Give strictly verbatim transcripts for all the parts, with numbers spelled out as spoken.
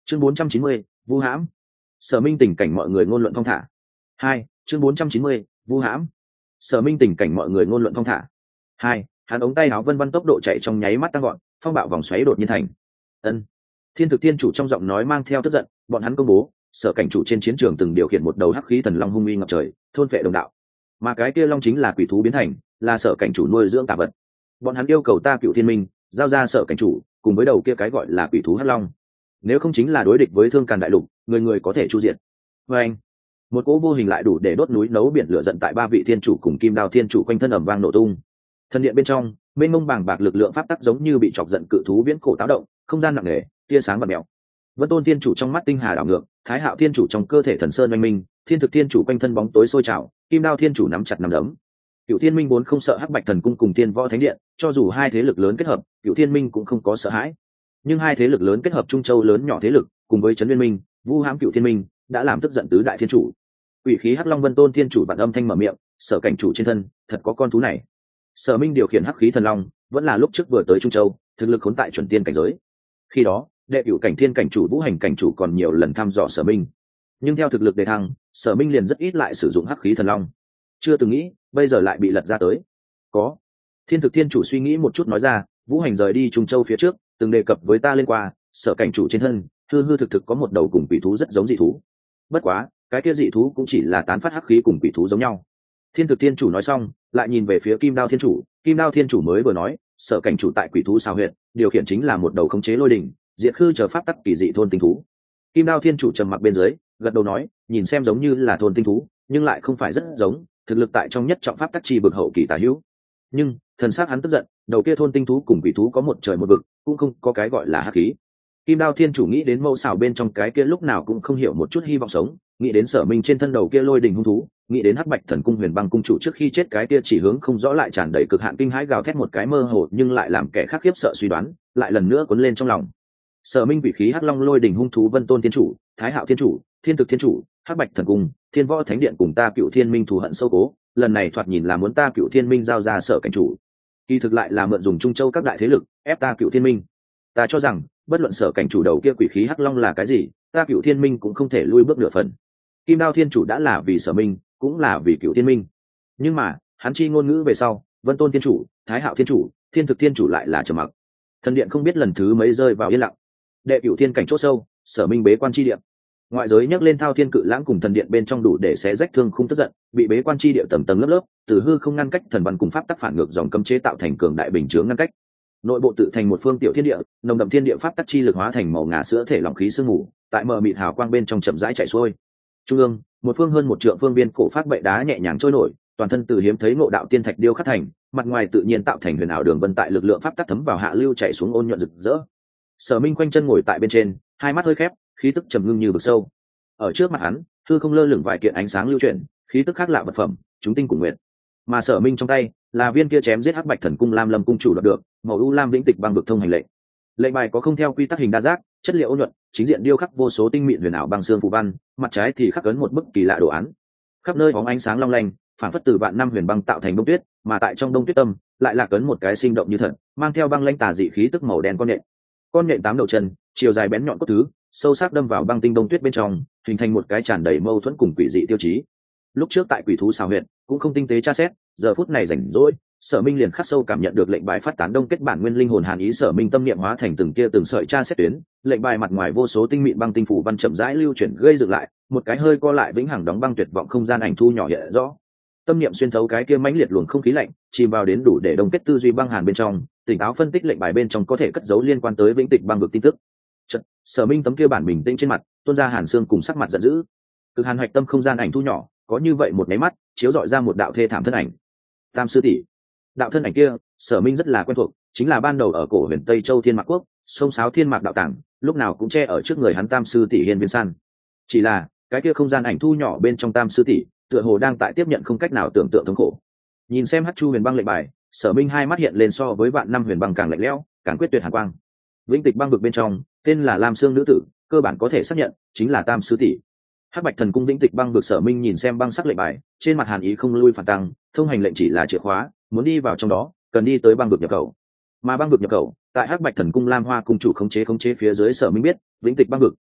chương bốn trăm chín mươi, vu hãm. Sở Minh tình cảnh mọi người ngôn luận thong thả. Hai, chương bốn trăm chín mươi, vu hãm. Sở Minh tình cảnh mọi người ngôn luận thong thả. Hai, hắn ống tay áo vân vân tốc độ chạy trong nháy mắt tăng gọn, phong bạo vòng xoáy đột nhiên thành. Ân. Thiên Thực Thiên chủ trong giọng nói mang theo tức giận, bọn hắn công bố, sở cảnh chủ trên chiến trường từng điều khiển một đầu hắc khí thần long hung uy ngập trời, thôn phệ đồng đạo. Mà cái kia long chính là quỷ thú biến thành, là sở cảnh chủ nuôi dưỡng tà vật. Bọn hắn yêu cầu ta Cựu Thiên Minh giao ra sở cảnh chủ, cùng với đầu kia cái gọi là quỷ thú hắc long. Nếu không chính là đối địch với Thương Càn đại lục, người người có thể chu diệt. Và anh, một cỗ vô hình lại đủ để đốt núi nấu biển lửa giận tại ba vị thiên chủ cùng Kim Đao thiên chủ quanh thân ầm vang nổ tung. Thần điện bên trong, mênh mông bàng bạc lực lượng pháp tắc giống như bị chọc giận cự thú viễn cổ táo động, không gian nặng nề, tia sáng bật mèo. Vân Tôn thiên chủ trong mắt tinh hà đảo ngược, Thái Hạo thiên chủ trong cơ thể thần sơn oanh minh, Thiên Thực thiên chủ quanh thân bóng tối sôi trào, Kim Đao thiên chủ nắm chặt nắm đấm. Cựu Thiên Minh vốn không sợ Hắc Bạch thần cung cùng Tiên Võ thánh điện, cho dù hai thế lực lớn kết hợp, Cựu Thiên Minh cũng không có sợ hãi. Nhưng hai thế lực lớn kết hợp Trung Châu lớn nhỏ thế lực, cùng với Trấn Nguyên Minh, vu hãm Cựu Thiên Minh, đã làm tức giận tứ đại thiên chủ. Quỷ khí Hắc Long Vân Tôn thiên chủ vạn âm thanh mở miệng, sở cảnh chủ trên thân, thật có con thú này. Sở Minh điều khiển hắc khí thần long, vẫn là lúc trước vừa tới Trung Châu, thực lực khốn tại chuẩn tiên cảnh giới. Khi đó, đệ cửu cảnh thiên cảnh chủ vũ hành cảnh chủ còn nhiều lần thăm dò Sở Minh, nhưng theo thực lực đề thăng, Sở Minh liền rất ít lại sử dụng hắc khí thần long. Chưa từng nghĩ, bây giờ lại bị lật ra tới. Có. Thiên Thực thiên chủ suy nghĩ một chút nói ra, vũ hành rời đi Trung Châu phía trước, từng đề cập với ta lên qua, sở cảnh chủ trên thân, hư hư thực thực có một đầu cùng quỷ thú rất giống dị thú. Bất quá, cái kia dị thú cũng chỉ là tán phát hắc khí cùng quỷ thú giống nhau. Thiên Thực thiên chủ nói xong, lại nhìn về phía Kim Đao thiên chủ, Kim Đao thiên chủ mới vừa nói, sở cảnh chủ tại quỷ thú sao huyện, điều khiển chính là một đầu khống chế lôi đỉnh, diệt khư chờ pháp tắc kỳ dị thôn tinh thú. Kim Đao thiên chủ trầm mặc bên dưới, gật đầu nói, nhìn xem giống như là thôn tinh thú, nhưng lại không phải rất giống, thực lực tại trong nhất trọng pháp tắc chi bực hậu kỳ tả hữu. Nhưng thần sắc hắn tức giận, đầu kia thôn tinh thú cùng quỷ thú có một trời một vực, cũng không có cái gọi là hắc khí. Kim Đao thiên chủ nghĩ đến mâu xảo bên trong cái kia lúc nào cũng không hiểu một chút hy vọng sống, nghĩ đến Sở Minh trên thân đầu kia lôi đình hung thú, nghĩ đến Hắc Bạch thần cung huyền băng cung chủ trước khi chết cái kia chỉ hướng không rõ lại tràn đầy cực hạn kinh hãi gào thét một cái mơ hồ nhưng lại làm kẻ khác khiếp sợ suy đoán, lại lần nữa cuốn lên trong lòng. Sở Minh quỷ khí hắc long lôi đình hung thú Vân Tôn thiên chủ, Thái Hạo thiên chủ, Thiên Thực thiên chủ, Hắc Bạch thần cung, Thiên Võ thánh điện cùng ta Cựu Thiên Minh thù hận sâu cố, lần này thoạt nhìn là muốn ta Cựu Thiên Minh giao ra sở cảnh chủ, kỳ thực lại là mượn dùng Trung Châu các đại thế lực ép ta Cựu Thiên Minh. Ta cho rằng bất luận sở cảnh chủ đầu kia quỷ khí hắc long là cái gì, ta Cựu Thiên Minh cũng không thể lui bước nửa phần. Kim Đao thiên chủ đã là vì Sở Minh, cũng là vì Cựu Thiên Minh. Nhưng mà, hắn chi ngôn ngữ về sau, Vân Tôn thiên chủ, Thái Hạo thiên chủ, Thiên Thực thiên chủ lại là trầm mặc. Thần điện không biết lần thứ mấy rơi vào yên lặng. Đệ Cựu Thiên cảnh chỗ sâu, Sở Minh bế quan chi địa. Ngoại giới nhắc lên Thao Thiên Cự Lãng cùng thần điện bên trong đủ để xé rách thương khung tức giận, bị bế quan chi địa tầng tầng lớp lớp, từ hư không ngăn cách thần văn cùng pháp tắc phản ngược dòng cấm chế tạo thành cường đại bình chướng ngăn cách. Nội bộ tự thành một phương tiểu thiên địa, nồng đậm thiên địa pháp tắc chi lực hóa thành màu ngà sữa thể lỏng khí sương mù, tại mờ mịt hào quang bên trong chậm rãi chảy xuôi. Trung ương, một phương hơn một trượng phương viên cổ phát bệ đá nhẹ nhàng trôi nổi, toàn thân từ hiếm thấy ngộ đạo tiên thạch điêu khắc thành, mặt ngoài tự nhiên tạo thành huyền ảo đường vân tại lực lượng pháp tắc thấm vào hạ lưu chảy xuống ôn nhuận rực rỡ. Sở Minh quanh chân ngồi tại bên trên, hai mắt hơi khép, khí tức trầm ngưng như vực sâu. Ở trước mặt hắn, hư không lơ lửng vài kiện ánh sáng lưu chuyển, khí tức khác lạ vật phẩm, chúng tinh cùng nguyện. Mà Sở Minh trong tay là viên kia chém giết Hắc Bạch thần cung Lam Lâm cung chủ đoạt được, màu u lam vĩnh tịch băng vực thông hành lệnh. Lệnh bài có không theo quy tắc hình đa giác, chất liệu ôn nhuận, chính diện điêu khắc vô số tinh mịn huyền ảo băng xương phù văn, mặt trái thì khắc ấn một bức kỳ lạ đồ án. Khắp nơi bóng ánh sáng long lanh, phản phất từ vạn năm huyền băng tạo thành bông tuyết, mà tại trong đông tuyết tâm lại là cấn một cái sinh động như thật, mang theo băng lãnh tà dị khí tức màu đen con nhện. Con nhện tám đầu chân, chiều dài bén nhọn cốt thứ, sâu sắc đâm vào băng tinh đông tuyết bên trong, hình thành một cái tràn đầy mâu thuẫn cùng quỷ dị tiêu chí. Lúc trước tại quỷ thú xào huyện cũng không tinh tế tra xét, giờ phút này rảnh rỗi, Sở Minh liền khắc sâu cảm nhận được lệnh bài phát tán đông kết bản nguyên linh hồn hàn ý. Sở Minh tâm niệm hóa thành từng tia từng sợi tra xét tuyến, lệnh bài mặt ngoài vô số tinh mịn băng tinh phủ văn chậm rãi lưu chuyển gây dựng lại, một cái hơi co lại vĩnh hằng đóng băng tuyệt vọng không gian ảnh thu nhỏ hiện rõ. Tâm niệm xuyên thấu cái kia mãnh liệt luồng không khí lạnh, chìm vào đến đủ để đông kết tư duy băng hàn bên trong, tỉnh táo phân tích lệnh bài bên trong có thể cất giấu liên quan tới vĩnh tịch băng vực tin tức. Chợt, Sở Minh tấm kia bản bình tĩnh trên mặt, tuôn ra hàn xương cùng sắc mặt giận dữ. Cực hàn hoạch tâm không gian ảnh thu nhỏ, có như vậy một máy mắt, chiếu dọi ra một đạo thê thảm thân ảnh. Tam sư tỷ. Đạo thân ảnh kia, Sở Minh rất là quen thuộc, chính là ban đầu ở cổ huyền Tây Châu Thiên Mạc Quốc, sông sáo Thiên Mạc đạo tàng, lúc nào cũng che ở trước người hắn Tam sư tỷ Hiên Viên San. Chỉ là, cái kia không gian ảnh thu nhỏ bên trong Tam sư tỷ, tựa hồ đang tại tiếp nhận không cách nào tưởng tượng thống khổ. Nhìn xem Hắc Chu Huyền Băng lệnh bài, Sở Minh hai mắt hiện lên so với vạn năm huyền băng càng lạnh lẽo, càng quyết tuyệt hàn quang. Vĩnh tịch băng vực bên trong, tên là Lam Sương nữ tử, cơ bản có thể xác nhận chính là Tam sư tỷ. Hắc Bạch thần cung vĩnh tịch băng vực. Sở Minh nhìn xem băng sắc lệnh bài, trên mặt hàn ý không lui phản tăng, thông hành lệnh chỉ là chìa khóa, muốn đi vào trong đó, cần đi tới băng vực nhập khẩu. Mà băng vực nhập khẩu, tại Hắc Bạch thần cung Lam Hoa cung chủ khống chế khống chế phía dưới. Sở Minh biết, vĩnh tịch băng vực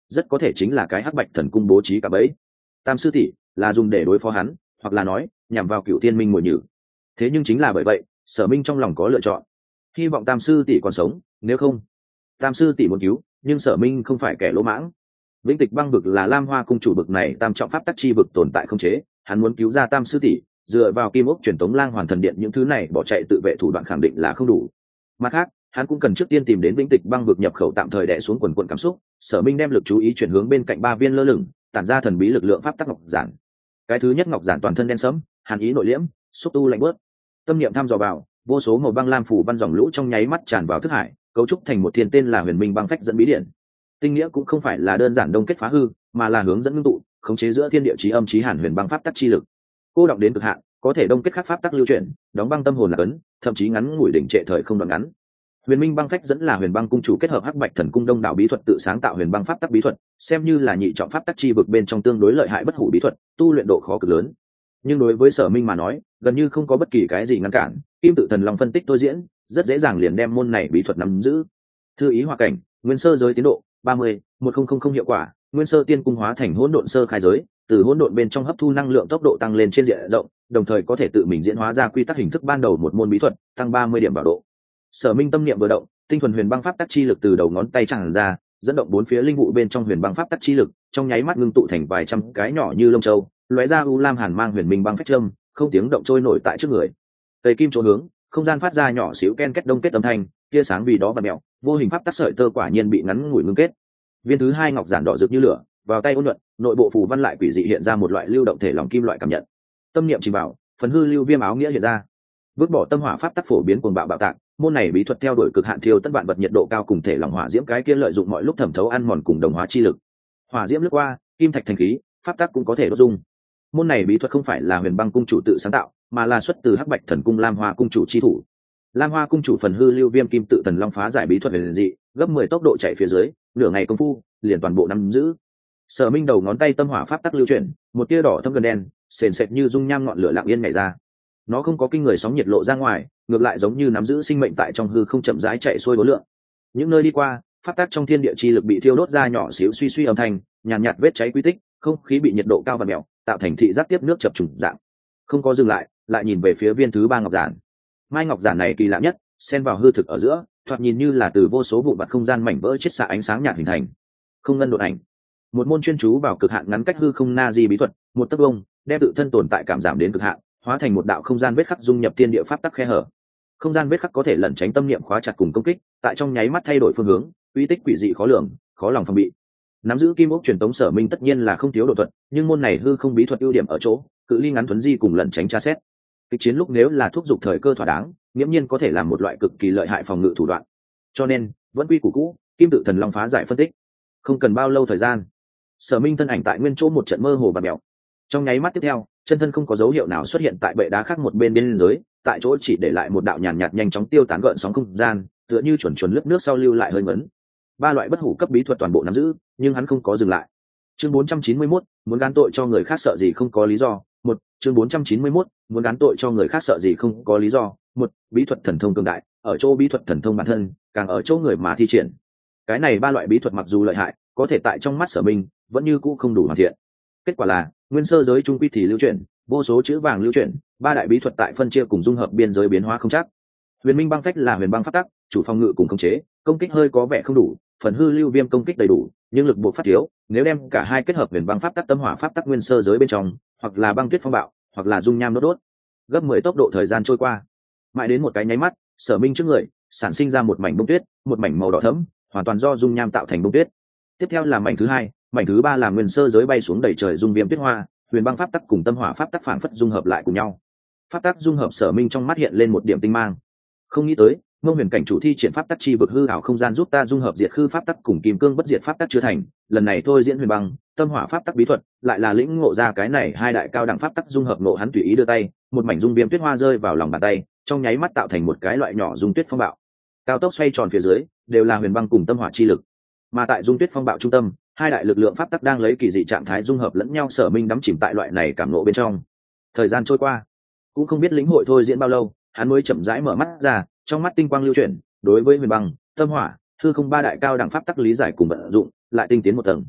rất có thể chính là cái hắc bạch thần cung bố trí cả bẫy. Tam sư tỷ là dùng để đối phó hắn, hoặc là nói nhằm vào cựu tiên minh mồi nhử. Thế nhưng chính là bởi vậy, Sở Minh trong lòng có lựa chọn, hy vọng Tam sư tỷ còn sống, nếu không Tam sư tỷ muốn cứu, nhưng Sở Minh không phải kẻ lỗ mãng. Vĩnh Tịch băng vực là Lam Hoa cung chủ bực này tam trọng pháp tắc chi vực tồn tại không chế, hắn muốn cứu ra Tam sư tỷ, dựa vào kim ốc truyền tống lang hoàn thần điện những thứ này bỏ chạy tự vệ thủ đoạn khẳng định là không đủ. Mặt khác, hắn cũng cần trước tiên tìm đến Vĩnh Tịch băng vực nhập khẩu tạm thời đè xuống quần quần cảm xúc. Sở Minh đem lực chú ý chuyển hướng bên cạnh ba viên lơ lửng tản ra thần bí lực lượng pháp tắc ngọc giản. Cái thứ nhất ngọc giản toàn thân đen sẫm, hàn ý nội liễm, xúc tu lạnh bớt. Tâm niệm thăm dò vào, vô số màu băng lam phủ văn dòng lũ trong nháy mắt tràn vào thức hải, cấu trúc thành một thiên tên là Huyền Minh băng phách dẫn bí điện. Tinh nghĩa cũng không phải là đơn giản đông kết phá hư, mà là hướng dẫn ngưng tụ, khống chế giữa thiên địa chí âm chí hàn huyền băng pháp tắc chi lực. Cô đọng đến cực hạn, có thể đông kết khắc pháp tắc lưu chuyển, đóng băng tâm hồn là cấn, thậm chí ngắn ngủi đỉnh trệ thời không đoạn ngắn. Huyền Minh băng phách dẫn là Huyền Băng cung chủ kết hợp Hắc Bạch Thần cung đông đảo bí thuật tự sáng tạo huyền băng pháp tắc bí thuật, xem như là nhị trọng pháp tắc chi vực bên trong tương đối lợi hại bất hủ bí thuật, tu luyện độ khó cực lớn. Nhưng đối với Sở Minh mà nói, gần như không có bất kỳ cái gì ngăn cản, Kim Tự Thần Long phân tích tôi diễn, rất dễ dàng liền đem môn này bí thuật nắm giữ. Thư ý hòa cảnh, nguyên sơ giới tiến độ ba mươi, một nghìn hiệu quả, nguyên sơ tiên cung hóa thành hỗn độn sơ khai giới, từ hỗn độn bên trong hấp thu năng lượng tốc độ tăng lên trên diện rộng, đồng thời có thể tự mình diễn hóa ra quy tắc hình thức ban đầu một môn bí thuật, tăng ba mươi điểm bảo độ. Sở Minh tâm niệm vừa động, tinh thuần huyền băng pháp tắc chi lực từ đầu ngón tay tràn ra, dẫn động bốn phía linh vụ bên trong huyền băng pháp tắc chi lực, trong nháy mắt ngưng tụ thành vài trăm cái nhỏ như lông châu, lóe ra u lam hàn mang huyền minh băng phách châm, không tiếng động trôi nổi tại trước người. Tây kim chỗ hướng, không gian phát ra nhỏ xíu ken kết đông kết âm thanh, tia sáng vì đó và mèo, vô hình pháp tắc sợi tơ quả nhiên bị ngắn ngủi ngưng kết. Viên thứ hai ngọc giản đỏ rực như lửa, vào tay ôn nhuận, nội bộ phù văn lại quỷ dị hiện ra một loại lưu động thể lòng kim loại cảm nhận. Tâm niệm chìm vào, phần hư lưu viêm áo nghĩa hiện ra. Vứt bỏ tâm hỏa pháp tắc phổ biến cuồng bạo bạo tạc, môn này bí thuật theo đuổi cực hạn thiêu tất vạn vật nhiệt độ cao cùng thể lòng hỏa diễm cái kia lợi dụng mọi lúc thẩm thấu ăn mòn cùng đồng hóa chi lực. Hỏa diễm lướt qua, kim thạch thành khí, pháp tắc cũng có thể đốt dung. Môn này bí thuật không phải là Huyền Băng cung chủ tự sáng tạo, mà là xuất từ Hắc Bạch Thần cung Lam Hoa cung chủ chi thủ. Lam Hoa cung chủ phần hư lưu viêm kim tự thần long phá giải bí thuật huyền dị, gấp mười tốc độ chạy phía dưới, nửa ngày công phu, liền toàn bộ nắm giữ. Sở Minh đầu ngón tay tâm hỏa pháp tắc lưu chuyển, một tia đỏ thâm gần đen, sền sệt như dung nham ngọn lửa lặng yên nhảy ra. Nó không có kinh người sóng nhiệt lộ ra ngoài, ngược lại giống như nắm giữ sinh mệnh tại trong hư không chậm rãi chạy xuôi vô lượng. Những nơi đi qua, pháp tắc trong thiên địa chi lực bị thiêu đốt ra nhỏ xíu suy suy âm thanh, nhàn nhạt, nhạt vết cháy quy tích, không khí bị nhiệt độ cao và mèo, tạo thành thị giác tiếp nước chập trùng dạng. Không có dừng lại, lại nhìn về phía viên thứ ba ngọc giản. Mai ngọc giản này kỳ lạ nhất, xen vào hư thực ở giữa, thoạt nhìn như là từ vô số vụn vặt không gian mảnh vỡ chiết xạ ánh sáng nhạt hình thành. Không ngân đột ảnh, một môn chuyên chú vào cực hạn ngắn cách hư không na di bí thuật, một tấc vông, đem tự thân tồn tại cảm giảm đến cực hạn, hóa thành một đạo không gian vết khắc dung nhập thiên địa pháp tắc khe hở. Không gian vết khắc có thể lẩn tránh tâm niệm khóa chặt cùng công kích, tại trong nháy mắt thay đổi phương hướng, uy tích quỷ dị khó lường, khó lòng phòng bị. Nắm giữ kim ốc truyền tống Sở Minh tất nhiên là không thiếu độ thuật, nhưng môn này hư không bí thuật ưu điểm ở chỗ cự ly ngắn thuấn di cùng lẩn tránh tra xét. Kịch chiến lúc nếu là thúc giục thời cơ thỏa đáng, nghiễm nhiên có thể làm một loại cực kỳ lợi hại phòng ngự thủ đoạn. Cho nên, vẫn quy củ cũ, kim tự thần long phá giải phân tích. Không cần bao lâu thời gian, Sở Minh thân ảnh tại nguyên chỗ một trận mơ hồ và mèo. Trong nháy mắt tiếp theo, chân thân không có dấu hiệu nào xuất hiện tại bệ đá khác một bên biên giới, tại chỗ chỉ để lại một đạo nhàn nhạt nhanh chóng tiêu tán gợn sóng không gian, tựa như chuẩn chuẩn lướt nước sau lưu lại hơi ngấn. Ba loại bất hủ cấp bí thuật toàn bộ nắm giữ, nhưng hắn không có dừng lại. Chương bốn trăm chín mươi mốt, muốn gán tội cho người khác sợ gì không có lý do. Một, chương bốn trăm chín mươi mốt, muốn gán tội cho người khác sợ gì không có lý do. Một, bí thuật thần thông cường đại, ở chỗ bí thuật thần thông bản thân, càng ở chỗ người mà thi triển. Cái này ba loại bí thuật mặc dù lợi hại, có thể tại trong mắt Sở Minh, vẫn như cũ không đủ hoàn thiện. Kết quả là, nguyên sơ giới trung quy thì lưu chuyển, vô số chữ vàng lưu chuyển, ba đại bí thuật tại phân chia cùng dung hợp biên giới biến hóa không chắc. Huyền Minh băng phách là huyền băng pháp tắc, chủ phòng ngự cùng khống chế, công kích hơi có vẻ không đủ, phần hư lưu viêm công kích đầy đủ, nhưng lực buộc phát thiếu, nếu đem cả hai kết hợp huyền băng pháp tắc tâm hỏa pháp tắc nguyên sơ giới bên trong, hoặc là băng tuyết phong bạo, hoặc là dung nham đốt đốt. Gấp mười tốc độ thời gian trôi qua, mãi đến một cái nháy mắt, Sở Minh trước người sản sinh ra một mảnh bông tuyết, một mảnh màu đỏ thẫm, hoàn toàn do dung nham tạo thành bông tuyết. Tiếp theo là mảnh thứ hai, mảnh thứ ba là nguyên sơ giới bay xuống đầy trời dung viêm tuyết hoa, huyền băng pháp tắc cùng tâm hỏa pháp tắc phản phất dung hợp lại cùng nhau. Pháp tắc dung hợp, Sở Minh trong mắt hiện lên một điểm tinh mang. Không nghĩ tới, Mông Huyền cảnh chủ thi triển pháp tắc chi vực hư ảo không gian giúp ta dung hợp diệt khư pháp tắc cùng kim cương bất diệt pháp tắc chưa thành, lần này thôi diễn huyền băng, tâm hỏa pháp tắc bí thuật, lại là lĩnh ngộ ra cái này hai đại cao đẳng pháp tắc dung hợp nộ hắn tùy ý đưa tay, một mảnh dung viêm tuyết hoa rơi vào lòng bàn tay, trong nháy mắt tạo thành một cái loại nhỏ dung tuyết phong bạo. Cao tốc xoay tròn phía dưới, đều là huyền băng cùng tâm hỏa chi lực. Mà tại dung tuyết phong bạo trung tâm, hai đại lực lượng pháp tắc đang lấy kỳ dị trạng thái dung hợp lẫn nhau, Sở Minh đắm chìm tại loại này cảm ngộ bên trong. Thời gian trôi qua, cũng không biết lĩnh hội thôi diễn bao lâu, hắn mới chậm rãi mở mắt ra, trong mắt tinh quang lưu chuyển, đối với huyền băng, tâm hỏa, hư không ba đại cao đẳng pháp tắc lý giải cùng vận dụng, lại tinh tiến một tầng.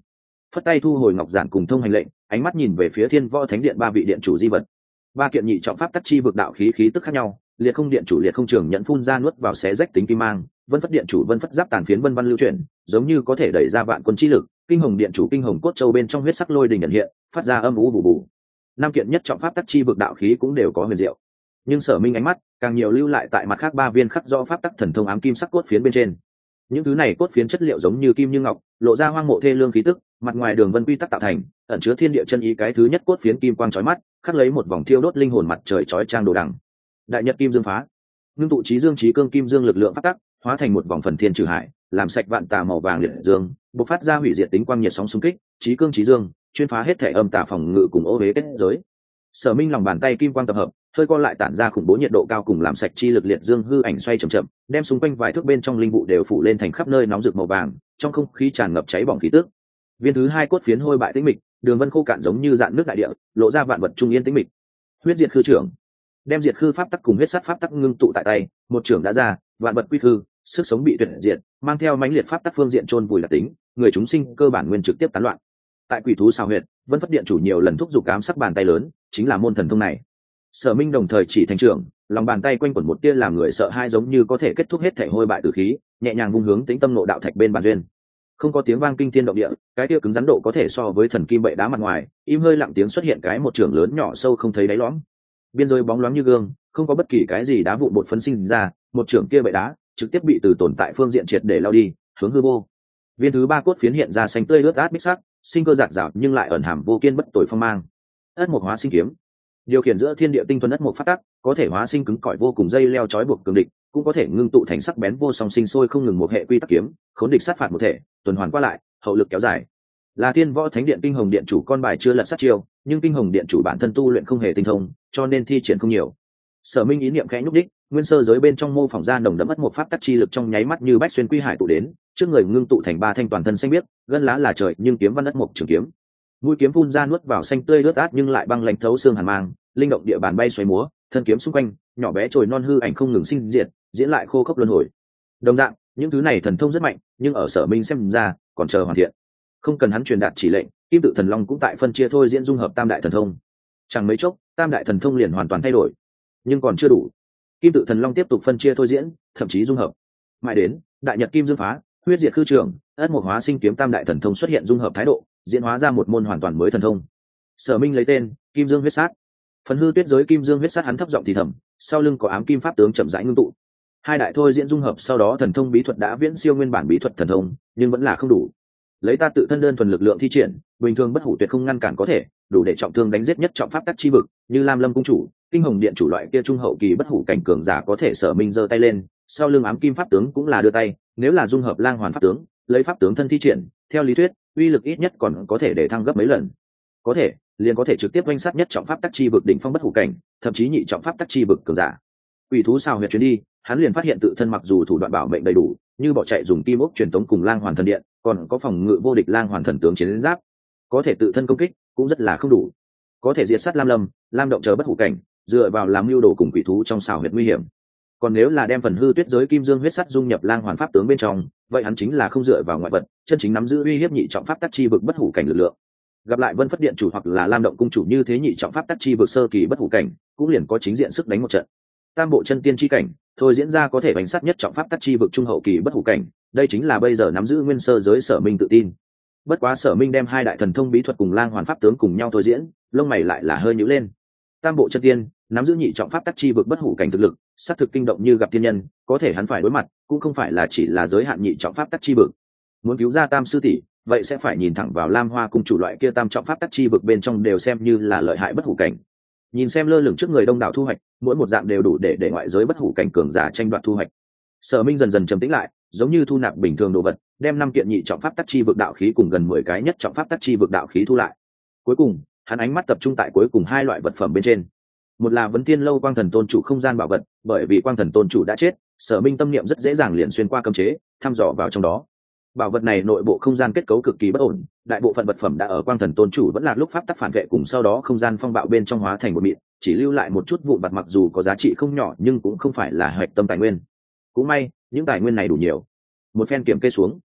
phất tay thu hồi ngọc giản cùng thông hành lệnh, ánh mắt nhìn về phía Thiên Võ Thánh Điện ba vị điện chủ di vật. Ba kiện nhị trọng pháp tắc chi vực đạo khí khí tức khác nhau, liệt không điện chủ liệt không trường nhận phun ra nuốt vào xé rách tính kim mang, vân phất điện chủ vân phất giáp tàn phiến vân văn lưu chuyển, giống như có thể đẩy ra vạn quân chi lực, kinh hồng điện chủ kinh hồng cốt châu bên trong huyết sắc lôi đình ẩn hiện, phát ra âm u bù bù. Năm kiện nhất trọng pháp tắc chi vực đạo khí cũng đều có huyền diệu, nhưng Sở Minh ánh mắt càng nhiều lưu lại tại mặt khác ba viên khắc do pháp tắc thần thông ám kim sắc cốt phiến bên trên. Những thứ này cốt phiến chất liệu giống như kim như ngọc, lộ ra hoang mộ thê lương khí tức, mặt ngoài đường vân quy tắc tạo thành, ẩn chứa thiên địa chân ý. Cái thứ nhất cốt phiến kim quang chói mắt, khắc lấy một vòng thiêu đốt linh hồn mặt trời chói trang đồ đằng. Đại nhật kim dương phá, ngưng tụ chí dương chí cương kim dương lực lượng pháp tắc, hóa thành một vòng phần thiên trừ hải, làm sạch vạn tà màu vàng liệt dương, bộc phát ra hủy diệt tính quang nhiệt sóng xung kích, chí cương chí dương, chuyên phá hết thể âm tà phòng ngự cùng ô uế kết giới. Sở Minh lòng bàn tay kim quang tập hợp, hơi co lại tản ra khủng bố nhiệt độ cao cùng làm sạch chi lực liệt dương hư ảnh xoay chậm chậm, đem xung quanh vài thước bên trong linh vụ đều phủ lên thành khắp nơi nóng rực màu vàng, trong không khí tràn ngập cháy bỏng khí tức. Viên thứ hai cốt phiến hôi bại tĩnh mịch, đường vân khô cạn giống như dạn nước đại địa, lộ ra vạn vật trung yên tĩnh mịch. Huyết diệt khư trưởng, đem diệt khư pháp tắc cùng huyết sát pháp tắc ngưng tụ tại tay, một trưởng đã ra, vạn vật quy khư, sức sống bị tuyệt diệt, mang theo mãnh liệt pháp tắc phương diện chôn vùi là tính, người chúng sinh cơ bản nguyên trực tiếp tán loạn. Tại quỷ thú xào huyệt, vân phất điện chủ nhiều lần thúc giục ám sắc bàn tay lớn, chính là môn thần thông này. Sở Minh đồng thời chỉ thành trưởng, lòng bàn tay quanh quẩn một tia làm người sợ hai giống như có thể kết thúc hết thể hôi bại tử khí, nhẹ nhàng vung hướng tĩnh tâm nộ đạo thạch bên bàn duyên. Không có tiếng vang kinh thiên động địa, cái tia cứng rắn độ có thể so với thần kim bệ đá mặt ngoài, im hơi lặng tiếng xuất hiện cái một trường lớn nhỏ sâu không thấy đáy lõm. Biên giới bóng loáng như gương, không có bất kỳ cái gì đá vụn bột phấn sinh ra, một trường kia bệ đá trực tiếp bị từ tồn tại phương diện triệt để lao đi, hướng hư vô. Viên thứ ba cốt phiến hiện ra xanh tươi lướt át bích sắc, sinh cơ giạt rào nhưng lại ẩn hàm vô kiên bất tội phong mang. Ất mộc hóa sinh kiếm, điều khiển giữa thiên địa tinh thuần ất mộc phát tắc, có thể hóa sinh cứng cỏi vô cùng dây leo trói buộc cường địch, cũng có thể ngưng tụ thành sắc bén vô song sinh sôi không ngừng một hệ quy tắc kiếm, khốn địch sát phạt một thể, tuần hoàn qua lại, hậu lực kéo dài. Là Thiên Võ Thánh Điện kinh hồng điện chủ con bài chưa lật sát chiêu, nhưng kinh hồng điện chủ bản thân tu luyện không hề tinh thông, cho nên thi triển không nhiều. Sở Minh ý niệm khẽ nhúc đích, nguyên sơ giới bên trong mô phỏng ra nồng đậm ất mộc pháp tắc chi lực trong nháy mắt như bách xuyên quy hải tụ đến, trước người ngưng tụ thành ba thanh toàn thân xanh biếc, gân lá là trời nhưng kiếm văn ất mộc trường kiếm. Mũi kiếm phun ra nuốt vào xanh tươi lướt át nhưng lại băng lạnh thấu xương hàn mang, linh động địa bàn bay xoáy múa, thân kiếm xung quanh, nhỏ bé chồi non hư ảnh không ngừng sinh diệt, diễn lại khô khốc luân hồi. Đồng dạng, những thứ này thần thông rất mạnh, nhưng ở Sở Minh xem ra, còn chờ hoàn thiện. Không cần hắn truyền đạt chỉ lệnh, Kim Tự Thần Long cũng tại phân chia thôi diễn dung hợp tam đại thần thông. Chẳng mấy chốc, tam đại thần thông liền hoàn toàn thay đổi, nhưng còn chưa đủ. Kim Tự Thần Long tiếp tục phân chia thôi diễn, thậm chí dung hợp. Mãi đến, đại nhật kim dương phá, huyết diệt khư trường, ất mộc hóa sinh kiếm tam đại thần thông xuất hiện dung hợp thái độ, diễn hóa ra một môn hoàn toàn mới thần thông. Sở Minh lấy tên Kim Dương huyết sát. Phần hư tuyết giới kim dương huyết sát hắn thấp giọng thì thầm, sau lưng có ám kim pháp tướng chậm rãi ngưng tụ. Hai đại thôi diễn dung hợp sau đó thần thông bí thuật đã viễn siêu nguyên bản bí thuật thần thông, nhưng vẫn là không đủ. Lấy ta tự thân đơn thuần lực lượng thi triển, bình thường bất hủ tuyệt không ngăn cản có thể, đủ để trọng thương đánh giết nhất trọng pháp tắc chi vực, như Lam Lâm cung chủ, kinh hồng điện chủ loại kia trung hậu kỳ bất hủ cảnh cường giả có thể. Sở Minh giơ tay lên, sau lưng ám kim pháp tướng cũng là đưa tay, nếu là dung hợp lang hoàn pháp tướng, lấy pháp tướng thân thi triển, theo lý thuyết, uy lực ít nhất còn có thể để thăng gấp mấy lần. Có thể, liền có thể trực tiếp oanh sát nhất trọng pháp tắc chi vực đỉnh phong bất hủ cảnh, thậm chí nhị trọng pháp tắc chi vực cường giả. Quỷ thú sao huyệt chuyến đi, hắn liền phát hiện tự thân mặc dù thủ đoạn bảo mệnh đầy đủ, như bỏ chạy dùng kim ốc truyền tống cùng lang hoàn thần điện, còn có phòng ngự vô địch lang hoàn thần tướng chiến giáp, có thể tự thân công kích cũng rất là không đủ. Có thể diệt sát Lam Lâm, Lam động chờ bất hủ cảnh, dựa vào làm mưu đồ cùng quỷ thú trong xảo huyệt nguy hiểm. Còn nếu là đem phần hư tuyết giới kim dương huyết sắt dung nhập lang hoàn pháp tướng bên trong, vậy hắn chính là không dựa vào ngoại vật, chân chính nắm giữ uy hiếp nhị trọng pháp tắc chi vực bất hủ cảnh lực lượng. Gặp lại Vân Phất Điện chủ hoặc là Lam Động cung chủ như thế nhị trọng pháp tắc chi vực sơ kỳ bất hủ cảnh, cũng liền có chính diện sức đánh một trận. Tam bộ chân tiên chi cảnh, thôi diễn ra có thể bánh sát nhất trọng pháp tắc chi vực trung hậu kỳ bất hủ cảnh, đây chính là bây giờ nắm giữ nguyên sơ giới Sở Minh tự tin. Bất quá Sở Minh đem hai đại thần thông bí thuật cùng lang hoàn pháp tướng cùng nhau thôi diễn, lông mày lại là hơi nhíu lên. Tam bộ chân tiên, nắm giữ nhị trọng pháp tắc chi vực bất hủ cảnh thực lực, sát thực kinh động như gặp thiên nhân, có thể hắn phải đối mặt, cũng không phải là chỉ là giới hạn nhị trọng pháp tắc chi vực. Muốn cứu ra Tam sư tỷ, vậy sẽ phải nhìn thẳng vào Lam Hoa cung chủ loại kia tam trọng pháp tắc chi vực bên trong đều xem như là lợi hại bất hủ cảnh. Nhìn xem lơ lửng trước người đông đảo thu hoạch, mỗi một dạng đều đủ để để ngoại giới bất hủ cảnh cường giả tranh đoạt thu hoạch. Sở Minh dần dần trầm tĩnh lại, giống như thu nạp bình thường đồ vật, đem năm kiện nhị trọng pháp tắc chi vực đạo khí cùng gần mười cái nhất trọng pháp tắc chi vực đạo khí thu lại. Cuối cùng, hắn ánh mắt tập trung tại cuối cùng hai loại vật phẩm bên trên. Một là Vấn Tiên lâu Quang Thần Tôn chủ không gian bảo vật, bởi vì Quang Thần Tôn chủ đã chết, Sở Minh tâm niệm rất dễ dàng liền xuyên qua cấm chế, thăm dò vào trong đó. Bảo vật này nội bộ không gian kết cấu cực kỳ bất ổn, đại bộ phận vật phẩm đã ở Quang Thần Tôn chủ vẫn là lúc pháp tắc phản vệ cùng sau đó không gian phong bạo bên trong hóa thành một mịn, chỉ lưu lại một chút vụn vặt mặc dù có giá trị không nhỏ nhưng cũng không phải là hạch tâm tài nguyên. Cũng may, những tài nguyên này đủ nhiều. Một phen kiểm kê xuống,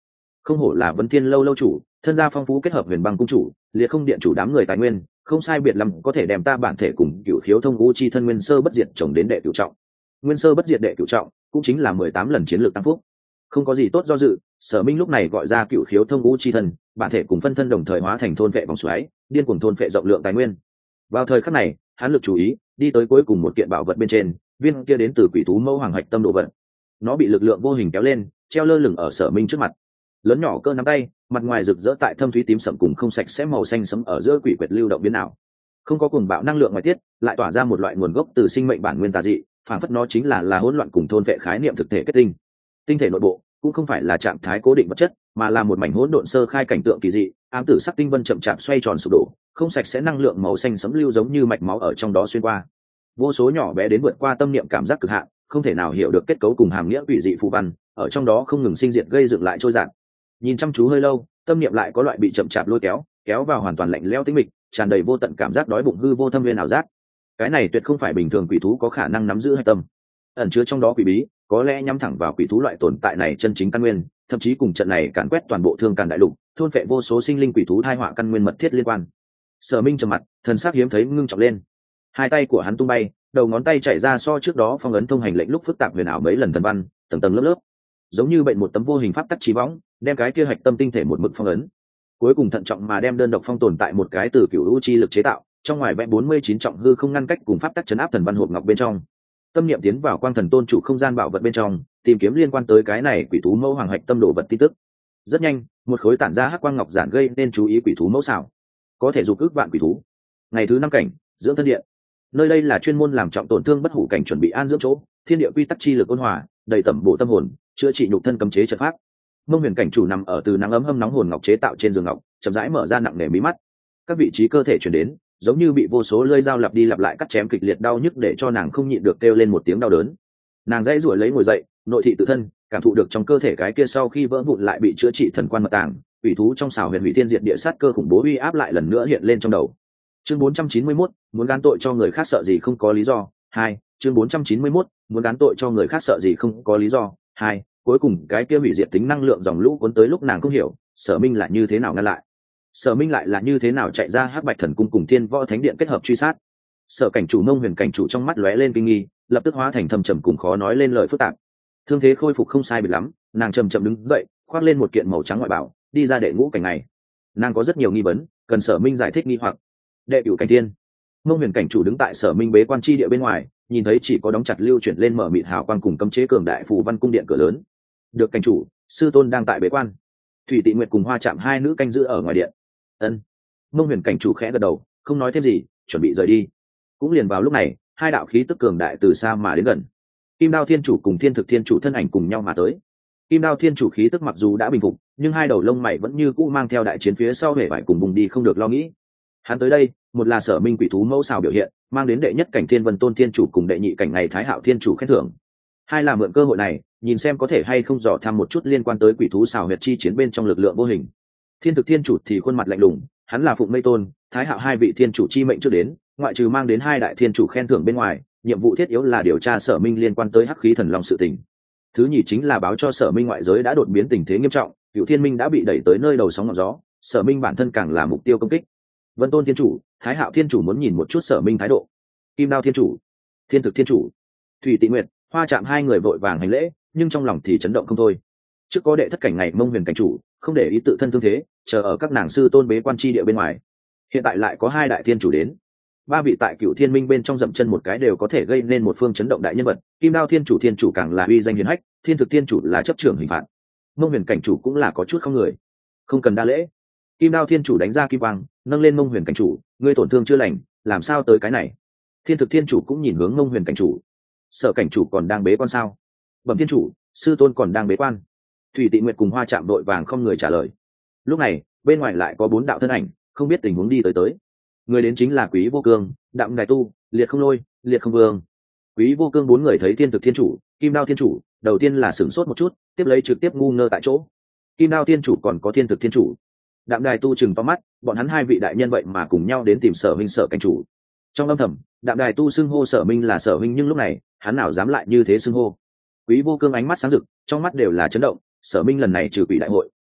không hổ là Vân Thiên lâu lâu chủ, thân gia phong phú kết hợp Huyền Băng cung chủ, liệt không điện chủ đám người tài nguyên, không sai biệt lắm có thể đem ta bản thể cùng cựu khiếu thông u chi thân nguyên sơ bất diệt trồng đến đệ cửu trọng. Nguyên sơ bất diệt đệ cửu trọng cũng chính là mười tám lần chiến lược tăng phúc. Không có gì tốt do dự, Sở Minh lúc này gọi ra cựu khiếu thông u chi thân, bản thể cùng phân thân đồng thời hóa thành thôn vệ vòng xoáy, điên cuồng thôn vệ rộng lượng tài nguyên. Vào thời khắc này, hắn lực chú ý đi tới cuối cùng một kiện bảo vật bên trên, viên kia đến từ quỷ thú mẫu hoàng hạch tâm đồ vật. Nó bị lực lượng vô hình kéo lên, treo lơ lửng ở Sở Minh trước mặt. Lớn nhỏ cơ nắm tay, mặt ngoài rực rỡ tại thâm thúy tím sẫm cùng không sạch sẽ màu xanh sẫm ở giữa quỷ quyệt lưu động biến ảo. Không có cuồng bạo năng lượng ngoài tiết, lại tỏa ra một loại nguồn gốc từ sinh mệnh bản nguyên tà dị, phản phất nó chính là là hỗn loạn cùng thôn vệ khái niệm thực thể kết tinh. Tinh thể nội bộ cũng không phải là trạng thái cố định vật chất, mà là một mảnh hỗn độn sơ khai cảnh tượng kỳ dị, ám tử sắc tinh vân chậm chạp xoay tròn sụp đổ, không sạch sẽ năng lượng màu xanh sẫm lưu giống như mạch máu ở trong đó xuyên qua. Vô số nhỏ bé đến vượt qua tâm niệm cảm giác cực hạn, không thể nào hiểu được kết cấu cùng hàm nghĩa quỷ dị phù văn, ở trong đó không ngừng sinh diệt gây dựng lại trôi dạt. Nhìn chăm chú hơi lâu, tâm niệm lại có loại bị chậm chạp lôi kéo, kéo vào hoàn toàn lạnh lẽo tĩnh mịch, tràn đầy vô tận cảm giác đói bụng hư vô thâm viên ảo giác. Cái này tuyệt không phải bình thường quỷ thú có khả năng nắm giữ hay tâm, ẩn chứa trong đó quỷ bí, có lẽ nhắm thẳng vào quỷ thú loại tồn tại này chân chính căn nguyên, thậm chí cùng trận này càn quét toàn bộ thương càn đại lục, thôn phệ vô số sinh linh quỷ thú thai họa căn nguyên mật thiết liên quan. Sở Minh trầm mặt, thần sắc hiếm thấy ngưng trọng lên. Hai tay của hắn tung bay, đầu ngón tay chạy ra so trước đó phong ấn thông hành lệnh lúc phức tạp huyền ảo mấy lần thần văn, tầng tầng lớp lớp, giống như bệnh một tấm vô hình pháp tắc trí võng, đem cái kia hạch tâm tinh thể một mực phong ấn. Cuối cùng thận trọng mà đem đơn độc phong tồn tại một cái từ cửu u chi lực chế tạo, trong ngoài vẽ bốn mươi chín trọng hư không ngăn cách cùng pháp tắc chấn áp thần văn hộp ngọc bên trong. Tâm niệm tiến vào quang thần tôn chủ không gian bảo vật bên trong, tìm kiếm liên quan tới cái này quỷ thú mẫu hoàng hạch tâm đồ vật tin tức. Rất nhanh, một khối tản ra hắc quang ngọc giản gây nên chú ý quỷ thú mẫu xảo, có thể dục ước vạn quỷ thú. Ngày thứ năm cảnh, dưỡng thân điện. Nơi đây là chuyên môn làm trọng tổn thương bất hủ cảnh chuẩn bị an dưỡng chỗ, thiên địa quy tắc chi lực ôn hòa, đầy tẩm bổ tâm hồn, chữa trị nhục thân cấm chế trận pháp. Mông Huyền cảnh chủ nằm ở từ nắng ấm hâm nóng hồn ngọc chế tạo trên giường ngọc, chậm rãi mở ra nặng nề mí mắt. Các vị trí cơ thể chuyển đến, giống như bị vô số lưỡi dao lặp đi lặp lại cắt chém kịch liệt đau nhức để cho nàng không nhịn được kêu lên một tiếng đau đớn. Nàng dãy ruổi lấy ngồi dậy, nội thị tự thân, cảm thụ được trong cơ thể cái kia sau khi vỡ vụn lại bị chữa trị thần quan mật tàng, ủy thú trong xảo huyền hủy thiên diệt địa sát cơ khủng bố uy áp lại lần nữa hiện lên trong đầu. Chương bốn trăm chín mươi mốt, muốn gán tội cho người khác sợ gì không có lý do. Hai, chương bốn trăm chín mươi mốt, muốn gán tội cho người khác sợ gì không có lý do. Hai, cuối cùng cái kia hủy diệt tính năng lượng dòng lũ cuốn tới lúc nàng không hiểu, Sở Minh lại như thế nào ngăn lại. Sở Minh lại là như thế nào chạy ra Hắc Bạch Thần cung cùng Thiên Võ Thánh Điện kết hợp truy sát. Sở cảnh chủ Mông Huyền cảnh chủ trong mắt lóe lên kinh nghi, lập tức hóa thành thâm trầm cùng khó nói lên lời phức tạp. Thương thế khôi phục không sai biệt lắm, nàng chậm chậm đứng dậy, khoác lên một kiện màu trắng ngoại bảo, đi ra đệ ngũ cảnh này. Nàng có rất nhiều nghi vấn, cần Sở Minh giải thích nghi hoặc. Đệ cửu cảnh thiên. Mông Huyền cảnh chủ đứng tại Sở Minh bế quan chi địa bên ngoài, nhìn thấy chỉ có đóng chặt lưu chuyển lên mở mịt hào quang cùng cấm chế cường đại phù văn cung điện cửa lớn. Được cảnh chủ, sư tôn đang tại bế quan. Thủy Tị Nguyệt cùng Hoa Trạm hai nữ canh giữ ở ngoài điện. Ân. Mông Huyền cảnh chủ khẽ gật đầu, không nói thêm gì, chuẩn bị rời đi. Cũng liền vào lúc này, hai đạo khí tức cường đại từ xa mà đến gần. Kim Đao Thiên chủ cùng Thiên Thực Thiên chủ thân ảnh cùng nhau mà tới. Kim Đao Thiên chủ khí tức mặc dù đã bình phục, nhưng hai đầu lông mày vẫn như cũ mang theo đại chiến phía sau hề vải cùng vùng đi không được lo nghĩ. Hắn tới đây, một là Sở Minh quỷ thú mẫu xào biểu hiện, mang đến đệ nhất cảnh Thiên Vân Tôn Thiên chủ cùng đệ nhị cảnh ngày Thái Hạo Thiên chủ khen thưởng. Hai là mượn cơ hội này, nhìn xem có thể hay không dò thăm một chút liên quan tới quỷ thú xào huyệt chi chiến bên trong lực lượng vô hình. Thiên Thực Thiên chủ thì khuôn mặt lạnh lùng, hắn là Phụng Mây Tôn, Thái Hạo hai vị thiên chủ chi mệnh trước đến, ngoại trừ mang đến hai đại thiên chủ khen thưởng bên ngoài, nhiệm vụ thiết yếu là điều tra Sở Minh liên quan tới Hắc khí thần long sự tình. Thứ nhì chính là báo cho Sở Minh ngoại giới đã đột biến tình thế nghiêm trọng, Cửu Thiên Minh đã bị đẩy tới nơi đầu sóng ngọn gió, Sở Minh bản thân càng là mục tiêu công kích. Vân Tôn thiên chủ, Thái Hạo thiên chủ muốn nhìn một chút Sở Minh thái độ. Kim Đao thiên chủ, Thiên Thực thiên chủ, Thủy Tị Nguyệt, Hoa Trạm hai người vội vàng hành lễ, nhưng trong lòng thì chấn động không thôi. Trước có đệ thất cảnh ngày Mông Huyền cảnh chủ, không để ý tự thân thương thế, chờ ở các nàng sư tôn bế quan chi địa bên ngoài. Hiện tại lại có hai đại thiên chủ đến, ba vị tại Cửu Thiên Minh bên trong dậm chân một cái đều có thể gây nên một phương chấn động đại nhân vật. Kim Đao thiên chủ thiên chủ càng là uy danh hiển hách, Thiên Thực thiên chủ là chấp trưởng hình phạt, Mông Huyền cảnh chủ cũng là có chút không người, không cần đa lễ. Kim Đao thiên chủ đánh ra kim quang, nâng lên Mông Huyền cảnh chủ, ngươi tổn thương chưa lành, làm sao tới cái này? Thiên Thực thiên chủ cũng nhìn hướng Mông Huyền cảnh chủ, Sở cảnh chủ còn đang bế quan sao? Bẩm thiên chủ, sư tôn còn đang bế quan. Thủy Tị Nguyệt cùng Hoa Trạm đội vàng không người trả lời. Lúc này, bên ngoài lại có bốn đạo thân ảnh, không biết tình huống đi tới tới. Người đến chính là Quý Vô Cương, Đạm Đài Tu, Liệt Không Lôi, Liệt Không Vương. Quý Vô Cương bốn người thấy Thiên Thực thiên chủ, Kim Đao thiên chủ, đầu tiên là sửng sốt một chút, tiếp lấy trực tiếp ngu ngơ tại chỗ. Kim Đao thiên chủ còn có Thiên Thực thiên chủ. Đạm Đài Tu chừng to mắt, bọn hắn hai vị đại nhân vậy mà cùng nhau đến tìm Sở Minh Sở cảnh chủ. Trong âm thầm, Đạm Đài Tu xưng hô Sở Minh là Sở Minh, nhưng lúc này, hắn nào dám lại như thế xưng hô. Quý Vô Cương ánh mắt sáng rực, trong mắt đều là chấn động, Sở Minh lần này trừ quỷ đại hội,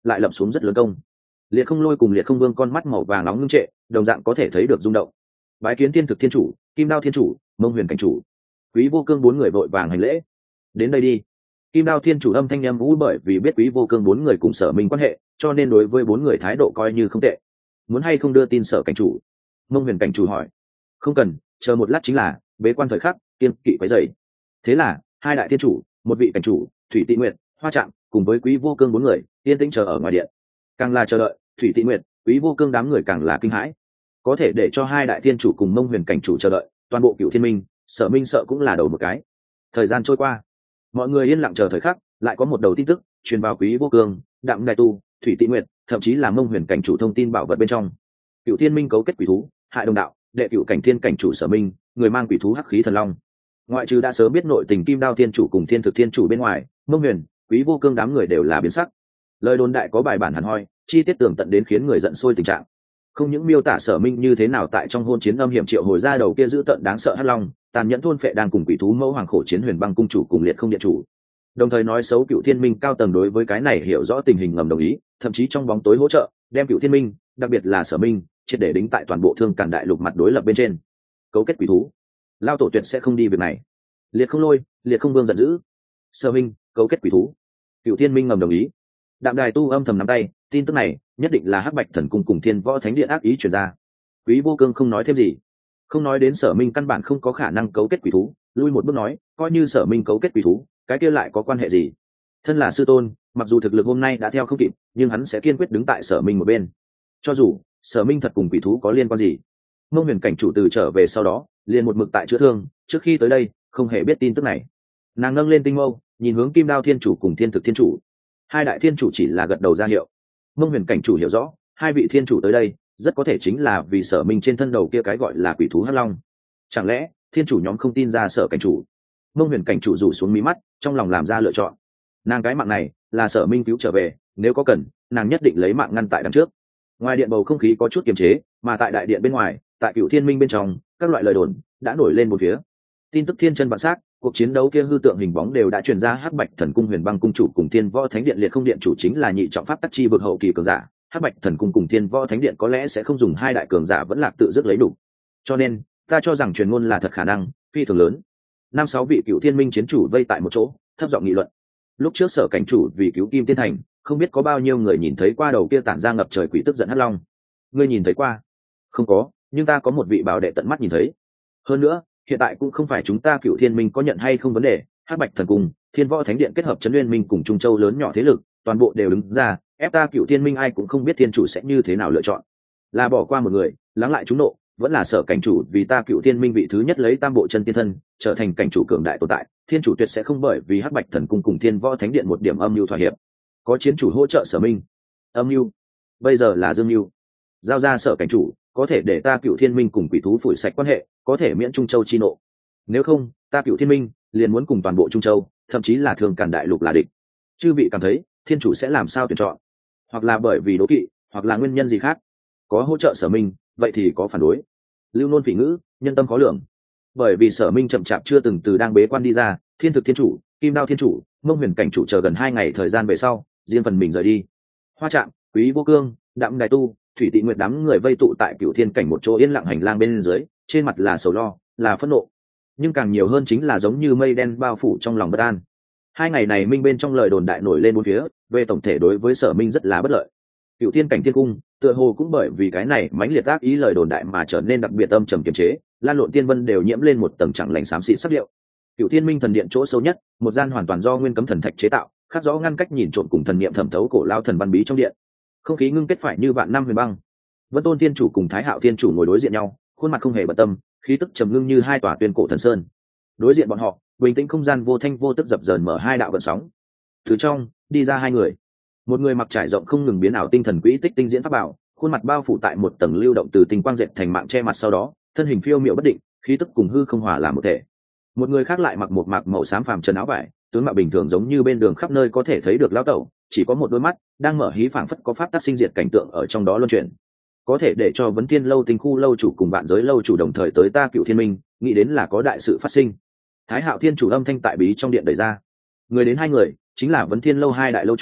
lại lập xuống rất lớn công. Liệt Không Lôi cùng Liệt Không Vương con mắt màu vàng nóng ngưng trệ, đồng dạng có thể thấy được rung động. Bái kiến Thiên Thực Thiên Chủ, Kim Đao Thiên Chủ, Mông Huyền Cảnh Chủ. Quý Vô Cương bốn người vội vàng hành lễ. Đến đây đi. Kim Đao Thiên Chủ âm thanh em vũ, bởi vì biết Quý Vô Cương bốn người cùng Sở Minh quan hệ, cho nên đối với bốn người thái độ coi như không tệ. Muốn hay không đưa tin Sở Cảnh Chủ? Mông Huyền Cảnh Chủ hỏi. Không cần, chờ một lát chính là, bế quan thời khắc, kiên kỵ quấy rầy. Thế là hai đại thiên chủ, một vị cảnh chủ, Thủy Tị Nguyệt, Hoa Trạm, cùng với Quý Vô Cương bốn người yên tĩnh chờ ở ngoài điện. Càng là chờ đợi, Thủy Tị Nguyệt, Quý Vô Cương đám người càng là kinh hãi. Có thể để cho hai đại thiên chủ cùng Mông Huyền Cảnh Chủ chờ đợi, toàn bộ Cửu Thiên Minh, Sở Minh sợ cũng là đầu một cái. Thời gian trôi qua, mọi người yên lặng chờ thời khắc, lại có một đầu tin tức truyền vào Quý Vô Cương, Đặng Ngài Tu, Thủy Tị Nguyệt, thậm chí là Mông Huyền Cảnh Chủ thông tin bảo vật bên trong. Cửu Thiên Minh cấu kết quỷ thú, hại đồng đạo, đệ cửu cảnh thiên cảnh chủ Sở Minh, người mang quỷ thú hắc khí thần long. Ngoại trừ đã sớm biết nội tình Kim Đao Thiên Chủ cùng Thiên Thực Thiên Chủ bên ngoài, Mông Huyền, Quý Vô Cương đám người đều là biến sắc. Lời đồn đại có bài bản hẳn hoi, chi tiết tường tận đến khiến người giận sôi tình trạng. Không những miêu tả Sở Minh như thế nào tại trong hôn chiến âm hiểm triệu hồi ra đầu kia giữ tận đáng sợ hắc long, tàn nhẫn thôn phệ đang cùng quỷ thú mẫu hoàng khổ chiến Huyền Băng cung chủ cùng Liệt Không điện chủ. Đồng thời nói xấu Cửu Thiên Minh cao tầng đối với cái này hiểu rõ tình hình ngầm đồng ý, thậm chí trong bóng tối hỗ trợ, đem Cửu Thiên Minh, đặc biệt là Sở Minh, triệt để đính tại toàn bộ Thương Càn đại lục mặt đối lập bên trên. Cấu kết quỷ thú, lao tổ tuyệt sẽ không đi việc này. Liệt Không Lôi, Liệt Không Vương giận dữ. Sở Minh, cấu kết quỷ thú. Cửu Thiên Minh ngầm đồng ý. Đạm Đài Tu âm thầm nắm tay, tin tức này nhất định là Hắc Bạch Thần Cung cùng Thiên Võ Thánh Điện ác ý truyền ra. Quý Vô Cương không nói thêm gì, không nói đến Sở Minh căn bản không có khả năng cấu kết quỷ thú, lui một bước nói, coi như Sở Minh cấu kết quỷ thú, cái kia lại có quan hệ gì? Thân là sư tôn, mặc dù thực lực hôm nay đã theo không kịp, nhưng hắn sẽ kiên quyết đứng tại Sở Minh một bên. Cho dù Sở Minh thật cùng quỷ thú có liên quan gì. Mông Huyền Cảnh Chủ từ trở về sau đó, liền một mực tại chữa thương, trước khi tới đây không hề biết tin tức này. Nàng nâng lên tinh mâu, nhìn hướng Kim Đao Thiên Chủ cùng Thiên Thực Thiên Chủ. Hai đại thiên chủ chỉ là gật đầu ra hiệu. Mông Huyền Cảnh Chủ hiểu rõ, hai vị thiên chủ tới đây rất có thể chính là vì Sở Minh trên thân đầu kia cái gọi là quỷ thú hắc long. Chẳng lẽ thiên chủ nhóm không tin ra Sở Cảnh Chủ? Mông Huyền Cảnh Chủ rủ xuống mí mắt, trong lòng làm ra lựa chọn. Nàng cái mạng này là Sở Minh cứu trở về, nếu có cần, nàng nhất định lấy mạng ngăn tại đằng trước. Ngoài điện bầu không khí có chút kiềm chế, mà tại đại điện bên ngoài, tại Cửu Thiên Minh bên trong, các loại lời đồn đã nổi lên một phía. Tin tức thiên chân vạn sắc, cuộc chiến đấu kia hư tượng hình bóng đều đã truyền ra. Hắc Bạch Thần Cung Huyền Băng cung chủ cùng Thiên Võ Thánh Điện Liệt Không điện chủ chính là nhị trọng pháp tắc chi vực hậu kỳ cường giả. Hắc Bạch Thần Cung cùng Thiên Võ Thánh Điện có lẽ sẽ không dùng hai đại cường giả vẫn lạc tự dứt lấy đủ. Cho nên, ta cho rằng truyền ngôn là thật khả năng phi thường lớn. Năm sáu vị Cửu Thiên Minh chiến chủ vây tại một chỗ, thấp giọng nghị luận. Lúc trước Sở Cảnh Chủ vì cứu Kim Tiên Thành, không biết có bao nhiêu người nhìn thấy qua đầu kia tản ra ngập trời quỷ tức giận hắc long. Ngươi nhìn thấy qua? Không có, nhưng ta có một vị bảo đệ tận mắt nhìn thấy. Hơn nữa, hiện tại cũng không phải chúng ta Cửu Thiên Minh có nhận hay không vấn đề, Hắc Bạch Thần Cung, Thiên Võ Thánh Điện kết hợp Trấn Nguyên Minh cùng Trung Châu lớn nhỏ thế lực, toàn bộ đều đứng ra, ép ta Cửu Thiên Minh ai cũng không biết thiên chủ sẽ như thế nào lựa chọn. Là bỏ qua một người, lắng lại chúng nộ, vẫn là Sở Cảnh Chủ vì ta Cửu Thiên Minh vị thứ nhất lấy Tam Bộ Chân Tiên thân, trở thành cảnh chủ cường đại tồn tại, thiên chủ tuyệt sẽ không bởi vì Hắc Bạch Thần Cung cùng Thiên Võ Thánh Điện một điểm âm mưu thỏa hiệp. Có chiến chủ hỗ trợ Sở Minh. Âm mưu? Bây giờ là dương mưu. Giao ra Sở Cảnh Chủ, có thể để ta Cửu Thiên Minh cùng quỷ thú phủi sạch quan hệ, có thể miễn Trung Châu chi nộ. Nếu không, ta Cửu Thiên Minh liền muốn cùng toàn bộ Trung Châu, thậm chí là Thương Càn đại lục là địch. Chư vị cảm thấy, thiên chủ sẽ làm sao tuyển chọn? Hoặc là bởi vì đố kỵ, hoặc là nguyên nhân gì khác? Có hỗ trợ Sở Minh, vậy thì có phản đối. Lưu nôn phỉ ngữ, nhân tâm khó lường. Bởi vì Sở Minh chậm chạp chưa từng từ đang bế quan đi ra, Thiên Thực Thiên Chủ, Kim Đao Thiên Chủ, Mông Huyền Cảnh Chủ chờ gần hai ngày thời gian về sau, riêng phần mình rời đi. Hoa Trạm, Quý Vô Cương, Đạm Đài Tu, Thủy Tị Nguyệt đám người vây tụ tại Cửu Thiên cảnh một chỗ yên lặng hành lang bên dưới, trên mặt là sầu lo, là phẫn nộ, nhưng càng nhiều hơn chính là giống như mây đen bao phủ trong lòng bất an. Hai ngày này Minh bên trong lời đồn đại nổi lên bốn phía, về tổng thể đối với Sở Minh rất là bất lợi. Cửu Thiên cảnh thiên cung, tựa hồ cũng bởi vì cái này mãnh liệt ác ý lời đồn đại mà trở nên đặc biệt âm trầm kiềm chế, lan lộn tiên vân đều nhiễm lên một tầng chẳng lành xám xịt sắc điệu. Cửu Thiên Minh thần điện chỗ sâu nhất, một gian hoàn toàn do nguyên cấm thần thạch chế tạo, khắc rõ ngăn cách nhìn trộm cùng thần niệm thẩm thấu cổ lao thần văn bí trong điện. Không khí ngưng kết phải như vạn năm huyền băng. Vân Tôn Thiên Chủ cùng Thái Hạo Thiên Chủ ngồi đối diện nhau, khuôn mặt không hề bận tâm, khí tức trầm ngưng như hai tòa tuyên cổ thần sơn. Đối diện bọn họ, bình tĩnh không gian vô thanh vô tức dập dờn mở hai đạo vận sóng. Từ trong đi ra hai người, một người mặc trải rộng không ngừng biến ảo tinh thần quỹ tích tinh diễn pháp bảo, khuôn mặt bao phủ tại một tầng lưu động từ tinh quang dệt thành mạng che mặt, sau đó thân hình phiêu miệu bất định, khí tức cùng hư không hòa làm một thể. Một người khác lại mặc một mạc màu xám phàm trần áo vải, tướng mạo bình thường giống như bên đường khắp nơi có thể thấy được lão tẩu, chỉ có một đôi mắt đang mở hí phảng phất có pháp tác sinh diệt cảnh tượng ở trong đó luân chuyển. Có thể để cho Vấn Thiên lâu tinh khu lâu chủ cùng vạn giới lâu chủ đồng thời tới ta Cửu Thiên Minh, nghĩ đến là có đại sự phát sinh. Thái Hạo Thiên Chủ âm thanh tại bí trong điện đẩy ra. Người đến hai người chính là Vấn Thiên lâu hai đại lâu chủ,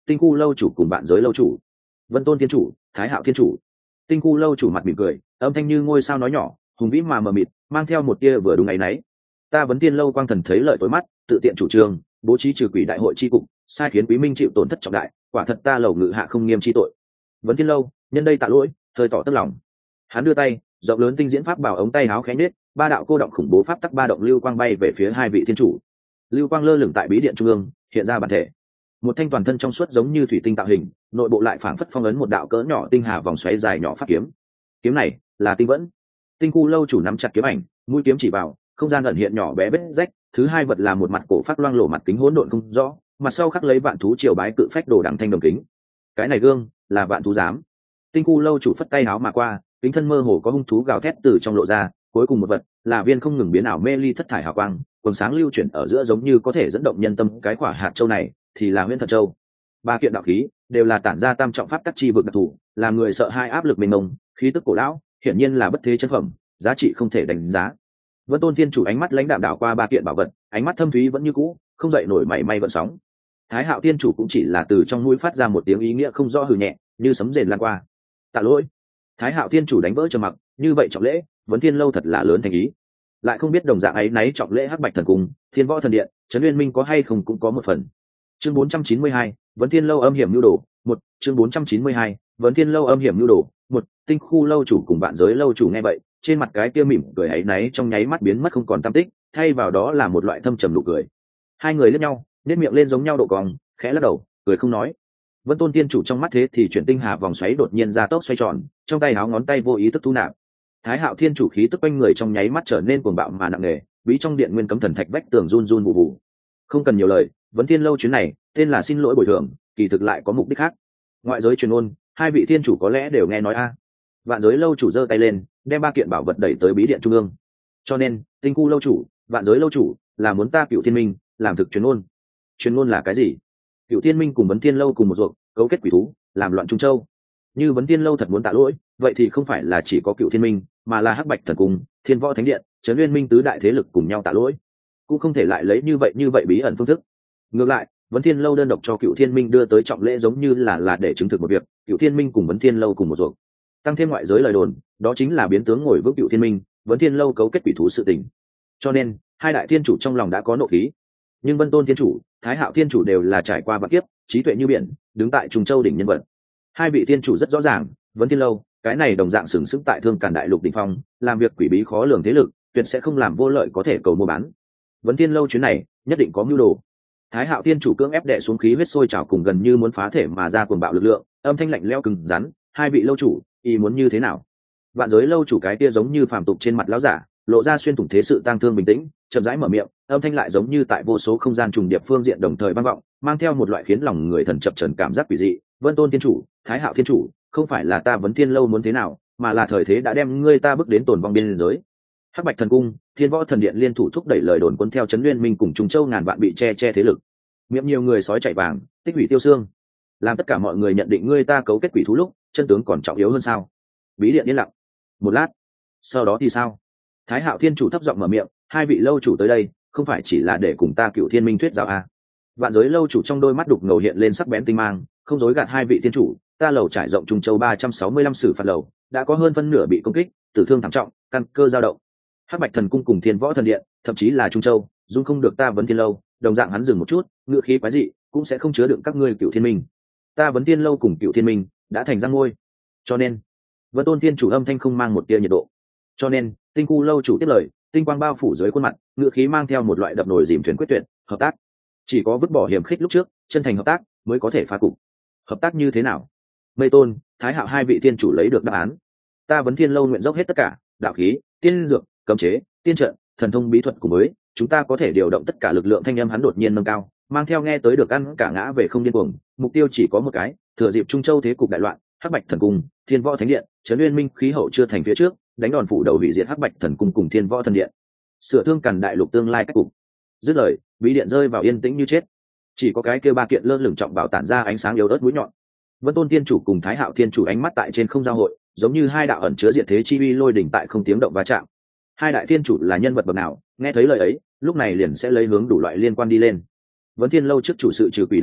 tinh khu lâu chủ cùng bạn giới lâu chủ, Vân Tôn Thiên Chủ, Thái Hạo Thiên Chủ. Tinh khu lâu chủ mặt mỉm cười, âm thanh như ngôi sao nói nhỏ, hùng vĩ mà mờ mịt, mang theo một tia vừa đúng ấy nấy. Ta Vấn Tiên lâu quang thần thấy lợi tối mắt, tự tiện chủ trương, bố trí trừ quỷ đại hội chi cục, sai khiến quý minh chịu tổn thất trọng đại, quả thật ta lầu ngự hạ không nghiêm chi tội. Vấn Tiên lâu, nhân đây tạ lỗi, hơi tỏ tức lòng. Hắn đưa tay, rộng lớn tinh diễn pháp bảo ống tay áo khẽ nết, ba đạo cô động khủng bố pháp tắc ba động lưu quang bay về phía hai vị thiên chủ. Lưu quang lơ lửng tại bí điện trung ương, hiện ra bản thể. Một thanh toàn thân trong suốt giống như thủy tinh tạo hình, nội bộ lại phảng phất phong ấn một đạo cỡ nhỏ tinh hà vòng xoáy dài nhỏ pháp kiếm. Kiếm này là tinh vẫn. Tinh khu lâu chủ nắm chặt kiếm ảnh, mũi kiếm chỉ vào, không gian ẩn hiện nhỏ bé vết rách. Thứ hai vật là một mặt cổ phát loang lổ mặt kính hỗn độn không rõ, mặt sau khắc lấy vạn thú triều bái cự phách đồ đằng thanh đồng kính. Cái này gương là vạn thú giám. Tinh khu lâu chủ phất tay áo mà qua, kính thân mơ hồ có hung thú gào thét từ trong lộ ra. Cuối cùng một vật là viên không ngừng biến ảo mê ly thất thải hào quang, quần sáng lưu chuyển ở giữa giống như có thể dẫn động nhân tâm. Cái quả hạt châu này thì là huyễn thật châu. Ba kiện đạo khí đều là tản ra tam trọng pháp tắc chi vực đặc thù, làm người sợ hai áp lực mênh mông, khí tức cổ lão, hiển nhiên là bất thế chân phẩm, giá trị không thể đánh giá. Vân Tôn Thiên Chủ ánh mắt lãnh đạm đảo qua ba kiện bảo vật, ánh mắt thâm thúy vẫn như cũ, không dậy nổi mảy may gợn sóng. Thái Hạo Thiên Chủ cũng chỉ là từ trong mũi phát ra một tiếng ý nghĩa không rõ hừ nhẹ, như sấm rền lan qua. Tạ lỗi. Thái Hạo Thiên Chủ đánh vỡ trầm mặc, như vậy trọng lễ, Vấn Thiên lâu thật là lớn thành ý. Lại không biết đồng dạng ấy náy trọng lễ Hắc Bạch Thần Cung, Thiên Võ Thần Điện, Trấn Uyên Minh có hay không cũng có một phần. Chương bốn trăm chín mươi hai, Vấn Thiên lâu âm hiểm nhu đồ, một, chương bốn trăm chín mươi hai, Vấn Thiên lâu âm hiểm nhu đồ, một, tinh khu lâu chủ cùng bạn giới lâu chủ nghe vậy, trên mặt cái kia mỉm cười ấy náy trong nháy mắt biến mất không còn tăm tích, thay vào đó là một loại thâm trầm nụ cười. Hai người liếc nhau, nét miệng lên giống nhau độ cong, khẽ lắc đầu, cười không nói. Vân Tôn Tiên Chủ trong mắt thế thì chuyển tinh hà vòng xoáy đột nhiên ra tốc xoay tròn, trong tay áo ngón tay vô ý thức thu nạp. Thái Hạo Thiên Chủ khí tức quanh người trong nháy mắt trở nên cuồng bạo mà nặng nề, bí trong điện nguyên cấm thần thạch vách tường run run vụ vụ. Không cần nhiều lời, Vấn Thiên lâu chuyến này, tên là xin lỗi bồi thường, kỳ thực lại có mục đích khác. Ngoại giới truyền ngôn, hai vị thiên chủ có lẽ đều nghe nói a. Vạn giới lâu chủ giơ tay lên, đem ba kiện bảo vật đẩy tới bí điện trung ương. Cho nên, tinh khu lâu chủ, vạn giới lâu chủ, là muốn ta Cựu Thiên Minh làm thực truyền ngôn. Truyền ngôn là cái gì? Cựu Thiên Minh cùng Vấn Thiên lâu cùng một ruột, cấu kết quỷ thú, làm loạn Trung Châu. Như Vấn Thiên lâu thật muốn tạ lỗi, vậy thì không phải là chỉ có Cựu Thiên Minh, mà là Hắc Bạch Thần Cung, Thiên Võ Thánh Điện, Trấn Uyên Minh tứ đại thế lực cùng nhau tạ lỗi. Cũng không thể lại lấy như vậy như vậy bí ẩn phương thức. Ngược lại, Vấn Thiên lâu đơn độc cho Cựu Thiên Minh đưa tới trọng lễ giống như là là để chứng thực một việc, Cựu Thiên Minh cùng Vấn Thiên lâu cùng một ruột. Tăng thêm ngoại giới lời đồn, đó chính là biến tướng ngồi vững Cựu Thiên Minh, Vấn Thiên lâu cấu kết quỷ thú sự tình. Cho nên, hai đại thiên chủ trong lòng đã có nộ khí. Nhưng Vân Tôn thiên chủ, Thái Hạo thiên chủ đều là trải qua vạn kiếp, trí tuệ như biển, đứng tại Trung Châu đỉnh nhân vật. Hai vị thiên chủ rất rõ ràng, Vấn Thiên lâu, cái này đồng dạng sừng sững tại Thương Càn đại lục đỉnh phong, làm việc quỷ bí khó lường thế lực, tuyệt sẽ không làm vô lợi có thể cầu mua bán. Vấn Thiên lâu chuyến này, nhất định có mưu đồ. Thái Hạo thiên chủ cưỡng ép đè xuống khí huyết sôi trào cùng gần như muốn phá thể mà ra cuồng bạo lực lượng, âm thanh lạnh lẽo cứng rắn, hai vị lâu chủ, ý muốn như thế nào? Vạn giới lâu chủ cái kia giống như phàm tục trên mặt lão giả, lộ ra xuyên thủng thế sự tang thương bình tĩnh, chậm rãi mở miệng, âm thanh lại giống như tại vô số không gian trùng điệp phương diện đồng thời vang vọng, mang theo một loại khiến lòng người thần chập chờn cảm giác quỷ dị. Vân Tôn thiên chủ, Thái Hạo thiên chủ, không phải là ta Vấn Thiên lâu muốn thế nào, mà là thời thế đã đem ngươi ta bước đến tổn vong biên giới. Hắc Bạch Thần Cung, Thiên Võ Thần Điện liên thủ thúc đẩy lời đồn cuốn theo Trấn Uyên Minh cùng Trung Châu ngàn vạn bị che che thế lực. Miệng nhiều người sói chạy vàng, tích hủy tiêu xương. Làm tất cả mọi người nhận định ngươi ta cấu kết quỷ thú lúc, chân tướng còn trọng yếu hơn sao? Bí điện yên lặng. Một lát, sau đó thì sao? Thái Hạo thiên chủ thấp giọng mở miệng, hai vị lâu chủ tới đây, không phải chỉ là để cùng ta Cựu Thiên Minh thuyết giáo à? Vạn giới lâu chủ trong đôi mắt đục ngầu hiện lên sắc bén tinh mang, không dối gạt hai vị thiên chủ, ta lầu trải rộng Trung Châu ba trăm sáu mươi lăm sử phạt lầu, đã có hơn phân nửa bị công kích, tử thương thảm trọng, căn cơ dao động. Hắc Bạch Thần Cung cùng Thiên Võ Thần Điện, thậm chí là Trung Châu, dung không được ta Vấn Thiên lâu, đồng dạng hắn dừng một chút, ngựa khí quái dị, cũng sẽ không chứa đựng các ngươi Cựu Thiên Minh. Ta Vấn Thiên lâu cùng Cựu Thiên Minh đã thành răng ngôi. Cho nên, Vân Tôn thiên chủ âm thanh không mang một tia nhiệt độ. Cho nên, tinh khu lâu chủ tiếp lời, tinh quang bao phủ dưới khuôn mặt, ngựa khí mang theo một loại đập nồi dìm thuyền quyết tuyệt, hợp tác. Chỉ có vứt bỏ hiểm khích lúc trước, chân thành hợp tác mới có thể phá cục. Hợp tác như thế nào? Mây Tôn, Thái Hạo hai vị thiên chủ lấy được đáp án. Ta Vấn Thiên lâu nguyện dốc hết tất cả, đạo khí, tiên dược, cấm chế, tiên trận, thần thông bí thuật cùng với, chúng ta có thể điều động tất cả lực lượng thanh âm hắn đột nhiên nâng cao, mang theo nghe tới được ăn cả ngã về không điên cuồng, mục tiêu chỉ có một cái, thừa dịp Trung Châu thế cục đại loạn, Hắc Bạch Thần Cung, Thiên Võ Thánh Điện, Trấn Uyên Minh khí hậu chưa thành phía trước, đánh đòn phủ đầu hủy diệt Hắc Bạch Thần Cung cùng Thiên Võ Thần Điện, sửa Thương Càn đại lục tương lai cách cục. Dứt lời, bí điện rơi vào yên tĩnh như chết, chỉ có cái kia ba kiện lơ lửng trọng bảo tản ra ánh sáng yếu ớt mũi nhọn. Vân Tôn thiên chủ cùng Thái Hạo thiên chủ ánh mắt tại trên không giao hội, giống như hai đạo ẩn chứa diệt thế chi uy lôi đỉnh tại không tiếng động va chạm. Hai đại thiên chủ là nhân vật bậc nào, nghe thấy lời ấy, lúc này liền sẽ lấy hướng đủ loại liên quan đi lên. Vấn Thiên lâu trước chủ sự trừ quỷ đại hội,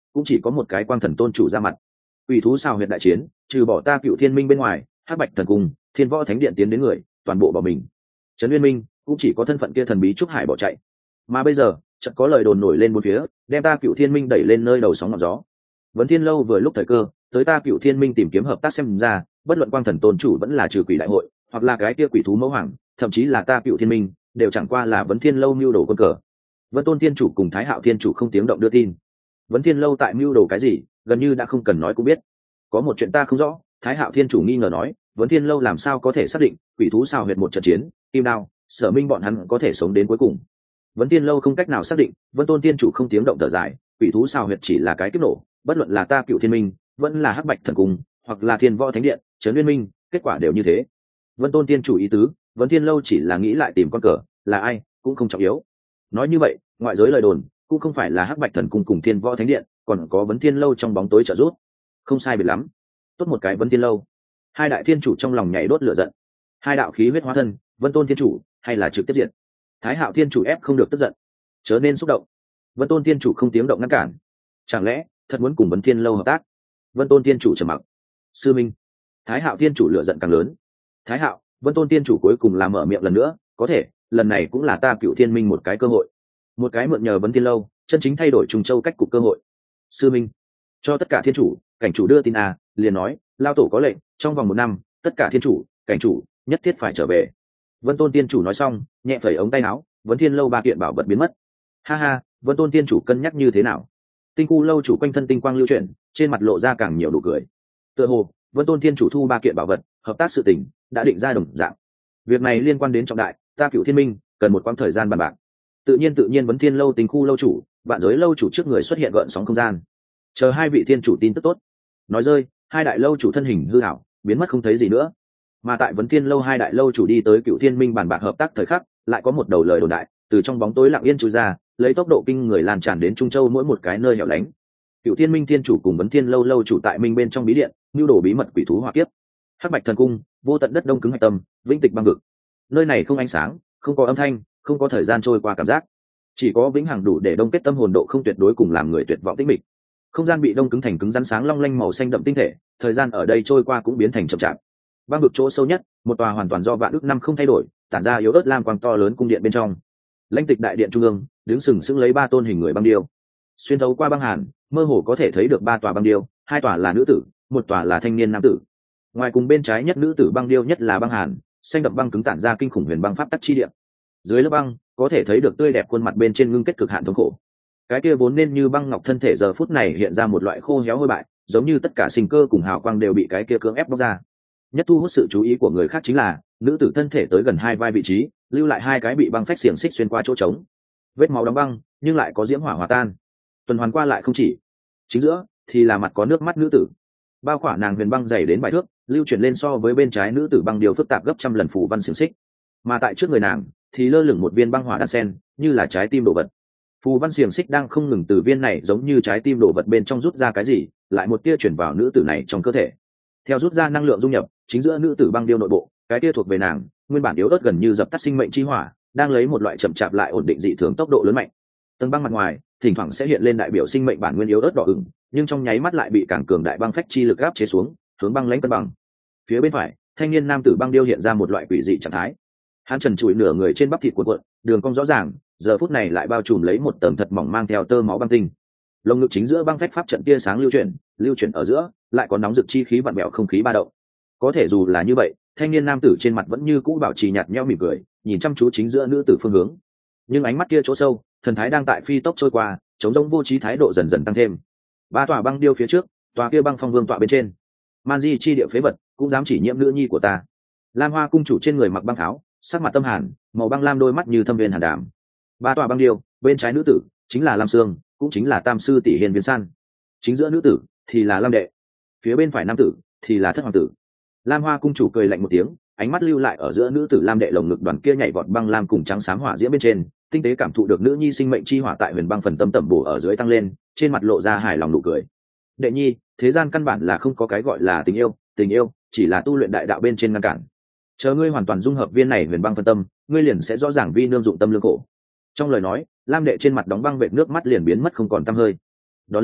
cũng chỉ có một cái quang thần tôn chủ ra mặt. Quỷ thú xào huyệt đại chiến, trừ bỏ ta Cựu Thiên Minh bên ngoài, Hắc Bạch thần cung, Thiên Võ Thánh Điện tiến đến người, toàn bộ bỏ mình. Trấn Nguyên Minh cũng chỉ có thân phận kia thần bí Trúc Hải bỏ chạy. Mà bây giờ, chợt có lời đồn nổi lên bốn phía, đem ta Cựu Thiên Minh đẩy lên nơi đầu sóng ngọn gió. Vấn Thiên lâu vừa lúc thời cơ, tới ta Cựu Thiên Minh tìm kiếm hợp tác xem ra, bất luận quang thần tôn chủ vẫn là trừ quỷ đại hội, hoặc là cái kia quỷ thú mẫu hoàng, thậm chí là ta Cựu Thiên Minh, đều chẳng qua là Vấn Thiên lâu mưu đồ quân cờ. Vân Tôn Thiên chủ cùng Thái Hạo Thiên chủ không tiếng động đưa tin. Vấn Thiên lâu tại mưu đồ cái gì, gần như đã không cần nói cũng biết. Có một chuyện ta không rõ, Thái Hạo Thiên chủ nghi ngờ nói, Vấn Thiên lâu làm sao có thể xác định quỷ thú xào huyệt một trận chiến, Kim Đao, Sở Minh bọn hắn có thể sống đến cuối cùng. Vấn Thiên lâu không cách nào xác định, Vân Tôn Thiên chủ không tiếng động thở dài, quỷ thú xào huyệt chỉ là cái kiếp nổ, bất luận là ta Cựu Thiên Minh, vẫn là Hắc Bạch thần cung, hoặc là Thiên Võ Thánh Điện, Trấn Nguyên Minh, kết quả đều như thế. Vân Tôn Thiên chủ ý tứ, Vấn Thiên lâu chỉ là nghĩ lại tìm con cờ, là ai cũng không trọng yếu. Nói như vậy, ngoại giới lời đồn cũng không phải là Hắc Bạch thần cung cùng Thiên Võ Thánh Điện, còn có Vấn Thiên lâu trong bóng tối trợ giúp. Không sai biệt lắm. Tốt một cái Vấn Thiên lâu. Hai đại thiên chủ trong lòng nhảy đốt lửa giận. Hai đạo khí huyết hóa thân, Vân Tôn Thiên chủ hay là trực tiếp diện. Thái Hạo Thiên chủ ép không được tức giận, chớ nên xúc động. Vân Tôn Thiên chủ không tiếng động ngăn cản. Chẳng lẽ thật muốn cùng Vấn Thiên lâu hợp tác? Vân Tôn Thiên chủ trầm mặc. Sư Minh. Thái Hạo Thiên chủ lửa giận càng lớn. Thái Hạo, Vân Tôn Thiên chủ cuối cùng làm mở miệng lần nữa, có thể, lần này cũng là ta Cựu Thiên Minh một cái cơ hội, một cái mượn nhờ Vấn Thiên lâu, chân chính thay đổi Trùng Châu cách cục cơ hội. Sư Minh, cho tất cả thiên chủ, cảnh chủ đưa tin à, liền nói, lao tổ có lệnh, trong vòng một năm, tất cả thiên chủ, cảnh chủ nhất thiết phải trở về. Vân Tôn Tiên chủ nói xong, nhẹ phẩy ống tay áo, Vấn Thiên lâu ba kiện bảo vật biến mất. Ha ha, Vân Tôn Tiên chủ cân nhắc như thế nào? Tinh Khu lâu chủ quanh thân tinh quang lưu chuyển, trên mặt lộ ra càng nhiều nụ cười. Tựa hồ, Vân Tôn Tiên chủ thu ba kiện bảo vật, hợp tác sự tình đã định ra đồng dạng. Việc này liên quan đến trọng đại, ta Cựu Thiên Minh cần một quãng thời gian bàn bạc. Tự nhiên tự nhiên Vấn Thiên lâu Tinh Khu lâu chủ, vạn giới lâu chủ trước người xuất hiện gợn sóng không gian. Chờ hai vị thiên chủ tin tức tốt. Nói rơi, hai đại lâu chủ thân hình hư ảo, biến mất không thấy gì nữa. Mà tại Vấn Thiên lâu hai đại lâu chủ đi tới Cựu Thiên Minh bàn bạc hợp tác thời khắc, lại có một đầu lời đồn đại từ trong bóng tối lặng yên trôi ra, lấy tốc độ kinh người lan tràn đến Trung Châu mỗi một cái nơi hẻo lánh. Cựu Thiên Minh thiên chủ cùng Vấn Thiên lâu lâu chủ tại Minh bên trong bí điện, nưu đồ bí mật quỷ thú hỏa kiếp. Hắc Bạch thần cung, vô tận đất đông cứng hạch tâm, vĩnh tịch băng vực. Nơi này không ánh sáng, không có âm thanh, không có thời gian trôi qua cảm giác, chỉ có vĩnh hằng đủ để đông kết tâm hồn độ không tuyệt đối cùng làm người tuyệt vọng tĩnh mịch. Không gian bị đông cứng thành cứng rắn sáng long lanh màu xanh đậm tinh thể, thời gian ở đây trôi qua cũng biến thành chậm chạp. Băng vực chỗ sâu nhất, một tòa hoàn toàn do vạn ước năm không thay đổi, tản ra yếu ớt lam quang to lớn cung điện bên trong. Lãnh tịch đại điện trung ương, đứng sừng sững lấy ba tôn hình người băng điêu. Xuyên thấu qua băng hàn, mơ hồ có thể thấy được ba tòa băng điêu, hai tòa là nữ tử, một tòa là thanh niên nam tử. Ngoài cùng bên trái nhất nữ tử băng điêu nhất là băng hàn, xanh đậm băng cứng tản ra kinh khủng huyền băng pháp tắc chi điện. Dưới lớp băng, có thể thấy được tươi đẹp khuôn mặt bên trên ngưng kết cực hạn thống khổ. Cái kia vốn nên như băng ngọc thân thể giờ phút này hiện ra một loại khô héo hôi bại, giống như tất cả sinh cơ cùng hào quang đều bị cái kia cưỡng ép bóc ra. Nhất thu hút sự chú ý của người khác chính là nữ tử thân thể tới gần hai vai vị trí, lưu lại hai cái bị băng phách xiềng xích xuyên qua chỗ trống, vết máu đóng băng nhưng lại có diễm hỏa hòa tan, tuần hoàn qua lại không chỉ. Chính giữa thì là mặt có nước mắt nữ tử, bao khỏa nàng huyền băng dày đến bài thước, lưu chuyển lên so với bên trái nữ tử băng điều phức tạp gấp trăm lần phủ văn xiềng xích, mà tại trước người nàng thì lơ lửng một viên băng hỏa đan sen, như là trái tim đồ vật. Phù văn xiềng xích đang không ngừng từ viên này giống như trái tim đồ vật bên trong rút ra cái gì, lại một tia chuyển vào nữ tử này trong cơ thể. Theo rút ra năng lượng dung nhập, chính giữa nữ tử băng điêu nội bộ, cái tia thuộc về nàng, nguyên bản yếu ớt gần như dập tắt sinh mệnh chi hỏa, đang lấy một loại chậm chạp lại ổn định dị thường tốc độ lớn mạnh. Tầng băng mặt ngoài, thỉnh thoảng sẽ hiện lên đại biểu sinh mệnh bản nguyên yếu ớt đỏ ửng, nhưng trong nháy mắt lại bị càng cường đại băng phách chi lực áp chế xuống, hướng băng lãnh cân bằng. Phía bên phải, thanh niên nam tử băng điêu hiện ra một loại quỷ dị trạng thái. Hắn trần trụi nửa người trên bắp thịt cuộn cuộn, đường cong rõ ràng, giờ phút này lại bao trùm lấy một tầng thật mỏng mang theo tơ máu băng tinh. Lồng ngực chính giữa băng phách pháp trận tia sáng lưu chuyển, lưu chuyển ở giữa, lại có nóng rực chi khí vặn bẹo không khí ba động. Có thể dù là như vậy, thanh niên nam tử trên mặt vẫn như cũ bảo trì nhạt nhẽo mỉm cười, nhìn chăm chú chính giữa nữ tử phương hướng. Nhưng ánh mắt kia chỗ sâu, thần thái đang tại phi tốc trôi qua, chống rỗng vô trí thái độ dần dần tăng thêm. Ba tòa băng điêu phía trước, tòa kia băng phong vương tọa bên trên. Man Di chi địa phế vật, cũng dám chỉ nhiễm nữ nhi của ta. Lam Hoa cung chủ trên người mặc băng tháo, sắc mặt tâm hàn, màu băng lam đôi mắt như thâm viên hàn đàm. Ba tòa băng điêu, bên trái nữ tử chính là Lam Sương, cũng chính là Tam sư tỷ Hiên Viên San. Chính giữa nữ tử thì là Lam đệ, phía bên phải nam tử thì là Thất hoàng tử. Lam Hoa cung chủ cười lạnh một tiếng, ánh mắt lưu lại ở giữa nữ tử Lam đệ lồng ngực đoàn kia nhảy vọt băng lam cùng trắng xám hỏa diễm bên trên, tinh tế cảm thụ được nữ nhi sinh mệnh chi hỏa tại huyền băng phần tâm tẩm bổ ở dưới tăng lên, trên mặt lộ ra hài lòng nụ cười. Đệ nhi, thế gian căn bản là không có cái gọi là tình yêu, tình yêu chỉ là tu luyện đại đạo bên trên ngăn cản. Chờ ngươi hoàn toàn dung hợp viên này huyền băng phân tâm, ngươi liền sẽ rõ ràng vi nương dụng tâm lương khổ. Trong lời nói, Lam đệ trên mặt đóng băng vệt nước mắt liền biến mất không còn tăm hơi. Đó lấy,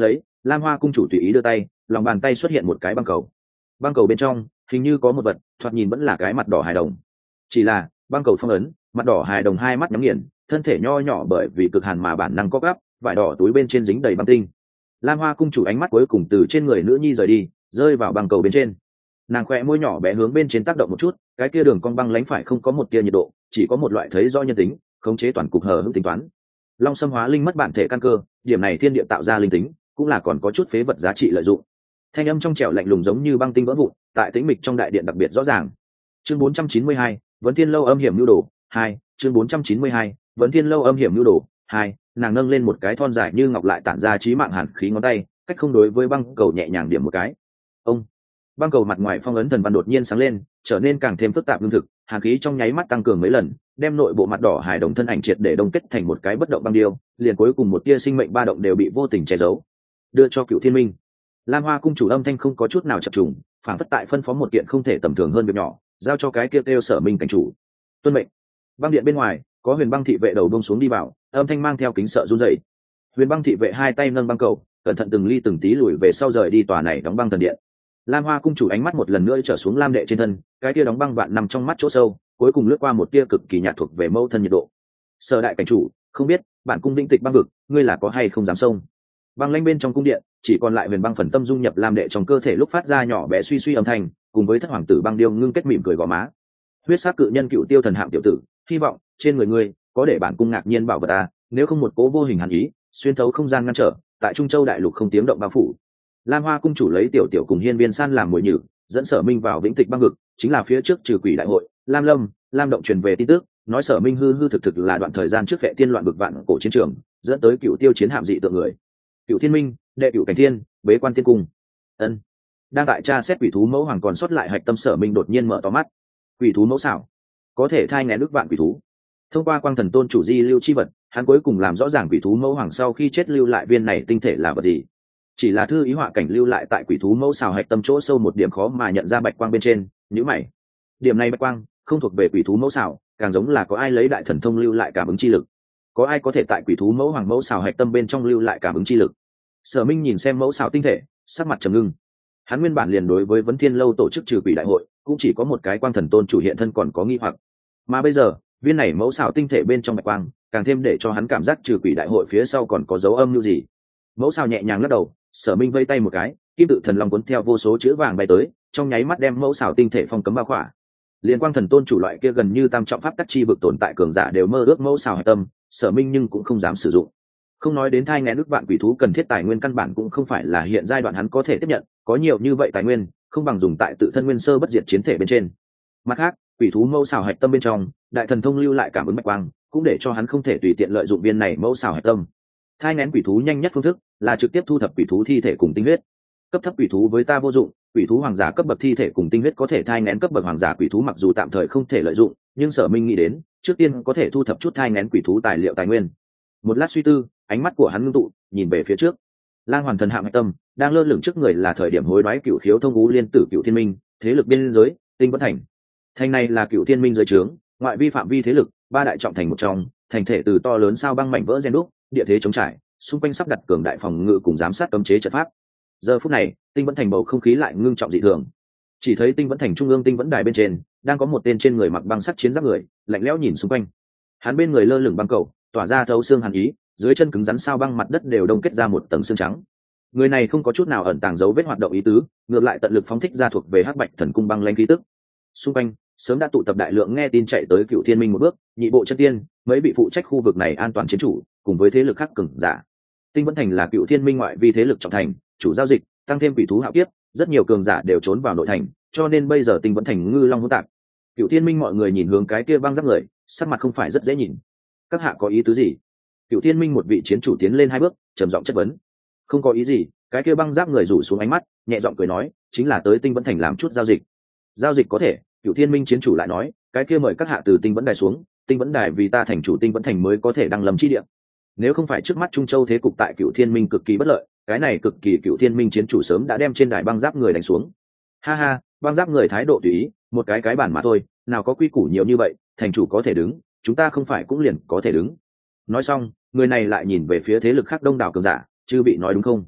Lam Hoa cung chủ tùy ý đưa tay, lòng bàn tay xuất hiện một cái băng cầu. Băng cầu bên trong hình như có một vật, thoạt nhìn vẫn là cái mặt đỏ hài đồng. Chỉ là băng cầu phong ấn, mặt đỏ hài đồng hai mắt nhắm nghiền, thân thể nho nhỏ bởi vì cực hàn mà bản năng co gắp, vải đỏ túi bên trên dính đầy băng tinh. Lam Hoa cung chủ ánh mắt cuối cùng từ trên người nữ nhi rời đi, rơi vào băng cầu bên trên. Nàng khỏe môi nhỏ bé hướng bên trên tác động một chút, cái kia đường cong băng lánh phải không có một tia nhiệt độ, chỉ có một loại thấy do nhân tính, khống chế toàn cục hờ hững tính toán. Long xâm hóa linh mất bản thể căn cơ, điểm này thiên địa tạo ra linh tính, cũng là còn có chút phế vật giá trị lợi dụng. Thanh âm trong trẻo lạnh lùng giống như băng tinh vỡ vụn, tại tĩnh mịch trong đại điện đặc biệt rõ ràng. Chương bốn trăm chín mươi hai, Vấn Thiên lâu âm hiểm nhu đồ hai. Chương bốn trăm chín mươi hai, Vấn Thiên lâu âm hiểm nhu đồ hai. Nàng nâng lên một cái thon dài như ngọc lại tản ra chí mạng hàn khí ngón tay, cách không đối với băng cầu nhẹ nhàng điểm một cái. Ông. Băng cầu mặt ngoài phong ấn thần văn đột nhiên sáng lên, trở nên càng thêm phức tạp lương thực, hàn khí trong nháy mắt tăng cường mấy lần, đem nội bộ mặt đỏ hài đồng thân ảnh triệt để đông kết thành một cái bất động băng điêu, liền cuối cùng một tia sinh mệnh ba động đều bị vô tình che giấu. Đưa cho Cựu Thiên Minh. Lam Hoa cung chủ âm thanh không có chút nào chập trùng, phản phất tại phân phó một kiện không thể tầm thường hơn việc nhỏ, giao cho cái kia kêu Sở Minh cảnh chủ. Tuân mệnh. Băng điện bên ngoài có Huyền Băng thị vệ đầu buông xuống đi vào, âm thanh mang theo kính sợ run rẩy. Huyền Băng thị vệ hai tay nâng băng cầu, cẩn thận từng ly từng tí lùi về sau rời đi tòa này đóng băng thần điện. Lam Hoa cung chủ ánh mắt một lần nữa trở xuống Lam đệ trên thân, cái kia đóng băng vạn nằm trong mắt chỗ sâu, cuối cùng lướt qua một tia cực kỳ nhạt thuộc về mâu thân nhiệt độ. Sở đại cảnh chủ, không biết bản cung định tịch băng vực, ngươi là có hay không dám xông? Băng lanh bên trong cung điện, chỉ còn lại Huyền Băng phần tâm dung nhập Lam đệ trong cơ thể lúc phát ra nhỏ bé suy suy âm thanh, cùng với thất hoàng tử băng điêu ngưng kết mỉm cười gò má. Huyết sắc cự nhân Cựu Tiêu thần hạm tiểu tử, hy vọng trên người ngươi có để bản cung ngạc nhiên bảo vật ta, nếu không một cố vô hình hàn ý, xuyên thấu không gian ngăn trở, tại Trung Châu đại lục không tiếng động bao phủ. Lam Hoa cung chủ lấy tiểu tiểu cùng Hiên Viên San làm mồi nhử, dẫn Sở Minh vào Vĩnh Tịch băng vực, chính là phía trước trừ quỷ đại hội, Lam Lâm, Lam động truyền về tin tức, nói Sở Minh hư hư thực thực là đoạn thời gian trước vệ tiên loạn vực vạn cổ chiến trường, dẫn tới Cựu Tiêu chiến hạm dị tượng người. Cựu Thiên Minh, đệ Cựu Cảnh Thiên, bế quan tiên cung. Ân. Đang tại tra xét quỷ thú mẫu hoàng còn sót lại hạch tâm Sở Minh đột nhiên mở to mắt. Quỷ thú mẫu xảo, có thể thai nghén ức vạn quỷ thú. Thông qua quang thần tôn chủ di lưu chi vật, hắn cuối cùng làm rõ ràng quỷ thú mẫu hoàng sau khi chết lưu lại viên này tinh thể là vật gì. Chỉ là thư ý họa cảnh lưu lại tại quỷ thú mẫu xào hạch tâm chỗ sâu một điểm khó mà nhận ra bạch quang bên trên, nhíu mày. Điểm này bạch quang không thuộc về quỷ thú mẫu xào, càng giống là có ai lấy đại thần thông lưu lại cảm ứng chi lực. Có ai có thể tại quỷ thú mẫu hoàng mẫu xào hạch tâm bên trong lưu lại cảm ứng chi lực? Sở Minh nhìn xem mẫu xào tinh thể, sắc mặt trầm ngưng. Hắn nguyên bản liền đối với Vấn Thiên lâu tổ chức trừ quỷ đại hội, cũng chỉ có một cái quang thần tôn chủ hiện thân còn có nghi hoặc. Mà bây giờ, viên này mẫu xào tinh thể bên trong bạch quang, càng thêm để cho hắn cảm giác trừ quỷ đại hội phía sau còn có dấu âm như gì. Mẫu xào nhẹ nhàng lắc đầu, Sở Minh vây tay một cái, kim tự thần long cuốn theo vô số chữ vàng bay tới, trong nháy mắt đem mẫu xào tinh thể phong cấm bao khỏa. Liên quang thần tôn chủ loại kia gần như tam trọng pháp tắc chi vực tồn tại cường giả đều mơ ước mẫu xào hạch tâm, Sở Minh nhưng cũng không dám sử dụng. Không nói đến thai nghén ức vạn quỷ thú cần thiết tài nguyên căn bản cũng không phải là hiện giai đoạn hắn có thể tiếp nhận, có nhiều như vậy tài nguyên, không bằng dùng tại tự thân nguyên sơ bất diệt chiến thể bên trên. Mặt khác, quỷ thú mẫu xào hạch tâm bên trong, đại thần thông lưu lại cảm ứng bạch quang, cũng để cho hắn không thể tùy tiện lợi dụng viên này mẫu xào hạch tâm. Thai nghén quỷ thú nhanh nhất phương thức là trực tiếp thu thập quỷ thú thi thể cùng tinh huyết. Cấp thấp quỷ thú với ta vô dụng, quỷ thú hoàng giả cấp bậc thi thể cùng tinh huyết có thể thai nghén cấp bậc hoàng giả quỷ thú mặc dù tạm thời không thể lợi dụng, nhưng Sở Minh nghĩ đến, trước tiên có thể thu thập chút thai nghén quỷ thú tài liệu tài nguyên. Một lát suy tư, ánh mắt của hắn ngưng tụ, nhìn về phía trước. Lang Hoàn thần hạm hạch tâm, đang lơ lửng trước người là thời điểm hối đoái Cựu Khiếu thông ngũ liên tử Cựu Thiên Minh, thế lực biên giới, Tinh Vẫn Thành. Thành này là Cựu Thiên Minh dưới trướng, ngoại vi phạm vi thế lực, ba đại trọng thành một trong, thành thể từ to lớn sao băng mảnh vỡ gen đúc, địa thế chống trải, xung quanh sắp đặt cường đại phòng ngự cùng giám sát cấm chế trận pháp. Giờ phút này, Tinh Vẫn Thành bầu không khí lại ngưng trọng dị thường. Chỉ thấy Tinh Vẫn Thành trung ương Tinh Vẫn đài bên trên, đang có một tên trên người mặc băng sắt chiến giáp người, lạnh lẽo nhìn xung quanh. Hắn bên người lơ lửng băng cầu, tỏa ra thấu xương hàn ý, dưới chân cứng rắn sao băng mặt đất đều đông kết ra một tầng xương trắng. Người này không có chút nào ẩn tàng dấu vết hoạt động ý tứ, ngược lại tận lực phóng thích ra thuộc về Hắc Bạch Thần Cung băng lãnh khí tức. Xung quanh sớm đã tụ tập đại lượng nghe tin chạy tới Cựu Thiên Minh một bước, nhị bộ chân tiên, mấy bị phụ trách khu vực này an toàn chiến chủ, cùng với thế lực khác cường giả. Tinh Vẫn Thành là Cựu Thiên Minh ngoại vi thế lực trọng thành, chủ giao dịch, tăng thêm quỷ thú hạo kiếp, rất nhiều cường giả đều trốn vào nội thành, cho nên bây giờ Tinh Vẫn Thành ngư long hỗn tạp. Cựu Thiên Minh mọi người nhìn hướng cái kia băng giáp người, sắc mặt không phải rất dễ nhìn. Các hạ có ý tứ gì? Cựu Thiên Minh một vị chiến chủ tiến lên hai bước, trầm giọng chất vấn. Không có ý gì, cái kia băng giáp người rủ xuống ánh mắt, nhẹ giọng cười nói, chính là tới Tinh Vẫn Thành làm chút giao dịch. Giao dịch có thể. Cựu Thiên Minh chiến chủ lại nói, cái kia mời các hạ từ Tinh Vẫn Đài xuống, Tinh Vẫn Đài vì ta thành chủ Tinh Vẫn Thành mới có thể đăng lâm chi địa. Nếu không phải trước mắt Trung Châu thế cục tại Cựu Thiên Minh cực kỳ bất lợi, cái này cực kỳ Cựu Thiên Minh chiến chủ sớm đã đem trên đài băng giáp người đánh xuống. Ha ha, băng giáp người thái độ tùy ý, một cái cái bản mà thôi, nào có quy củ nhiều như vậy, thành chủ có thể đứng, chúng ta không phải cũng liền có thể đứng. Nói xong, người này lại nhìn về phía thế lực khác đông đảo cường giả, chư bị nói đúng không?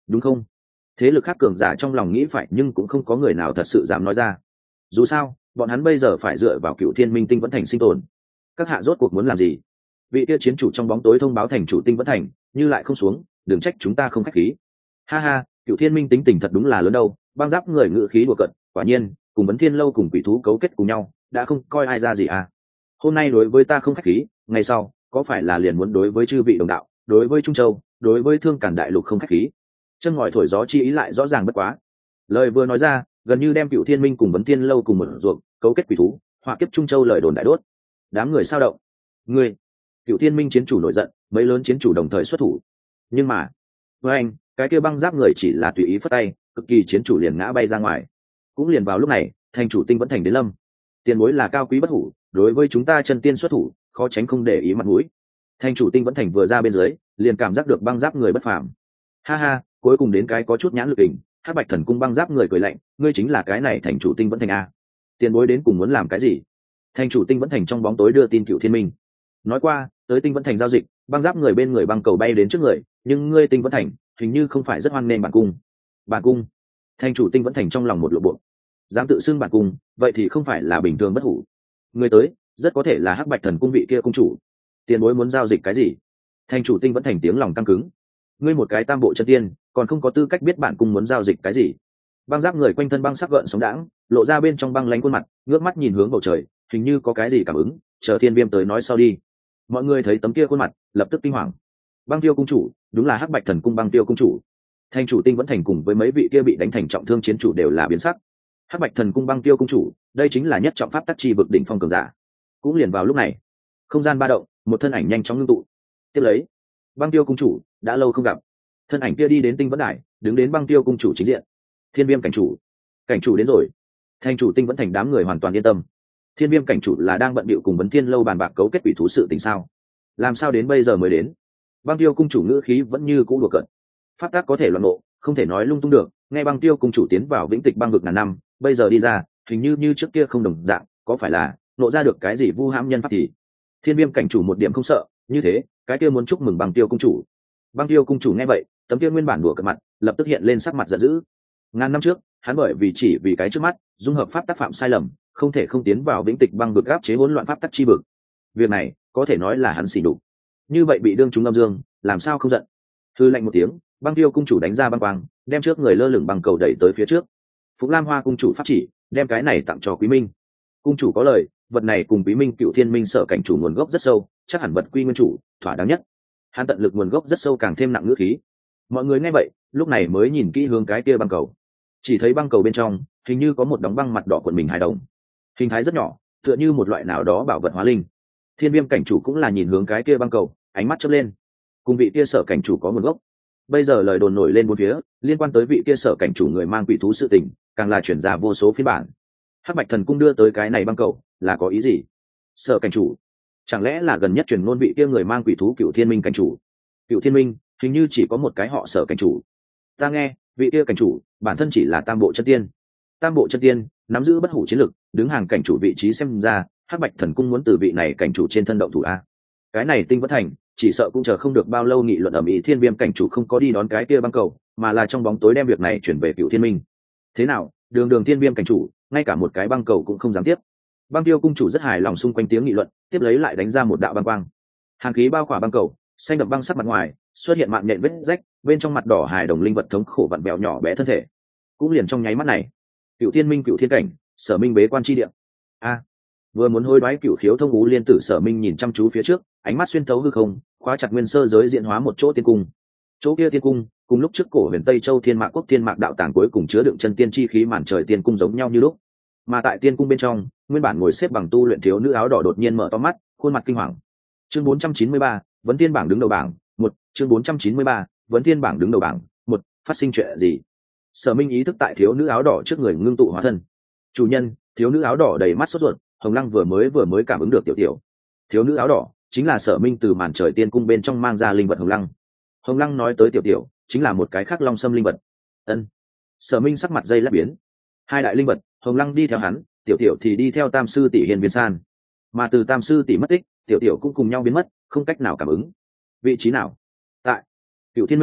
đúng không? Thế lực khác cường giả trong lòng nghĩ phải, nhưng cũng không có người nào thật sự dám nói ra. Dù sao bọn hắn bây giờ phải dựa vào Cựu Thiên Minh Tinh Vẫn Thành sinh tồn. Các hạ rốt cuộc muốn làm gì? Vị kia chiến chủ trong bóng tối thông báo thành chủ Tinh Vẫn Thành, như lại không xuống, đừng trách chúng ta không khách khí. Ha ha, Cựu Thiên Minh tính tình thật đúng là lớn đâu. Băng giáp người ngự khí đùa cận, quả nhiên cùng Vấn Thiên lâu cùng quỷ thú cấu kết cùng nhau, đã không coi ai ra gì à? Hôm nay đối với ta không khách khí, ngày sau có phải là liền muốn đối với chư vị đồng đạo, đối với Trung Châu, đối với Thương Càn Đại Lục không khách khí? Chân ngòi thổi gió chi ý lại rõ ràng bất quá. Lời vừa nói ra, gần như đem Cựu Thiên Minh cùng Vấn Thiên lâu cùng một ruột, cấu kết quỷ thú, họa kiếp Trung Châu lời đồn đại đốt. Đám người sao động. Ngươi, Cựu Thiên Minh chiến chủ nổi giận, mấy lớn chiến chủ đồng thời xuất thủ. Nhưng mà, với anh, cái kia băng giáp người chỉ là tùy ý phất tay, cực kỳ chiến chủ liền ngã bay ra ngoài. Cũng liền vào lúc này, thành chủ Tinh Vẫn Thành đến lâm. Tiền bối là cao quý bất hủ, đối với chúng ta chân tiên xuất thủ, khó tránh không để ý mặt mũi. Thành chủ Tinh Vẫn Thành vừa ra bên dưới, liền cảm giác được băng giáp người bất phàm. Ha ha, cuối cùng đến cái có chút nhãn lực đỉnh, Hắc Bạch Thần Cung băng giáp người cười lạnh, ngươi chính là cái này thành chủ Tinh Vẫn Thành a? Tiền bối đến cùng muốn làm cái gì? Thành chủ Tinh Vẫn Thành trong bóng tối đưa tin Cựu Thiên Minh. Nói qua, tới Tinh Vẫn Thành giao dịch, băng giáp người bên người băng cầu bay đến trước người, nhưng ngươi Tinh Vẫn Thành, hình như không phải rất hoan nghênh bản cung. Bản cung? Thành chủ Tinh Vẫn Thành trong lòng một lộ bộ. Dám tự xưng bản cung, vậy thì không phải là bình thường bất hủ. Người tới, rất có thể là Hắc Bạch Thần Cung vị kia cung chủ. Tiền bối muốn giao dịch cái gì? Thành chủ Tinh Vẫn Thành tiếng lòng căng cứng. Ngươi một cái tam bộ chân tiên, còn không có tư cách biết bản cung muốn giao dịch cái gì. Băng giáp người quanh thân băng sắc gợn sóng đãng, lộ ra bên trong băng lánh khuôn mặt, ngước mắt nhìn hướng bầu trời, hình như có cái gì cảm ứng, chờ Thiên Viêm tới nói sau đi. Mọi người thấy tấm kia khuôn mặt, lập tức kinh hoàng. Băng Tiêu cung chủ, đúng là Hắc Bạch Thần Cung Băng Tiêu cung chủ. Thành chủ Tinh Vẫn Thành cùng với mấy vị kia bị đánh thành trọng thương chiến chủ đều là biến sắc. Hắc Bạch Thần Cung Băng Tiêu cung chủ, đây chính là nhất trọng pháp tắc chi vực đỉnh phong cường giả. Cũng liền vào lúc này, không gian ba động, một thân ảnh nhanh chóng ngưng tụ. Tiếp lấy, Băng Tiêu cung chủ, đã lâu không gặp. Thân ảnh kia đi đến Tinh Vẫn Đài, đứng đến Băng Tiêu cung chủ chính diện. Thiên Viêm cảnh chủ, cảnh chủ đến rồi. Thành chủ Tinh Vẫn Thành đám người hoàn toàn yên tâm. Thiên Viêm cảnh chủ là đang bận bịu cùng Vấn Thiên lâu bàn bạc cấu kết quỷ thú sự tình sao? Làm sao đến bây giờ mới đến? Băng Tiêu cung chủ ngữ khí vẫn như cũ đùa cợt. Pháp tắc có thể loạn ngộ, không thể nói lung tung được. Nghe Băng Tiêu cung chủ tiến vào vĩnh tịch băng vực ngàn năm, bây giờ đi ra, hình như như trước kia không đồng dạng, có phải là nộ ra được cái gì vu hãm nhân pháp thì? Thiên Viêm cảnh chủ một điểm không sợ, như thế, cái kia muốn chúc mừng Băng Tiêu cung chủ. Băng Tiêu cung chủ nghe vậy, tấm kia nguyên bản đùa cợt mặt, lập tức hiện lên sắc mặt giận dữ. Ngàn năm trước, hắn bởi vì chỉ vì cái trước mắt, dung hợp pháp tác phạm sai lầm, không thể không tiến vào vĩnh tịch băng vực áp chế hỗn loạn pháp tắc chi vực. Việc này có thể nói là hắn xỉ đục. Như vậy bị đương chúng âm dương, làm sao không giận? Hư lạnh một tiếng, Băng Tiêu cung chủ đánh ra băng quang, đem trước người lơ lửng băng cầu đẩy tới phía trước. Phục Lam Hoa cung chủ phát chỉ, đem cái này tặng cho Quý Minh. Cung chủ có lời, vật này cùng Quý Minh Cựu Thiên Minh sở cảnh chủ nguồn gốc rất sâu, chắc hẳn vật quy nguyên chủ, thỏa đáng nhất. Hắn tận lực nguồn gốc rất sâu càng thêm nặng ngữ khí. Mọi người nghe vậy, lúc này mới nhìn kỹ hướng cái kia băng cầu. Chỉ thấy băng cầu bên trong, hình như có một đóng băng mặt đỏ cuộn mình hài đồng. Hình thái rất nhỏ, tựa như một loại nào đó bảo vật hóa linh. Thiên Viêm cảnh chủ cũng là nhìn hướng cái kia băng cầu, ánh mắt chớp lên. Cùng vị kia sở cảnh chủ có nguồn gốc. Bây giờ lời đồn nổi lên bốn phía, liên quan tới vị kia sở cảnh chủ người mang quỷ thú sự tình, càng là chuyển ra vô số phiên bản. Hắc Bạch Thần Cung đưa tới cái này băng cầu, là có ý gì? Sở cảnh chủ, chẳng lẽ là gần nhất truyền ngôn vị kia người mang quỷ thú Cựu Thiên Minh cảnh chủ? Cựu Thiên Minh, hình như chỉ có một cái họ sở cảnh chủ. Ta nghe, vị kia cảnh chủ, bản thân chỉ là tam bộ chân tiên. Tam bộ chân tiên, nắm giữ bất hủ chiến lực, đứng hàng cảnh chủ vị trí, xem ra Hắc Bạch Thần Cung muốn từ vị này cảnh chủ trên thân động thủ a. Cái này Tinh Vẫn Thành, chỉ sợ cũng chờ không được bao lâu nghị luận ầm ĩ. Thiên Viêm cảnh chủ không có đi đón cái kia băng cầu, mà là trong bóng tối đem việc này chuyển về Cựu Thiên Minh. Thế nào, đường đường Thiên Viêm cảnh chủ, ngay cả một cái băng cầu cũng không dám tiếp. Băng Tiêu cung chủ rất hài lòng xung quanh tiếng nghị luận, tiếp lấy lại đánh ra một đạo băng quang. Hàn khí bao khỏa băng cầu, xanh đậm băng sắc mặt ngoài, xuất hiện mạng nhện vết rách, bên trong mặt đỏ hài đồng linh vật thống khổ vặn bèo nhỏ bé thân thể. Cũng liền trong nháy mắt này, Cựu Thiên Minh Cựu Thiên cảnh, Sở Minh bế quan chi địa. A, vừa muốn hối đoái Cựu Khiếu thông ú liên tử Sở Minh nhìn chăm chú phía trước, ánh mắt xuyên thấu hư không, khóa chặt nguyên sơ giới diễn hóa một chỗ tiên cung. Chỗ kia tiên cung, cùng lúc trước cổ huyền Tây Châu Thiên Mạc Quốc Thiên Mạc đạo tàng cuối cùng chứa đựng chân tiên chi khí màn trời tiên cung giống nhau như lúc. Mà tại tiên cung bên trong, nguyên bản ngồi xếp bằng tu luyện thiếu nữ áo đỏ đột nhiên mở to mắt, khuôn mặt kinh hoàng. Chương bốn trăm chín mươi ba, Vấn Thiên bảng đứng đầu bảng, một, chương bốn trăm chín mươi ba, Vấn Thiên bảng đứng đầu bảng, một, phát sinh chuyện gì? Sở Minh ý thức tại thiếu nữ áo đỏ trước người ngưng tụ hóa thân. Chủ nhân, thiếu nữ áo đỏ đầy mắt sốt ruột, Hồng Lăng vừa mới vừa mới cảm ứng được tiểu tiểu. Thiếu nữ áo đỏ chính là Sở Minh từ màn trời tiên cung bên trong mang ra linh vật Hồng Lăng. Hồng Lăng nói tới tiểu tiểu, chính là một cái khác long xâm linh vật. Ân. Sở Minh sắc mặt dây lát biến. Hai đại linh vật, Hồng Lăng đi theo hắn, tiểu tiểu thì đi theo Tam sư tỷ Hiên Viên San. Mà từ Tam sư tỷ mất tích, tiểu tiểu cũng cùng nhau biến mất, không cách nào cảm ứng. Vị trí nào? Tại Cựu Thiên Minh,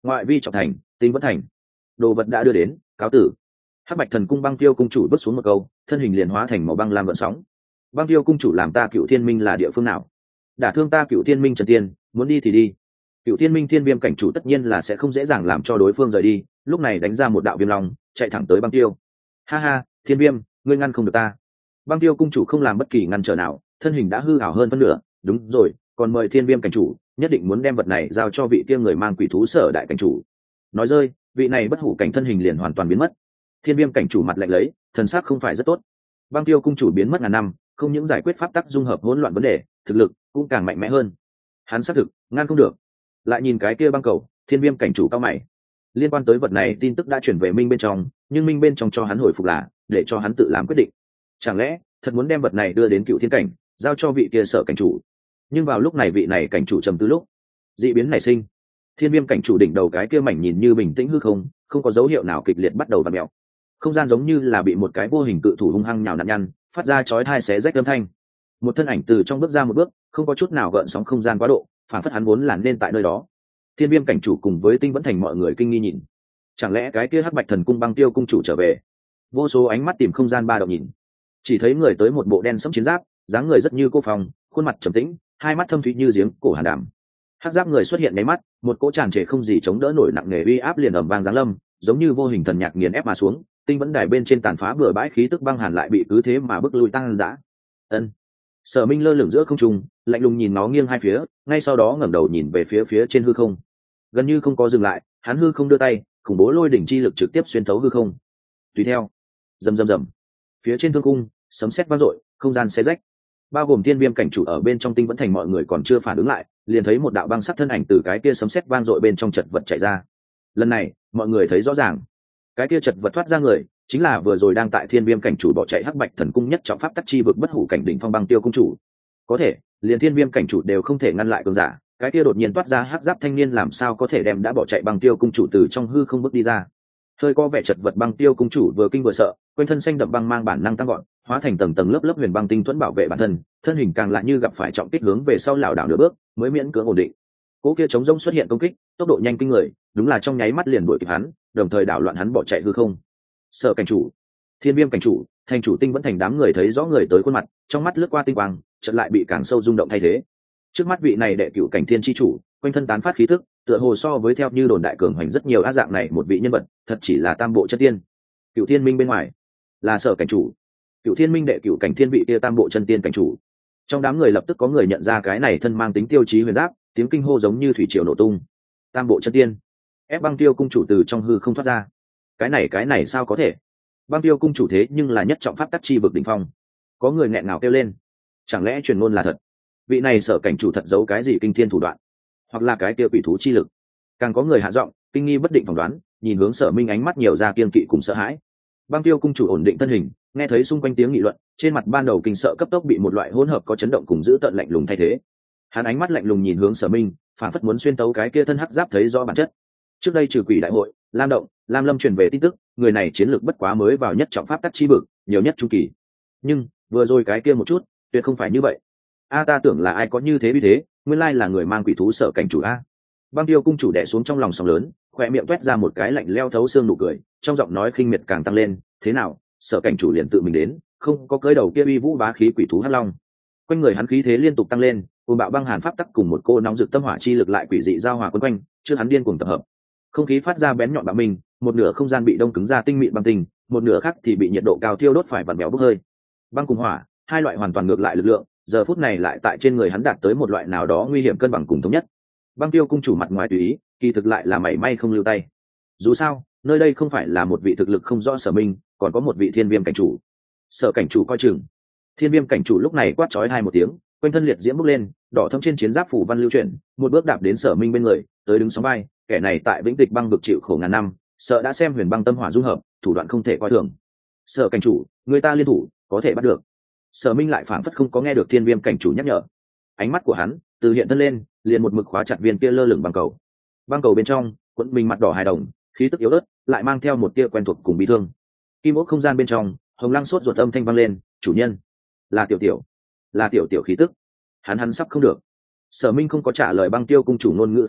ngoại vi trọng thành, tinh vẫn thành, đồ vật đã đưa đến, cáo tử. Hắc bạch thần cung băng tiêu cung chủ bước xuống một câu, thân hình liền hóa thành màu băng lam gợn sóng. Băng tiêu cung chủ làm ta Cựu Thiên Minh là địa phương nào? Đả thương ta Cựu Thiên Minh Trần Tiên, muốn đi thì đi. Cựu Thiên Minh Thiên Viêm cảnh chủ tất nhiên là sẽ không dễ dàng làm cho đối phương rời đi, lúc này đánh ra một đạo viêm long, chạy thẳng tới băng tiêu. Ha ha, Thiên Viêm, ngươi ngăn không được ta. Băng tiêu cung chủ không làm bất kỳ ngăn trở nào, thân hình đã hư ảo hơn phân nửa. Đúng rồi, còn mời Thiên Viêm cảnh chủ, nhất định muốn đem vật này giao cho vị kia người mang quỷ thú sở đại cảnh chủ. Nói rơi, vị này bất hủ cảnh thân hình liền hoàn toàn biến mất. Thiên Viêm cảnh chủ mặt lạnh lấy, thần sắc không phải rất tốt. Băng tiêu cung chủ biến mất ngàn năm, không những giải quyết pháp tắc dung hợp hỗn loạn vấn đề, thực lực cũng càng mạnh mẽ hơn. Hắn xác thực ngăn không được. Lại nhìn cái kia băng cầu, Thiên Viêm cảnh chủ cao mày. Liên quan tới vật này tin tức đã chuyển về Minh bên trong, nhưng Minh bên trong cho hắn hồi phục là để cho hắn tự làm quyết định. Chẳng lẽ thật muốn đem vật này đưa đến Cựu Thiên cảnh, giao cho vị kia sở cảnh chủ? Nhưng vào lúc này vị này cảnh chủ trầm tư lúc, dị biến nảy sinh. Thiên Viêm cảnh chủ đỉnh đầu cái kia mảnh nhìn như bình tĩnh hư không, không có dấu hiệu nào kịch liệt bắt đầu vặn mèo. Không gian giống như là bị một cái vô hình cự thủ hung hăng nhào nặn nhăn, phát ra chói tai xé rách âm thanh. Một thân ảnh từ trong bước ra một bước, không có chút nào gợn sóng không gian quá độ, phản phất hắn vốn là nên tại nơi đó. Thiên Viêm cảnh chủ cùng với Tinh Vẫn Thành mọi người kinh nghi nhìn. Chẳng lẽ cái kia Hắc Bạch Thần Cung băng tiêu cung chủ trở về? Vô số ánh mắt tìm không gian ba động nhìn, chỉ thấy người tới một bộ đen sẫm chiến giáp, dáng người rất như cô phòng, khuôn mặt trầm tĩnh, hai mắt thâm thúy như giếng cổ hàn đàm. Hắc giáp người xuất hiện nháy mắt, một cỗ tràn trề không gì chống đỡ nổi nặng nề uy áp liền ầm vang giáng lâm, giống như vô hình thần nhạc nghiền ép mà xuống. Tinh Vẫn Đài bên trên tàn phá bừa bãi khí tức băng hàn lại bị cứ thế mà bức lui tăng dã. Ân. Sở Minh lơ lửng giữa không trung, lạnh lùng nhìn nó nghiêng hai phía, ngay sau đó ngẩng đầu nhìn về phía phía trên hư không. Gần như không có dừng lại, hắn hư không đưa tay, khủng bố lôi đỉnh chi lực trực tiếp xuyên thấu hư không. Tùy theo, rầm rầm rầm, phía trên thương cung, sấm sét vang dội, không gian xé rách. Bao gồm Thiên Viêm cảnh chủ ở bên trong Tinh Vẫn Thành mọi người còn chưa phản ứng lại, liền thấy một đạo băng sắc thân ảnh từ cái kia sấm sét vang dội bên trong chật vật chạy ra. Lần này, mọi người thấy rõ ràng, cái kia chật vật thoát ra người, chính là vừa rồi đang tại Thiên Viêm cảnh chủ bỏ chạy Hắc Bạch Thần Cung nhất trọng pháp tắc chi vực bất hủ cảnh đỉnh phong băng tiêu cung chủ. Có thể, liền Thiên Viêm cảnh chủ đều không thể ngăn lại cường giả, cái kia đột nhiên toát ra hắc giáp thanh niên làm sao có thể đem đã bỏ chạy băng tiêu cung chủ từ trong hư không bước đi ra? Hơi có vẻ chật vật băng tiêu cung chủ vừa kinh vừa sợ, quanh thân xanh đậm băng mang bản năng tăng gọn, hóa thành tầng tầng lớp lớp huyền băng tinh thuẫn bảo vệ bản thân, thân hình càng lại như gặp phải trọng kích hướng về sau lảo đảo nửa bước, mới miễn cưỡng ổn định. Cỗ kia chống rông xuất hiện công kích, tốc độ nhanh kinh người, đúng là trong nháy mắt liền đuổi kịp hắn, đồng thời đảo loạn hắn bỏ chạy hư không. Sở cảnh chủ, Thiên Viêm cảnh chủ, thành chủ Tinh Vẫn Thành đám người thấy rõ người tới khuôn mặt, trong mắt lướt qua tinh quang, chợt lại bị càng sâu rung động thay thế. Trước mắt vị này đệ cửu cảnh thiên chi chủ, quanh thân tán phát khí tức, tựa hồ so với theo như đồn đại cường hoành rất nhiều á dạng này một vị nhân vật, thật chỉ là tam bộ chân tiên. Cửu Thiên Minh bên ngoài là sở cảnh chủ, Cửu Thiên Minh đệ cửu cảnh thiên vị kia tam bộ chân tiên cảnh chủ. Trong đám người lập tức có người nhận ra cái này thân mang tính tiêu chí huyền giáp, tiếng kinh hô giống như thủy triều nổ tung. Tam bộ chân tiên, ép băng tiêu cung chủ từ trong hư không thoát ra. Cái này cái này sao có thể? Băng tiêu cung chủ thế nhưng là nhất trọng pháp tắc chi vực đỉnh phong. Có người nghẹn ngào kêu lên, chẳng lẽ truyền ngôn là thật? Vị này sở cảnh chủ thật giấu cái gì kinh thiên thủ đoạn, hoặc là cái kia quỷ thú chi lực? Càng có người hạ giọng, kinh nghi bất định phỏng đoán, nhìn hướng Sở Minh ánh mắt nhiều ra kiên kỵ cùng sợ hãi. Băng tiêu cung chủ ổn định thân hình, nghe thấy xung quanh tiếng nghị luận, trên mặt ban đầu kinh sợ cấp tốc bị một loại hỗn hợp có chấn động cùng giữ tợn lạnh lùng thay thế. Hắn ánh mắt lạnh lùng nhìn hướng Sở Minh, phản phất muốn xuyên tấu cái kia thân hắc giáp thấy rõ bản chất. Trước đây trừ quỷ đại hội, Lam động, Lam Lâm truyền về tin tức, người này chiến lược bất quá mới vào nhất trọng pháp tắc chi vực, nhiều nhất trung kỳ. Nhưng vừa rồi cái kia một chút, tuyệt không phải như vậy. A ta tưởng là ai có như thế vì thế, nguyên lai là người mang quỷ thú sở cảnh chủ a. Băng tiêu cung chủ đè xuống trong lòng sóng lớn, khoe miệng toét ra một cái lạnh leo thấu xương nụ cười, trong giọng nói khinh miệt càng tăng lên. Thế nào, sở cảnh chủ liền tự mình đến, không có cới đầu kia uy vũ bá khí quỷ thú hắc long. Quanh người hắn khí thế liên tục tăng lên, cùng bạo băng hàn pháp tắc cùng một cô nóng rực tâm hỏa chi lực lại quỷ dị giao hòa quấn quanh, trước hắn điên cuồng tập hợp. Không khí phát ra bén nhọn bạo minh, một nửa không gian bị đông cứng ra tinh mịn băng tinh, một nửa khác thì bị nhiệt độ cao thiêu đốt phải vặn béo bốc hơi. Băng cùng hỏa, hai loại hoàn toàn ngược lại lực lượng, giờ phút này lại tại trên người hắn đạt tới một loại nào đó nguy hiểm cân bằng cùng thống nhất. Băng tiêu cung chủ mặt ngoài tùy ý, kỳ thực lại là mảy may không lưu tay. Dù sao, nơi đây không phải là một vị thực lực không rõ Sở Minh, còn có một vị Thiên Viêm cảnh chủ. Sở cảnh chủ coi chừng. Thiên Viêm cảnh chủ lúc này quát chói hai một tiếng, quanh thân liệt diễm bốc lên, đỏ thẫm trên chiến giáp phủ văn lưu chuyển, một bước đạp đến Sở Minh bên người, tới đứng sóng vai. Kẻ này tại Vĩnh Tịch băng vực chịu khổ ngàn năm, sợ đã xem huyền băng tâm hỏa dung hợp, thủ đoạn không thể coi thường. Sở cảnh chủ, người ta liên thủ, có thể bắt được. Sở Minh lại phảng phất không có nghe được Thiên Viêm cảnh chủ nhắc nhở. Ánh mắt của hắn từ hiện thân lên, liền một mực khóa chặt viên kia lơ lửng băng cầu. Băng cầu bên trong, quấn mình mặt đỏ hài đồng, khí tức yếu ớt, lại mang theo một tia quen thuộc cùng bi thương. Kim ốc không gian bên trong, hồng lăng sốt ruột âm thanh vang lên, chủ nhân, là tiểu tiểu, là tiểu tiểu khí tức. Hắn hắn sắp không được. Sở Minh không có trả lời băng tiêu cung chủ ngôn ngữ khiêu khích,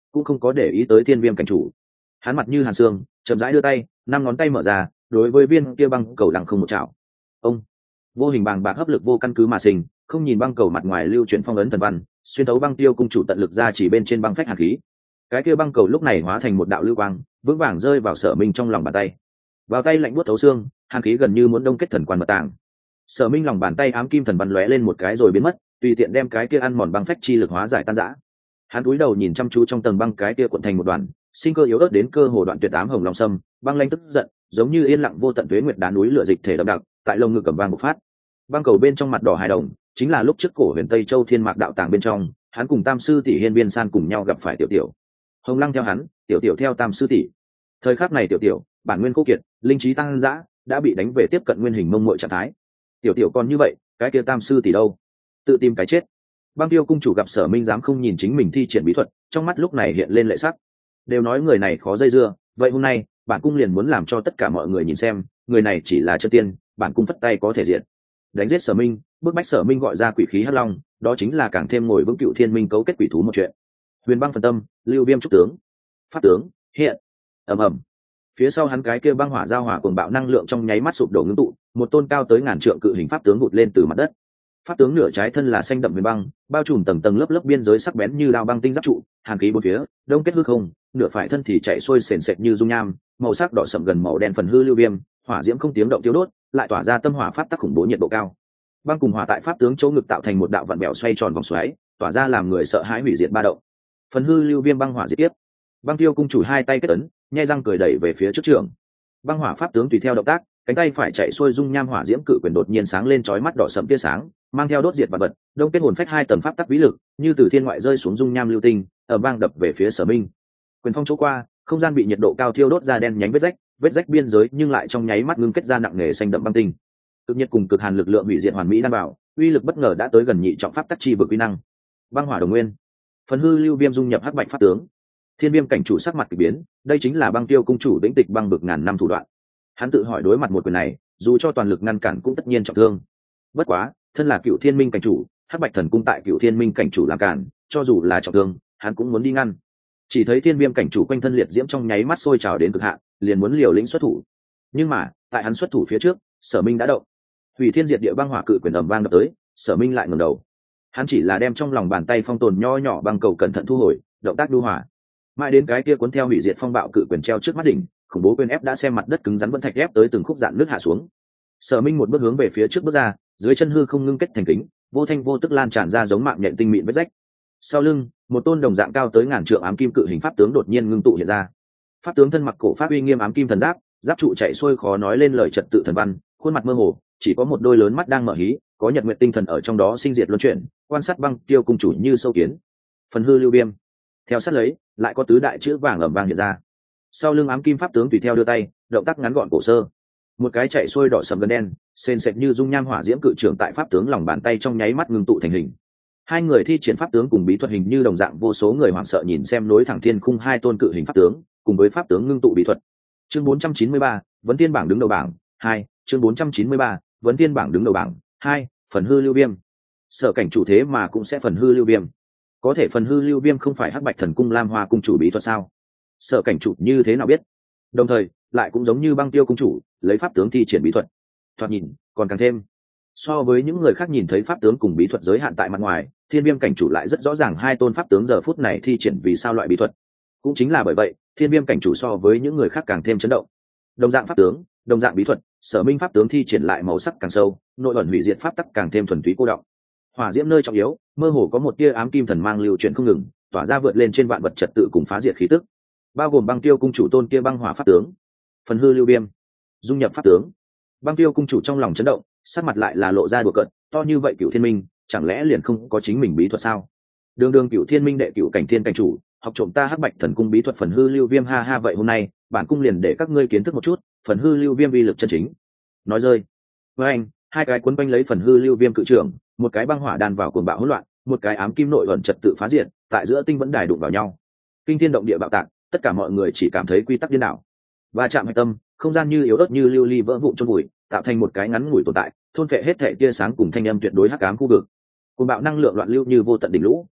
cũng không có để ý tới thiên viêm cảnh chủ. Hắn mặt như hàn xương, chậm rãi đưa tay, năm ngón tay mở ra, đối với viên kia băng cầu lặng không một chảo. Ông vô hình bàng bạc hấp lực vô căn cứ mà sinh, không nhìn băng cầu mặt ngoài lưu chuyển phong ấn thần văn, xuyên thấu băng tiêu cung chủ tận lực ra chỉ bên trên băng phách hàn khí. Cái kia băng cầu lúc này hóa thành một đạo lưu quang, vững vàng rơi vào Sở Minh trong lòng bàn tay. Vào tay lạnh buốt thấu xương, hàn khí gần như muốn đông kết thần quan mật tàng. Sở Minh lòng bàn tay ám kim thần văn lóe lên một cái rồi biến mất, tùy tiện đem cái kia ăn mòn băng phách chi lực hóa giải tan rã. Hắn cúi đầu nhìn chăm chú trong tầng băng cái kia cuộn thành một đoàn, sinh cơ yếu ớt đến cơ hồ đoạn tuyệt ám hồng long sâm, băng lanh tức giận, giống như yên lặng vô tận tuế nguyệt đá núi lửa dịch thể đậm đặc, tại lồng ngực cầm vang một phát. Băng cầu bên trong mặt đỏ hài đồng, chính là lúc trước cổ huyền Tây Châu Thiên Mạc đạo tàng bên trong, hắn cùng Tam sư tỷ Hiên Viên San cùng nhau gặp phải Tiểu Tiểu. Hồng Lăng theo hắn, Tiểu Tiểu theo Tam sư tỷ. Thời khắc này Tiểu Tiểu, bản nguyên khô kiệt, linh trí tăng dã, đã bị đánh về tiếp cận nguyên hình mông muội trạng thái. Tiểu Tiểu còn như vậy, cái kia Tam sư tỷ đâu? Tự tìm cái chết. Băng Tiêu cung chủ gặp Sở Minh dám không nhìn chính mình thi triển bí thuật, trong mắt lúc này hiện lên lệ sắc. Đều nói người này khó dây dưa, vậy hôm nay, bản cung liền muốn làm cho tất cả mọi người nhìn xem, người này chỉ là chân tiên, bản cung phất tay có thể diệt. Đánh giết Sở Minh, bức bách Sở Minh gọi ra quỷ khí hắc long, đó chính là càng thêm ngồi vững Cựu Thiên Minh cấu kết quỷ thú một chuyện. Huyền băng phần tâm, lưu viêm trúc tướng, pháp tướng hiện, ầm ầm. Phía sau hắn cái kia băng hỏa giao hỏa cuồng bạo năng lượng trong nháy mắt sụp đổ ngưng tụ, một tôn cao tới ngàn trượng cự hình pháp tướng vụt lên từ mặt đất. Pháp tướng nửa trái thân là xanh đậm huyền băng, bao trùm tầng tầng lớp lớp biên giới sắc bén như đao băng tinh giáp trụ, hàn khí bốn phía, đông kết hư không, nửa phải thân thì chạy xuôi sền sệt như dung nham, màu sắc đỏ sậm gần màu đen phần hư lưu viêm, hỏa diễm không tiếng động tiêu đốt, lại tỏa ra tâm hỏa pháp tắc khủng bố nhiệt độ cao. Băng cùng hỏa tại pháp tướng chỗ ngực tạo thành một đạo vặn bèo xoay tròn vòng xoáy, tỏa ra làm người sợ hãi hủy diệt ba động. Phần hư lưu viêm băng hỏa diệt tiếp. Băng Tiêu cung chủ hai tay kết ấn, nhe răng cười đẩy về phía trước trường. Băng hỏa pháp tướng tùy theo động tác, cánh tay phải chạy xuôi dung nham hỏa diễm cự quyền đột nhiên sáng lên chói mắt đỏ sậm tia sáng, mang theo đốt diệt vật vật, đông kết hồn phách hai tầng pháp tắc vĩ lực, như từ thiên ngoại rơi xuống dung nham lưu tinh, ở vang đập về phía Sở Minh. Quyền phong chỗ qua, không gian bị nhiệt độ cao thiêu đốt ra đen nhánh vết rách, vết rách biên giới nhưng lại trong nháy mắt ngưng kết ra nặng nề xanh đậm băng tinh. Cực nhiệt cùng cực hàn lực lượng hủy diệt hoàn mỹ đảm bảo, uy lực bất ngờ đã tới gần nhị trọng pháp tắc chi vực uy năng. Băng hỏa đồng nguyên, phần hư lưu viêm dung nhập hắc bạch pháp tướng. Thiên viêm cảnh chủ sắc mặt kỳ biến, đây chính là Băng Tiêu cung chủ đỉnh tịch băng bực ngàn năm thủ đoạn. Hắn tự hỏi đối mặt một quyền này, dù cho toàn lực ngăn cản cũng tất nhiên trọng thương. Bất quá, thân là Cựu Thiên Minh cảnh chủ, hắc bạch thần cung tại Cựu Thiên Minh cảnh chủ làm cản, cho dù là trọng thương, hắn cũng muốn đi ngăn. Chỉ thấy thiên viêm cảnh chủ quanh thân liệt diễm trong nháy mắt sôi trào đến cực hạn, liền muốn liều lĩnh xuất thủ. Nhưng mà, tại hắn xuất thủ phía trước, Sở Minh đã động. Hủy thiên diệt địa băng hỏa cự quyền ầm vang đập tới, Sở Minh lại ngẩng đầu. Hắn chỉ là đem trong lòng bàn tay phong tồn nho nhỏ băng cầu cẩn thận thu hồi, động tác đu hỏa. Mãi đến cái kia cuốn theo hủy diệt phong bạo cự quyền treo trước mắt đỉnh, khủng bố quyền ép đã xem mặt đất cứng rắn vẫn thạch ép tới từng khúc dạn nước hạ xuống. Sở Minh một bước hướng về phía trước bước ra, dưới chân hư không ngưng kết thành kính, vô thanh vô tức lan tràn ra giống mạng nhện tinh mịn vết rách. Sau lưng, một tôn đồng dạng cao tới ngàn trượng ám kim cự hình pháp tướng đột nhiên ngưng tụ hiện ra. Pháp tướng thân mặc cổ pháp uy nghiêm ám kim thần giáp, giáp trụ chạy xuôi khó nói lên lời trật tự thần văn, khuôn mặt mơ hồ, chỉ có một đôi lớn mắt đang mở hí, có nhật nguyện tinh thần ở trong đó sinh diệt luân chuyển, quan sát Băng Tiêu cung chủ như sâu kiến. Phần hư lưu viêm, theo sát lấy, lại có tứ đại chữ vàng ầm vang hiện ra. Sau lưng ám kim pháp tướng tùy theo đưa tay, động tác ngắn gọn cổ sơ. Một cái chạy xuôi đỏ sầm gần đen, sền sệt như dung nham hỏa diễm cự trưởng tại pháp tướng lòng bàn tay trong nháy mắt ngưng tụ thành hình. Hai người thi triển pháp tướng cùng bí thuật hình như đồng dạng, vô số người hoảng sợ nhìn xem nối thẳng thiên khung hai tôn cự hình pháp tướng, cùng với pháp tướng ngưng tụ bí thuật. Chương bốn trăm chín mươi ba, Vấn Thiên bảng đứng đầu bảng hai. Chương bốn trăm chín mươi ba, Vấn Thiên bảng đứng đầu bảng hai. Phần hư lưu viêm. Sở cảnh chủ thế mà cũng sẽ phần hư lưu viêm. Có thể phần hư lưu viêm không phải hắc bạch thần cung Lam Hoa cung chủ bí thuật sao? Sở cảnh chủ như thế nào biết? Đồng thời, lại cũng giống như Băng Tiêu cung chủ, lấy pháp tướng thi triển bí thuật. Thoạt nhìn, còn càng thêm. So với những người khác nhìn thấy pháp tướng cùng bí thuật giới hạn tại mặt ngoài, Thiên Viêm cảnh chủ lại rất rõ ràng hai tôn pháp tướng giờ phút này thi triển vì sao loại bí thuật. Cũng chính là bởi vậy, Thiên Viêm cảnh chủ so với những người khác càng thêm chấn động. Đồng dạng pháp tướng, đồng dạng bí thuật, Sở Minh pháp tướng thi triển lại màu sắc càng sâu, nội ẩn hủy diệt pháp tắc càng thêm thuần túy cô đọng. Hỏa diễm nơi trọng yếu, mơ hồ có một tia ám kim thần mang lưu chuyển không ngừng, tỏa ra vượt lên trên vạn vật trật tự cùng phá diệt khí tức. Bao gồm Băng Tiêu cung chủ tôn kia băng hỏa pháp tướng, phần hư lưu viêm, dung nhập pháp tướng. Băng Tiêu cung chủ trong lòng chấn động, sắc mặt lại là lộ ra đùa cợt, to như vậy Cựu Thiên Minh, chẳng lẽ liền không có chính mình bí thuật sao? Đường đường Cựu Thiên Minh đệ cựu cảnh thiên cảnh chủ, học trộm ta hắc bạch thần cung bí thuật phần hư lưu viêm, ha ha, vậy hôm nay, bản cung liền để các ngươi kiến thức một chút, phần hư lưu viêm uy lực chân chính. Nói rơi. Với anh, hai cái cuốn quanh lấy phần hư lưu viêm cự trưởng, một cái băng hỏa đan vào cuồng bạo hỗn loạn, một cái ám kim nội ẩn trật tự phá diệt, tại giữa tinh vẫn đài đụng vào nhau. Kinh thiên động địa bạo tạc, tất cả mọi người chỉ cảm thấy quy tắc điên đảo. Và chạm hạch tâm, không gian như yếu ớt như lưu ly vỡ vụn chôn vùi, tạo thành một cái ngắn ngủi tồn tại, thôn phệ hết thảy tia sáng cùng thanh âm tuyệt đối hắc ám khu vực. Cuồng bạo năng lượng loạn lưu như vô tận đỉnh lũ,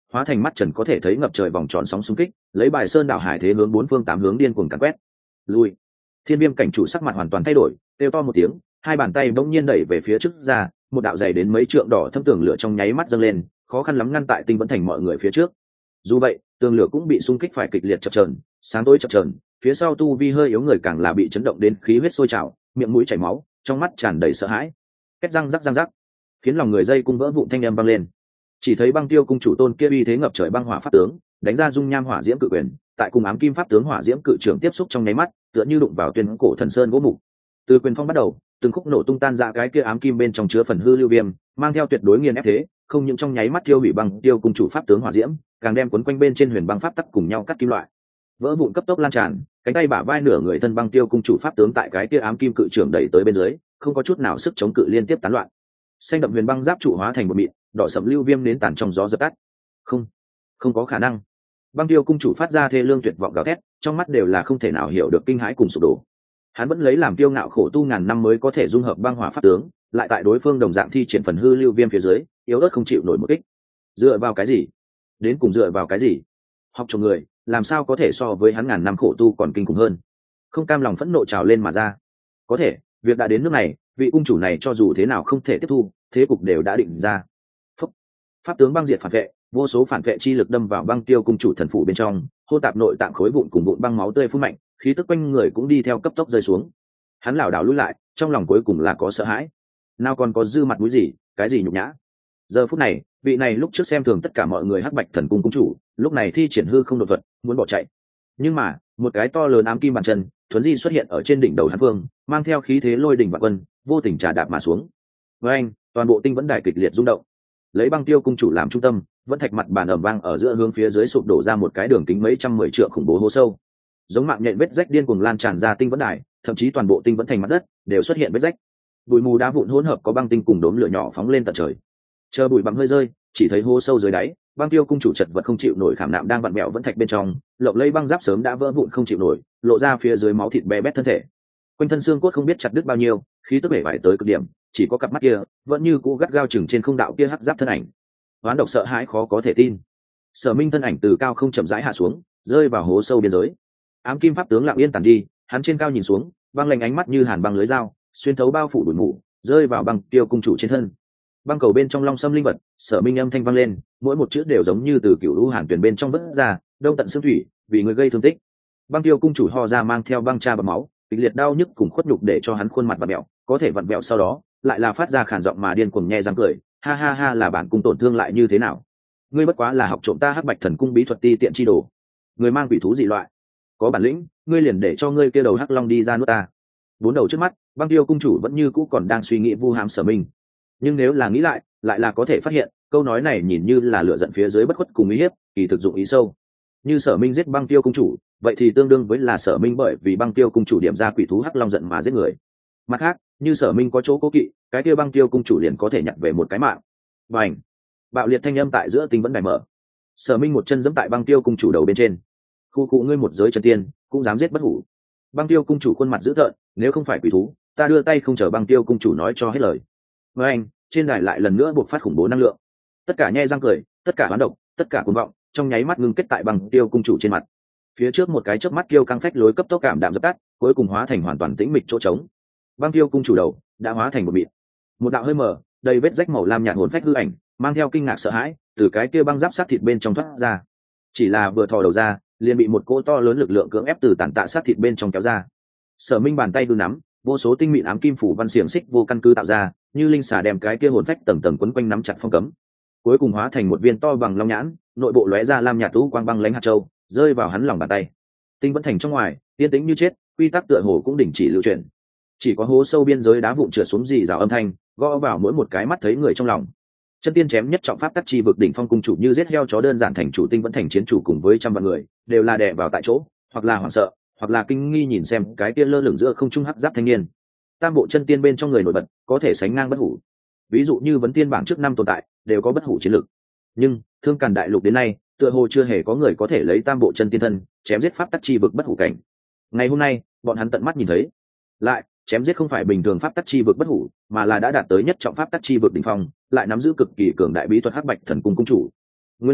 hóa thành mắt trần có thể thấy ngập trời vòng tròn sóng xung kích, lấy bài sơn đảo hải thế hướng bốn phương tám hướng điên cuồng càn quét. Lui. Thiên Viêm cảnh chủ sắc mặt hoàn toàn thay đổi, kêu to một tiếng, hai bàn tay bỗng nhiên đẩy về phía trước ra, một đạo dày đến mấy trượng đỏ thâm tường lửa trong nháy mắt dâng lên, khó khăn lắm ngăn tại Tinh Vẫn Thành mọi người phía trước. Dù vậy, tường lửa cũng bị xung kích phải kịch liệt chập chờn, sáng tối chập chờn, phía sau tu vi hơi yếu người càng là bị chấn động đến khí huyết sôi trào, miệng mũi chảy máu, trong mắt tràn đầy sợ hãi. Két răng rắc răng rắc, khiến lòng người dây cung vỡ vụn thanh âm vang lên. Chỉ thấy Băng Tiêu cung chủ tôn kia uy thế ngập trời băng hỏa pháp tướng, đánh ra dung nham hỏa diễm cự quyền, tại cùng ám kim pháp tướng hỏa diễm cự trưởng tiếp xúc trong nháy mắt, tựa như đụng vào tuyên cổ thần sơn gỗ mục. Từ quyền phong bắt đầu, từng khúc nổ tung tan ra cái kia ám kim bên trong chứa phần hư lưu viêm, mang theo tuyệt đối nghiền ép thế, không những trong nháy mắt tiêu hủy Băng Tiêu cung chủ pháp tướng hỏa diễm, càng đem cuốn quanh bên trên huyền băng pháp tắc cùng nhau cắt kim loại. Vỡ vụn cấp tốc lan tràn, cánh tay bả vai nửa người thân Băng Tiêu cung chủ pháp tướng tại cái kia ám kim cự trưởng đẩy tới bên dưới, không có chút nào sức chống cự liên tiếp tán loạn. Xanh đậm huyền băng giáp trụ hóa thành một mịn, đỏ sẫm lưu viêm đến tàn trong gió dập tắt. Không, không có khả năng. Băng Tiêu cung chủ phát ra thê lương tuyệt vọng gào thét, trong mắt đều là không thể nào hiểu được kinh hãi cùng sụp đổ. Hắn vẫn lấy làm kiêu ngạo khổ tu ngàn năm mới có thể dung hợp băng hỏa pháp tướng, lại tại đối phương đồng dạng thi triển phần hư lưu viêm phía dưới, yếu ớt không chịu nổi một kích. Dựa vào cái gì? Đến cùng dựa vào cái gì? Học trò người, làm sao có thể so với hắn ngàn năm khổ tu còn kinh khủng hơn? Không cam lòng phẫn nộ trào lên mà ra. Có thể, việc đã đến nước này, vị cung chủ này cho dù thế nào không thể tiếp thu, thế cục đều đã định ra. Phúc. Pháp tướng băng diệt phản vệ, vô số phản vệ chi lực đâm vào Băng Tiêu cung chủ thần phủ bên trong, hô tạp nội tạng khối vụn cùng vụn băng máu tươi phun mạnh, khí tức quanh người cũng đi theo cấp tốc rơi xuống. Hắn lảo đảo lùi lại, trong lòng cuối cùng là có sợ hãi. Nào còn có dư mặt mũi gì, cái gì nhục nhã. Giờ phút này, vị này lúc trước xem thường tất cả mọi người Hắc Bạch Thần cung cung chủ, lúc này thi triển hư không đột thuật, muốn bỏ chạy. Nhưng mà, một cái to lớn ám kim bàn chân, thuần di xuất hiện ở trên đỉnh đầu hắn vương, mang theo khí thế lôi đỉnh vạn quân, vô tình trà đạp mà xuống. Với anh, toàn bộ tinh vẫn đài kịch liệt rung động. Lấy Băng Tiêu cung chủ làm trung tâm, vẫn thạch mặt bàn ầm vang ở giữa hướng phía dưới sụp đổ ra một cái đường kính mấy trăm mười trượng khủng bố hố sâu. Giống mạng nhện vết rách điên cuồng lan tràn ra tinh vẫn đài, thậm chí toàn bộ tinh vẫn thành mặt đất đều xuất hiện vết rách. Bụi mù đá vụn hỗn hợp có băng tinh cùng đốm lửa nhỏ phóng lên tận trời. Chờ bụi bặm hơi rơi, chỉ thấy hố sâu dưới đáy, Băng Tiêu cung chủ chật vật không chịu nổi khảm nạm đang vặn vẹo vẫn thạch bên trong, lộng lây băng giáp sớm đã vỡ vụn không chịu nổi, lộ ra phía dưới máu thịt bé bét thân thể. Quanh thân xương cốt không biết chặt đứt bao nhiêu, khí tức bể bại tới cực điểm, chỉ có cặp mắt kia vẫn như cũ gắt gao chừng trên không đạo kia hắc giáp thân ảnh. Hoán độc sợ hãi khó có thể tin. Sở Minh thân ảnh từ cao không chậm rãi hạ xuống, rơi vào hố sâu biên giới. Ám kim pháp tướng lặng yên tàn đi, hắn trên cao nhìn xuống, băng lạnh ánh mắt như hàn băng lưới dao, xuyên thấu bao phủ bụi mù, rơi vào Băng Tiêu cung chủ trên thân. Băng cầu bên trong long sâm linh vật, Sở Minh âm thanh vang lên, mỗi một chữ đều giống như từ cựu u hàn tuyển bên trong vỡ ra, đông tận xương thủy, vì người gây thương tích. Băng Tiêu cung chủ ho ra mang theo băng cha bầm máu, kịch liệt đau nhức cùng khuất nhục để cho hắn khuôn mặt vặn mẹo, có thể vặn mẹo sau đó, lại là phát ra khàn giọng mà điên cuồng nhe răng cười, ha ha ha, là bản cung tổn thương lại như thế nào? Ngươi bất quá là học trộm ta Hắc Bạch Thần cung bí thuật ti tiện chi đồ, người mang quỷ thú dị loại, có bản lĩnh, ngươi liền để cho ngươi kia đầu hắc long đi ra nuốt ta. Bốn đầu trước mắt, Băng Tiêu cung chủ vẫn như cũ còn đang suy nghĩ vu hãm Sở Minh, nhưng nếu là nghĩ lại, lại là có thể phát hiện, câu nói này nhìn như là lửa giận phía dưới bất khuất cùng ý hiếp, kỳ thực dụng ý sâu. Như Sở Minh giết Băng Tiêu cung chủ, vậy thì tương đương với là Sở Minh bởi vì Băng Tiêu cung chủ điểm ra quỷ thú hắc long giận mà giết người. Mặt khác, như Sở Minh có chỗ cố kỵ, cái kia Băng Tiêu cung chủ liền có thể nhận về một cái mạng. Bành! Bạo liệt thanh âm tại giữa tinh vẫn đài mở. Sở Minh một chân giẫm tại Băng Tiêu cung chủ đầu bên trên. Khu cụ ngươi một giới chân tiên, cũng dám giết bất hủ. Băng Tiêu cung chủ khuôn mặt dữ tợn, nếu không phải quỷ thú, ta đưa tay không chờ Băng Tiêu cung chủ nói cho hết lời. Với anh, trên đài lại lần nữa buộc phát khủng bố năng lượng. Tất cả nhe răng cười, tất cả hoán độc, tất cả cuồng vọng, trong nháy mắt ngưng kết tại Băng Tiêu cung chủ trên mặt. Phía trước một cái chớp mắt kiêu căng phách lối cấp tốc cảm đạm dập tắt, cuối cùng hóa thành hoàn toàn tĩnh mịch chỗ trống. Băng Tiêu cung chủ đầu đã hóa thành một mịn. Một đạo hơi mờ, đầy vết rách màu lam nhạt hồn phách hư ảnh, mang theo kinh ngạc sợ hãi, từ cái kia băng giáp sát thịt bên trong thoát ra. Chỉ là vừa thò đầu ra, liền bị một cỗ to lớn lực lượng cưỡng ép từ tàn tạ sát thịt bên trong kéo ra. Sở Minh bàn tay đưa nắm, vô số tinh mịn ám kim phủ văn xiềng xích vô căn cứ tạo ra, như linh xà đem cái kia hồn phách tầng tầng quấn quanh nắm chặt phong cấm. Cuối cùng hóa thành một viên to bằng long nhãn, nội bộ lóe ra lam nhạt u quang băng lãnh hạt châu, rơi vào hắn lòng bàn tay. Tinh vẫn thành trong ngoài, yên tĩnh như chết, quy tắc tựa hồ cũng đình chỉ lưu chuyển. Chỉ có hố sâu biên giới đá vụn trượt xuống rì rào âm thanh, gõ vào mỗi một cái mắt thấy người trong lòng. Chân tiên chém nhất trọng pháp tắc chi vực đỉnh phong cung chủ như giết heo chó đơn giản thành chủ tinh vẫn thành chiến chủ cùng với trăm vạn người, đều là đè vào tại chỗ, hoặc là hoảng sợ, hoặc là kinh nghi nhìn xem cái kia lơ lửng giữa không trung hắc giáp thanh niên. Tam bộ chân tiên bên trong người nổi bật, có thể sánh ngang bất hủ. Ví dụ như vấn tiên bảng trước năm tồn tại, đều có bất hủ chiến lực. Nhưng, thương càn đại lục đến nay, tựa hồ chưa hề có người có thể lấy tam bộ chân tiên thân, chém giết pháp tắc chi vực bất hủ cảnh. Ngày hôm nay, bọn hắn tận mắt nhìn thấy. Lại, chém giết không phải bình thường pháp tắc chi vực bất hủ, mà là đã đạt tới nhất trọng pháp tắc chi vực đỉnh phong, lại nắm giữ cực kỳ cường đại bí thuật Hắc Bạch Thần cung cung chủ. Nguyên lai,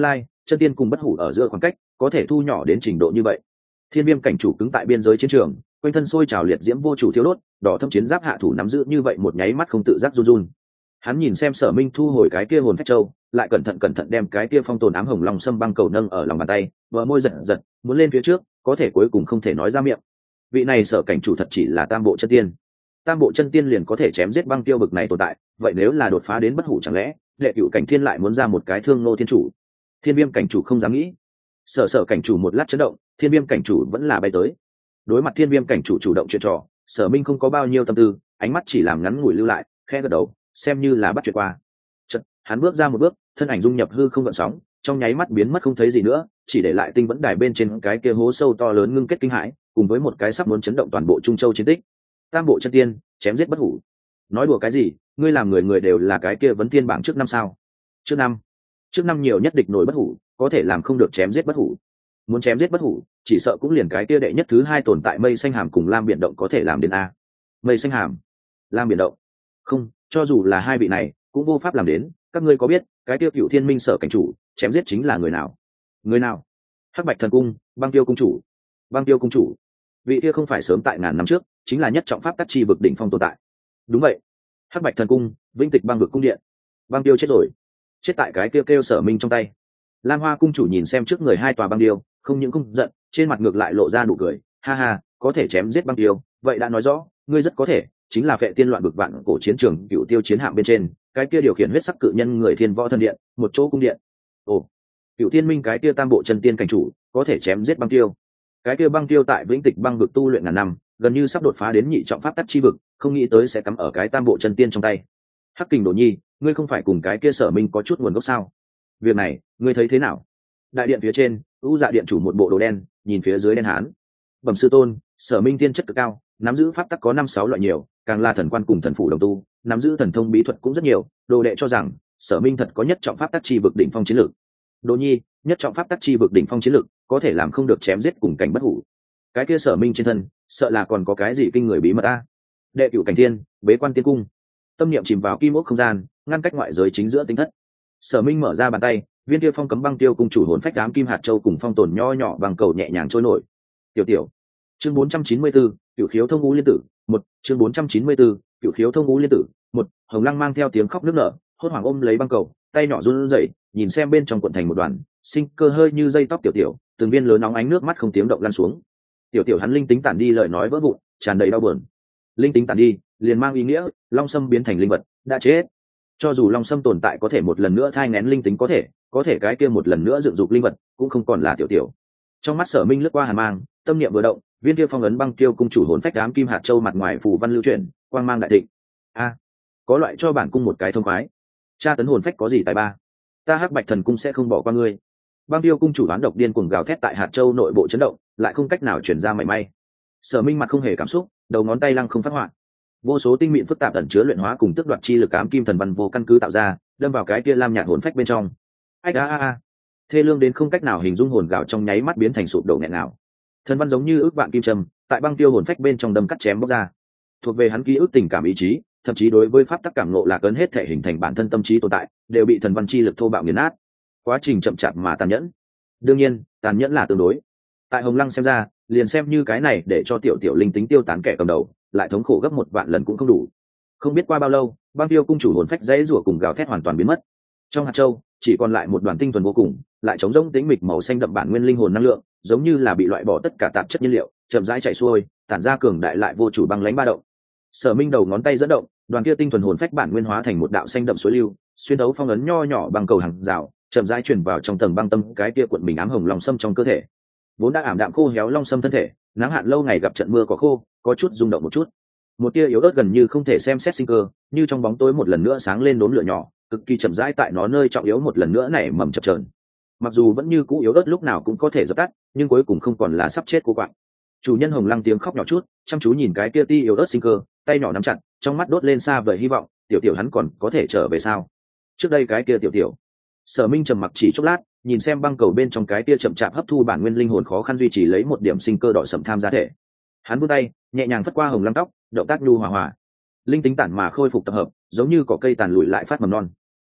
chân tiên cùng bất hủ ở giữa khoảng cách có thể thu nhỏ đến trình độ như vậy. Thiên viêm cảnh chủ cứng tại biên giới chiến trường, quanh thân sôi trào liệt diễm vô chủ thiếu đốt, đỏ thâm chiến giáp hạ thủ nắm giữ như vậy một nháy mắt không tự giác run run. Hắn nhìn xem Sở Minh thu hồi cái kia hồn phách châu, lại cẩn thận cẩn thận đem cái kia phong tồn ám hồng long sâm băng cầu nâng ở lòng bàn tay, bờ môi giật giật, muốn lên phía trước, có thể cuối cùng không thể nói ra miệng. Vị này Sở cảnh chủ thật chỉ là tam bộ chân tiên. Tam bộ chân tiên liền có thể chém giết băng tiêu bực này tồn tại, vậy nếu là đột phá đến bất hủ chẳng lẽ đệ cửu cảnh thiên lại muốn ra một cái thương nô thiên chủ? Thiên viêm cảnh chủ không dám nghĩ. Sở Sở cảnh chủ một lát chấn động, thiên viêm cảnh chủ vẫn là bay tới. Đối mặt thiên viêm cảnh chủ chủ động chuyện trò, Sở Minh không có bao nhiêu tâm tư, ánh mắt chỉ làm ngắn ngủi lưu lại, khẽ gật đầu, xem như là bắt chuyện qua. Chợt, hắn bước ra một bước, thân ảnh dung nhập hư không gợn sóng, trong nháy mắt biến mất không thấy gì nữa, chỉ để lại tinh vẫn đài bên trên cái kia hố sâu to lớn ngưng kết kinh hãi, cùng với một cái sắp muốn chấn động toàn bộ Trung Châu chiến tích. Tam bộ chân tiên, chém giết bất hủ. Nói đùa cái gì, ngươi làm người người đều là cái kia vấn tiên bảng trước năm sao? Trước năm. Trước năm nhiều nhất địch nổi bất hủ, có thể làm không được chém giết bất hủ. Muốn chém giết bất hủ, chỉ sợ cũng liền cái kia đệ nhất thứ hai tồn tại Mây Xanh Hàm cùng Lam Biển Động có thể làm đến a. Mây Xanh Hàm, Lam Biển Động. Không, cho dù là hai vị này, cũng vô pháp làm đến. Các ngươi có biết, cái kia Cựu Thiên Minh Sở cảnh chủ, chém giết chính là người nào? Người nào? Hắc Bạch Thần Cung, Băng Tiêu cung chủ. Băng Tiêu cung chủ. Vị kia không phải sớm tại ngàn năm trước, chính là nhất trọng pháp tắc chi vực đỉnh phong tồn tại. Đúng vậy. Hắc Bạch Thần Cung, Vĩnh Tịch Băng vực cung điện. Băng Tiêu chết rồi. Chết tại cái kia kêu, kêu Sở Minh trong tay. Lam Hoa cung chủ nhìn xem trước người hai tòa băng điêu, không những không giận, trên mặt ngược lại lộ ra nụ cười, ha ha, có thể chém giết băng điêu, vậy đã nói rõ, ngươi rất có thể chính là Phệ Tiên loạn vực vạn cổ chiến trường Cựu Tiêu chiến hạm bên trên, cái kia điều khiển huyết sắc cự nhân người thiên võ thân điện, một chỗ cung điện. Ồ, Cựu Thiên Minh cái kia tam bộ chân tiên cảnh chủ, có thể chém giết băng tiêu. Cái kia băng tiêu tại Vĩnh Tịch băng vực tu luyện ngàn năm, gần như sắp đột phá đến nhị trọng pháp tắc chi vực, không nghĩ tới sẽ cắm ở cái tam bộ chân tiên trong tay. Hắc Kình Đồ Nhi, ngươi không phải cùng cái kia Sở Minh có chút nguồn gốc sao? Việc này, ngươi thấy thế nào? Đại điện phía trên, U Dạ điện chủ một bộ đồ đen, nhìn phía dưới đen hán. Bẩm sư tôn, Sở Minh thiên chất cực cao, nắm giữ pháp tắc có năm sáu loại nhiều, càng là thần quan cùng thần phủ đồng tu, nắm giữ thần thông bí thuật cũng rất nhiều, đồ đệ cho rằng Sở Minh thật có nhất trọng pháp tắc chi vực đỉnh phong chiến lược. Đồ Nhi, nhất trọng pháp tắc chi vực đỉnh phong chiến lược, có thể làm không được chém giết cùng cảnh bất hủ. Cái kia Sở Minh trên thân, sợ là còn có cái gì kinh người bí mật a. Đệ cửu cảnh thiên, bế quan tiên cung. Tâm niệm chìm vào kim ốc không gian, ngăn cách ngoại giới chính giữa tinh thất. Sở Minh mở ra bàn tay, viên kia phong cấm băng tiêu cung chủ hồn phách đám kim hạt châu cùng phong tồn nho nhỏ bằng cầu nhẹ nhàng trôi nổi. Tiểu tiểu. Chương bốn trăm chín mươi bốn, Cửu Khiếu Thông Ngũ Liên Tử, một, chương bốn trăm chín mươi bốn, Cửu Khiếu Thông Ngũ Liên Tử, một. Hồng Lăng mang theo tiếng khóc nức nở, hốt hoảng ôm lấy băng cầu, tay nhỏ run rẩy, nhìn xem bên trong cuộn thành một đoàn, sinh cơ hơi như dây tóc tiểu tiểu, từng viên lớn nóng ánh nước mắt không tiếng động lăn xuống. Tiểu tiểu hắn linh tính tản đi lời nói vỡ vụn, tràn đầy đau buồn. Linh tính tản đi, liền mang ý nghĩa, Long Sâm biến thành linh vật, đã chết. Cho dù Long Sâm tồn tại có thể một lần nữa thai nghén linh tính có thể, có thể cái kia một lần nữa dựng dục linh vật, cũng không còn là tiểu tiểu. Trong mắt Sở Minh lướt qua hàn mang, tâm niệm vừa động, viên kia phong ấn băng tiêu cung chủ hồn phách đám kim hạt châu mặt ngoài phù văn lưu chuyển, quang mang đại thịnh. A, có loại cho bản cung một cái thông khoái. Tra tấn hồn phách có gì tài ba? Ta Hắc Bạch Thần Cung sẽ không bỏ qua ngươi. Băng tiêu cung chủ đoán độc điên cuồng gào thét tại hạt châu nội bộ chấn động, lại không cách nào truyền ra mảy may. Sở Minh mặt không hề cảm xúc, đầu ngón tay lăng không phát họa. Vô số tinh mịn phức tạp ẩn chứa luyện hóa cùng tước đoạt chi lực ám kim thần văn vô căn cứ tạo ra, đâm vào cái kia lam nhạt hồn phách bên trong. Ách a a a. Thê lương đến không cách nào hình dung hồn gạo trong nháy mắt biến thành sụp đổ nghẹn nào. Thần văn giống như ước vạn kim châm, tại băng tiêu hồn phách bên trong đâm cắt chém bóc ra. Thuộc về hắn ký ức tình cảm ý chí, thậm chí đối với pháp tắc cảm ngộ là cấn hết thể hình thành bản thân tâm trí tồn tại, đều bị thần văn chi lực thô bạo nghiền nát. Quá trình chậm chạp mà tàn nhẫn. Đương nhiên, tàn nhẫn là tương đối. Tại Hồng Lăng xem ra, liền xem như cái này để cho tiểu tiểu linh tính tiêu tán kẻ cầm đầu, lại thống khổ gấp một vạn lần cũng không đủ. Không biết qua bao lâu, băng tiêu cung chủ hồn phách dãy rủa cùng gào thét hoàn toàn biến mất. Trong hạt châu chỉ còn lại một đoàn tinh thuần vô cùng, lại trống rỗng tĩnh mịch màu xanh đậm bản nguyên linh hồn năng lượng, giống như là bị loại bỏ tất cả tạp chất nhiên liệu, chậm rãi chảy xuôi, tản ra cường đại lại vô chủ băng lãnh ba động. Sở Minh đầu ngón tay dẫn động, đoàn kia tinh thuần hồn phách bản nguyên hóa thành một đạo xanh đậm suối lưu, xuyên đấu phong ấn nho nhỏ bằng cầu hàng rào, chậm rãi truyền vào trong tầng băng tâm cái kia cuộn mình ám hồng long sâm trong cơ thể. Vốn đã ảm đạm khô héo long sâm thân thể, nắng hạn lâu ngày gặp trận mưa có khô, có chút rung động một chút. Một tia yếu ớt gần như không thể xem xét sinh cơ, như trong bóng tối một lần nữa sáng lên đốm lửa nhỏ, cực kỳ chậm rãi tại nó nơi trọng yếu một lần nữa nảy mầm chập chờn. Mặc dù vẫn như cũ yếu ớt lúc nào cũng có thể dập tắt, nhưng cuối cùng không còn là sắp chết cô quạng. Chủ nhân Hồng Lăng tiếng khóc nhỏ chút, chăm chú nhìn cái kia tia yếu ớt sinh cơ, tay nhỏ nắm chặt, trong mắt đốt lên xa vời hy vọng, tiểu tiểu hắn còn có thể trở về sao? Trước đây cái kia tiểu tiểu. Sở Minh trầm mặc chỉ chốc lát, nhìn xem băng cầu bên trong cái tia chậm chạp hấp thu bản nguyên linh hồn khó khăn duy trì lấy một điểm sinh cơ đỏ sẫm tham gia thể. Hắn vươn tay, nhẹ nhàng phất qua Hồng Lăng tóc, động tác nhu hòa hòa. Linh tính tản mà khôi phục tập hợp, giống như cỏ cây tàn lụi lại phát mầm non.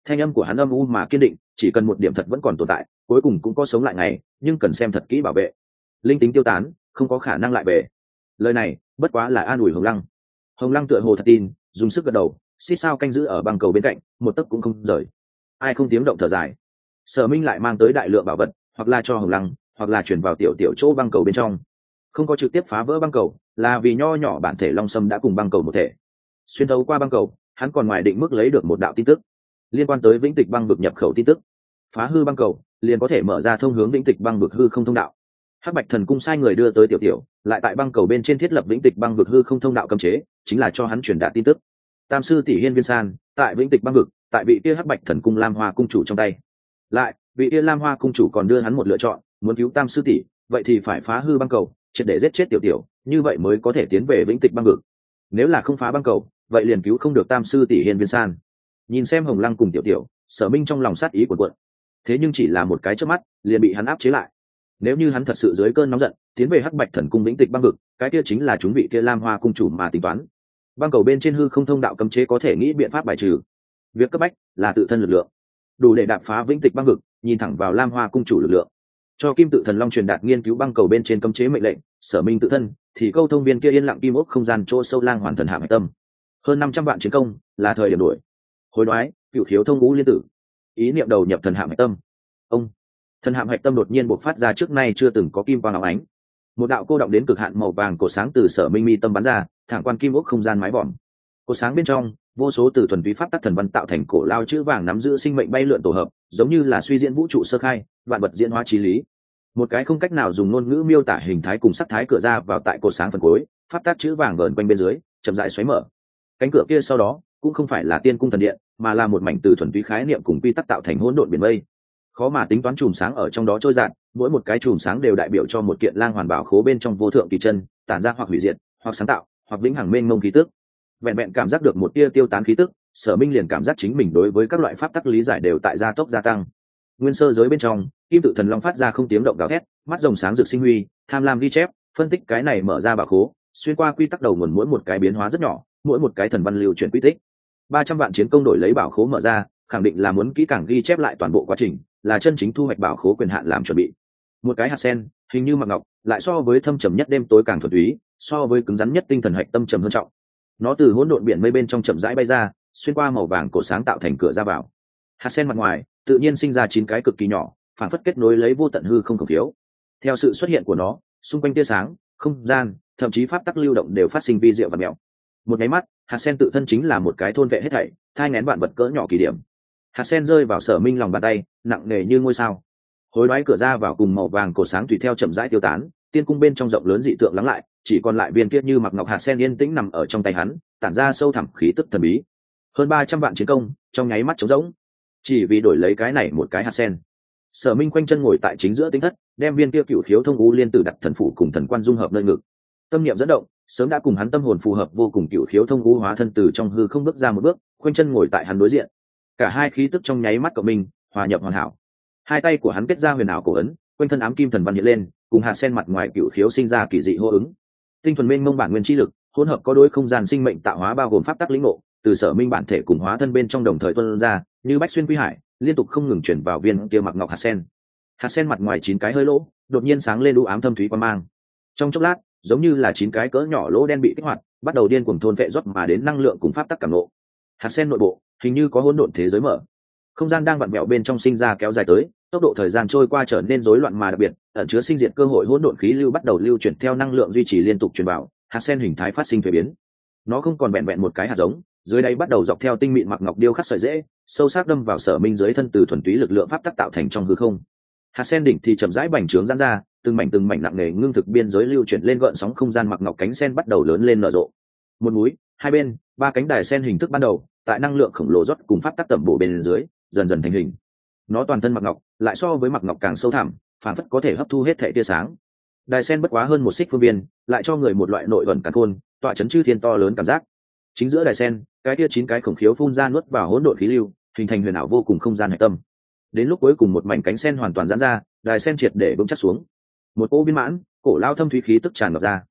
Thanh âm của hắn âm u mà kiên định, chỉ cần một điểm thật vẫn còn tồn tại, cuối cùng cũng có sống lại ngày, nhưng cần xem thật kỹ bảo vệ. Linh tính tiêu tán, không có khả năng lại về. Lời này bất quá là an ủi Hồng Lăng. Hồng Lăng tựa hồ thật tin, dùng sức gật đầu, xít sao canh giữ ở băng cầu bên cạnh, một tấc cũng không rời. Ai không tiếng động thở dài. Sở Minh lại mang tới đại lượng bảo vật, hoặc là cho Hồng Lăng, hoặc là chuyển vào tiểu tiểu chỗ băng cầu bên trong. Không có trực tiếp phá vỡ băng cầu, là vì nho nhỏ bản thể long sâm đã cùng băng cầu một thể. Xuyên thấu qua băng cầu, hắn còn ngoài định mức lấy được một đạo tin tức liên quan tới vĩnh tịch băng vực nhập khẩu tin tức. Phá hư băng cầu liền có thể mở ra thông hướng vĩnh tịch băng vực hư không thông đạo. Hắc Bạch Thần Cung sai người đưa tới tiểu tiểu, lại tại băng cầu bên trên thiết lập vĩnh tịch băng vực hư không thông đạo cấm chế, chính là cho hắn truyền đạt tin tức. Tam sư tỷ Hiên Viên San, tại vĩnh tịch băng vực, tại vị kia Hắc Bạch Thần Cung Lam Hoa cung chủ trong tay. Lại, vị kia Lam Hoa cung chủ còn đưa hắn một lựa chọn, muốn cứu Tam sư tỷ, vậy thì phải phá hư băng cầu, triệt để giết chết tiểu tiểu, như vậy mới có thể tiến về vĩnh tịch băng vực. Nếu là không phá băng cầu, vậy liền cứu không được Tam sư tỷ Hiên Viên San. Nhìn xem Hồng Lăng cùng tiểu tiểu, Sở Minh trong lòng sát ý cuộn cuộn. Thế nhưng chỉ là một cái chớp mắt, liền bị hắn áp chế lại. Nếu như hắn thật sự dưới cơn nóng giận, tiến về Hắc Bạch Thần Cung vĩnh tịch băng vực, cái kia chính là chúng vị kia Lam Hoa cung chủ mà tính toán. Băng cầu bên trên hư không thông đạo cấm chế có thể nghĩ biện pháp bài trừ. Việc cấp bách là tự thân lực lượng, đủ để đạp phá vĩnh tịch băng vực, nhìn thẳng vào Lam Hoa cung chủ lực lượng. Cho Kim Tự Thần Long truyền đạt nghiên cứu băng cầu bên trên cấm chế mệnh lệnh, Sở Minh tự thân thì câu thông viên kia yên lặng kim ốc không gian chỗ sâu lang hoàn thần hạ hạch tâm. Hơn năm trăm vạn chiến công, là thời điểm đổi. Hối đoái, cựu khiếu thông ngũ liên tử. Ý niệm đầu nhập thần hạm hạch tâm. Ông thần hạm hạch tâm đột nhiên bộc phát ra trước nay chưa từng có kim quang óng ánh. Một đạo cô động đến cực hạn màu vàng cổ sáng từ Sở Minh mi tâm bắn ra, thẳng quan kim ốc không gian mái vòm. Cổ sáng bên trong, vô số từ thuần túy pháp tắc thần văn tạo thành cổ lao chữ vàng nắm giữ sinh mệnh bay lượn tổ hợp, giống như là suy diễn vũ trụ sơ khai, vạn vật diễn hóa chí lý. Một cái không cách nào dùng ngôn ngữ miêu tả hình thái cùng sắc thái cửa ra vào tại cổ sáng phần cuối, pháp tắc chữ vàng vờn quanh bên dưới, chậm rãi xoáy mở. Cánh cửa kia sau đó cũng không phải là tiên cung thần điện, mà là một mảnh từ thuần túy khái niệm cùng quy tắc tạo thành hỗn độn biển mây. Khó mà tính toán chùm sáng ở trong đó trôi dạt, mỗi một cái chùm sáng đều đại biểu cho một kiện lang hoàn bảo khố bên trong vô thượng kỳ chân, tản ra hoặc hủy diệt, hoặc sáng tạo, hoặc vĩnh hằng mênh mông khí tức. Vẹn vẹn cảm giác được một tia tiêu tán khí tức, Sở Minh liền cảm giác chính mình đối với các loại pháp tắc lý giải đều tại gia tốc gia tăng. Nguyên sơ giới bên trong, Kim Tự Thần Long phát ra không tiếng động gào thét, mắt rồng sáng rực sinh huy, tham lam ghi chép, phân tích cái này mở ra bảo khố, xuyên qua quy tắc đầu nguồn mỗi một cái biến hóa rất nhỏ, mỗi một cái thần văn lưu chuyển quy tích. Ba trăm vạn chiến công đổi lấy bảo khố mở ra, khẳng định là muốn kỹ càng ghi chép lại toàn bộ quá trình, là chân chính thu hoạch bảo khố quyền hạn làm chuẩn bị. Một cái hạt sen, hình như mặc ngọc, lại so với thâm trầm nhất đêm tối càng thuần túy, so với cứng rắn nhất tinh thần hạch tâm trầm hơn trọng. Nó từ hỗn độn biển mây bên trong chậm rãi bay ra, xuyên qua màu vàng cổ sáng tạo thành cửa ra vào. Hạt sen mặt ngoài tự nhiên sinh ra chín cái cực kỳ nhỏ, phản phất kết nối lấy vô tận hư không khổng khiếu. Theo sự xuất hiện của nó, xung quanh tia sáng, không gian, thậm chí pháp tắc lưu động đều phát sinh vi diệu và mèo. Một cái mắt, hạt sen tự thân chính là một cái thôn vệ hết thảy, thai nghén vạn vật cỡ nhỏ kỳ điểm. Hạt sen rơi vào Sở Minh lòng bàn tay, nặng nề như ngôi sao. Hối đoái cửa ra vào cùng màu vàng cổ sáng tùy theo chậm rãi tiêu tán, tiên cung bên trong rộng lớn dị tượng lắng lại, chỉ còn lại viên kia như mặc ngọc hạt sen yên tĩnh nằm ở trong tay hắn, tản ra sâu thẳm khí tức thần bí. Hơn ba trăm vạn chiến công, trong nháy mắt trống rỗng, chỉ vì đổi lấy cái này một cái hạt sen. Sở Minh quanh chân ngồi tại chính giữa tinh thất, đem viên kia cựu khiếu thông ngũ liên tử đặt thần phủ cùng thần quan dung hợp nơi ngực. Tâm niệm dẫn động, sớm đã cùng hắn tâm hồn phù hợp vô cùng cựu khiếu thông ngũ hóa thân từ trong hư không bước ra một bước, quanh chân ngồi tại hắn đối diện. Cả hai khí tức trong nháy mắt của mình hòa nhập hoàn hảo. Hai tay của hắn kết ra huyền ảo cổ ấn, quanh thân ám kim thần văn hiện lên, cùng hạt sen mặt ngoài cựu khiếu sinh ra kỳ dị hô ứng. Tinh thuần mênh mông bản nguyên chi lực, hỗn hợp có đối không gian sinh mệnh tạo hóa bao gồm pháp tắc lĩnh ngộ, từ Sở Minh bản thể cùng hóa thân bên trong đồng thời tuôn ra, như bách xuyên quy hải, liên tục không ngừng chuyển vào viên kia mặc ngọc hạt sen. Hạt sen mặt ngoài chín cái hơi lỗ, đột nhiên sáng lên u ám thâm thúy quang mang. Trong chốc lát, giống như là chín cái cỡ nhỏ lỗ đen bị kích hoạt, bắt đầu điên cuồng thôn vệ rót mà đến năng lượng cùng pháp tắc cảm ngộ. Hạt sen nội bộ, hình như có hỗn độn thế giới mở. Không gian đang vặn vẹo bên trong sinh ra kéo dài tới, tốc độ thời gian trôi qua trở nên rối loạn mà đặc biệt, ẩn chứa sinh diệt cơ hội hỗn độn khí lưu bắt đầu lưu chuyển theo năng lượng duy trì liên tục truyền vào, hạt sen hình thái phát sinh thay biến. Nó không còn vẹn vẹn một cái hạt giống, dưới đây bắt đầu dọc theo tinh mịn mặc ngọc điêu khắc sợi rễ, sâu sắc đâm vào Sở Minh dưới thân từ thuần túy lực lượng pháp tắc tạo thành trong hư không. Hạt sen đỉnh thì chậm rãi bành trướng giãn ra, từng mảnh từng mảnh nặng nề ngưng thực biên giới lưu chuyển lên gợn sóng không gian mặc ngọc cánh sen bắt đầu lớn lên nở rộ. Một núi, hai bên, ba cánh đài sen hình thức ban đầu, tại năng lượng khổng lồ rót cùng pháp tắc tẩm bổ bên dưới, dần dần thành hình. Nó toàn thân mặc ngọc, lại so với mặc ngọc càng sâu thẳm, phản phất có thể hấp thu hết thể tia sáng. Đài sen bất quá hơn một xích phương viên, lại cho người một loại nội ẩn càn khôn, tọa chấn chư thiên to lớn cảm giác. Chính giữa đài sen, cái tia chín cái khổng khiếu phun ra nuốt vào hỗn độn khí lưu, hình thành huyền ảo vô cùng không gian hạch tâm. Đến lúc cuối cùng một mảnh cánh sen hoàn toàn giãn ra, đài sen triệt để vững chắc xuống. Một cỗ viên mãn, cổ lao thâm thúy khí tức tràn ngập ra.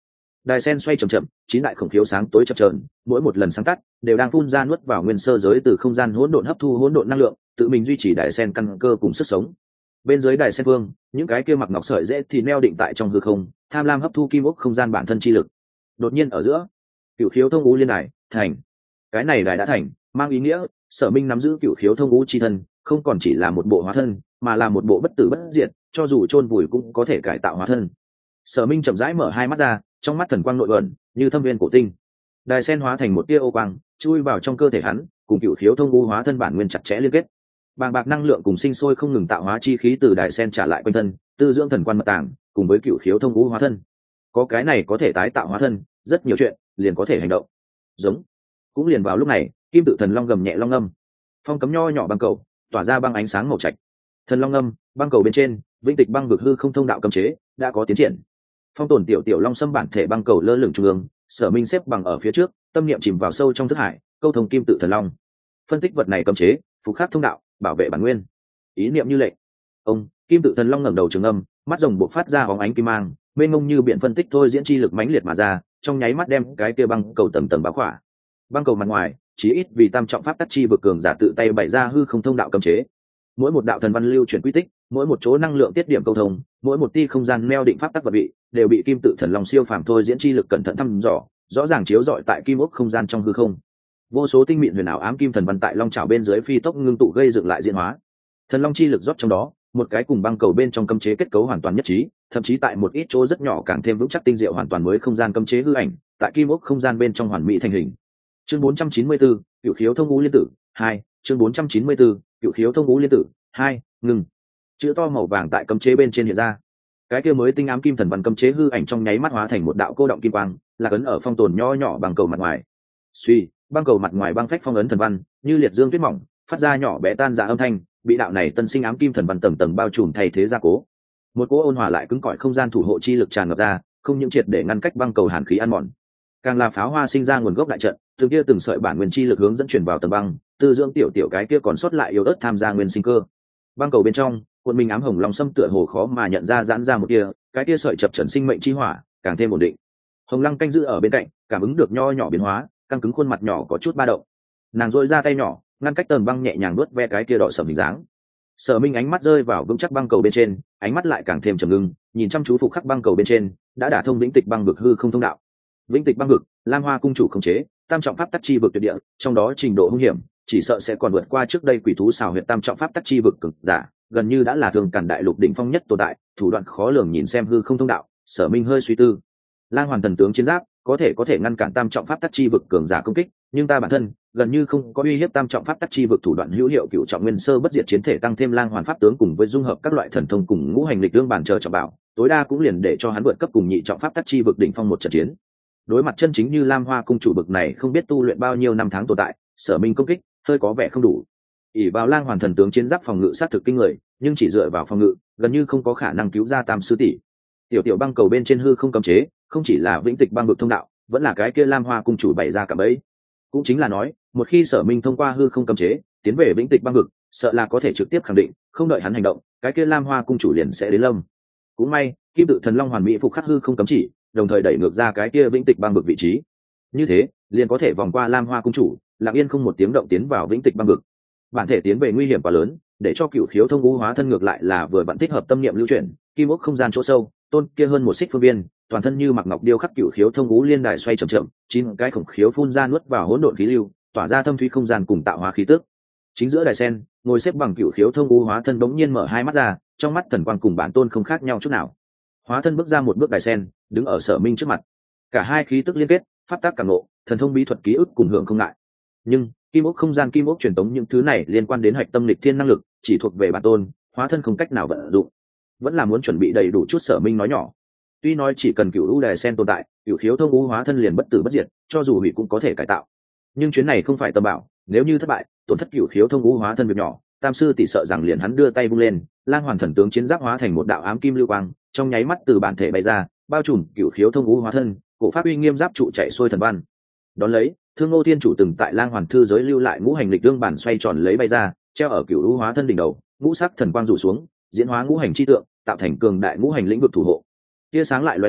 Đài sen xoay chậm chậm, chín đại khổng khiếu sáng tối chập chờn, mỗi một lần sáng tắt đều đang phun ra nuốt vào nguyên sơ giới từ không gian hỗn độn hấp thu hỗn độn năng lượng, tự mình duy trì đài sen căn cơ cùng sức sống. Bên dưới đài sen vương, những cái kia mặc ngọc sợi dễ thì neo định tại trong hư không, tham lam hấp thu kim ốc không gian bản thân chi lực. Đột nhiên ở giữa, cửu khiếu thông ngũ liên đài thành. Cái này đài đã thành, mang ý nghĩa Sở Minh nắm giữ cửu khiếu thông ngũ chi thân, không còn chỉ là một bộ hóa thân, mà là một bộ bất tử bất diệt, cho dù chôn vùi cũng có thể cải tạo hóa thân. Sở Minh chậm rãi mở hai mắt ra, trong mắt thần quang nội ẩn như thâm viên cổ tinh. Đài sen hóa thành một tia ô quang, chui vào trong cơ thể hắn, cùng cửu khiếu thông ngũ hóa thân bản nguyên chặt chẽ liên kết. Bàng bạc năng lượng cùng sinh sôi không ngừng tạo hóa chi khí từ đài sen trả lại quanh thân, tư dưỡng thần quan mật tàng, cùng với cửu khiếu thông ngũ hóa thân. Có cái này có thể tái tạo hóa thân, rất nhiều chuyện liền có thể hành động. Giống. Cũng liền vào lúc này, kim tự thần long gầm nhẹ long âm, phong cấm nho nhỏ băng cầu tỏa ra băng ánh sáng màu trạch. Thần long âm, băng cầu bên trên, vĩnh tịch băng vực hư không thông đạo cấm chế đã có tiến triển. Phong tồn tiểu tiểu long xâm bản thể băng cầu lơ lửng trung ương, Sở Minh xếp bằng ở phía trước, tâm niệm chìm vào sâu trong thức hải, câu thông kim tự thần long. Phân tích vật này cấm chế, phục khắc thông đạo, bảo vệ bản nguyên. Ý niệm như lệnh. Ông, kim tự thần long ngẩng đầu trường âm, mắt rồng bộc phát ra bóng ánh kim mang, mênh mông như biển phân tích thôi diễn chi lực mãnh liệt mà ra, trong nháy mắt đem cái kia băng cầu tầng tầng bao khỏa. Băng cầu mặt ngoài, chí ít vì tam trọng pháp tắc chi vực cường giả tự tay bày ra hư không thông đạo cấm chế. Mỗi một đạo thần văn lưu chuyển quy tích, mỗi một chỗ năng lượng tiết điểm câu thông, mỗi một tia không gian neo định pháp tắc vật vị, đều bị kim tự thần long siêu phàm thôi diễn chi lực cẩn thận thăm dò, rõ ràng chiếu rọi tại kim ốc không gian trong hư không. Vô số tinh mịn huyền ảo ám kim thần văn tại long trảo bên dưới phi tốc ngưng tụ gây dựng lại diễn hóa. Thần long chi lực rót trong đó, một cái cùng băng cầu bên trong cấm chế kết cấu hoàn toàn nhất trí, thậm chí tại một ít chỗ rất nhỏ càng thêm vững chắc tinh diệu hoàn toàn mới không gian cấm chế hư ảnh, tại kim ốc không gian bên trong hoàn mỹ thành hình. Chương bốn trăm chín mươi tư, Cửu khiếu thông ngũ liên tử hai, chương bốn trăm chín mươi tư, Cửu khiếu thông ngũ liên tử hai, ngừng. Chữ to màu vàng tại cấm chế bên trên hiện ra. Cái kia mới tinh ám kim thần văn cấm chế hư ảnh trong nháy mắt hóa thành một đạo cô động kim quang, là ấn ở phong tồn nho nhỏ bằng cầu mặt ngoài. Suy, băng cầu mặt ngoài băng phách phong ấn thần văn, như liệt dương tuyết mỏng, phát ra nhỏ bé tan rã âm thanh, bị đạo này tân sinh ám kim thần văn tầng tầng bao trùm thay thế gia cố. Một cỗ ôn hòa lại cứng cỏi không gian thủ hộ chi lực tràn ngập ra, không những triệt để ngăn cách băng cầu hàn khí ăn mòn, càng là pháo hoa sinh ra nguồn gốc đại trận, từng kia từng sợi bản nguyên chi lực hướng dẫn truyền vào tầng băng, tư dưỡng tiểu tiểu cái kia còn sót lại yếu ớt tham gia nguyên sinh cơ. Băng cầu bên trong, cuộn mình ám hồng long sâm tựa hồ khó mà nhận ra giãn ra một kia, cái kia sợi chập chẩn sinh mệnh chi hỏa, càng thêm ổn định. Hồng Lăng canh giữ ở bên cạnh, cảm ứng được nho nhỏ biến hóa, căng cứng khuôn mặt nhỏ có chút ba động. Nàng duỗi ra tay nhỏ, ngăn cách tầng băng nhẹ nhàng nuốt ve cái kia đỏ sầm hình dáng. Sở Minh ánh mắt rơi vào vững chắc băng cầu bên trên, ánh mắt lại càng thêm trầm ngưng, nhìn chăm chú phục khắc băng cầu bên trên, đã đả thông vĩnh tịch băng vực hư không thông đạo. Vĩnh tịch băng vực, Lam Hoa cung chủ khống chế, tam trọng pháp tắc chi vực tuyệt địa, trong đó trình độ hung hiểm, chỉ sợ sẽ còn vượt qua trước đây quỷ thú xào huyệt tam trọng pháp tắc chi vực cực giả, gần như đã là thường cản đại lục đỉnh phong nhất tồn tại, thủ đoạn khó lường nhìn xem hư không thông đạo, Sở Minh hơi suy tư. Lang Hoàn thần tướng chiến giáp, có thể có thể ngăn cản tam trọng pháp tắc chi vực cường giả công kích, nhưng ta bản thân gần như không có uy hiếp tam trọng pháp tắc chi vực thủ đoạn hữu hiệu cựu trọng nguyên sơ bất diệt chiến thể tăng thêm Lang Hoàn pháp tướng cùng với dung hợp các loại thần thông cùng ngũ hành lịch đương bản chờ trọng bảo, tối đa cũng liền để cho hắn vượt cấp cùng nhị trọng pháp tắc chi vực đỉnh phong một trận chiến. Đối mặt chân chính như Lam Hoa cung chủ bực này không biết tu luyện bao nhiêu năm tháng tồn tại, Sở Minh công kích hơi có vẻ không đủ. ỷ vào Lang Hoàn thần tướng chiến giáp phòng ngự sát thực kinh người, nhưng chỉ dựa vào phòng ngự gần như không có khả năng cứu ra tam sư tỷ. Tiểu tiểu băng cầu bên trên hư không cấm chế, không chỉ là vĩnh tịch băng vực thông đạo, vẫn là cái kia Lam Hoa cung chủ bày ra cả bẫy. Cũng chính là nói, một khi Sở Minh thông qua hư không cấm chế tiến về vĩnh tịch băng vực, sợ là có thể trực tiếp khẳng định, không đợi hắn hành động, cái kia Lam Hoa cung chủ liền sẽ đến lâm. Cũng may, kim tự thần long hoàn mỹ phục khắc hư không cấm chỉ, đồng thời đẩy ngược ra cái kia vĩnh tịch băng vực vị trí. Như thế, liền có thể vòng qua Lam Hoa cung chủ, lặng yên không một tiếng động tiến vào vĩnh tịch băng vực. Bản thể tiến về nguy hiểm quá lớn, để cho cửu khiếu thông ngũ hóa thân ngược lại là vừa vặn thích hợp tâm niệm lưu chuyển, kim ốc không gian chỗ sâu, tôn kia hơn một xích phương viên, toàn thân như mặc ngọc điêu khắc cửu khiếu thông ngũ liên đài xoay chậm chậm, chín cái khổng khiếu phun ra nuốt vào hỗn độn khí lưu, tỏa ra thâm thúy không gian cùng tạo hóa khí tức. Chính giữa đài sen, ngồi xếp bằng cửu khiếu thông ngũ hóa thân bỗng nhiên mở hai mắt ra, trong mắt thần quang cùng bản tôn không khác nhau chút nào. Hóa thân bước ra một bước đài sen, đứng ở Sở Minh trước mặt. Cả hai khí tức liên kết, pháp tác cảm ngộ, thần thông bí thuật ký ức cùng hưởng không ngại. Nhưng kim ốc không gian kim ốc truyền tống những thứ này liên quan đến hạch tâm lịch thiên năng lực, chỉ thuộc về bản tôn, hóa thân không cách nào vận dụng. Vẫn là muốn chuẩn bị đầy đủ chút. Sở Minh nói nhỏ. Tuy nói chỉ cần cửu u đài sen tồn tại, cửu khiếu thông ngũ hóa thân liền bất tử bất diệt, cho dù hủy cũng có thể cải tạo. Nhưng chuyến này không phải tâm bảo, nếu như thất bại, tổn thất cửu khiếu thông ngũ hóa thân việc nhỏ, tam sư tỷ sợ rằng liền hắn đưa tay vung lên, Lang Hoàn thần tướng chiến giáp hóa thành một đạo ám kim lưu quang, trong nháy mắt từ bản thể bay ra, bao trùm cửu khiếu thông ngũ hóa thân, cổ pháp uy nghiêm giáp trụ chạy xuôi thần văn. Đón lấy, Thương Ngô Thiên chủ từng tại Lang Hoàn thư giới lưu lại ngũ hành lịch đương bản xoay tròn lấy bay ra, treo ở cửu u hóa thân đỉnh đầu, ngũ sắc thần quang rủ xuống, diễn hóa ngũ hành chi tượng, tạo thành cường đại ngũ hành lĩnh vực thủ hộ. Tia sáng lại lóe lên,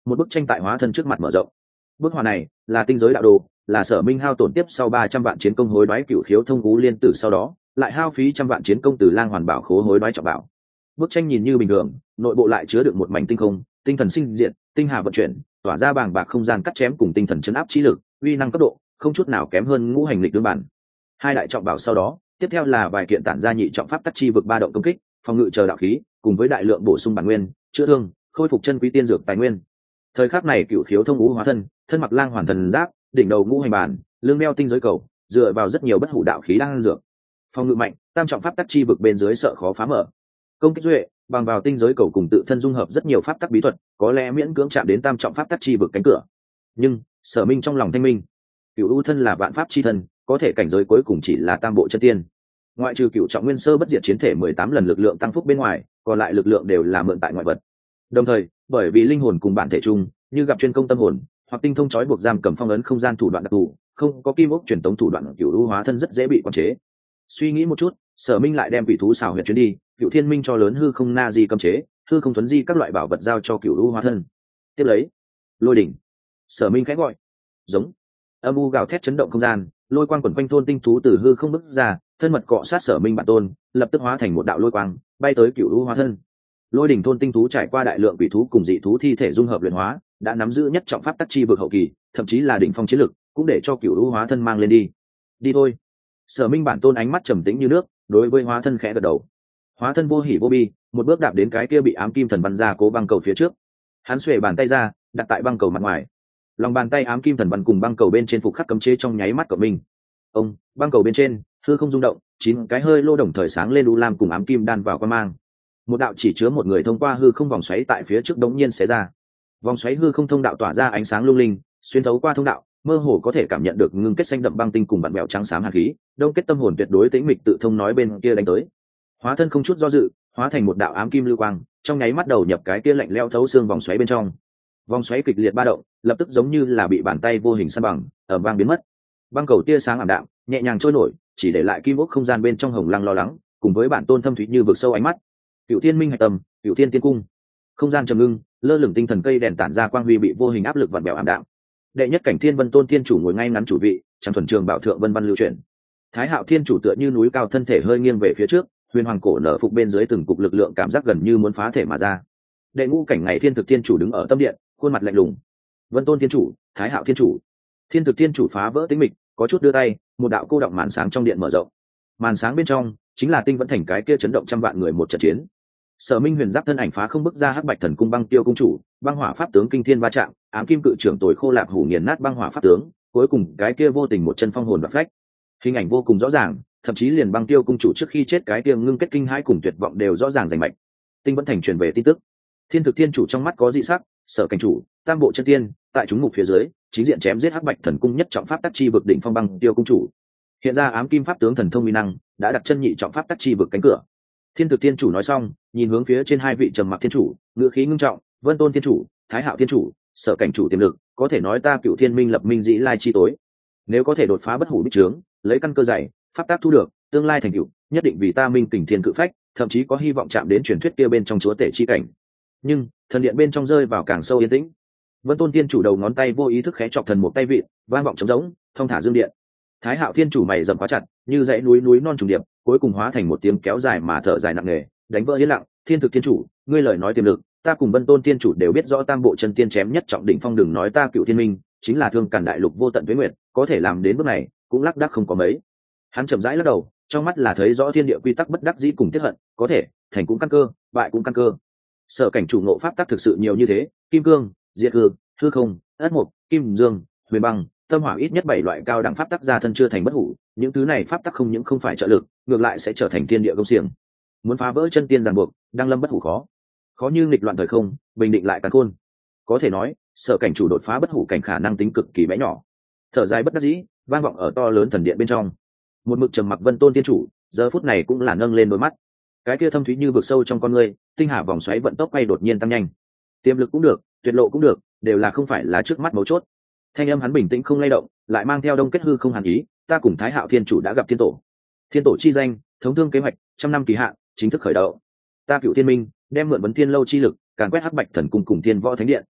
một bức tranh tại hóa thân trước mặt mở rộng. Bức họa này là tinh giới đạo đồ, là Sở Minh hao tổn tiếp sau ba trăm vạn chiến công hối đoái cựu khiếu thông ngũ liên tử, sau đó lại hao phí trăm vạn chiến công từ lang hoàn bảo khố hối đoái trọng bảo. Bức tranh nhìn như bình thường, nội bộ lại chứa được một mảnh tinh không, tinh thần sinh diệt, tinh hà vận chuyển, tỏa ra bàng bạc không gian cắt chém cùng tinh thần chấn áp trí lực, uy năng cấp độ không chút nào kém hơn ngũ hành lịch đương bản. Hai đại trọng bảo sau đó, tiếp theo là vài kiện tản ra nhị trọng pháp tắc chi vực ba động công kích, phòng ngự chờ đạo khí, cùng với đại lượng bổ sung bản nguyên, chữa thương, khôi phục chân quý tiên dược tài nguyên. Thời khắc này cựu khiếu thông ngũ hóa thân, thân mặc lang hoàn thần giáp, đỉnh đầu ngũ hành bản, lưng đeo tinh giới cầu, dựa vào rất nhiều bất hủ đạo khí đang dược. Phòng ngự mạnh, tam trọng pháp tắc chi vực bên dưới sợ khó phá mở. Công kích duệ, bằng vào tinh giới cầu cùng tự thân dung hợp rất nhiều pháp tắc bí thuật, có lẽ miễn cưỡng chạm đến tam trọng pháp tắc chi vực cánh cửa. Nhưng Sở Minh trong lòng thanh minh, cựu ưu thân là vạn pháp chi thân, có thể cảnh giới cuối cùng chỉ là tam bộ chân tiên. Ngoại trừ cựu trọng nguyên sơ bất diệt chiến thể mười tám lần lực lượng tăng phúc bên ngoài, còn lại lực lượng đều là mượn tại ngoại vật. Đồng thời, bởi vì linh hồn cùng bản thể chung, như gặp chuyên công tâm hồn, hoặc tinh thông trói buộc giam cầm phong ấn không gian thủ đoạn đặc thù, không có kim ốc truyền tống thủ đoạn, cựu ưu hóa thân rất dễ bị quản chế. Suy nghĩ một chút, Sở Minh lại đem quỷ thú xào huyệt chuyến đi, cựu thiên minh cho lớn hư không na di cấm chế, hư không thuấn di các loại bảo vật giao cho cựu ưu hóa thân. Tiếp lấy, lôi đỉnh. Sở Minh khẽ gọi, giống. Âm u gào thét chấn động không gian, lôi quang quẩn quanh thôn tinh thú từ hư không bứt ra, thân mật cọ sát Sở Minh bản tôn, lập tức hóa thành một đạo lôi quang, bay tới cựu ưu hóa thân. Lôi đỉnh thôn tinh thú trải qua đại lượng quỷ thú cùng dị thú thi thể dung hợp luyện hóa, đã nắm giữ nhất trọng pháp tắc chi vực hậu kỳ, thậm chí là đỉnh phong chiến lực, cũng để cho cựu ưu hóa thân mang lên đi. Đi thôi. Sở Minh bản tôn ánh mắt trầm tĩnh như nước, đối với hóa thân khẽ gật đầu. Hóa thân vô hỉ vô bi, một bước đạp đến cái kia bị ám kim thần văn ra cố băng cầu phía trước. Hắn xuề bàn tay ra, đặt tại băng cầu mặt ngoài. Lòng bàn tay ám kim thần văn cùng băng cầu bên trên phục khắc cấm chế trong nháy mắt của mình. Ông, băng cầu bên trên, hư không rung động, chín cái hơi lô đồng thời sáng lên u lam cùng ám kim đan vào quan mang. Một đạo chỉ chứa một người thông qua hư không vòng xoáy tại phía trước đống nhiên xé ra. Vòng xoáy hư không thông đạo tỏa ra ánh sáng lung linh, xuyên thấu qua thông đạo, mơ hồ có thể cảm nhận được ngưng kết xanh đậm băng tinh cùng vặn bèo trắng xám hàn khí, đông kết tâm hồn tuyệt đối tĩnh mịch tự thông nói bên kia đánh tới. Hóa thân không chút do dự, hóa thành một đạo ám kim lưu quang, trong nháy mắt đầu nhập cái kia lạnh lẽo thấu xương vòng xoáy bên trong. Vòng xoáy kịch liệt ba động, lập tức giống như là bị bàn tay vô hình san bằng, ở vang biến mất. Băng cầu tia sáng ảm đạm, nhẹ nhàng trôi nổi, chỉ để lại kim ốc không gian bên trong hồng lăng lo lắng, cùng với bản tôn thâm thúy như vực sâu ánh mắt. Cựu Thiên Minh hạch tâm, Cựu Thiên Tiên Cung. Không gian trầm ngưng, lơ lửng tinh thần cây đèn tản ra quang huy bị vô hình áp lực vặn bèo ảm đạm. Đệ nhất cảnh Thiên Vân Tôn Thiên chủ ngồi ngay ngắn chủ vị, trong thuần trường bảo thượng vân văn lưu chuyển. Thái Hạo Thiên chủ tựa như núi cao thân thể hơi nghiêng về phía trước, huyền hoàng cổ nở phục bên dưới từng cục lực lượng cảm giác gần như muốn phá thể mà ra. Đệ ngũ cảnh ngày Thiên Thực Thiên chủ đứng ở tâm điện, khuôn mặt lạnh lùng. Vân Tôn Thiên chủ, Thái Hạo Thiên chủ. Thiên Thực Thiên chủ phá vỡ tĩnh mịch, có chút đưa tay, một đạo cô động màn sáng trong điện mở rộng. Màn sáng bên trong chính là tinh vẫn thành cái kia chấn động trăm vạn người một trận chiến. Sở Minh huyền giáp thân ảnh phá không bức ra hắc bạch thần cung băng tiêu cung chủ, băng hỏa pháp tướng kinh thiên va chạm, ám kim cự trưởng tồi khô lạp hủ nghiền nát băng hỏa pháp tướng, cuối cùng cái kia vô tình một chân phong hồn đoạt phách. Hình ảnh vô cùng rõ ràng, thậm chí liền băng tiêu cung chủ trước khi chết cái kia ngưng kết kinh hãi cùng tuyệt vọng đều rõ ràng rành mạch. Tinh vẫn thành truyền về tin tức. Thiên Thực Thiên chủ trong mắt có dị sắc, Sở cảnh chủ, tam bộ chân tiên, tại chúng mục phía dưới, chính diện chém giết hắc bạch thần cung nhất trọng pháp tắc chi vực đỉnh phong băng tiêu cung chủ. Hiện ra ám kim pháp tướng thần thông uy năng, đã đặt chân nhị trọng pháp tắc chi vực cánh cửa. Thiên Thực Thiên chủ nói xong, nhìn hướng phía trên hai vị trầm mặc thiên chủ, ngữ khí ngưng trọng, Vân Tôn Thiên chủ, Thái Hạo Thiên chủ, Sở cảnh chủ tiềm lực, có thể nói ta Cựu Thiên Minh lập minh dĩ lai chi tối. Nếu có thể đột phá bất hủ bích trướng, lấy căn cơ dày, pháp tác thu được, tương lai thành tựu, nhất định vì ta Minh Kình Thiên cự phách, thậm chí có hy vọng chạm đến truyền thuyết kia bên trong chúa tể chi cảnh. Nhưng, thần điện bên trong rơi vào càng sâu yên tĩnh. Vân Tôn Thiên chủ đầu ngón tay vô ý thức khẽ chọc thần một tay vịn, vang vọng trống rỗng, thông thả dương điện. Thái Hạo Thiên chủ mày rậm quá chặt, như dãy núi núi non trùng điệp, cuối cùng hóa thành một tiếng kéo dài mà thở dài nặng nề, đánh vỡ yên lặng. Thiên Thực Thiên chủ, ngươi lời nói tiềm lực, ta cùng Vân Tôn Thiên chủ đều biết rõ tam bộ chân tiên chém nhất trọng đỉnh phong, đừng nói ta Cựu Thiên Minh, chính là thương càn đại lục vô tận tuế nguyệt, có thể làm đến bước này, cũng lác đác không có mấy. Hắn chậm rãi lắc đầu, trong mắt là thấy rõ thiên địa quy tắc bất đắc dĩ cùng tiết hận, có thể, thành cũng căn cơ, bại cũng căn cơ. Sở cảnh chủ ngộ pháp tắc thực sự nhiều như thế, kim cương, diệt hư, hư không, ất mục, kim dương, huyền băng, tâm hỏa, ít nhất bảy loại cao đẳng pháp tắc gia thân chưa thành bất hủ, những thứ này pháp tắc không những không phải trợ lực, ngược lại sẽ trở thành thiên địa công xiềng. Muốn phá vỡ chân tiên ràng buộc, đang lâm bất hủ khó. Khó như nghịch loạn thời không, bình định lại càn khôn. Có thể nói, sở cảnh chủ đột phá bất hủ cảnh khả năng tính cực kỳ bé nhỏ. Thở dài bất đắc dĩ, vang vọng ở to lớn thần điện bên trong. Một mực trầm mặc Vân Tôn Thiên chủ, giờ phút này cũng là nâng lên đôi mắt. Cái kia thâm thúy như vực sâu trong con người, tinh hà vòng xoáy vận tốc bay đột nhiên tăng nhanh. Tiềm lực cũng được, tuyệt lộ cũng được, đều là không phải là trước mắt mấu chốt. Thanh âm hắn bình tĩnh không lay động, lại mang theo đông kết hư không hàn ý, ta cùng Thái Hạo Thiên chủ đã gặp thiên tổ. Thiên tổ chi danh, thống thương kế hoạch, trăm năm kỳ hạn, chính thức khởi động. Ta Cựu Thiên Minh, đem mượn vấn thiên lâu chi lực, càn quét hắc bạch thần cung cùng thiên võ thánh điện,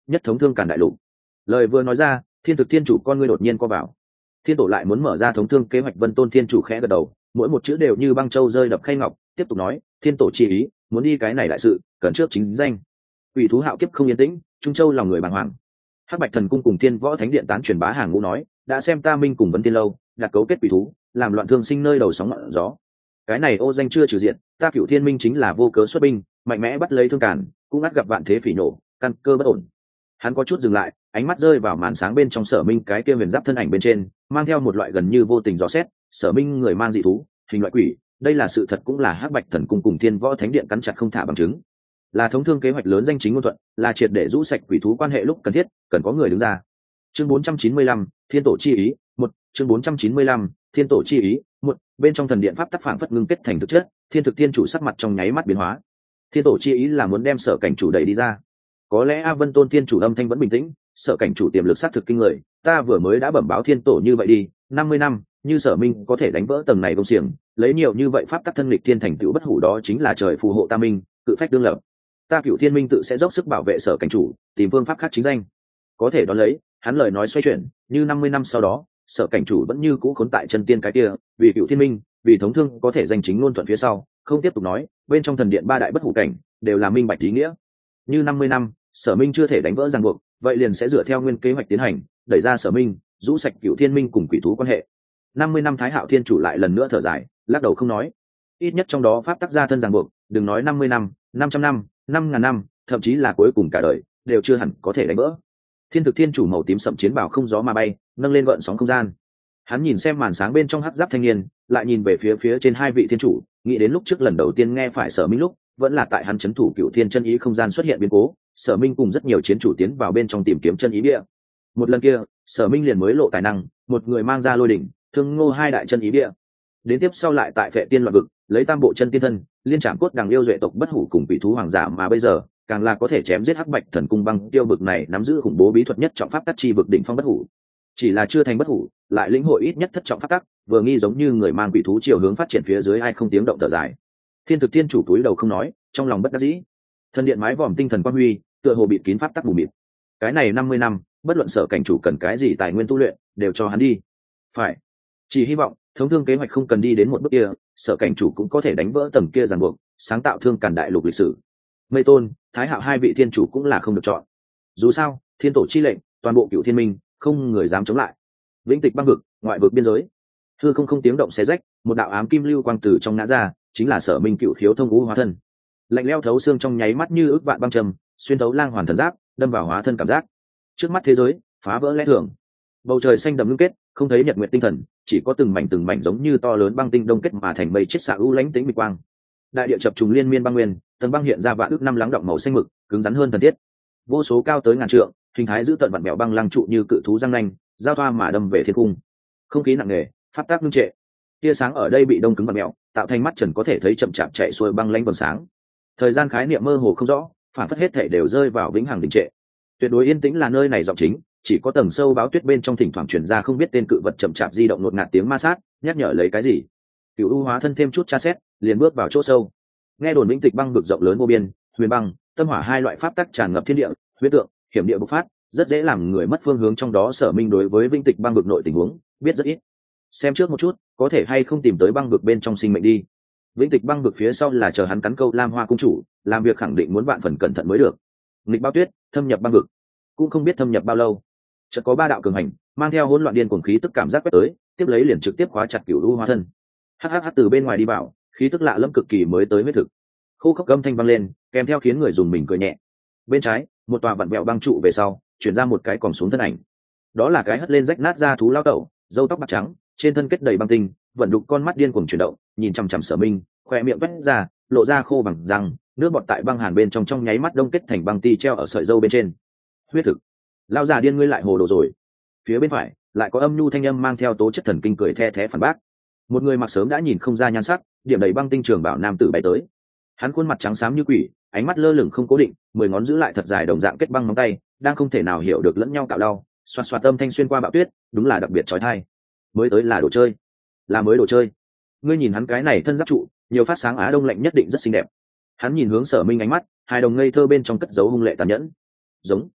nhất thống thương càn đại lục. Lời vừa nói ra, Thiên Thực Thiên Chủ con ngươi đột nhiên co vào. Thiên Tổ lại muốn mở ra thống thương kế hoạch. Vân Tôn Thiên Chủ khẽ gật đầu, mỗi một chữ đều như băng châu rơi đập khay ngọc, tiếp tục nói, Thiên Tổ chi ý, muốn đi cái này đại sự, cần trước chính danh. Quỷ thú hạo kiếp không yên tĩnh, Trung Châu lòng người bàng hoàng. Hắc Bạch Thần Cung cùng Thiên Võ Thánh Điện tán truyền bá hàng ngũ nói, đã xem ta Minh cùng Vấn Tiên lâu, đặt cấu kết quỷ thú, làm loạn thương sinh nơi đầu sóng ngọn gió. Cái này ô danh chưa trừ diện, ta Cửu Thiên Minh chính là vô cớ xuất binh, mạnh mẽ bắt lấy thương cản, cũng ngắt gặp vạn thế phỉ nổ, căn cơ bất ổn. Hắn có chút dừng lại, ánh mắt rơi vào màn sáng bên trong Sở Minh cái kia huyền giáp thân ảnh bên trên, mang theo một loại gần như vô tình dò xét. Sở Minh người mang dị thú, hình loại quỷ, đây là sự thật cũng là Hắc Bạch Thần Cung cùng Thiên Võ Thánh Điện cắn chặt không thả bằng chứng, là thống thương kế hoạch lớn danh chính ngôn thuận, là triệt để rũ sạch quỷ thú quan hệ lúc cần thiết, cần có người đứng ra. Chương bốn trăm chín mươi lăm, Thiên Tổ chi ý, một. Chương bốn trăm chín mươi lăm, Thiên Tổ chi ý, một. Bên trong thần điện pháp tắc phảng phất ngưng kết thành thực chất, Thiên Thực Thiên Chủ sắc mặt trong nháy mắt biến hóa. Thiên Tổ chi ý là muốn đem Sở Cảnh Chủ đẩy đi ra. Có lẽ A Vân Tôn Thiên Chủ âm thanh vẫn bình tĩnh, Sở Cảnh Chủ tiềm lực sát thực kinh người, ta vừa mới đã bẩm báo Thiên Tổ như vậy đi, năm mươi năm, như Sở Minh có thể đánh vỡ tầng này công xiềng, lấy nhiều như vậy pháp tắc thân lịch thiên thành tựu bất hủ, đó chính là trời phù hộ ta Minh, cự phách đương lập. Ta Cửu Thiên Minh tự sẽ dốc sức bảo vệ Sở Cảnh Chủ, tìm phương pháp khác chính danh. Có thể đón lấy, hắn lời nói xoay chuyển, như năm mươi năm sau đó, Sở Cảnh Chủ vẫn như cũ khốn tại chân tiên cái kia, vì Cửu Thiên Minh, vì thống thương có thể danh chính ngôn thuận phía sau, không tiếp tục nói, bên trong thần điện ba đại bất hủ cảnh đều là minh bạch ý nghĩa. Như năm mươi năm, Sở Minh chưa thể đánh vỡ ràng buộc, vậy liền sẽ dựa theo nguyên kế hoạch tiến hành, đẩy ra Sở Minh, rũ sạch Cửu Thiên Minh cùng quỷ thú quan hệ. năm mươi năm Thái Hạo Thiên Chủ lại lần nữa thở dài, lắc đầu không nói. Ít nhất trong đó pháp tắc gia thân ràng buộc, đừng nói năm mươi năm, năm trăm năm, năm ngàn năm, thậm chí là cuối cùng cả đời, đều chưa hẳn có thể đánh vỡ. Thiên Thực Thiên Chủ màu tím sậm chiến bào không gió mà bay, nâng lên gợn sóng không gian. Hắn nhìn xem màn sáng bên trong hắc giáp thanh niên, lại nhìn về phía phía trên hai vị thiên chủ, nghĩ đến lúc trước lần đầu tiên nghe phải Sở Minh lúc, vẫn là tại hắn chấn thủ Cửu Thiên chân ý không gian xuất hiện biến cố, Sở Minh cùng rất nhiều chiến chủ tiến vào bên trong tìm kiếm chân ý địa. Một lần kia, Sở Minh liền mới lộ tài năng, một người mang ra lôi đỉnh, thương ngô hai đại chân ý địa. Đến tiếp sau lại tại Phệ Tiên loạn vực, lấy tam bộ chân tiên thân, liên trảm cốt đằng yêu duệ tộc bất hủ cùng vị thú hoàng giả, mà bây giờ càng là có thể chém giết Hắc Bạch Thần Cung băng tiêu vực này nắm giữ khủng bố bí thuật nhất trọng pháp tắc chi vực đỉnh phong bất hủ. Chỉ là chưa thành bất hủ, lại lĩnh hội ít nhất thất trọng pháp tắc, vừa nghi giống như người mang quỷ thú chiều hướng phát triển phía dưới ai không tiếng động thở dài. Thiên Thực Thiên Chủ túi đầu không nói, trong lòng bất đắc dĩ. Thần điện mái vòm tinh thần quang huy, tựa hồ bịt kín pháp tắc mù mịt. Cái này năm mươi năm, bất luận Sở Cảnh Chủ cần cái gì tài nguyên tu luyện, đều cho hắn đi. Phải, chỉ hy vọng thống thương kế hoạch không cần đi đến một bước kia, Sở Cảnh Chủ cũng có thể đánh vỡ tầng kia ràng buộc, sáng tạo thương càn đại lục lịch sử. Mây Tôn, Thái Hạo hai vị thiên chủ cũng là không được chọn. Dù sao, Thiên Tổ chi lệnh, toàn bộ Cửu Thiên Minh, không người dám chống lại. Vĩnh tịch băng vực, ngoại vực biên giới, hư không không tiếng động xé rách, một đạo ám kim lưu quang từ trong ngã ra, chính là Sở Minh Cựu Khiếu thông ngũ hóa thân. Lạnh lẽo thấu xương trong nháy mắt như ức vạn băng trầm, xuyên thấu lang hoàn thần giáp, đâm vào hóa thân cảm giác. Trước mắt thế giới, phá vỡ lẽ thường. Bầu trời xanh đậm ngưng kết, không thấy nhật nguyệt tinh thần, chỉ có từng mảnh từng mảnh giống như to lớn băng tinh đông kết mà thành mây chết xạ u lãnh tĩnh mịch quang. Đại địa chập trùng liên miên băng nguyên, tầng băng hiện ra vạn ước năm lắng động màu xanh mực, cứng rắn hơn thần thiết. Vô số cao tới ngàn trượng, hình thái giữ tận vặn mèo băng lăng trụ như cự thú răng nanh, giao thoa mà đâm về thiên cung. Không khí nặng nề, pháp tác ngưng trệ. Tia sáng ở đây bị đông cứng vặn mèo, tạo thành mắt trần có thể thấy chậm chạp chạy xuôi băng lãnh vầng sáng. Thời gian khái niệm mơ hồ không rõ, phản phất hết thể đều rơi vào vĩnh hằng đình trệ. Tuyệt đối yên tĩnh là nơi này giọng chính, chỉ có tầng sâu báo tuyết bên trong thỉnh thoảng truyền ra không biết tên cự vật chậm chạp di động ngột ngạt tiếng ma sát, nhắc nhở lấy cái gì. Cửu U hóa thân thêm chút tra xét, liền bước vào chỗ sâu. Nghe đồn vĩnh tịch băng vực rộng lớn vô biên, huyền băng, tâm hỏa hai loại pháp tắc tràn ngập thiên địa, huyết tượng, hiểm địa bộc phát, rất dễ làm người mất phương hướng. Trong đó Sở Minh đối với vĩnh tịch băng vực nội tình huống biết rất ít. Xem trước một chút, có thể hay không tìm tới băng vực bên trong sinh mệnh đi. Vĩnh tịch băng vực phía sau là chờ hắn cắn câu Lam Hoa cung chủ, làm việc khẳng định muốn vạn phần cẩn thận mới được. Nghịch bao tuyết, thâm nhập băng vực, cũng không biết thâm nhập bao lâu. Chợt có ba đạo cường hành, mang theo hỗn loạn điên cuồng khí tức cảm giác quét tới, tiếp lấy liền trực tiếp khóa chặt Cửu U hóa thân. Hắc hắc hắc từ bên ngoài đi vào, khí tức lạ lẫm cực kỳ mới tới huyết thực. Khô khốc âm thanh vang lên, kèm theo khiến người dùng mình cười nhẹ. Bên trái, một tòa vặn vẹo băng trụ về sau, chuyển ra một cái còn xuống thân ảnh. Đó là cái hất lên rách nát da thú lao tẩu, râu tóc bạc trắng, trên thân kết đầy băng tinh, vận đục con mắt điên cuồng chuyển động, nhìn chằm chằm Sở Minh, khoe miệng vết ra, lộ ra khô bằng răng, nước bọt tại băng hàn bên trong trong nháy mắt đông kết thành băng ti treo ở sợi râu bên trên. Huyết thực, lao già điên ngươi lại hồ đồ rồi. Phía bên phải, lại có âm nhu thanh âm mang theo tố chất thần kinh cười the thé phản bác. Một người mặc sớm đã nhìn không ra nhan sắc, điểm đầy băng tinh trường bảo nam tử bay tới. Hắn khuôn mặt trắng xám như quỷ, ánh mắt lơ lửng không cố định, mười ngón giữ lại thật dài đồng dạng kết băng móng tay, đang không thể nào hiểu được lẫn nhau cạo đau, xoạt xoạt âm thanh xuyên qua bão tuyết, đúng là đặc biệt chói tai. Mới tới là đồ chơi, là mới đồ chơi. Ngươi nhìn hắn cái này thân giáp trụ, nhiều phát sáng Á Đông lạnh nhất định rất xinh đẹp. Hắn nhìn hướng Sở Minh ánh mắt, hai đồng ngây thơ bên trong cất giấu hung lệ tàn nhẫn. Giống.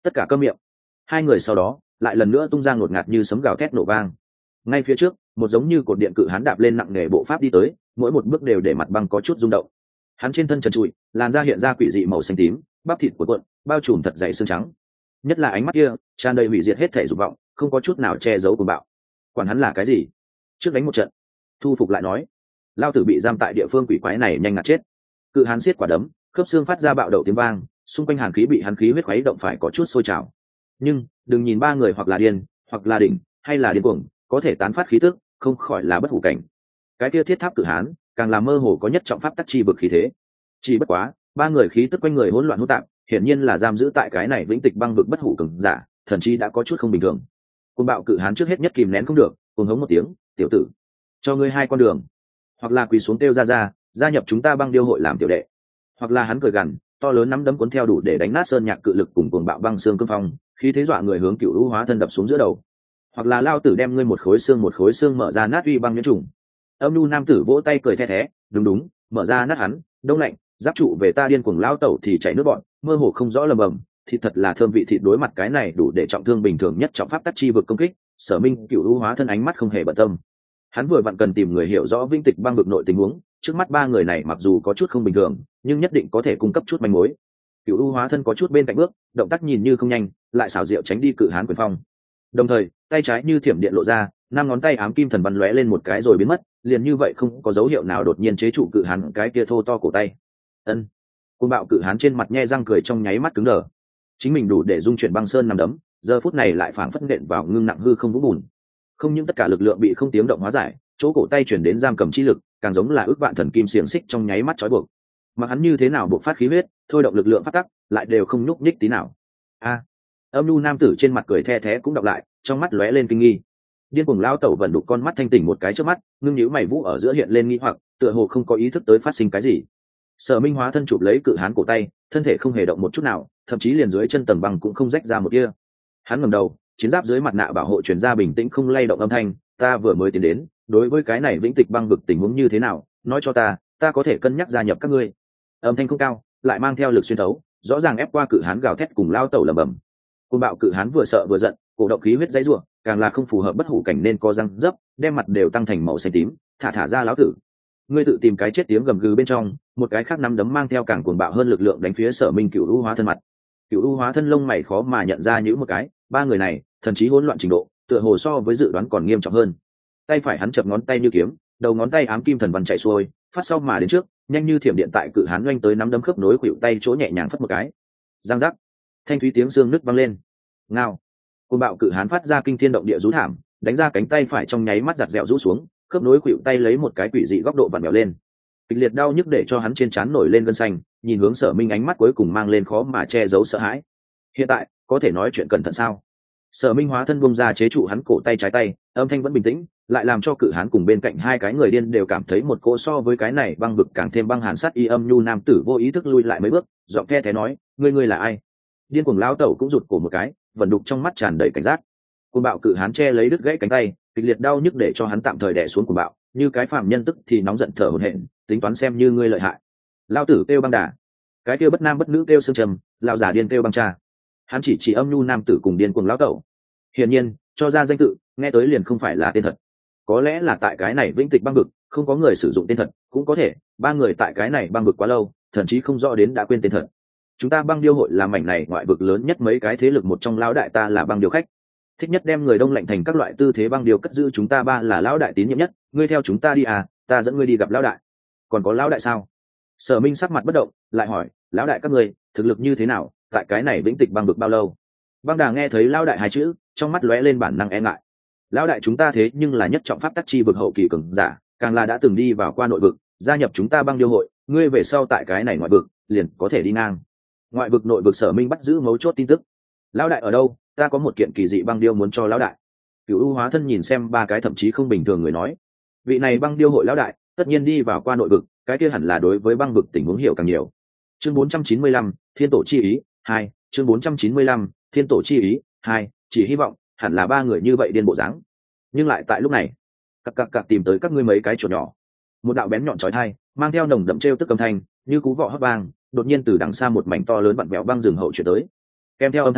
tất cả câm miệng. Hai người sau đó lại lần nữa tung ra ngột ngạt như sấm gào thét nổ vang. Ngay phía trước, một giống như cột điện cự hán đạp lên nặng nề bộ pháp đi tới, mỗi một bước đều để mặt băng có chút rung động. Hắn trên thân trần trụi, làn da hiện ra quỷ dị màu xanh tím, bắp thịt của cuộn, bao trùm thật dày xương trắng. Nhất là ánh mắt kia, tràn đầy hủy diệt hết thể dục vọng, không có chút nào che giấu cuồng bạo. Quản hắn là cái gì? Trước đánh một trận, thu phục lại nói. Lao tử bị giam tại địa phương quỷ quái này nhanh ngạt chết. Cự hán siết quả đấm, khớp xương phát ra bạo đậu tiếng vang, xung quanh hàn khí bị hắn khí huyết khuấy động phải có chút sôi trào. Nhưng đừng nhìn ba người hoặc là điên, hoặc là đỉnh, hay là điên cuồng, có thể tán phát khí tức, không khỏi là bất hủ cảnh. Cái kia thiết tháp cự hán, càng là mơ hồ có nhất trọng pháp tắc chi vực khí thế. Chỉ bất quá, ba người khí tức quanh người hỗn loạn hỗn tạp, hiển nhiên là giam giữ tại cái này vĩnh tịch băng vực bất hủ cường giả, thần chí đã có chút không bình thường. Côn bạo cự hán trước hết nhất kìm nén không được, cuồng hống một tiếng, "Tiểu tử, cho ngươi hai con đường, hoặc là quỳ xuống kêu ra ra, gia nhập chúng ta băng điêu hội làm tiểu đệ." Hoặc là hắn cười gằn, to lớn nắm đấm cuốn theo đủ để đánh nát sơn nhạc cự lực cùng cuồng bạo băng xương cương phong, khí thế dọa người hướng Cựu Lũ hóa thân đập xuống giữa đầu. Hoặc là lao tử đem ngươi một khối xương một khối xương mở ra nát uy băng nhuyễn trùng. Âm nhu nam tử vỗ tay cười the thé, "Đúng đúng, mở ra nát hắn, đông lạnh, giáp trụ về ta điên cuồng lao tẩu thì chảy nước bọn, mơ hồ không rõ lầm bầm, thịt thật là thơm vị thịt." Đối mặt cái này đủ để trọng thương bình thường nhất trọng pháp tắc chi vực công kích, Sở Minh Cựu Lũ hóa thân ánh mắt không hề bận tâm. Hắn vừa vặn cần tìm người hiểu rõ vĩnh tịch băng vực nội tình huống, trước mắt ba người này mặc dù có chút không bình thường, nhưng nhất định có thể cung cấp chút manh mối. Cựu U hóa thân có chút bên cạnh bước, động tác nhìn như không nhanh, lại xảo diệu tránh đi cự hán quyền phong. Đồng thời, tay trái như thiểm điện lộ ra, năm ngón tay ám kim thần bắn lóe lên một cái rồi biến mất, liền như vậy không có dấu hiệu nào đột nhiên chế trụ cự hán cái kia thô to cổ tay. Ân. Côn bạo cự hán trên mặt nhe răng cười trong nháy mắt cứng đờ. Chính mình đủ để dung chuyển băng sơn nằm đấm, giờ phút này lại phảng phất nện vào ngưng nặng hư không vũng bùn. Không những tất cả lực lượng bị không tiếng động hóa giải, chỗ cổ tay chuyển đến giam cầm chi lực, càng giống là ước vạn thần kim xiềng xích trong nháy mắt trói buộc. Mà hắn như thế nào buộc phát khí huyết, thôi động lực lượng phát tắc, lại đều không nhúc nhích tí nào. A. Âm nhu nam tử trên mặt cười the thé cũng đọc lại, trong mắt lóe lên kinh nghi. Điên cuồng lao tẩu vận đục con mắt thanh tỉnh một cái trước mắt, ngưng nhíu mày vũ ở giữa hiện lên nghi hoặc, tựa hồ không có ý thức tới phát sinh cái gì. Sở Minh hóa thân chụp lấy cự hán cổ tay, thân thể không hề động một chút nào, thậm chí liền dưới chân tầng băng cũng không rách ra một tia. Hắn ngẩng đầu, chiến giáp dưới mặt nạ bảo hộ truyền ra bình tĩnh không lay động âm thanh, "Ta vừa mới tiến đến, đối với cái này vĩnh tịch băng vực tình huống như thế nào, nói cho ta, ta có thể cân nhắc gia nhập các ngươi." Âm thanh không cao, lại mang theo lực xuyên thấu, rõ ràng ép qua cự hán gào thét cùng lao tẩu lẩm bẩm. Côn bạo cự hán vừa sợ vừa giận, cổ động khí huyết dãy rủa, càng là không phù hợp bất hủ cảnh nên co răng dấp, đem mặt đều tăng thành màu xanh tím, "Thả thả ra lão tử, ngươi tự tìm cái chết!" Tiếng gầm gừ bên trong, một cái khác nắm đấm mang theo càng cuồng bạo hơn lực lượng đánh phía Sở Minh Cựu U hóa thân mặt. Cựu U hóa thân lông mày khó mà nhận ra những một cái, ba người này, thần trí hỗn loạn trình độ, tựa hồ so với dự đoán còn nghiêm trọng hơn. Tay phải hắn chập ngón tay như kiếm, đầu ngón tay ám kim thần văn chạy xuôi, phát sau mà đến trước, nhanh như thiểm điện tại cự hán doanh tới nắm đấm khớp nối khuỷu tay chỗ nhẹ nhàng phất một cái. Giang giác, thanh thúy tiếng xương nứt vang lên. Ngao. Côn bạo cự hán phát ra kinh thiên động địa rú thảm, đánh ra cánh tay phải trong nháy mắt giật dẹo rũ xuống, khớp nối khuỷu tay lấy một cái quỷ dị góc độ vặn vẹo lên. Kịch liệt đau nhức để cho hắn trên trán nổi lên gân xanh, nhìn hướng Sở Minh ánh mắt cuối cùng mang lên khó mà che giấu sợ hãi. Hiện tại, có thể nói chuyện cẩn thận sao? Sở Minh hóa thân bung ra chế trụ hắn cổ tay trái tay, âm thanh vẫn bình tĩnh, lại làm cho cự hán cùng bên cạnh hai cái người điên đều cảm thấy một cỗ so với cái này băng vực càng thêm băng hàn sát y. Âm nhu nam tử vô ý thức lui lại mấy bước, giọng the thé nói, "Ngươi ngươi là ai?" Điên cuồng lão tẩu cũng rụt cổ một cái, vẩn đục trong mắt tràn đầy cảnh giác. Cuồng bạo cự hán che lấy đứt gãy cánh tay, kịch liệt đau nhức để cho hắn tạm thời đè xuống cuồng bạo, như cái phàm nhân tức thì nóng giận thở hổn hển, tính toán xem như ngươi lợi hại. Lão tử kêu băng đà, cái kêu bất nam bất nữ kêu xương trầm, lão giả điên kêu băng trà. Hắn chỉ chỉ âm nhu nam tử cùng điên cuồng lão tẩu. Hiển nhiên, cho ra danh tự, nghe tới liền không phải là tên thật. Có lẽ là tại cái này vĩnh tịch băng vực, không có người sử dụng tên thật, cũng có thể, ba người tại cái này băng vực quá lâu, thậm chí không rõ đến đã quên tên thật. Chúng ta băng điêu hội là mảnh này ngoại vực lớn nhất mấy cái thế lực một trong, lão đại ta là băng điêu khách. Thích nhất đem người đông lạnh thành các loại tư thế băng điêu cất giữ, chúng ta ba là lão đại tín nhiệm nhất, ngươi theo chúng ta đi à, ta dẫn ngươi đi gặp lão đại. Còn có lão đại sao? Sở Minh sắc mặt bất động, lại hỏi, lão đại các ngươi, thực lực như thế nào, tại cái này vĩnh tịch băng vực bao lâu? Băng Đà nghe thấy lão đại hai chữ, trong mắt lóe lên bản năng e ngại. Lão đại chúng ta thế nhưng là nhất trọng pháp tắc chi vực hậu kỳ cường giả, càng là đã từng đi vào qua nội vực, gia nhập chúng ta băng điêu hội, ngươi về sau tại cái này ngoại vực, liền có thể đi ngang. Ngoại vực nội vực Sở Minh bắt giữ mấu chốt tin tức. Lão đại ở đâu? Ta có một kiện kỳ dị băng điêu muốn cho lão đại. Cửu U hóa thân nhìn xem ba cái thậm chí không bình thường người nói, vị này băng điêu hội lão đại, tất nhiên đi vào qua nội vực, cái kia hẳn là đối với băng vực tình huống hiểu càng nhiều. Chương bốn trăm chín mươi lăm, Thiên tổ chi ý hai, chương bốn trăm chín mươi lăm, Thiên tổ chi ý hai, chỉ hy vọng hẳn là ba người như vậy điên bộ dáng. Nhưng lại tại lúc này, cặc cặc cặc tìm tới các ngươi mấy cái chuột nhỏ. Một đạo bén nhọn chói tai, mang theo nồng đậm trêu tức âm thanh, như cú vọ hấp vang, đột nhiên từ đằng xa một mảnh to lớn vặn vẹo băng rừng hậu chuyển tới. Kèm theo âm thanh,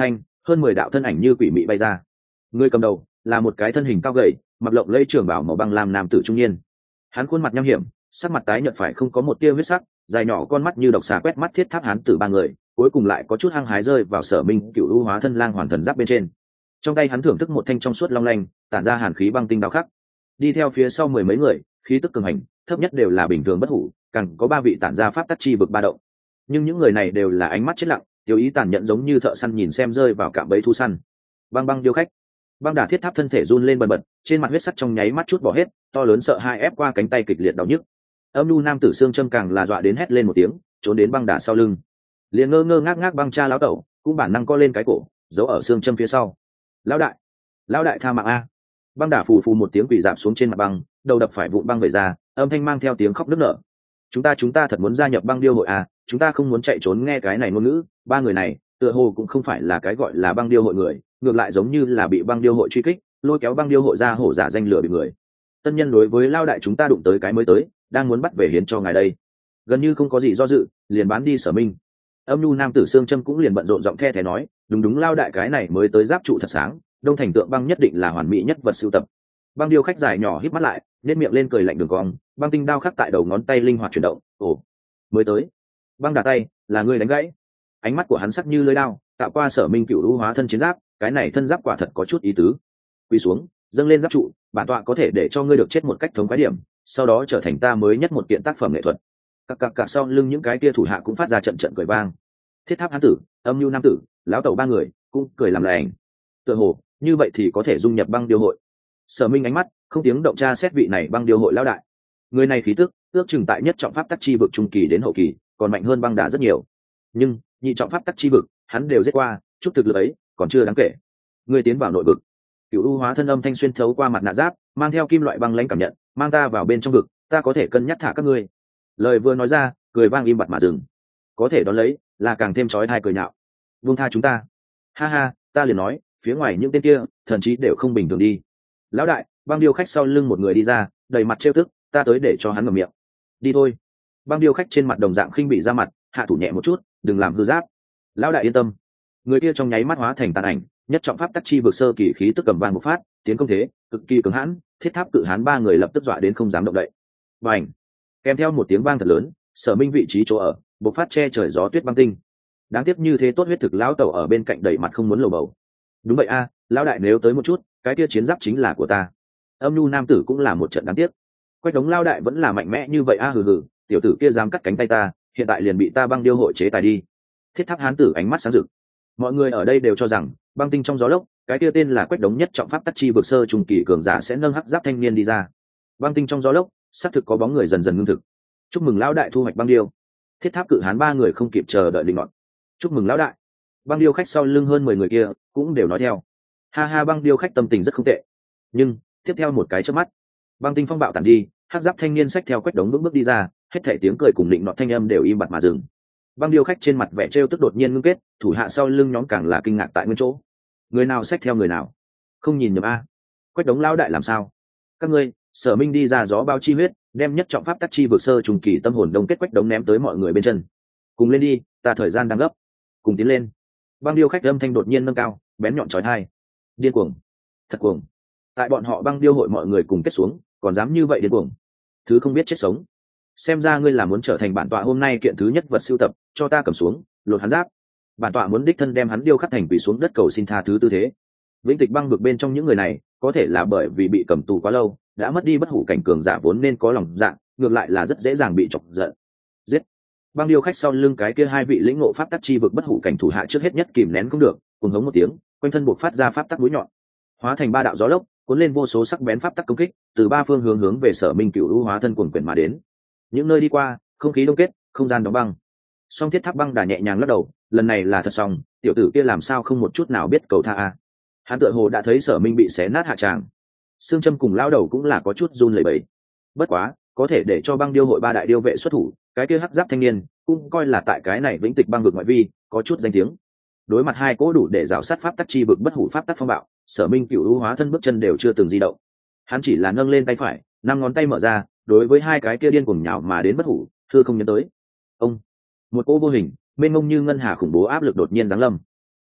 hơn mười đạo thân ảnh như quỷ mị bay ra. Người cầm đầu là một cái thân hình cao gầy, mặc lộng lẫy trường bảo màu băng lam nam tử trung niên. Hắn khuôn mặt nham hiểm, sắc mặt tái nhợt phải không có một tia huyết sắc, dài nhỏ con mắt như độc xà quét mắt thiết tháp hán tử ba người, cuối cùng lại có chút hăng hái rơi vào Sở Minh Cựu U hóa thân lang hoàn thần giáp bên trên. Trong tay hắn thưởng thức một thanh trong suốt long lanh, tản ra hàn khí băng tinh đao khắc. Đi theo phía sau mười mấy người, khí tức cường hành, thấp nhất đều là bình thường bất hủ, càng có ba vị tản ra pháp tắc chi vực ba động. Nhưng những người này đều là ánh mắt chết lặng, tiêu ý tàn nhẫn giống như thợ săn nhìn xem rơi vào cạm bẫy thu săn. Băng băng điêu khách. Băng đà thiết tháp thân thể run lên bần bật, trên mặt huyết sắc trong nháy mắt chút bỏ hết, to lớn sợ hai ép qua cánh tay kịch liệt đau nhức. Âm nu nam tử xương châm càng là dọa đến hét lên một tiếng, trốn đến băng đà sau lưng. Liền ngơ ngơ ngác ngác băng cha lão tẩu, cũng bản năng co lên cái cổ, giấu ở xương châm phía sau. Lão đại, lão đại tha mạng a! Băng đà phù phù một tiếng quỳ dạp xuống trên mặt băng, đầu đập phải vụn băng về ra, âm thanh mang theo tiếng khóc nức nở. Chúng ta chúng ta thật muốn gia nhập băng điêu hội à, chúng ta không muốn chạy trốn nghe cái này ngôn ngữ. Ba người này tựa hồ cũng không phải là cái gọi là băng điêu hội người, ngược lại giống như là bị băng điêu hội truy kích, lôi kéo băng điêu hội ra hổ giả danh lửa bị người. Tân nhân đối với lao đại chúng ta đụng tới cái mới tới, đang muốn bắt về hiến cho ngài đây. Gần như không có gì do dự, liền bán đi Sở Minh. Âm nhu nam tử xương châm cũng liền bận rộn giọng the thé nói, đúng đúng lao đại cái này mới tới giáp trụ thật sáng, đông thành tượng băng nhất định là hoàn mỹ nhất vật sưu tập. Băng điêu khách dài nhỏ híp mắt lại, nét miệng lên cười lạnh đường cong, băng tinh đao khắc tại đầu ngón tay linh hoạt chuyển động. Ồ, mới tới. Băng đà tay, là ngươi đánh gãy. Ánh mắt của hắn sắc như lưỡi đao, tạo qua Sở Minh Cựu U hóa thân chiến giáp, cái này thân giáp quả thật có chút ý tứ. Quỳ xuống, dâng lên giáp trụ, bản tọa có thể để cho ngươi được chết một cách thống khoái điểm, sau đó trở thành ta mới nhất một kiện tác phẩm nghệ thuật. Cặc cặc cặc sau lưng những cái kia thủ hạ cũng phát ra trận trận cười vang. Thiết tháp hán tử, âm nhu nam tử, lão tẩu ba người cũng cười làm lành. Tựa hồ như vậy thì có thể dung nhập băng điêu hội. Sở Minh ánh mắt không tiếng động tra xét vị này băng điêu hội lão đại. Người này khí tức ước chừng tại nhất trọng pháp tắc chi vực trung kỳ đến hậu kỳ, còn mạnh hơn băng đà rất nhiều. Nhưng nhị trọng pháp tắc chi vực hắn đều giết qua, chút thực lực ấy còn chưa đáng kể. Người tiến vào nội vực. Cựu U hóa thân âm thanh xuyên thấu qua mặt nạ giáp, mang theo kim loại băng lãnh cảm nhận, mang ta vào bên trong vực, ta có thể cân nhắc thả các ngươi. Lời vừa nói ra, cười vang im bặt mà dừng. Có thể đón lấy là càng thêm chói tai cười nhạo. Buông tha chúng ta. Ha ha, ta liền nói, phía ngoài những tên kia, thần chí đều không bình thường đi. Lão đại, băng điêu khách sau lưng một người đi ra, đầy mặt trêu tức, ta tới để cho hắn ngậm miệng. Đi thôi. Băng điêu khách trên mặt đồng dạng khinh bị ra mặt, hạ thủ nhẹ một chút, đừng làm hư giáp. Lão đại yên tâm. Người kia trong nháy mắt hóa thành tàn ảnh, nhất trọng pháp tắc chi vực sơ kỳ khí tức cầm vang một phát, tiến công thế cực kỳ cứng hãn, thiết tháp cự hán ba người lập tức dọa đến không dám động đậy. Bành! Kèm theo một tiếng vang thật lớn, Sở Minh vị trí chỗ ở bộc phát che trời gió tuyết băng tinh. Đáng tiếc như thế tốt huyết thực lão tẩu ở bên cạnh đẩy mặt không muốn lầu bầu. Đúng vậy a, lão đại nếu tới một chút, cái kia chiến giáp chính là của ta. Âm nhu nam tử cũng là một trận đáng tiếc. Quách đống lão đại vẫn là mạnh mẽ như vậy a, hừ hừ, tiểu tử kia dám cắt cánh tay ta, hiện tại liền bị ta băng điêu hội chế tài đi. Thiết tháp hán tử ánh mắt sáng rực. Mọi người ở đây đều cho rằng băng tinh trong gió lốc, cái kia tên là Quách đống nhất trọng pháp tắc chi vực sơ trung kỳ cường giả sẽ nâng hắc giáp thanh niên đi ra. Băng tinh trong gió lốc, xác thực có bóng người dần dần ngưng thực. Chúc mừng lão đại thu hoạch băng điêu. Thiết tháp cự hán ba người không kịp chờ đợi định ngọn. Chúc mừng lão đại. Băng điêu khách sau lưng hơn mười người kia cũng đều nói theo. Ha ha, băng điêu khách tâm tình rất không tệ. Nhưng tiếp theo một cái chớp mắt, băng tinh phong bạo tàn đi, hắc giáp thanh niên xách theo Quách đống bước bước đi ra, hết thảy tiếng cười cùng định nọ thanh âm đều im bặt mà dừng. Băng điêu khách trên mặt vẻ trêu tức đột nhiên ngưng kết, thủ hạ sau lưng nhóm càng là kinh ngạc tại nguyên chỗ. Người nào xách theo người nào? Không nhìn nhầm a. Quách đống lão đại làm sao? Các ngươi, Sở Minh đi ra gió bao chi huyết, đem nhất trọng pháp tắc chi vực sơ trùng kỳ tâm hồn đông kết Quách đống ném tới mọi người bên chân. Cùng lên đi, ta thời gian đang gấp. Cùng tiến lên. Băng điêu khách âm thanh đột nhiên nâng cao, bén nhọn chói tai. Điên cuồng, thật cuồng. Tại bọn họ băng điêu hội mọi người cùng kết xuống, còn dám như vậy điên cuồng. Thứ không biết chết sống. Xem ra ngươi là muốn trở thành bản tọa hôm nay kiện thứ nhất vật sưu tập, cho ta cầm xuống, lột hắn giáp. Bản tọa muốn đích thân đem hắn điêu khắc thành quỳ xuống đất cầu xin tha thứ tư thế. Vĩnh Tịch băng vực bên trong những người này, có thể là bởi vì bị cầm tù quá lâu, đã mất đi bất hủ cảnh cường giả vốn nên có lòng dạ, ngược lại là rất dễ dàng bị chọc giận. Giết! Băng điêu khách sau lưng cái kia hai vị lĩnh ngộ pháp tắc chi vực bất hủ cảnh thủ hạ trước hết nhất kìm nén cũng được, cùng hống một tiếng, quanh thân buộc phát ra pháp tắc mũi nhọn, hóa thành ba đạo gió lốc, cuốn lên vô số sắc bén pháp tắc công kích, từ ba phương hướng hướng về Sở Minh Cựu U hóa thân cuồn quyển mà đến. Những nơi đi qua, không khí đông kết, không gian đóng băng. Song Thiết Tháp băng đà nhẹ nhàng lắc đầu, lần này là thật xong, tiểu tử kia làm sao không một chút nào biết cầu tha a. Hắn tựa hồ đã thấy Sở Minh bị xé nát hạ tràng. Sương Châm cùng lão đầu cũng là có chút run lẩy bẩy. Bất quá, có thể để cho băng điêu hội ba đại điêu vệ xuất thủ, cái kia hắc giáp thanh niên cũng coi là tại cái này Vĩnh Tịch băng vực ngoại vi có chút danh tiếng. Đối mặt hai cỗ đủ để rào sát pháp tắc chi vực bất hủ pháp tắc phong bạo, Sở Minh Cựu U hóa thân bước chân đều chưa từng di động. Hắn chỉ là nâng lên tay phải, năm ngón tay mở ra, đối với hai cái kia điên cuồng nhào mà đến bất hủ, thưa không nhấn tới. Ông, một cỗ vô hình, mênh mông như ngân hà khủng bố áp lực đột nhiên giáng lâm.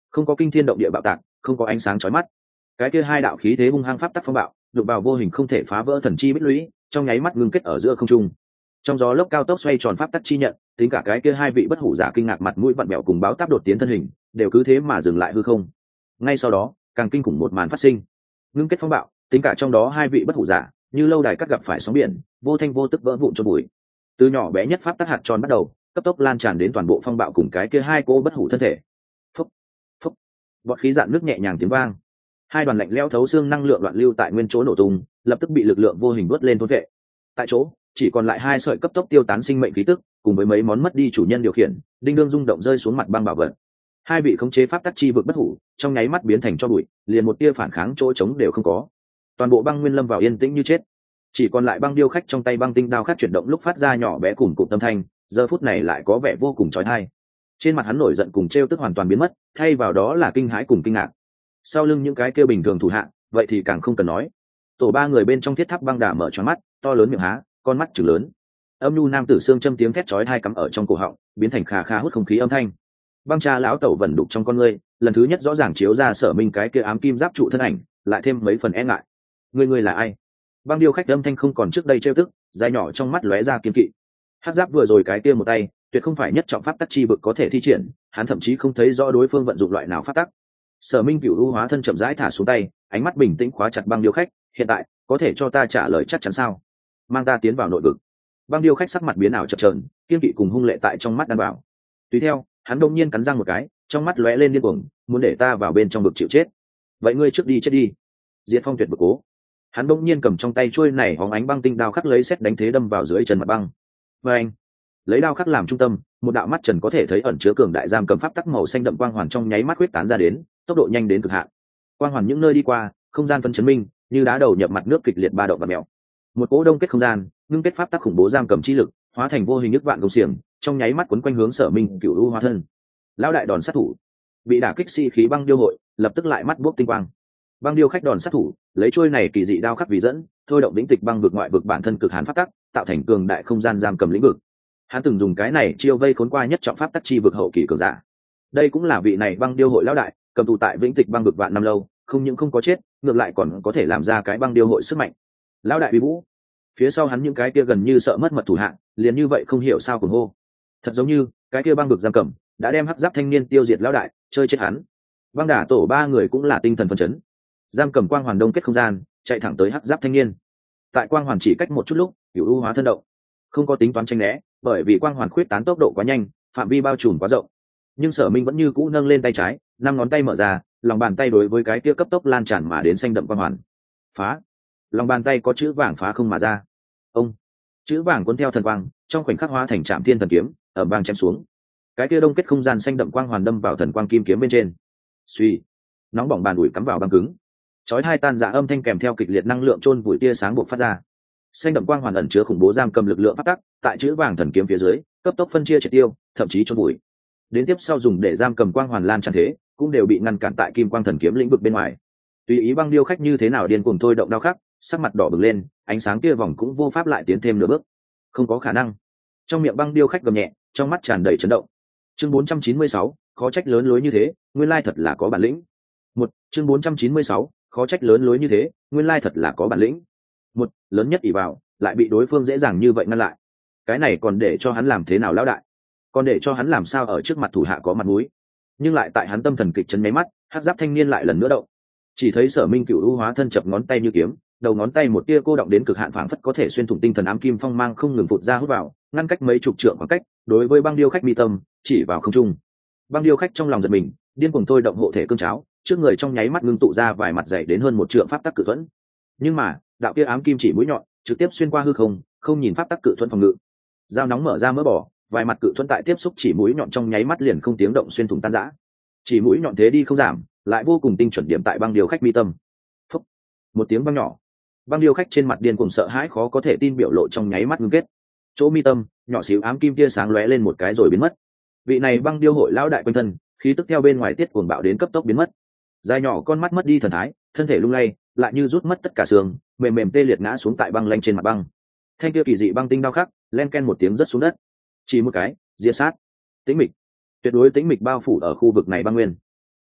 không có kinh thiên động địa bạo tạc, không có ánh sáng chói mắt. Cái kia hai đạo khí thế hung hăng pháp tắc phong bạo, đụng vào vô hình không thể phá vỡ thần chi bích lũy, trong nháy mắt ngưng kết ở giữa không trung. Trong gió lốc cao tốc xoay tròn pháp tắc chi nhận, tính cả cái kia hai vị bất hủ giả kinh ngạc mặt mũi vặn mèo cùng báo táp đột tiến thân hình, đều cứ thế mà dừng lại hư không. Ngay sau đó, càng kinh khủng một màn phát sinh. Ngưng kết phong bạo, tính cả trong đó hai vị bất hủ giả, như lâu đài cắt gặp phải sóng biển, vô thanh vô tức vỡ vụn cho bụi. Từ nhỏ bé nhất pháp tắc hạt tròn bắt đầu, cấp tốc lan tràn đến toàn bộ phong bạo cùng cái kia hai cô bất hủ thân thể. Phúc, phúc, bọt khí dạn nước nhẹ nhàng tiếng vang. Hai đoàn lạnh lẽo thấu xương năng lượng loạn lưu tại nguyên chỗ nổ tung, lập tức bị lực lượng vô hình vớt lên thôn vệ. Tại chỗ, chỉ còn lại hai sợi cấp tốc tiêu tán sinh mệnh khí tức, cùng với mấy món mất đi chủ nhân điều khiển, đinh đương rung động rơi xuống mặt băng bảo vật. Hai vị khống chế pháp tắc chi vực bất hủ, trong nháy mắt biến thành cho bụi, liền một tia phản kháng chỗ trống đều không có. Toàn bộ băng nguyên lâm vào yên tĩnh như chết. Chỉ còn lại băng điêu khách trong tay băng tinh đao khắc chuyển động lúc phát ra nhỏ bé cùng cụm tâm thanh, giờ phút này lại có vẻ vô cùng chói tai. Trên mặt hắn nổi giận cùng trêu tức hoàn toàn biến mất, thay vào đó là kinh hãi cùng kinh ngạc. Sau lưng những cái kêu bình thường thủ hạ, vậy thì càng không cần nói. Tổ ba người bên trong thiết tháp băng đà mở tròn mắt, to lớn miệng há, con mắt trừng lớn. Âm nhu nam tử xương châm tiếng thét chói tai cắm ở trong cổ họng, biến thành khà khà hút không khí âm thanh. Băng cha lão tẩu vẩn đục trong con ngươi, lần thứ nhất rõ ràng chiếu ra Sở Minh cái kia ám kim giáp trụ thân ảnh, lại thêm mấy phần e ngại. Người người là ai? Băng điêu khách âm thanh không còn trước đây trêu tức, dài nhỏ trong mắt lóe ra kiên kỵ. Hắc giáp vừa rồi cái kia một tay, tuyệt không phải nhất trọng pháp tắc chi vực có thể thi triển, hắn thậm chí không thấy rõ đối phương vận dụng loại nào pháp tắc. Sở Minh cửu u hóa thân chậm rãi thả xuống tay, ánh mắt bình tĩnh khóa chặt băng điêu khách, hiện tại có thể cho ta trả lời chắc chắn sao? Mang ta tiến vào nội vực. Băng điêu khách sắc mặt biến ảo chập chờn, kiên kỵ cùng hung lệ tại trong mắt đan bảo. Tùy theo, hắn đông nhiên cắn răng một cái, trong mắt lóe lên điên cuồng, muốn để ta vào bên trong vực chịu chết. Vậy ngươi trước đi chết đi. Diệt Phong tuyệt vực cố. Hắn đông nhiên cầm trong tay chuôi này hóng ánh băng tinh đao khắc lấy xét đánh thế đâm vào dưới chân mặt băng. Và anh, lấy đao khắc làm trung tâm, một đạo mắt trần có thể thấy ẩn chứa cường đại giam cầm pháp tắc màu xanh đậm quang hoàn trong nháy mắt huyết tán ra đến, tốc độ nhanh đến cực hạn. Quang hoàn những nơi đi qua, không gian phân chấn minh, như đá đầu nhập mặt nước kịch liệt ba động và mèo. Một cỗ đông kết không gian, ngưng kết pháp tắc khủng bố giam cầm chi lực, hóa thành vô hình nước vạn công xiềng, trong nháy mắt quấn quanh hướng Sở Minh cựu u hóa thân. Lão đại đòn sát thủ, bị đả kích si khí băng điêu hội, lập tức lại mắt buốc tinh quang. Băng điêu khách đòn sát thủ, lấy trôi này kỳ dị đao khắc vì dẫn, thôi động lĩnh tịch băng vực ngoại vực bản thân cực hàn pháp tắc, tạo thành cường đại không gian giam cầm lĩnh vực. Hắn từng dùng cái này chiêu vây khốn qua nhất trọng pháp tắc chi vực hậu kỳ cường giả. Đây cũng là vị này băng điêu hội lão đại, cầm tù tại vĩnh tịch băng vực vạn năm lâu, không những không có chết, ngược lại còn có thể làm ra cái băng điêu hội sức mạnh. Lão đại uy vũ. Phía sau hắn những cái kia gần như sợ mất mật thủ hạ, liền như vậy không hiểu sao cuồng hô. Thật giống như cái kia băng vực giam cầm đã đem hắc giáp thanh niên tiêu diệt lão đại, chơi chết hắn. Băng đả tổ ba người cũng là tinh thần phấn chấn. Giam cầm quang hoàn đông kết không gian, chạy thẳng tới hắc giáp thanh niên. Tại quang hoàn chỉ cách một chút lúc, cửu u hóa thân động, không có tính toán tranh né, bởi vì quang hoàn khuyết tán tốc độ quá nhanh, phạm vi bao trùm quá rộng. Nhưng Sở Minh vẫn như cũ nâng lên tay trái, năm ngón tay mở ra, lòng bàn tay đối với cái kia cấp tốc lan tràn mà đến xanh đậm quang hoàn. Phá! Lòng bàn tay có chữ vàng phá không mà ra. Ông! Chữ vàng cuốn theo thần quang, trong khoảnh khắc hóa thành Trảm Thiên thần kiếm, ở vang chém xuống. Cái kia đông kết không gian xanh đậm quang hoàn đâm vào thần quang kim kiếm bên trên. Suy! Nóng bỏng bàn ủi cắm vào băng cứng. Chói hai tan rã âm thanh kèm theo kịch liệt năng lượng chôn vùi tia sáng bộc phát ra. Xanh đậm quang hoàn ẩn chứa khủng bố giam cầm lực lượng phát tắc, tại chữ vàng thần kiếm phía dưới, cấp tốc phân chia triệt tiêu, thậm chí chôn vùi. Đến tiếp sau dùng để giam cầm quang hoàn lan tràn thế, cũng đều bị ngăn cản tại kim quang thần kiếm lĩnh vực bên ngoài. Tùy ý băng điêu khách như thế nào điên cuồng thôi động đao khắc, sắc mặt đỏ bừng lên, ánh sáng kia vòng cũng vô pháp lại tiến thêm nửa bước. Không có khả năng. Trong miệng băng điêu khách gầm nhẹ, trong mắt tràn đầy chấn động. Chương bốn trăm chín mươi sáu, khó trách lớn lối như thế, nguyên lai thật là có bản lĩnh. Một, chương bốn trăm chín mươi sáu, khó trách lớn lối như thế, nguyên lai thật là có bản lĩnh. Một, lớn nhất ỷ vào, lại bị đối phương dễ dàng như vậy ngăn lại. Cái này còn để cho hắn làm thế nào lão đại? Còn để cho hắn làm sao ở trước mặt thủ hạ có mặt mũi? Nhưng lại tại hắn tâm thần kịch chấn mấy mắt, hắc giáp thanh niên lại lần nữa động. Chỉ thấy Sở Minh cựu u hóa thân chập ngón tay như kiếm, đầu ngón tay một tia cô động đến cực hạn phảng phất có thể xuyên thủng tinh thần ám kim phong mang không ngừng phụt ra hút vào, ngăn cách mấy chục trượng khoảng cách, đối với băng điêu khách mi tâm, chỉ vào không trung. Băng điêu khách trong lòng giật mình, điên cuồng thôi động hộ thể cương cháo, trước người trong nháy mắt ngưng tụ ra vài mặt dày đến hơn một trượng pháp tắc cự thuẫn. Nhưng mà, đạo kia ám kim chỉ mũi nhọn, trực tiếp xuyên qua hư không, không nhìn pháp tắc cự thuẫn phòng ngự. Dao nóng mở ra mỡ bỏ, vài mặt cự thuẫn tại tiếp xúc chỉ mũi nhọn trong nháy mắt liền không tiếng động xuyên thủng tan rã. Chỉ mũi nhọn thế đi không giảm, lại vô cùng tinh chuẩn điểm tại băng điêu khách mi tâm. Phúc! Một tiếng vang nhỏ. Băng điêu khách trên mặt điên cuồng sợ hãi khó có thể tin biểu lộ trong nháy mắt ngưng kết. Chỗ mi tâm, nhỏ xíu ám kim tia sáng lóe lên một cái rồi biến mất. Vị này băng điêu hội lão đại quanh thân, khí tức theo bên ngoài tiết cuồng bạo đến cấp tốc biến mất. Dài nhỏ con mắt mất đi thần thái, thân thể lung lay, lại như rút mất tất cả xương, mềm mềm tê liệt ngã xuống tại băng lanh trên mặt băng. Thanh kia kỳ dị băng tinh đao khắc, len ken một tiếng rớt xuống đất. Chỉ một cái, diệt sát. Tĩnh mịch, tuyệt đối tĩnh mịch bao phủ ở khu vực này băng nguyên.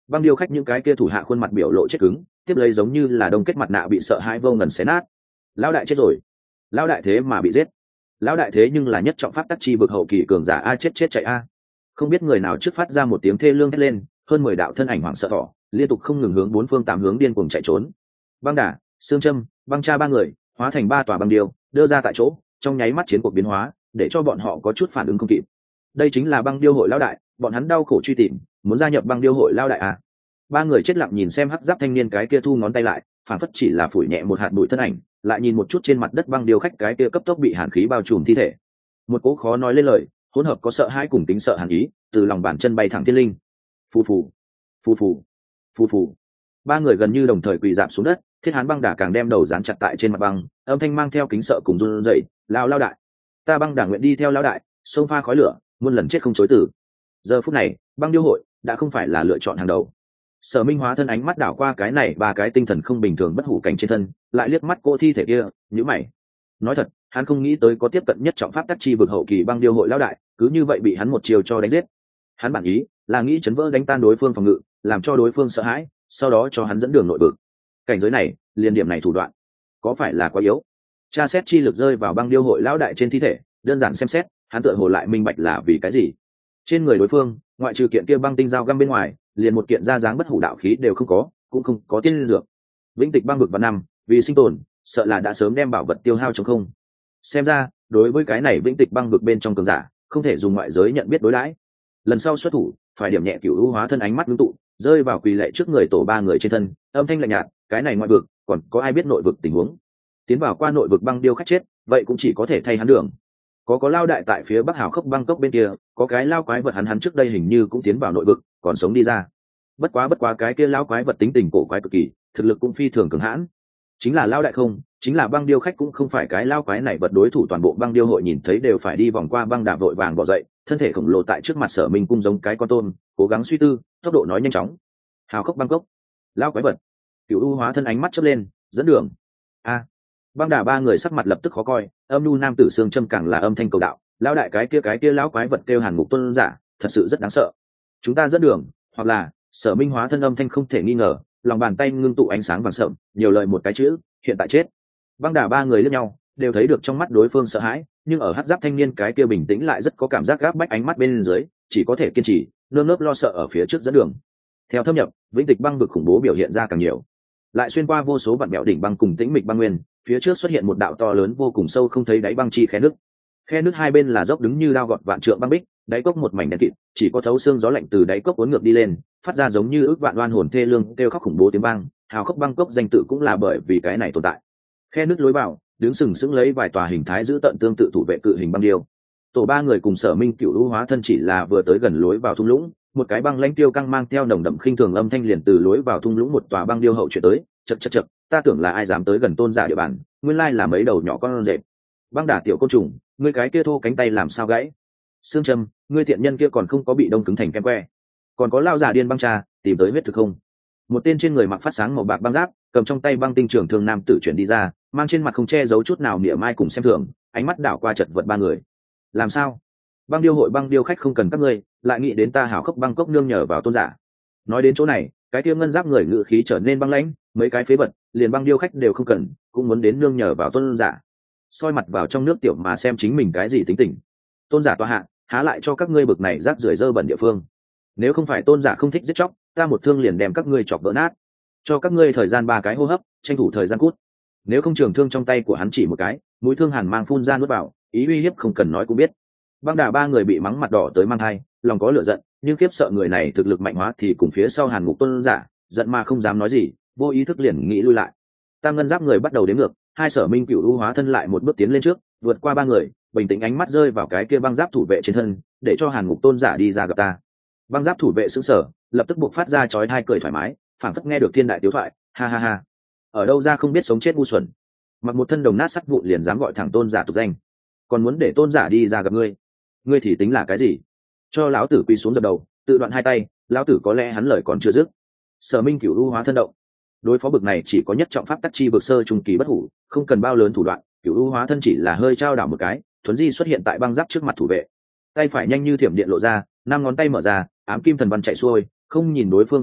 Băng điêu khách những cái kia thủ hạ khuôn mặt biểu lộ chết cứng, tiếp lấy giống như là đông kết mặt nạ bị sợ hãi vô ngần xé nát. Lão đại chết rồi, lão đại thế mà bị giết, lão đại thế nhưng là nhất trọng pháp tắc chi vực hậu kỳ cường giả a, chết chết chạy a. Không biết người nào trước phát ra một tiếng thê lương hét lên, hơn mười đạo thân ảnh hoảng sợ thỏ liên tục không ngừng hướng bốn phương tám hướng điên cuồng chạy trốn. Băng đà, xương châm, băng cha ba người hóa thành ba tòa băng điêu đưa ra tại chỗ, trong nháy mắt chiến cuộc biến hóa để cho bọn họ có chút phản ứng không kịp. Đây chính là băng điêu hội lão đại, bọn hắn đau khổ truy tìm muốn gia nhập băng điêu hội lão đại à. Ba người chết lặng nhìn xem hắc giáp thanh niên cái kia thu ngón tay lại, phản phất chỉ là phủi nhẹ một hạt bụi thân ảnh, lại nhìn một chút trên mặt đất băng điêu khách cái kia cấp tốc bị hàn khí bao trùm thi thể. Một cố khó nói lên lời, hỗn hợp có sợ hãi cùng tính sợ hàn ý từ lòng bàn chân bay thẳng thiên linh. Phù phù, phù phù, phù phù. Ba người gần như đồng thời quỳ dạp xuống đất, thiết hán băng đà càng đem đầu dán chặt tại trên mặt băng, âm thanh mang theo kính sợ cùng run rẩy, lao lao đại, ta băng đà nguyện đi theo lao đại, xông pha khói lửa, muôn lần chết không chối từ. Giờ phút này băng điêu hội đã không phải là lựa chọn hàng đầu. Sở Minh hóa thân ánh mắt đảo qua cái này ba cái tinh thần không bình thường bất hủ cảnh trên thân, lại liếc mắt cô thi thể kia, nhíu mày. Nói thật, hắn không nghĩ tới có tiếp cận nhất trọng pháp tắc chi vực hậu kỳ băng điêu hội lão đại, cứ như vậy bị hắn một chiều cho đánh giết. Hắn bản ý là nghĩ chấn vỡ đánh tan đối phương phòng ngự, làm cho đối phương sợ hãi, sau đó cho hắn dẫn đường nội vực. Cảnh giới này, liên điểm này thủ đoạn, có phải là quá yếu? Tra xét chi lực rơi vào băng điêu hội lão đại trên thi thể, đơn giản xem xét, hắn tựa hồ lại minh bạch là vì cái gì. Trên người đối phương, ngoại trừ kiện kia băng tinh dao găm bên ngoài, liền một kiện da dáng bất hủ đạo khí đều không có, cũng không có tiên dược. Vĩnh tịch băng vực và năm, vì sinh tồn, sợ là đã sớm đem bảo vật tiêu hao trong không. Xem ra, đối với cái này vĩnh tịch băng vực bên trong cường giả, không thể dùng ngoại giới nhận biết đối đãi. Lần sau xuất thủ, phải điểm nhẹ cửu u hóa thân ánh mắt ngưng tụ, rơi vào quỳ lệ trước người tổ ba người trên thân, âm thanh lạnh nhạt, cái này ngoại vực, còn có ai biết nội vực tình huống? Tiến vào qua nội vực băng điêu khách chết, vậy cũng chỉ có thể thay hắn đường. Có có lao đại tại phía bắc hào khốc băng cốc bên kia, có cái lao quái vật hắn hắn trước đây hình như cũng tiến vào nội vực, còn sống đi ra. Bất quá bất quá cái kia lao quái vật tính tình cổ quái cực kỳ, thực lực cũng phi thường cường hãn. Chính là lao đại không, chính là băng điêu khách cũng không phải cái lao quái này vật đối thủ, toàn bộ băng điêu hội nhìn thấy đều phải đi vòng qua băng đà vội vàng bỏ dậy, thân thể khổng lồ tại trước mặt Sở Minh cung giống cái con tôm, cố gắng suy tư, tốc độ nói nhanh chóng. Hào khốc băng cốc, lao quái vật, cửu u hóa thân ánh mắt chớp lên, dẫn đường. A, băng đà ba người sắc mặt lập tức khó coi, âm nu nam tử xương châm càng là âm thanh cầu đạo, lão đại cái kia cái kia lão quái vật kêu hàn ngục tuân giả, thật sự rất đáng sợ. Chúng ta dẫn đường, hoặc là Sở Minh hóa thân âm thanh không thể nghi ngờ, lòng bàn tay ngưng tụ ánh sáng vàng sậm, nhiều lời một cái chữ, hiện tại chết. Băng đà ba người liếc nhau, đều thấy được trong mắt đối phương sợ hãi, nhưng ở hắc giáp thanh niên cái kia bình tĩnh lại rất có cảm giác gáp bách ánh mắt bên dưới, chỉ có thể kiên trì, nơm nớp lo sợ ở phía trước dẫn đường. Theo thâm nhập, vĩnh tịch băng vực khủng bố biểu hiện ra càng nhiều, lại xuyên qua vô số vạn mẹo đỉnh băng cùng tĩnh mịch băng nguyên, phía trước xuất hiện một đạo to lớn vô cùng sâu không thấy đáy băng chi khe nước. Khe nước hai bên là dốc đứng như đao gọt vạn trượng băng bích, đáy cốc một mảnh đen kịt, chỉ có thấu xương gió lạnh từ đáy cốc cuốn ngược đi lên, phát ra giống như ước vạn oan hồn thê lương kêu khóc khủng bố tiếng băng. Hào khốc băng cốc danh tự cũng là bởi vì cái này tồn tại. Khe nước lối vào, đứng sừng sững lấy vài tòa hình thái giữ tận tương tự thủ vệ cự hình băng điêu. Tổ ba người cùng Sở Minh cựu lũ hóa thân chỉ là vừa tới gần lối vào thung lũng, một cái băng lãnh tiêu căng mang theo nồng đậm khinh thường âm thanh liền từ lối vào thung lũng một tòa băng điêu hậu chuyển tới, chậc chậc chậc, ta tưởng là ai dám tới gần tôn giả địa bàn, nguyên lai là mấy đầu nhỏ con rệp. Băng đả tiểu côn trùng, ngươi cái kia thô cánh tay làm sao gãy? Sương Trâm, ngươi tiện nhân kia còn không có bị đông cứng thành kem que. Còn có lao giả điên băng trà, tìm tới huyết thực không? Một tên trên người mặc phát sáng màu bạc băng giáp, cầm trong tay băng tinh trường thương nam tử chuyển đi ra, mang trên mặt không che giấu chút nào mỉa mai cùng xem thường, ánh mắt đảo qua chật vật ba người. Làm sao? Băng điêu hội băng điêu khách không cần các ngươi, lại nghĩ đến ta hảo khốc băng cốc nương nhờ vào tôn giả. Nói đến chỗ này, cái kia ngân giáp người ngự khí trở nên băng lãnh, mấy cái phế vật, liền băng điêu khách đều không cần, cũng muốn đến nương nhờ vào tôn giả. Soi mặt vào trong nước tiểu mà xem chính mình cái gì tính tình. Tôn giả tọa hạ, há lại cho các ngươi bực này rác rưởi dơ bẩn địa phương. Nếu không phải tôn giả không thích giết chóc, ta một thương liền đem các ngươi chọc vỡ nát. Cho các ngươi thời gian ba cái hô hấp, tranh thủ thời gian cút. Nếu không, trường thương trong tay của hắn chỉ một cái, mũi thương hàn mang phun ra nuốt vào, ý uy hiếp không cần nói cũng biết. Băng đà ba người bị mắng mặt đỏ tới mang hai, lòng có lửa giận, nhưng kiếp sợ người này thực lực mạnh hóa thì cùng phía sau hàn ngục tôn giả, giận mà không dám nói gì, vô ý thức liền nghĩ lui lại. Tam ngân giáp người bắt đầu đếm ngược, hai Sở Minh cựu u hóa thân lại một bước tiến lên trước, vượt qua ba người, bình tĩnh ánh mắt rơi vào cái kia băng giáp thủ vệ trên thân, để cho hàn ngục tôn giả đi ra gặp ta. Băng giáp thủ vệ sững sờ, lập tức buộc phát ra chói tai cười thoải mái, phảng phất nghe được thiên đại tiếu thoại, ha ha ha. Ở đâu ra không biết sống chết ngu xuẩn, mặc một thân đồng nát sắt vụn liền dám gọi thẳng tôn giả tục danh, còn muốn để tôn giả đi ra gặp ngươi, ngươi thì tính là cái gì? Cho lão tử quỳ xuống dập đầu, tự đoạn hai tay, lão tử có lẽ hắn lời còn chưa dứt. Sở Minh cửu u hóa thân động, đối phó bực này chỉ có nhất trọng pháp tắc chi vực sơ trung kỳ bất hủ, không cần bao lớn thủ đoạn, cửu u hóa thân chỉ là hơi trao đảo một cái, thuấn di xuất hiện tại băng giáp trước mặt thủ vệ, tay phải nhanh như thiểm điện lộ ra, năm ngón tay mở ra, ám kim thần văn chạy xuôi, không nhìn đối phương phòng ngự,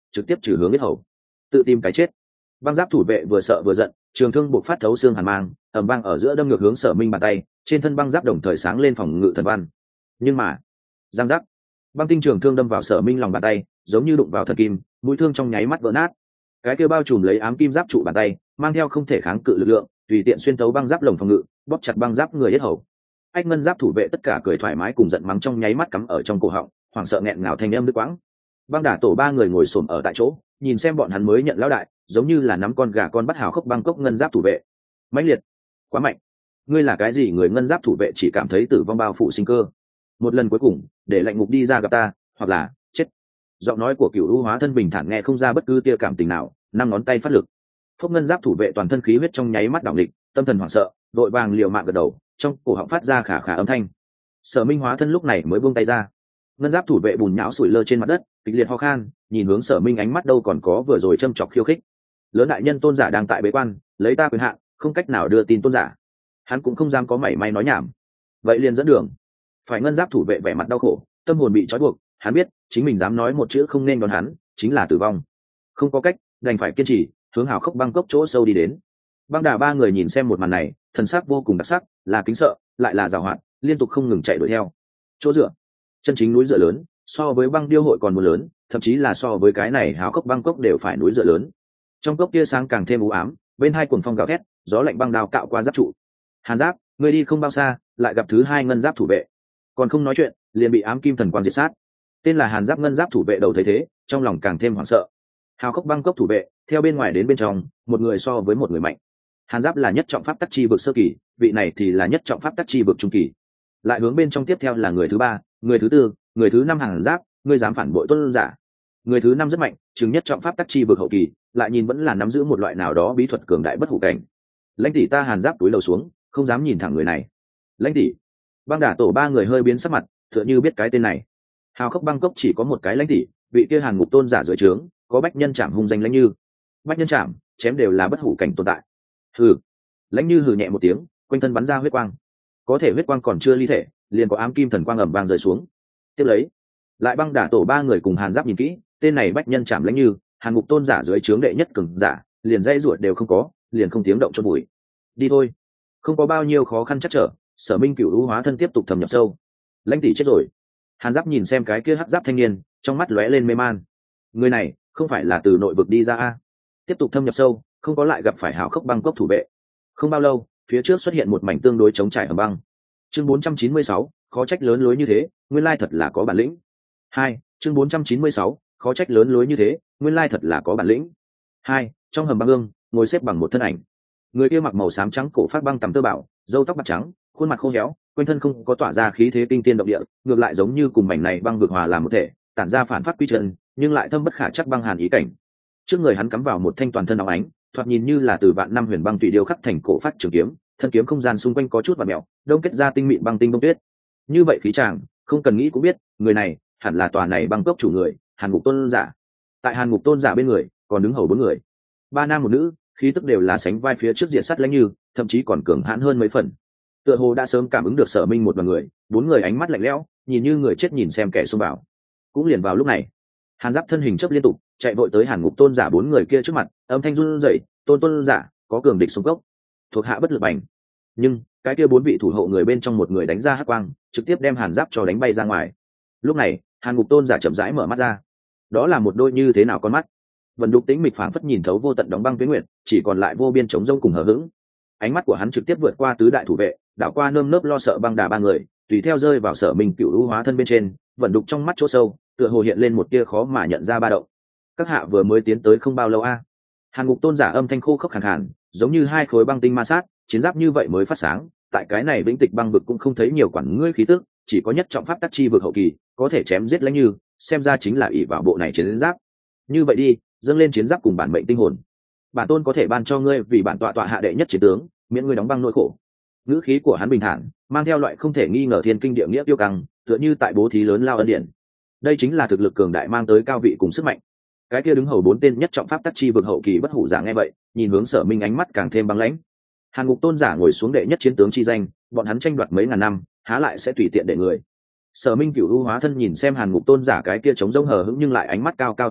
trực tiếp trừ hướng yết hầu, tự tìm cái chết. Băng giáp thủ vệ vừa sợ vừa giận, trường thương buộc phát thấu xương hàn mang, ầm vang ở giữa đâm ngược hướng Sở Minh bàn tay, trên thân băng giáp đồng thời sáng lên phòng ngự thần văn. Nhưng mà, giang giác, băng tinh trường thương đâm vào Sở Minh lòng bàn tay, giống như đụng vào thần kim, mũi thương trong nháy mắt vỡ nát. Cái kia bao trùm lấy ám kim giáp trụ bàn tay, mang theo không thể kháng cự lực lượng, tùy tiện xuyên thấu băng giáp lồng phòng ngự, bóp chặt băng giáp người yết hầu. Ách ngân giáp thủ vệ tất cả cười thoải mái cùng giận mắng trong nháy mắt cắm ở trong cổ họng, hoảng sợ nghẹn ngào thanh âm đứt quãng. Băng đả tổ ba người ngồi xổm ở tại chỗ, nhìn xem bọn hắn mới nhận lão đại, giống như là nắm con gà con bắt hào khốc băng cốc ngân giáp thủ vệ. Mãnh liệt, quá mạnh. Ngươi là cái gì? Người ngân giáp thủ vệ chỉ cảm thấy tử vong bao phủ sinh cơ. Một lần cuối cùng, để lạnh ngục đi ra gặp ta, hoặc là chết. Giọng nói của Cửu U hóa thân bình thản nghe không ra bất cứ tia cảm tình nào, năm ngón tay phát lực. Phốc ngân giáp thủ vệ toàn thân khí huyết trong nháy mắt đảo địch, tâm thần hoảng sợ, đội vàng liều mạng gật đầu, trong cổ họng phát ra khả khả âm thanh. Sở Minh hóa thân lúc này mới buông tay ra. Ngân giáp thủ vệ bùn nhão sủi lơ trên mặt đất, kịch liệt ho khan, nhìn hướng Sở Minh ánh mắt đâu còn có vừa rồi châm chọc khiêu khích. Lớn đại nhân tôn giả đang tại bế quan, lấy ta quyền hạn, không cách nào đưa tin tôn giả. Hắn cũng không dám có mảy may nói nhảm. Vậy liền dẫn đường. Phải ngân giáp thủ vệ vẻ mặt đau khổ, tâm hồn bị trói buộc, hắn biết, chính mình dám nói một chữ không nên đón hắn, chính là tử vong. Không có cách, đành phải kiên trì, hướng hào khốc băng cốc chỗ sâu đi đến. Băng đà ba người nhìn xem một màn này, thần sắc vô cùng đặc sắc, là kính sợ, lại là giàu hạn, liên tục không ngừng chạy đuổi theo. Chỗ dựa, chân chính núi dựa lớn, so với băng điêu hội còn muốn lớn, thậm chí là so với cái này hào khốc băng cốc đều phải núi dựa lớn. Trong cốc tia sáng càng thêm u ám, bên hai cuồng phong gào thét, gió lạnh băng đao cạo qua giáp trụ. Hàn Giáp, người đi không bao xa, lại gặp thứ hai ngân giáp thủ vệ, còn không nói chuyện, liền bị ám kim thần quang diệt sát. Tên là Hàn Giáp ngân giáp thủ vệ đầu thấy thế, trong lòng càng thêm hoảng sợ. Hào khốc băng cốc thủ vệ, theo bên ngoài đến bên trong, một người so với một người mạnh. Hàn Giáp là nhất trọng pháp tắc chi vực sơ kỳ, vị này thì là nhất trọng pháp tắc chi vực trung kỳ. Lại hướng bên trong tiếp theo là người thứ ba, người thứ tư, người thứ năm Hàn Giáp, ngươi dám phản bội tôn giả. Người thứ năm rất mạnh, chứng nhất trọng pháp tắc chi vực hậu kỳ, lại nhìn vẫn là nắm giữ một loại nào đó bí thuật cường đại bất hủ cảnh. Lãnh tỷ ta Hàn Giáp túi lầu xuống, không dám nhìn thẳng người này. Lãnh tỷ. Băng đả tổ ba người hơi biến sắc mặt, tựa như biết cái tên này. Hào khốc băng cốc chỉ có một cái lãnh tỷ, vị kia Hàn Ngục tôn giả dưới trướng, có Bách Nhân Trảm hung danh Lãnh Như. Bách Nhân Trảm, chém đều là bất hủ cảnh tồn tại. Hừ. Lãnh Như hừ nhẹ một tiếng, quanh thân bắn ra huyết quang. Có thể huyết quang còn chưa ly thể, liền có ám kim thần quang ầm vang rơi xuống. Tiếp lấy, lại băng đả tổ ba người cùng Hàn Giáp nhìn kỹ, tên này Bách Nhân Trảm Lãnh Như, Hàn Ngục tôn giả dưới trướng đệ nhất cường giả, liền dây ruột đều không có, liền không tiếng động cho bụi. Đi thôi. Không có bao nhiêu khó khăn chắc trở, Sở Minh Cửu U hóa thân tiếp tục thâm nhập sâu. Lãnh tỷ chết rồi. Hàn Giáp nhìn xem cái kia hắc giáp thanh niên, trong mắt lóe lên mê man. Người này không phải là từ nội vực đi ra a? Tiếp tục thâm nhập sâu, không có lại gặp phải hào khốc băng cốc thủ vệ. Không bao lâu, phía trước xuất hiện một mảnh tương đối chống trải ở băng. Chương bốn trăm chín mươi sáu, khó trách lớn lối như thế, nguyên lai thật là có bản lĩnh. Hai, chương bốn trăm chín mươi sáu, khó trách lớn lối như thế, nguyên lai thật là có bản lĩnh. Hai, trong hầm băng ương, ngồi xếp bằng một thân ảnh. Người kia mặc màu xám trắng cổ phát băng tầm tơ bảo, râu tóc bạc trắng, khuôn mặt khô héo, quanh thân không có tỏa ra khí thế kinh tiên động địa, ngược lại giống như cùng mảnh này băng vực hòa làm một thể, tản ra phản phát quy chân, nhưng lại thâm bất khả chắc băng hàn ý cảnh. Trước người hắn cắm vào một thanh toàn thân óng ánh, thoạt nhìn như là từ vạn năm huyền băng tùy điêu khắc thành cổ phát trường kiếm, thân kiếm không gian xung quanh có chút vặn mèo, đông kết ra tinh mịn băng tinh bông tuyết. Như vậy khí chàng, không cần nghĩ cũng biết, người này hẳn là tòa này băng cốc chủ người, Hàn Ngục tôn giả. Tại Hàn Ngục tôn giả bên người, còn đứng hầu bốn người, ba nam một nữ, khí tức đều là sánh vai phía trước diện sắt Lãnh Như, thậm chí còn cường hãn hơn mấy phần. Tựa hồ đã sớm cảm ứng được Sở Minh một đoàn người, bốn người ánh mắt lạnh lẽo, nhìn như người chết nhìn xem kẻ xông vào. Cũng liền vào lúc này, Hàn Giáp thân hình chớp liên tục, chạy vội tới Hàn Ngục tôn giả bốn người kia trước mặt, âm thanh run rẩy, "Tôn tôn giả, có cường địch xung cốc." Thuộc hạ bất lực bành. Nhưng, cái kia bốn vị thủ hộ người bên trong một người đánh ra hắc quang, trực tiếp đem Hàn Giáp cho đánh bay ra ngoài. Lúc này, Hàn Ngục tôn giả chậm rãi mở mắt ra. Đó là một đôi như thế nào con mắt? Vân Đục Tĩnh mịch phảng phất nhìn thấu vô tận đóng băng tuyết nguyệt, chỉ còn lại vô biên trống rỗng cùng hờ hững. Ánh mắt của hắn trực tiếp vượt qua tứ đại thủ vệ, đảo qua nơm nớp lo sợ băng đà ba người, tùy theo rơi vào Sở Minh Cửu U hóa thân bên trên, Vân Đục trong mắt chỗ sâu, tựa hồ hiện lên một tia khó mà nhận ra ba động. Các hạ vừa mới tiến tới không bao lâu a? Hàn Ngục tôn giả âm thanh khô khốc khàn khàn, giống như hai khối băng tinh ma sát, chiến giáp như vậy mới phát sáng, tại cái này vĩnh tịch băng vực cũng không thấy nhiều quản ngươi khí tức, chỉ có nhất trọng pháp tắc chi vực hậu kỳ, có thể chém giết Lãnh Như, xem ra chính là ỷ vào bộ này chiến giáp. Như vậy đi, dâng lên chiến giáp cùng bản mệnh tinh hồn, bản tôn có thể ban cho ngươi vì bản tọa tọa hạ đệ nhất chiến tướng, miễn ngươi đóng băng nỗi khổ. Ngữ khí của hắn bình thản, mang theo loại không thể nghi ngờ thiên kinh địa nghĩa tiêu căng, tựa như tại bố thí lớn lao ân điển. Đây chính là thực lực cường đại mang tới cao vị cùng sức mạnh. Cái kia đứng hầu bốn tên nhất trọng pháp tắc chi vực hậu kỳ bất hủ giả nghe vậy, nhìn hướng Sở Minh ánh mắt càng thêm băng lãnh. Hàn Ngục tôn giả ngồi xuống đệ nhất chiến tướng chi danh, bọn hắn tranh đoạt mấy ngàn năm, há lại sẽ tùy tiện để người. Sở Minh Cửu U hóa thân nhìn xem Hàn Ngục tôn giả cái kia chống rông hờ hững nhưng lại ánh mắt cao cao tại thượng,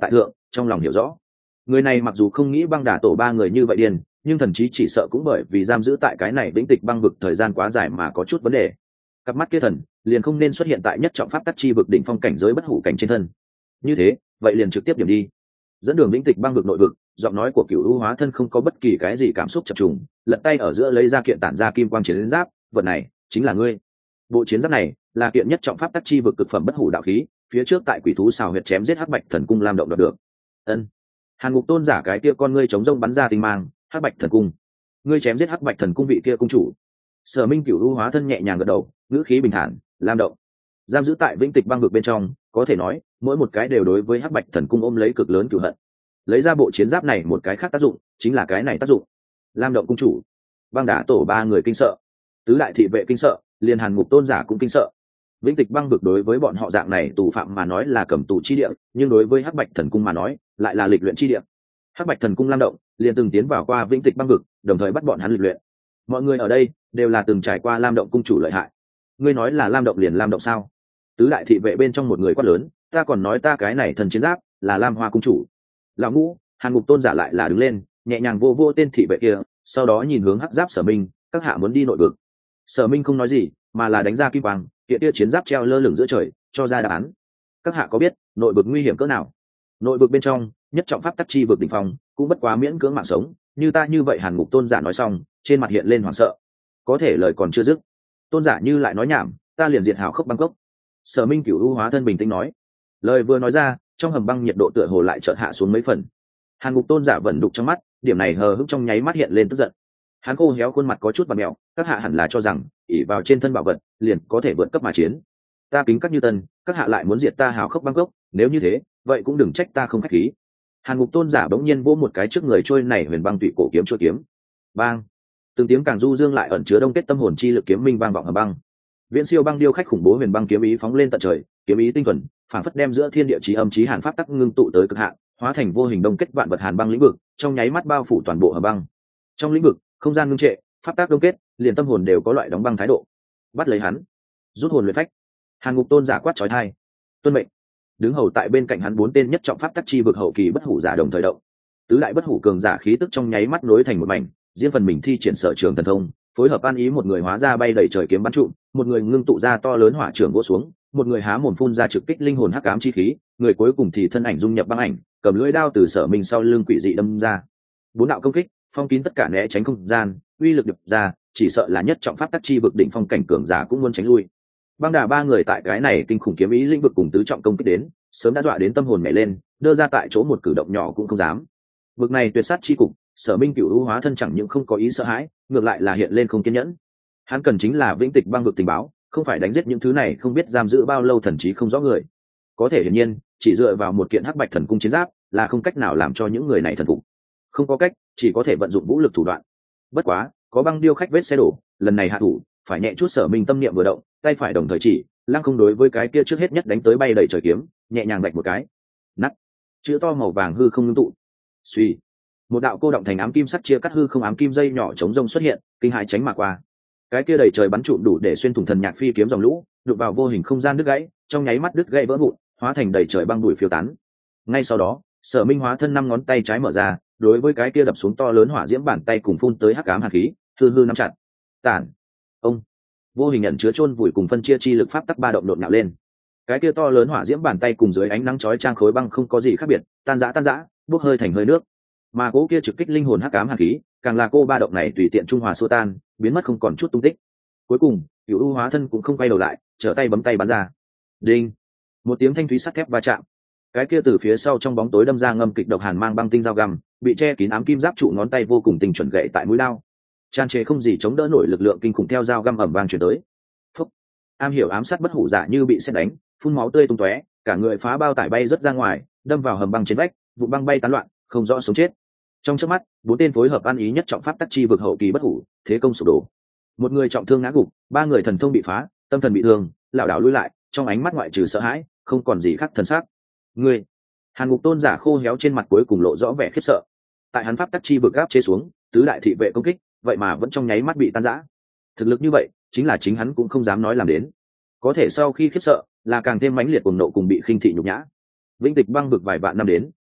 trong lòng hiểu rõ người này mặc dù không nghĩ băng đả tổ ba người như vậy điên, nhưng thần chí chỉ sợ cũng bởi vì giam giữ tại cái này vĩnh tịch băng vực thời gian quá dài mà có chút vấn đề. Cặp mắt kia thần liền không nên xuất hiện tại nhất trọng pháp tắc chi vực đỉnh phong cảnh giới bất hủ cảnh trên thân. Như thế vậy liền trực tiếp điểm đi, dẫn đường vĩnh tịch băng vực nội vực. Giọng nói của cựu u hóa thân không có bất kỳ cái gì cảm xúc chập trùng, lật tay ở giữa lấy ra kiện tản ra kim quang chiến giáp. Vật này chính là ngươi. Bộ chiến giáp này là kiện nhất trọng pháp tắc chi vực cực phẩm bất hủ đạo khí, phía trước tại quỷ thú xào huyệt chém giết hắc bạch thần cung lam động đoạt được. Ân. Hàn Ngục tôn giả cái kia con ngươi chống rông bắn ra tinh mang. Hắc bạch thần cung, ngươi chém giết hắc bạch thần cung vị kia cung chủ. Sở Minh cửu u hóa thân nhẹ nhàng gật đầu, ngữ khí bình thản. Lam động giam giữ tại vĩnh tịch băng vực bên trong, có thể nói mỗi một cái đều đối với hắc bạch thần cung ôm lấy cực lớn cửu hận. Lấy ra bộ chiến giáp này một cái khác tác dụng chính là cái này tác dụng. Lam động cung chủ, băng đả tổ ba người kinh sợ, tứ đại thị vệ kinh sợ, liền Hàn Ngục tôn giả cũng kinh sợ. Vĩnh tịch băng vực đối với bọn họ dạng này tù phạm mà nói là cầm tù chi địa, nhưng đối với hắc bạch thần cung mà nói lại là lịch luyện chi địa. Hắc bạch thần cung Lam động liền từng tiến vào qua vĩnh tịch băng vực, đồng thời bắt bọn hắn lịch luyện. Mọi người ở đây đều là từng trải qua Lam động cung chủ lợi hại. Ngươi nói là Lam động liền Lam động sao? Tứ đại thị vệ bên trong một người quát lớn, ta còn nói ta cái này thần chiến giáp là Lam Hoa cung chủ. Lão Ngũ, Hàn Ngục tôn giả lại là đứng lên, nhẹ nhàng vô vô tên thị vệ kia, sau đó nhìn hướng hắc giáp Sở Minh, các hạ muốn đi nội vực. Sở Minh không nói gì, mà là đánh ra kim quang, kia tia chiến giáp treo lơ lửng giữa trời, cho ra đáp án. Các hạ có biết nội vực nguy hiểm cỡ nào? Nội vực bên trong nhất trọng pháp tắc chi vực đỉnh phong, cũng bất quá miễn cưỡng mạng sống, như ta như vậy. Hàn Ngục tôn giả nói xong, trên mặt hiện lên hoảng sợ. Có thể lời còn chưa dứt, tôn giả như lại nói nhảm, ta liền diệt hào khốc băng cốc. Sở Minh cửu u hóa thân bình tĩnh nói, lời vừa nói ra, trong hầm băng nhiệt độ tựa hồ lại chợt hạ xuống mấy phần. Hàn Ngục tôn giả vẫn đục trong mắt, điểm này hờ hững trong nháy mắt hiện lên tức giận. Hắn khô héo khuôn mặt có chút vặn mèo, các hạ hẳn là cho rằng ỷ vào trên thân bảo vật liền có thể vượt cấp mà chiến. Ta kính các như tân, các hạ lại muốn diệt ta hào khốc băng cốc, nếu như thế vậy cũng đừng trách ta không khách khí. Hàn Ngục tôn giả bỗng nhiên vỗ một cái trước người trôi này huyền băng tụy cổ kiếm trôi kiếm. Bang! Từng tiếng càng du dương lại ẩn chứa đông kết tâm hồn chi lực kiếm minh vang vọng hầm băng. Viễn siêu băng điêu khách khủng bố huyền băng kiếm ý phóng lên tận trời, kiếm ý tinh thuần, phản phất đem giữa thiên địa chí âm chí hàn pháp tắc ngưng tụ tới cực hạn, hóa thành vô hình đông kết vạn vật hàn băng lĩnh vực, trong nháy mắt bao phủ toàn bộ hầm băng. Trong lĩnh vực, không gian ngưng trệ, pháp tắc đông kết, liền tâm hồn đều có loại đóng băng thái độ. Bắt lấy hắn, rút hồn luyện phách. Hàn Ngục tôn giả quát chói tai. Tuân mệnh. Đứng hầu tại bên cạnh hắn bốn tên nhất trọng pháp tắc chi vực hậu kỳ bất hủ giả đồng thời động. Tứ đại bất hủ cường giả khí tức trong nháy mắt nối thành một mảnh, riêng phần mình thi triển sở trường thần thông, phối hợp an ý, một người hóa ra bay đầy trời kiếm bắn trụ, một người ngưng tụ ra to lớn hỏa trường vỗ xuống, một người há mồm phun ra trực kích linh hồn hắc ám chi khí, người cuối cùng thì thân ảnh dung nhập băng ảnh, cầm lưỡi đao từ Sở Minh sau lưng quỷ dị đâm ra. Bốn đạo công kích, phong kín tất cả né tránh không gian, uy lực đập ra, chỉ sợ là nhất trọng pháp tắc chi vực đỉnh phong cảnh cường giả cũng muốn tránh lui. Băng đà ba người tại cái này kinh khủng kiếm ý lĩnh vực cùng tứ trọng công kích đến, sớm đã dọa đến tâm hồn nhảy lên, đưa ra tại chỗ một cử động nhỏ cũng không dám. Vực này tuyệt sát chi cục, Sở Minh cửu u hóa thân chẳng những không có ý sợ hãi, ngược lại là hiện lên không kiên nhẫn. Hắn cần chính là vĩnh tịch băng vực tình báo, không phải đánh giết những thứ này không biết giam giữ bao lâu thần trí không rõ người. Có thể hiển nhiên, chỉ dựa vào một kiện hắc bạch thần cung chiến giáp là không cách nào làm cho những người này thần phục. Không có cách, chỉ có thể vận dụng vũ lực thủ đoạn. Bất quá, có băng điêu khách vết xe đổ, lần này hạ thủ phải nhẹ chút. Sở Minh tâm niệm vừa động, tay phải đồng thời chỉ, lăng không đối với cái kia trước hết nhất đánh tới bay đầy trời kiếm, nhẹ nhàng vạch một cái. Nắt, chữ to màu vàng hư không ngưng tụ. Suy, một đạo cô động thành ám kim sắt chia cắt hư không ám kim dây nhỏ chống rông xuất hiện, kinh hãi tránh mà qua. Cái kia đầy trời bắn trụm đủ để xuyên thủng thần nhạc phi kiếm dòng lũ, đụng vào vô hình không gian đứt gãy, trong nháy mắt đứt gãy vỡ vụn, hóa thành đầy trời băng đùi phiêu tán. Ngay sau đó, Sở Minh hóa thân năm ngón tay trái mở ra, đối với cái kia đập xuống to lớn hỏa diễm bàn tay cùng phun tới hắc ám hàn khí, hư hư nắm chặt. Tản. Ông. Vô hình nhận chứa chôn vùi cùng phân chia chi lực pháp tắc ba động đột nhạo lên. Cái kia to lớn hỏa diễm bàn tay cùng dưới ánh nắng chói chang khối băng không có gì khác biệt, tan rã tan rã, bốc hơi thành hơi nước. Mà cố kia trực kích linh hồn hắc ám hàn khí, càng là cô ba động này tùy tiện trung hòa xua tan, biến mất không còn chút tung tích. Cuối cùng, Cửu U hóa thân cũng không quay đầu lại, trở tay bấm tay bắn ra. Đinh! Một tiếng thanh thúy sắt thép va chạm. Cái kia từ phía sau trong bóng tối đâm ra ngâm kịch độc hàn mang băng tinh dao găm, bị che kín ám kim giáp trụ ngón tay vô cùng tinh chuẩn gậy tại mũi đao. Tràn trề không gì chống đỡ nổi lực lượng kinh khủng theo dao găm ầm vang truyền tới. Phúc! Am hiểu ám sát bất hủ giả như bị sét đánh, phun máu tươi tung tóe, cả người phá bao tải bay rất ra ngoài, đâm vào hầm băng trên vách, vụ băng bay tán loạn, không rõ sống chết. Trong chớp mắt, bốn tên phối hợp ăn ý nhất trọng pháp tắc chi vực hậu kỳ bất hủ, thế công sụp đổ. Một người trọng thương ngã gục, ba người thần thông bị phá, tâm thần bị thương, lảo đảo lùi lại, trong ánh mắt ngoại trừ sợ hãi, không còn gì khác thần sắc. Người, Hàn Ngục tôn giả khô héo trên mặt cuối cùng lộ rõ vẻ khiếp sợ. Tại hắn pháp tắc chi vực gáp chế xuống, tứ đại thị vệ công kích, vậy mà vẫn trong nháy mắt bị tan rã. Thực lực như vậy, chính là chính hắn cũng không dám nói làm đến. Có thể sau khi khiếp sợ, là càng thêm mãnh liệt cuồng nộ cùng bị khinh thị nhục nhã. Vĩnh tịch băng vực vài vạn năm đến,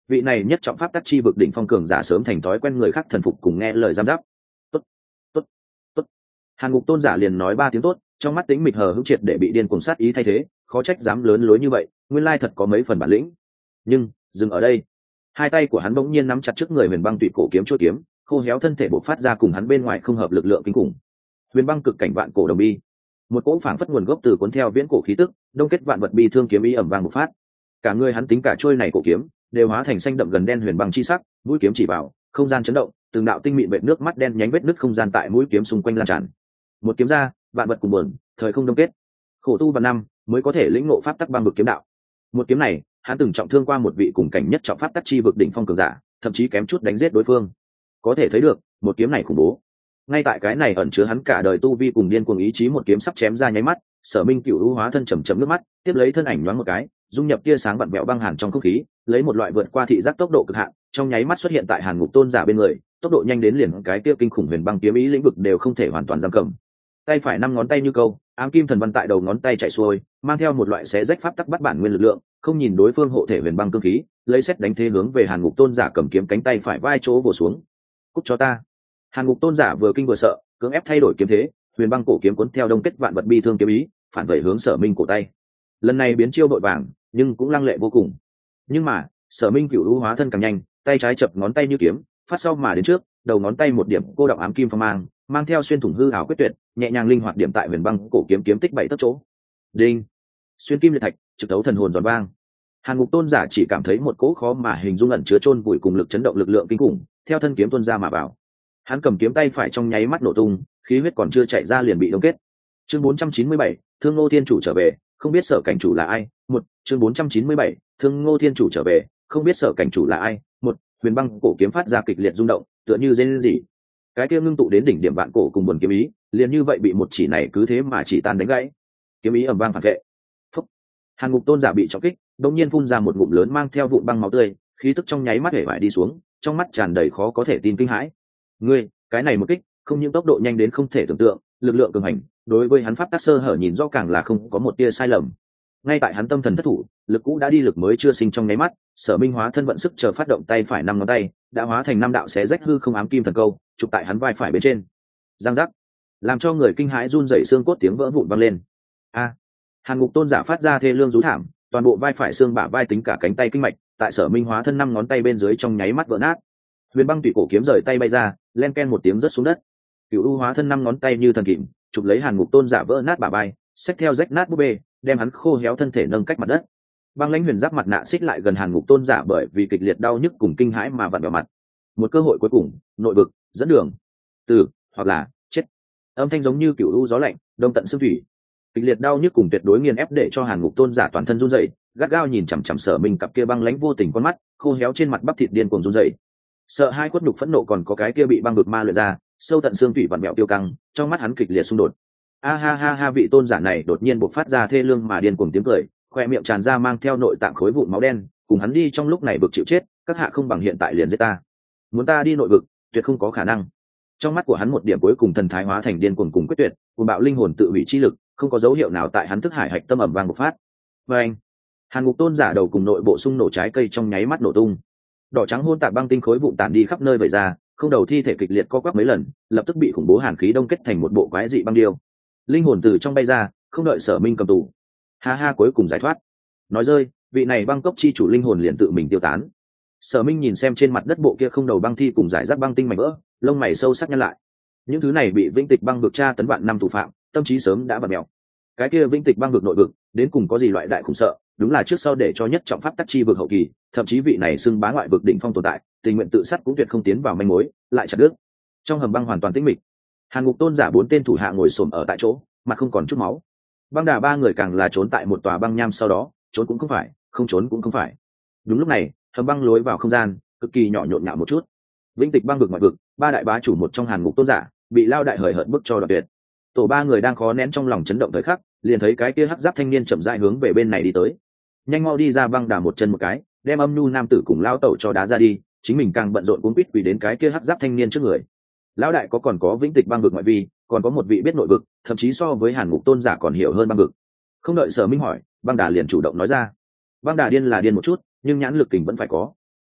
vị này nhất trọng pháp tắc chi vực đỉnh phong cường giả sớm thành thói quen người khác thần phục cùng nghe lời giam giáp. Tốt, tốt, tốt. Hàn Ngục tôn giả liền nói ba tiếng tốt, trong mắt tính mịch hờ hững triệt để bị điên cuồng sát ý thay thế, khó trách dám lớn lối như vậy, nguyên lai thật có mấy phần bản lĩnh. Nhưng dừng ở đây, hai tay của hắn bỗng nhiên nắm chặt trước người huyền băng tụy cổ kiếm chuôi kiếm, khô héo thân thể bộc phát ra cùng hắn bên ngoài không hợp lực lượng kinh khủng. Huyền băng cực cảnh vạn cổ đồng bi, một cỗ phảng phất nguồn gốc từ cuốn theo viễn cổ khí tức, đông kết vạn vật bi thương kiếm ý ầm vang bộc phát. Cả người hắn tính cả trôi này cổ kiếm đều hóa thành xanh đậm gần đen huyền băng chi sắc, mũi kiếm chỉ vào, không gian chấn động, từng đạo tinh mịn vệt nước mắt đen nhánh vết nứt không gian tại mũi kiếm xung quanh lan tràn. Một kiếm ra, vạn vật cùng buồn, thời không đông kết. Khổ tu vạn năm mới có thể lĩnh ngộ pháp tắc băng vực kiếm đạo. Một kiếm này, hắn từng trọng thương qua một vị cùng cảnh nhất trọng pháp tắc chi vực đỉnh phong cường giả, thậm chí kém chút đánh giết đối phương. Có thể thấy được, một kiếm này khủng bố. Ngay tại cái này ẩn chứa hắn cả đời tu vi cùng điên cuồng ý chí một kiếm sắp chém ra nháy mắt, Sở Minh Cửu U hóa thân chầm chậm nước mắt, tiếp lấy thân ảnh nhoáng một cái, dung nhập tia sáng vặn vẹo băng hàn trong không khí, lấy một loại vượt qua thị giác tốc độ cực hạn, trong nháy mắt xuất hiện tại Hàn Ngục tôn giả bên người, tốc độ nhanh đến liền cái kia kinh khủng huyền băng kiếm ý lĩnh vực đều không thể hoàn toàn giam cầm. Tay phải năm ngón tay như câu, ám kim thần văn tại đầu ngón tay chạy xuôi, mang theo một loại xé rách pháp tắc bắt bản nguyên lực lượng, không nhìn đối phương hộ thể huyền băng cương khí, lấy xét đánh thế hướng về Hàn Ngục tôn giả cầm kiếm cánh tay phải vai chỗ vồ xuống. Cút cho ta! Hàn Ngục tôn giả vừa kinh vừa sợ, cưỡng ép thay đổi kiếm thế, huyền băng cổ kiếm cuốn theo đông kết vạn vật bi thương kiếm ý, phản vẩy hướng Sở Minh cổ tay. Lần này biến chiêu đội vàng, nhưng cũng lăng lệ vô cùng. Nhưng mà, Sở Minh Cửu U hóa thân càng nhanh, tay trái chập ngón tay như kiếm, phát sau mà đến trước, đầu ngón tay một điểm cô động ám kim phong mang, mang theo xuyên thủng hư ảo quyết tuyệt, nhẹ nhàng linh hoạt điểm tại huyền băng cổ kiếm kiếm tích bảy tấc chỗ. Đinh! Xuyên kim liệt thạch, trực tấu thần hồn giòn vang. Hàn Ngục tôn giả chỉ cảm thấy một cỗ khó mà hình dung ẩn chứa chôn vùi cùng lực chấn động lực lượng kinh khủng, theo thân kiếm tuôn ra mà vào. Hắn cầm kiếm tay phải trong nháy mắt nổ tung, khí huyết còn chưa chạy ra liền bị đông kết. Chương bốn trăm chín mươi bảy, Thương Ngô Thiên chủ trở về, không biết Sở cảnh chủ là ai. Một, chương bốn trăm chín mươi bảy, Thương Ngô Thiên chủ trở về, không biết Sở cảnh chủ là ai. Một, huyền băng cổ kiếm phát ra kịch liệt rung động, tựa như rên rỉ. Cái kia ngưng tụ đến đỉnh điểm vạn cổ cùng buồn kiếm ý, liền như vậy bị một chỉ này cứ thế mà chỉ tan đánh gãy. Kiếm ý ầm vang phản vệ. Phúc. Hàn Ngục tôn giả bị trọng kích, đột nhiên phun ra một ngụm lớn mang theo vụn băng máu tươi, khí tức trong nháy mắt hể vải đi xuống, trong mắt tràn đầy khó có thể tin kinh hãi. Ngươi, cái này một kích, không những tốc độ nhanh đến không thể tưởng tượng, lực lượng cường hành, đối với hắn pháp tắc sơ hở nhìn rõ càng là không có một tia sai lầm. Ngay tại hắn tâm thần thất thủ, lực cũ đã đi lực mới chưa sinh trong nháy mắt, Sở Minh hóa thân vận sức chờ phát động tay phải năm ngón tay, đã hóa thành năm đạo xé rách hư không ám kim thần câu, chụp tại hắn vai phải bên trên. Giang giác, làm cho người kinh hãi run rẩy xương cốt tiếng vỡ vụn vang lên. A! Hàn Ngục tôn giả phát ra thê lương rú thảm, toàn bộ vai phải xương bả vai tính cả cánh tay kinh mạch, tại Sở Minh hóa thân năm ngón tay bên dưới trong nháy mắt vỡ nát. Huyền băng tùy cổ kiếm rời tay bay ra, len ken một tiếng rớt xuống đất. Cửu U hóa thân năm ngón tay như thần kìm, chụp lấy Hàn Ngục tôn giả vỡ nát bả vai, xách theo rách nát búp bê, đem hắn khô héo thân thể nâng cách mặt đất. Băng lãnh huyền giáp mặt nạ xích lại gần Hàn Ngục tôn giả bởi vì kịch liệt đau nhức cùng kinh hãi mà vặn vào mặt. Một cơ hội cuối cùng, nội vực, dẫn đường, từ hoặc là chết. Âm thanh giống như cửu u gió lạnh, đông tận xương thủy. Kịch liệt đau nhức cùng tuyệt đối nghiền ép để cho Hàn Ngục tôn giả toàn thân run rẩy, gắt gao nhìn chằm chằm Sở Minh cặp kia băng lãnh vô tình con mắt, khô héo trên mặt bắp thịt điên cuồng run rẩy. Sợ hai quất nhục phẫn nộ còn có cái kia bị băng vực ma luyện ra, sâu tận xương thủy vặn vẹo tiêu căng, trong mắt hắn kịch liệt xung đột. A ha ha ha, vị tôn giả này đột nhiên bộc phát ra thê lương mà điên cuồng tiếng cười, khoe miệng tràn ra mang theo nội tạng khối vụn máu đen, cùng hắn đi trong lúc này vực chịu chết, các hạ không bằng hiện tại liền giết ta. Muốn ta đi nội vực, tuyệt không có khả năng. Trong mắt của hắn một điểm cuối cùng thần thái hóa thành điên cuồng cùng quyết tuyệt, cùng bạo linh hồn tự hủy chi lực, không có dấu hiệu nào tại hắn thức hải hạch tâm ẩm vang bộc phát. Và anh, Hàn Ngục tôn giả đầu cùng nội bộ xung nổ trái cây trong nháy mắt nổ tung, đỏ trắng hôn tạp băng tinh khối vụn tản đi khắp nơi vẩy ra, không đầu thi thể kịch liệt co quắp mấy lần, lập tức bị khủng bố hàn khí đông kết thành một bộ quái dị băng điêu. Linh hồn từ trong bay ra, không đợi Sở Minh cầm tù, ha ha cuối cùng giải thoát. Nói rơi, vị này băng cốc chi chủ linh hồn liền tự mình tiêu tán. Sở Minh nhìn xem trên mặt đất bộ kia không đầu băng thi cùng giải rác băng tinh mảnh vỡ, lông mày sâu sắc nhăn lại. Những thứ này bị vĩnh tịch băng vực tra tấn vạn năm thủ phạm, tâm trí sớm đã bật mèo. Cái kia vĩnh tịch băng vực nội vực, đến cùng có gì loại đại khủng sợ, đúng là trước sau để cho nhất trọng pháp tắc chi vực hậu kỳ, thậm chí vị này xưng bá ngoại vực đỉnh phong tồn tại, tình nguyện tự sát cũng tuyệt không tiến vào manh mối, lại chặt đứt. Trong hầm băng hoàn toàn tĩnh mịch, Hàn Ngục tôn giả bốn tên thủ hạ ngồi xổm ở tại chỗ, mặt không còn chút máu. Băng đà ba người càng là trốn tại một tòa băng nham sau đó, trốn cũng không phải, không trốn cũng không phải. Đúng lúc này, hầm băng lối vào không gian cực kỳ nhỏ nhộn nhạo một chút. Vĩnh tịch băng vực ngoại vực, ba đại bá chủ một trong Hàn Ngục tôn giả bị lao đại hời hợt bức cho đoạt tuyệt. Tổ ba người đang khó nén trong lòng chấn động thời khắc, liền thấy cái kia hắc giáp thanh niên chậm rãi hướng về bên này đi tới. Nhanh mau đi ra băng đà một chân một cái, đem âm nhu nam tử cùng lao tẩu cho đá ra đi, chính mình càng bận rộn cuống quýt quỳ đến cái kia hắc giáp thanh niên trước người. Lão đại có còn có vĩnh tịch băng vực ngoại vi, còn có một vị biết nội vực, thậm chí so với Hàn Ngục tôn giả còn hiểu hơn băng vực. Không đợi Sở Minh hỏi, băng đà liền chủ động nói ra. Băng đà điên là điên một chút, nhưng nhãn lực kình vẫn phải có.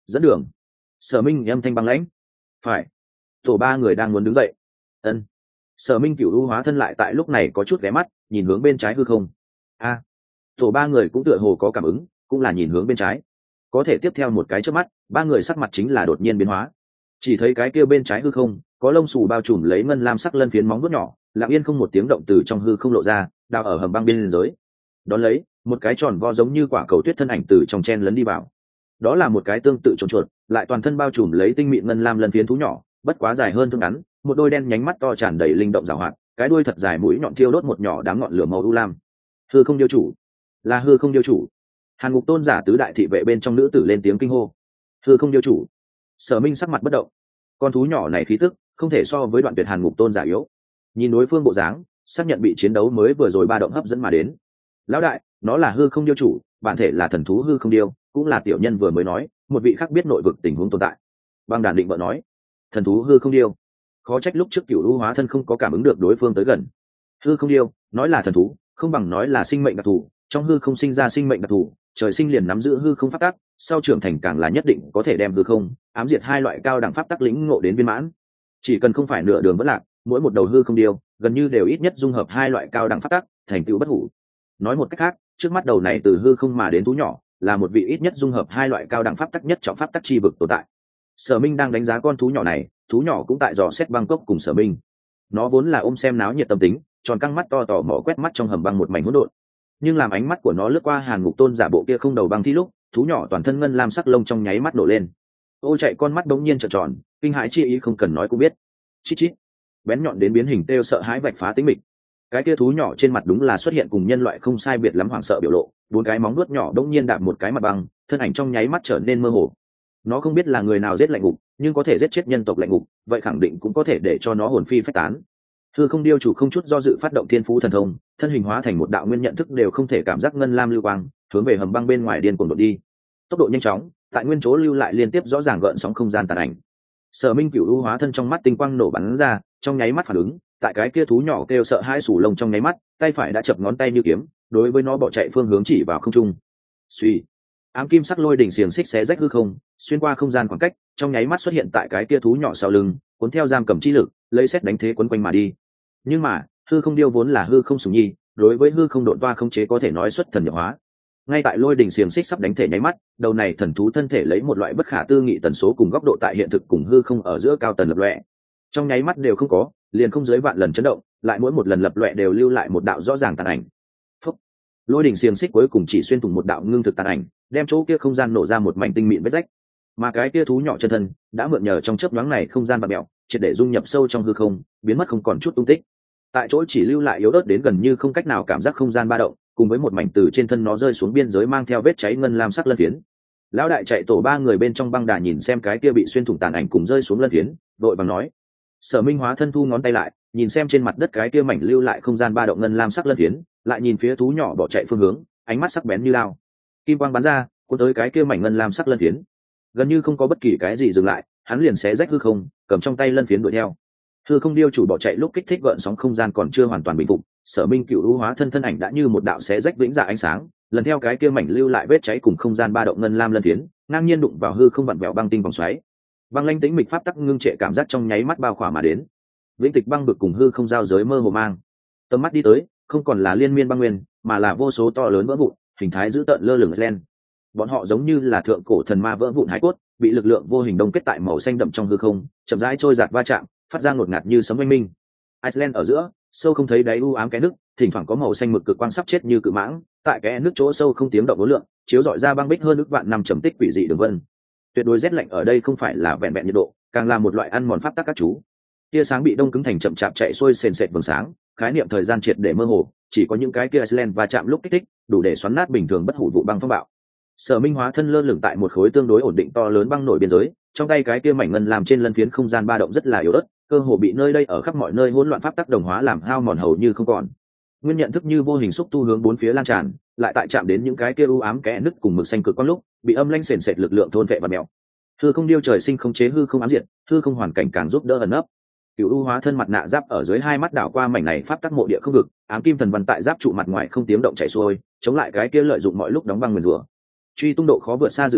dẫn đường. Sở minh âm thanh băng lãnh. Phải. Tổ ba người đang muốn đứng dậy. Ân. Sở minh cựu u hóa thân lại tại lúc này có chút ghé mắt nhìn hướng bên trái hư không. A. Tổ ba người cũng tựa hồ có cảm ứng, cũng là nhìn hướng bên trái. Có thể tiếp theo một cái trước mắt, ba người sắc mặt chính là đột nhiên biến hóa. Chỉ thấy cái kia bên trái hư không có lông xù bao trùm lấy ngân lam sắc lân phiến móng vuốt nhỏ, lặng yên không một tiếng động từ trong hư không lộ ra, đào ở hầm băng biên giới. Đón lấy, một cái tròn vo giống như quả cầu tuyết thân ảnh từ trong chen lấn đi vào. Đó là một cái tương tự trồn chuột, lại toàn thân bao trùm lấy tinh mịn ngân lam lân phiến thú nhỏ, bất quá dài hơn thương ngắn, một đôi đen nhánh mắt to tràn đầy linh động giàu hoạt, cái đuôi thật dài mũi nhọn thiêu đốt một nhỏ đám ngọn lửa màu u lam. Hư không điêu chủ, là hư không điêu chủ. Hàn Ngục tôn giả tứ đại thị vệ bên trong nữ tử lên tiếng kinh hô. Hư không điêu chủ. Sở minh sắc mặt bất động. Con thú nhỏ này khí tức không thể so với đoạn tuyệt Hàn Ngục tôn giả yếu. Nhìn đối phương bộ dáng, xác nhận bị chiến đấu mới vừa rồi ba động hấp dẫn mà đến. Lão đại, nó là hư không điêu chủ, bản thể là thần thú hư không điêu, cũng là tiểu nhân vừa mới nói một vị khác biết nội vực tình huống tồn tại. Băng đàn định vợ nói, thần thú hư không điêu, khó trách lúc trước cựu lũ hóa thân không có cảm ứng được đối phương tới gần. Hư không điêu nói là thần thú, không bằng nói là sinh mệnh đặc thù, trong hư không sinh ra sinh mệnh đặc thù, trời sinh liền nắm giữ hư không pháp tắc, sau trưởng thành càng là nhất định có thể đem hư không ám diệt hai loại cao đẳng pháp tắc lĩnh ngộ đến viên mãn. Chỉ cần không phải nửa đường vẫn lạc, mỗi một đầu hư không điêu gần như đều ít nhất dung hợp hai loại cao đẳng pháp tắc, thành tựu bất hủ. Nói một cách khác, trước mắt đầu này từ hư không mà đến thú nhỏ là một vị ít nhất dung hợp hai loại cao đẳng pháp tắc nhất trọng pháp tắc chi vực tồn tại. Sở minh đang đánh giá con thú nhỏ này, thú nhỏ cũng tại dò xét băng cốc cùng sở minh. Nó vốn là ôm xem náo nhiệt tâm tính, tròn căng mắt to tò mò quét mắt trong hầm băng một mảnh hỗn độn. Nhưng làm ánh mắt của nó lướt qua Hàn Ngục tôn giả bộ kia không đầu băng thi lúc, thú nhỏ toàn thân ngân lam sắc lông trong nháy mắt nổ lên. Ô chạy con mắt đống nhiên trợn tròn, kinh hãi chi ý không cần nói cũng biết. Chít chít. Bén nhọn đến biến hình têu sợ hãi vạch phá tính mịch. Cái kia thú nhỏ trên mặt đúng là xuất hiện cùng nhân loại không sai biệt lắm hoảng sợ biểu lộ, bốn cái móng nuốt nhỏ đống nhiên đạp một cái mặt băng, thân ảnh trong nháy mắt trở nên mơ hồ. Nó không biết là người nào giết lạnh ngục, nhưng có thể giết chết nhân tộc lạnh ngục, vậy khẳng định cũng có thể để cho nó hồn phi phách tán. Hư không điêu chủ không chút do dự phát động thiên phú thần thông, thân hình hóa thành một đạo nguyên nhận thức đều không thể cảm giác ngân lam lưu quang, hướng về hầm băng bên ngoài điên cuồng đột đi. Tốc độ nhanh chóng, tại nguyên chỗ lưu lại liên tiếp rõ ràng gợn sóng không gian tàn ảnh. Sở Minh Cửu U hóa thân trong mắt tinh quang nổ bắn ra, trong nháy mắt phản ứng, tại cái kia thú nhỏ kêu sợ hãi sủ lông trong nháy mắt, tay phải đã chập ngón tay như kiếm, đối với nó bỏ chạy phương hướng chỉ vào không trung. Suy, ám kim sắc lôi đỉnh xiềng xích xé rách hư không, xuyên qua không gian khoảng cách, trong nháy mắt xuất hiện tại cái kia thú nhỏ sau lưng, cuốn theo giam cầm chi lực, lấy xét đánh thế quấn quanh mà đi. Nhưng mà hư không điêu vốn là hư không sủng nhi, đối với hư không độn toa không chế có thể nói xuất thần nhập hóa. Ngay tại lôi đỉnh xiềng xích sắp đánh thể nháy mắt, đầu này thần thú thân thể lấy một loại bất khả tư nghị tần số cùng góc độ tại hiện thực cùng hư không ở giữa cao tần lập loè, trong nháy mắt đều không có, liền không dưới vạn lần chấn động, lại mỗi một lần lập loè đều lưu lại một đạo rõ ràng tàn ảnh. Phúc. Lôi đỉnh xiềng xích cuối cùng chỉ xuyên thủng một đạo ngưng thực tàn ảnh, đem chỗ kia không gian nổ ra một mảnh tinh mịn vết rách. Mà cái kia thú nhỏ chân thân đã mượn nhờ trong chớp nhoáng này không gian bạt mèo, triệt để dung nhập sâu trong hư không, biến mất không còn chút tung tích. Tại chỗ chỉ lưu lại yếu ớt đến gần như không cách nào cảm giác không gian ba động, cùng với một mảnh từ trên thân nó rơi xuống biên giới mang theo vết cháy ngân lam sắc lân phiến. Lão đại chạy tổ ba người bên trong băng đà nhìn xem cái kia bị xuyên thủng tàn ảnh cùng rơi xuống lân phiến, vội vàng nói. Sở Minh hóa thân thu ngón tay lại, nhìn xem trên mặt đất cái kia mảnh lưu lại không gian ba động ngân lam sắc lân phiến, lại nhìn phía thú nhỏ bỏ chạy phương hướng, ánh mắt sắc bén như lao. Kim quang bắn ra, cuốn tới cái kia mảnh ngân lam sắc lân phiến. Gần như không có bất kỳ cái gì dừng lại, hắn liền xé rách hư không, cầm trong tay lân phiến đuổi theo. Hư không điêu chủ bỏ chạy lúc kích thích gợn sóng không gian còn chưa hoàn toàn bình phục, Sở Minh Cựu U hóa thân thân ảnh đã như một đạo xé rách vĩnh dạ ánh sáng, lần theo cái kia mảnh lưu lại vết cháy cùng không gian ba động ngân lam lân phiến, ngang nhiên đụng vào hư không vặn vẹo băng tinh vòng xoáy. Băng lãnh tĩnh mịch pháp tắc ngưng trệ cảm giác trong nháy mắt bao khỏa mà đến. Vĩnh tịch băng vực cùng hư không giao giới mơ hồ mang. Tầm mắt đi tới, không còn là liên miên băng nguyên, mà là vô số to lớn vỡ vụn, hình thái dữ tợn lơ lửng lên. Bọn họ giống như là thượng cổ thần ma vỡ vụn hải cốt, bị lực lượng vô hình đông kết tại màu xanh đậm trong hư không, chậm rãi trôi giạt va chạm, phát ra ngột ngạt như sấm oanh minh. Iceland ở giữa, sâu không thấy đáy u ám cái nước, thỉnh thoảng có màu xanh mực cực quang sắp chết như cự mãng, tại cái nước chỗ sâu không tiếng động vô lượng, chiếu rọi ra băng bích hơn ước vạn năm trầm tích quỷ dị đường vân. Tuyệt đối rét lạnh ở đây không phải là vẹn vẹn nhiệt độ, càng là một loại ăn mòn pháp tắc các chú. Tia sáng bị đông cứng thành chậm chạp chạy xuôi sền sệt vầng sáng, khái niệm thời gian triệt để mơ hồ, chỉ có những cái kia Iceland va chạm lúc kích thích, đủ để xoắn nát bình thường bất hủ vụ băng phong bạo. Sở Minh hóa thân lơ lửng tại một khối tương đối ổn định to lớn băng nổi biên giới, trong tay cái kia mảnh ngân làm trên lân phiến không gian ba động rất là yếu ớt, cơ hồ bị nơi đây ở khắp mọi nơi hỗn loạn pháp tắc đồng hóa làm hao mòn hầu như không còn. Nguyên nhận thức như vô hình xúc tu hướng bốn phía lan tràn, lại tại chạm đến những cái kia u ám kẽ nứt cùng mực xanh cực quang lúc, bị âm lãnh sền sệt lực lượng thôn vệ và mèo. Hư không điêu trời sinh không chế hư không ám diệt, hư không hoàn cảnh càng giúp đỡ ẩn nấp. Cửu u hóa thân mặt nạ giáp ở dưới hai mắt đảo qua mảnh này pháp tắc mộ địa không vực, ám kim thần văn tại giáp trụ mặt ngoài không tiếng động chảy xuôi, chống lại cái kia lợi dụng mọi lúc đóng băng nguyền rủa. Truy tung độ khó vượt xa dự đoán,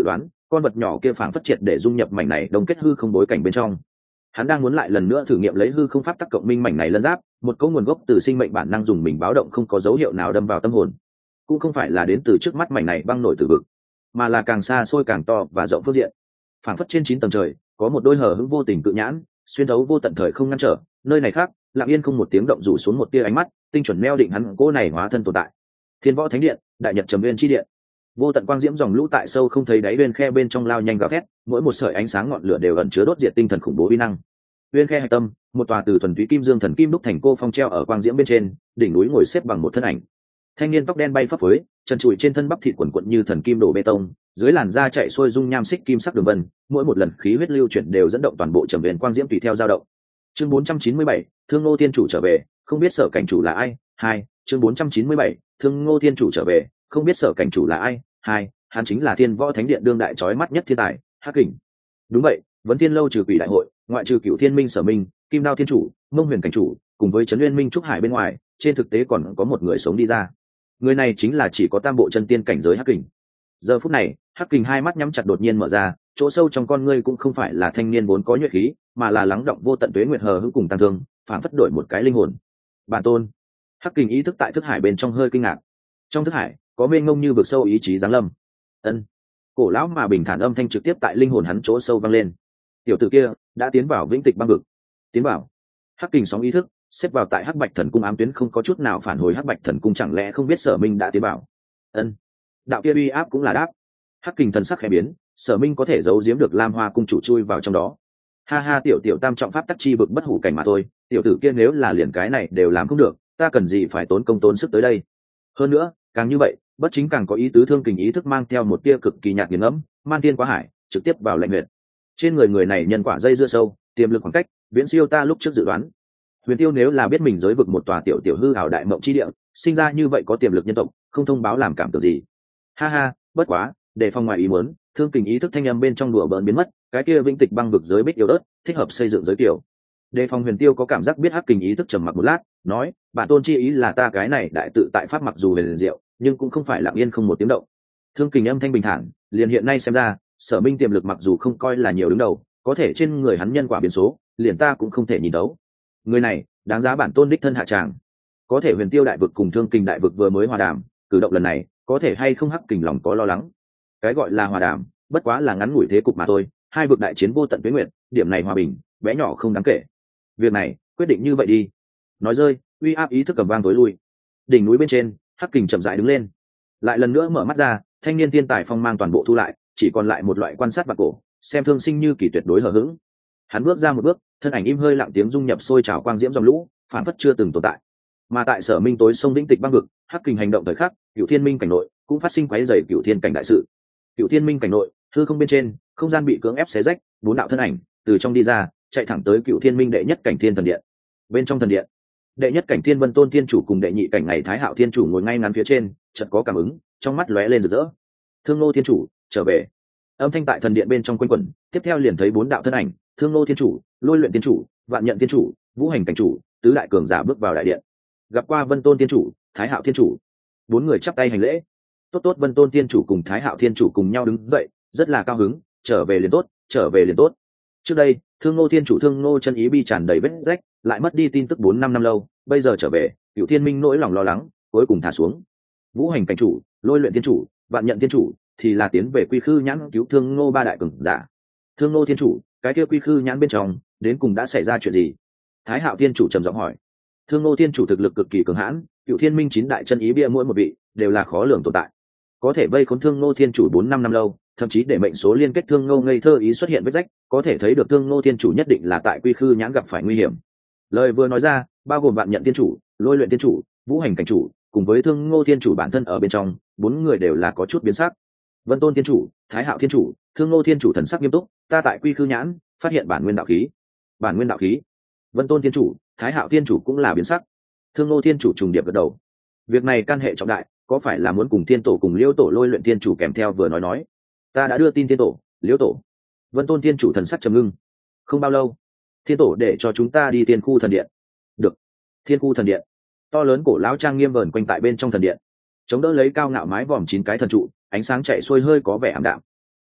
con vật nhỏ kia phảng phất triệt để dung nhập mảnh này đồng kết hư không bối cảnh bên trong. Hắn đang muốn lại lần nữa thử nghiệm lấy hư không pháp tắc cộng minh mảnh này lân giáp, một cấu nguồn gốc từ sinh mệnh bản năng dùng mình báo động không có dấu hiệu nào đâm vào tâm hồn, cũng không phải là đến từ trước mắt mảnh này băng nổi từ vực, mà là càng xa xôi càng to và rộng phương diện. Phảng phất trên chín tầng trời có một đôi hở hững vô tình cự nhãn, xuyên thấu vô tận thời không ngăn trở, nơi này khác lặng yên không một tiếng động rủ xuống một tia ánh mắt, tinh chuẩn neo định hắn cô này hóa thân tồn tại. Thiên Võ Thánh Điện, Đại Nhật Trầm Nguyên chi điện. Vô tận quang diễm dòng lũ tại sâu không thấy đáy uyên khe bên trong lao nhanh gào thét, mỗi một sợi ánh sáng ngọn lửa đều ẩn chứa đốt diệt tinh thần khủng bố uy năng. Uyên khe hạch tâm, một tòa từ thuần túy kim dương thần kim đúc thành cô phong treo ở quang diễm bên trên, đỉnh núi ngồi xếp bằng một thân ảnh. Thanh niên tóc đen bay phấp phới, chân trụi trên thân bắp thịt quần quận như thần kim đổ bê tông, dưới làn da chạy xuôi dung nham xích kim sắc đường vân, mỗi một lần khí huyết lưu chuyển đều dẫn động toàn bộ trầm huyền quang diễm tùy theo dao động. Chương bốn trăm chín mươi bảy, Thương Ngô Thiên Chủ trở về, không biết Sở cảnh chủ là ai. Hai, chương bốn trăm chín mươi bảy, Thương Ngô Thiên Chủ trở về, không biết Sở cảnh chủ là ai. Hai, hắn chính là Thiên Võ Thánh Điện đương đại chói mắt nhất thiên tài, Hắc Kình. Đúng vậy, Vấn Thiên lâu trừ quỷ đại hội, ngoại trừ Cửu Thiên Minh Sở Minh, Kim Đao Thiên Chủ, Mông Huyền cảnh chủ, cùng với Trấn Nguyên Minh Trúc Hải bên ngoài, trên thực tế còn có một người sống đi ra. Người này chính là chỉ có tam bộ chân tiên cảnh giới Hắc Kình. Giờ phút này, Hắc Kình hai mắt nhắm chặt đột nhiên mở ra, chỗ sâu trong con ngươi cũng không phải là thanh niên vốn có nhuệ khí, mà là lắng động vô tận tuế nguyệt hờ hững cùng tăng thương, phản phất đổi một cái linh hồn. Bản tôn. Hắc Kình ý thức tại thức hải bên trong hơi kinh ngạc. Trong thức hải, có mênh mông như vực sâu ý chí giáng lâm. Ân. Cổ lão mà bình thản âm thanh trực tiếp tại linh hồn hắn chỗ sâu vang lên. Tiểu tử kia đã tiến vào vĩnh tịch băng vực. Tiến vào. Hắc Kình sóng ý thức, xếp vào tại Hắc Bạch Thần Cung ám tuyến không có chút nào phản hồi. Hắc Bạch Thần Cung chẳng lẽ không biết Sở Minh đã tiến vào? Ân. Đạo kia uy áp cũng là đáp. Hắc Kình thần sắc khẽ biến, Sở Minh có thể giấu giếm được Lam Hoa cung chủ chui vào trong đó. Ha ha, tiểu tiểu tam trọng pháp tắc chi vực bất hủ cảnh mà thôi, tiểu tử kia nếu là liền cái này đều làm không được, ta cần gì phải tốn công tốn sức tới đây. Hơn nữa, càng như vậy, bất chính càng có ý tứ. Thương Kình ý thức mang theo một tia cực kỳ nhạt nghiền ngẫm, man tiên quá hải, trực tiếp vào lệnh huyệt. Trên người người này nhân quả dây dưa sâu, tiềm lực khoảng cách viễn siêu ta lúc trước dự đoán. Huyền Tiêu nếu là biết mình giới vực một tòa tiểu tiểu hư ảo đại mộng chi địa, sinh ra như vậy có tiềm lực nhân tộc, không thông báo làm cảm tưởng gì. Ha ha, bất quá, để phòng ngoài ý muốn, Thương Kình ý thức thanh âm bên trong đùa bỡn biến mất, cái kia vĩnh tịch băng vực giới bích yếu ớt, thích hợp xây dựng giới tiểu. Đề phòng Huyền Tiêu có cảm giác biết Hắc Kình ý thức trầm mặc một lát, nói, bản tôn chi ý là ta cái này đại tự tại pháp mặc dù huyền diệu, nhưng cũng không phải lặng yên không một tiếng động. Thương Kình âm thanh bình thản, liền hiện nay xem ra, Sở Minh tiềm lực mặc dù không coi là nhiều đứng đầu, có thể trên người hắn nhân quả biến số, liền ta cũng không thể nhìn đấu. Người này, đáng giá bản tôn đích thân hạ tràng. Có thể Huyền Tiêu đại vực cùng Thương Kình đại vực vừa mới hòa đàm, cử động lần này, có thể hay không Hắc Kình lòng có lo lắng. Cái gọi là hòa đàm, bất quá là ngắn ngủi thế cục mà thôi, hai vực đại chiến vô tận tuế nguyệt, điểm này hòa bình, bé nhỏ không đáng kể. Việc này, quyết định như vậy đi. Nói rơi, uy áp ý thức cầm vang tối lui. Đỉnh núi bên trên, Hắc Kình chậm rãi đứng lên, lại lần nữa mở mắt ra, thanh niên tiên tài phong mang toàn bộ thu lại, chỉ còn lại một loại quan sát bạc cổ, xem thương sinh như kỳ tuyệt đối hờ hững. Hắn bước ra một bước, thân ảnh im hơi lặng tiếng dung nhập sôi trào quang diễm dòng lũ, phản phất chưa từng tồn tại. Mà tại Sở Minh tối sông vĩnh tịch băng vực, Hắc Kình hành động thời khắc, Cửu Thiên Minh cảnh nội cũng phát sinh quấy rầy Cửu Thiên cảnh đại sự. Cửu Thiên Minh cảnh nội, hư không bên trên, không gian bị cưỡng ép xé rách, bốn đạo thân ảnh từ trong đi ra, chạy thẳng tới Cửu Thiên Minh đệ nhất cảnh thiên thần điện. Bên trong thần điện, đệ nhất cảnh thiên Vân Tôn Thiên chủ cùng đệ nhị cảnh ngày Thái Hạo Thiên chủ ngồi ngay ngắn phía trên, chợt có cảm ứng, trong mắt lóe lên rực rỡ. Thương Ngô Thiên chủ trở về. Âm thanh tại thần điện bên trong quanh quẩn, tiếp theo liền thấy bốn đạo thân ảnh, Thương Ngô Thiên chủ, Lôi Luyện Thiên chủ, Vạn Nhận Thiên chủ, Vũ Hành cảnh chủ, tứ đại cường giả bước vào đại điện. Gặp qua Vân Tôn Thiên chủ, Thái Hạo Thiên chủ. Bốn người chắp tay hành lễ. Tốt tốt, Vân Tôn Thiên chủ cùng Thái Hạo Thiên chủ cùng nhau đứng dậy, rất là cao hứng, trở về liền tốt, trở về liền tốt. Trước đây, Thương Ngô Thiên chủ Thương Ngô chân ý bi tràn đầy vết rách, lại mất đi tin tức bốn năm năm lâu, bây giờ trở về, Cửu Thiên Minh nỗi lòng lo lắng, cuối cùng thả xuống. Vũ Hành cảnh chủ, Lôi Luyện Thiên chủ, Vạn Nhận Thiên chủ thì là tiến về Quy Khư nhãn cứu Thương Ngô ba đại cường giả. Thương Ngô Thiên chủ, cái kia Quy Khư nhãn bên trong, đến cùng đã xảy ra chuyện gì? Thái Hạo Thiên chủ trầm giọng hỏi. Thương Ngô Thiên chủ thực lực cực kỳ cường hãn, Cửu Thiên Minh chín đại chân ý bia mỗi một vị đều là khó lường tồn tại, có thể vây khốn Thương Ngô Thiên chủ bốn năm năm lâu, thậm chí để mệnh số liên kết Thương Ngô ngây thơ ý xuất hiện vết rách, có thể thấy được Thương Ngô Thiên chủ nhất định là tại Quy Khư nhãn gặp phải nguy hiểm. Lời vừa nói ra, bao gồm Vạn Nhận Thiên chủ, Lôi Luyện Thiên chủ, Vũ Hành cảnh chủ, cùng với Thương Ngô Thiên chủ bản thân ở bên trong, bốn người đều là có chút biến sắc. Vân Tôn Thiên chủ, Thái Hạo Thiên chủ, Thương Ngô Thiên chủ thần sắc nghiêm túc, ta tại Quy Khư nhãn phát hiện bản nguyên đạo khí. Bản nguyên đạo khí? Vân Tôn Thiên chủ, Thái Hạo Thiên chủ cũng là biến sắc. Thương Ngô Thiên chủ trùng điệp gật đầu. Việc này can hệ trọng đại, có phải là muốn cùng Thiên tổ cùng Liễu tổ Lôi Luyện Thiên chủ kèm theo vừa nói nói? Ta đã đưa tin Thiên tổ, Liễu tổ. Vân Tôn Thiên chủ thần sắc trầm ngưng. Không bao lâu, Thiên tổ để cho chúng ta đi Thiên khu thần điện. Được. Thiên khu thần điện, to lớn cổ lão trang nghiêm vờn quanh tại bên trong thần điện, chống đỡ lấy cao ngạo mái vòm chín cái thần trụ, ánh sáng chạy xuôi hơi có vẻ ảm đạm.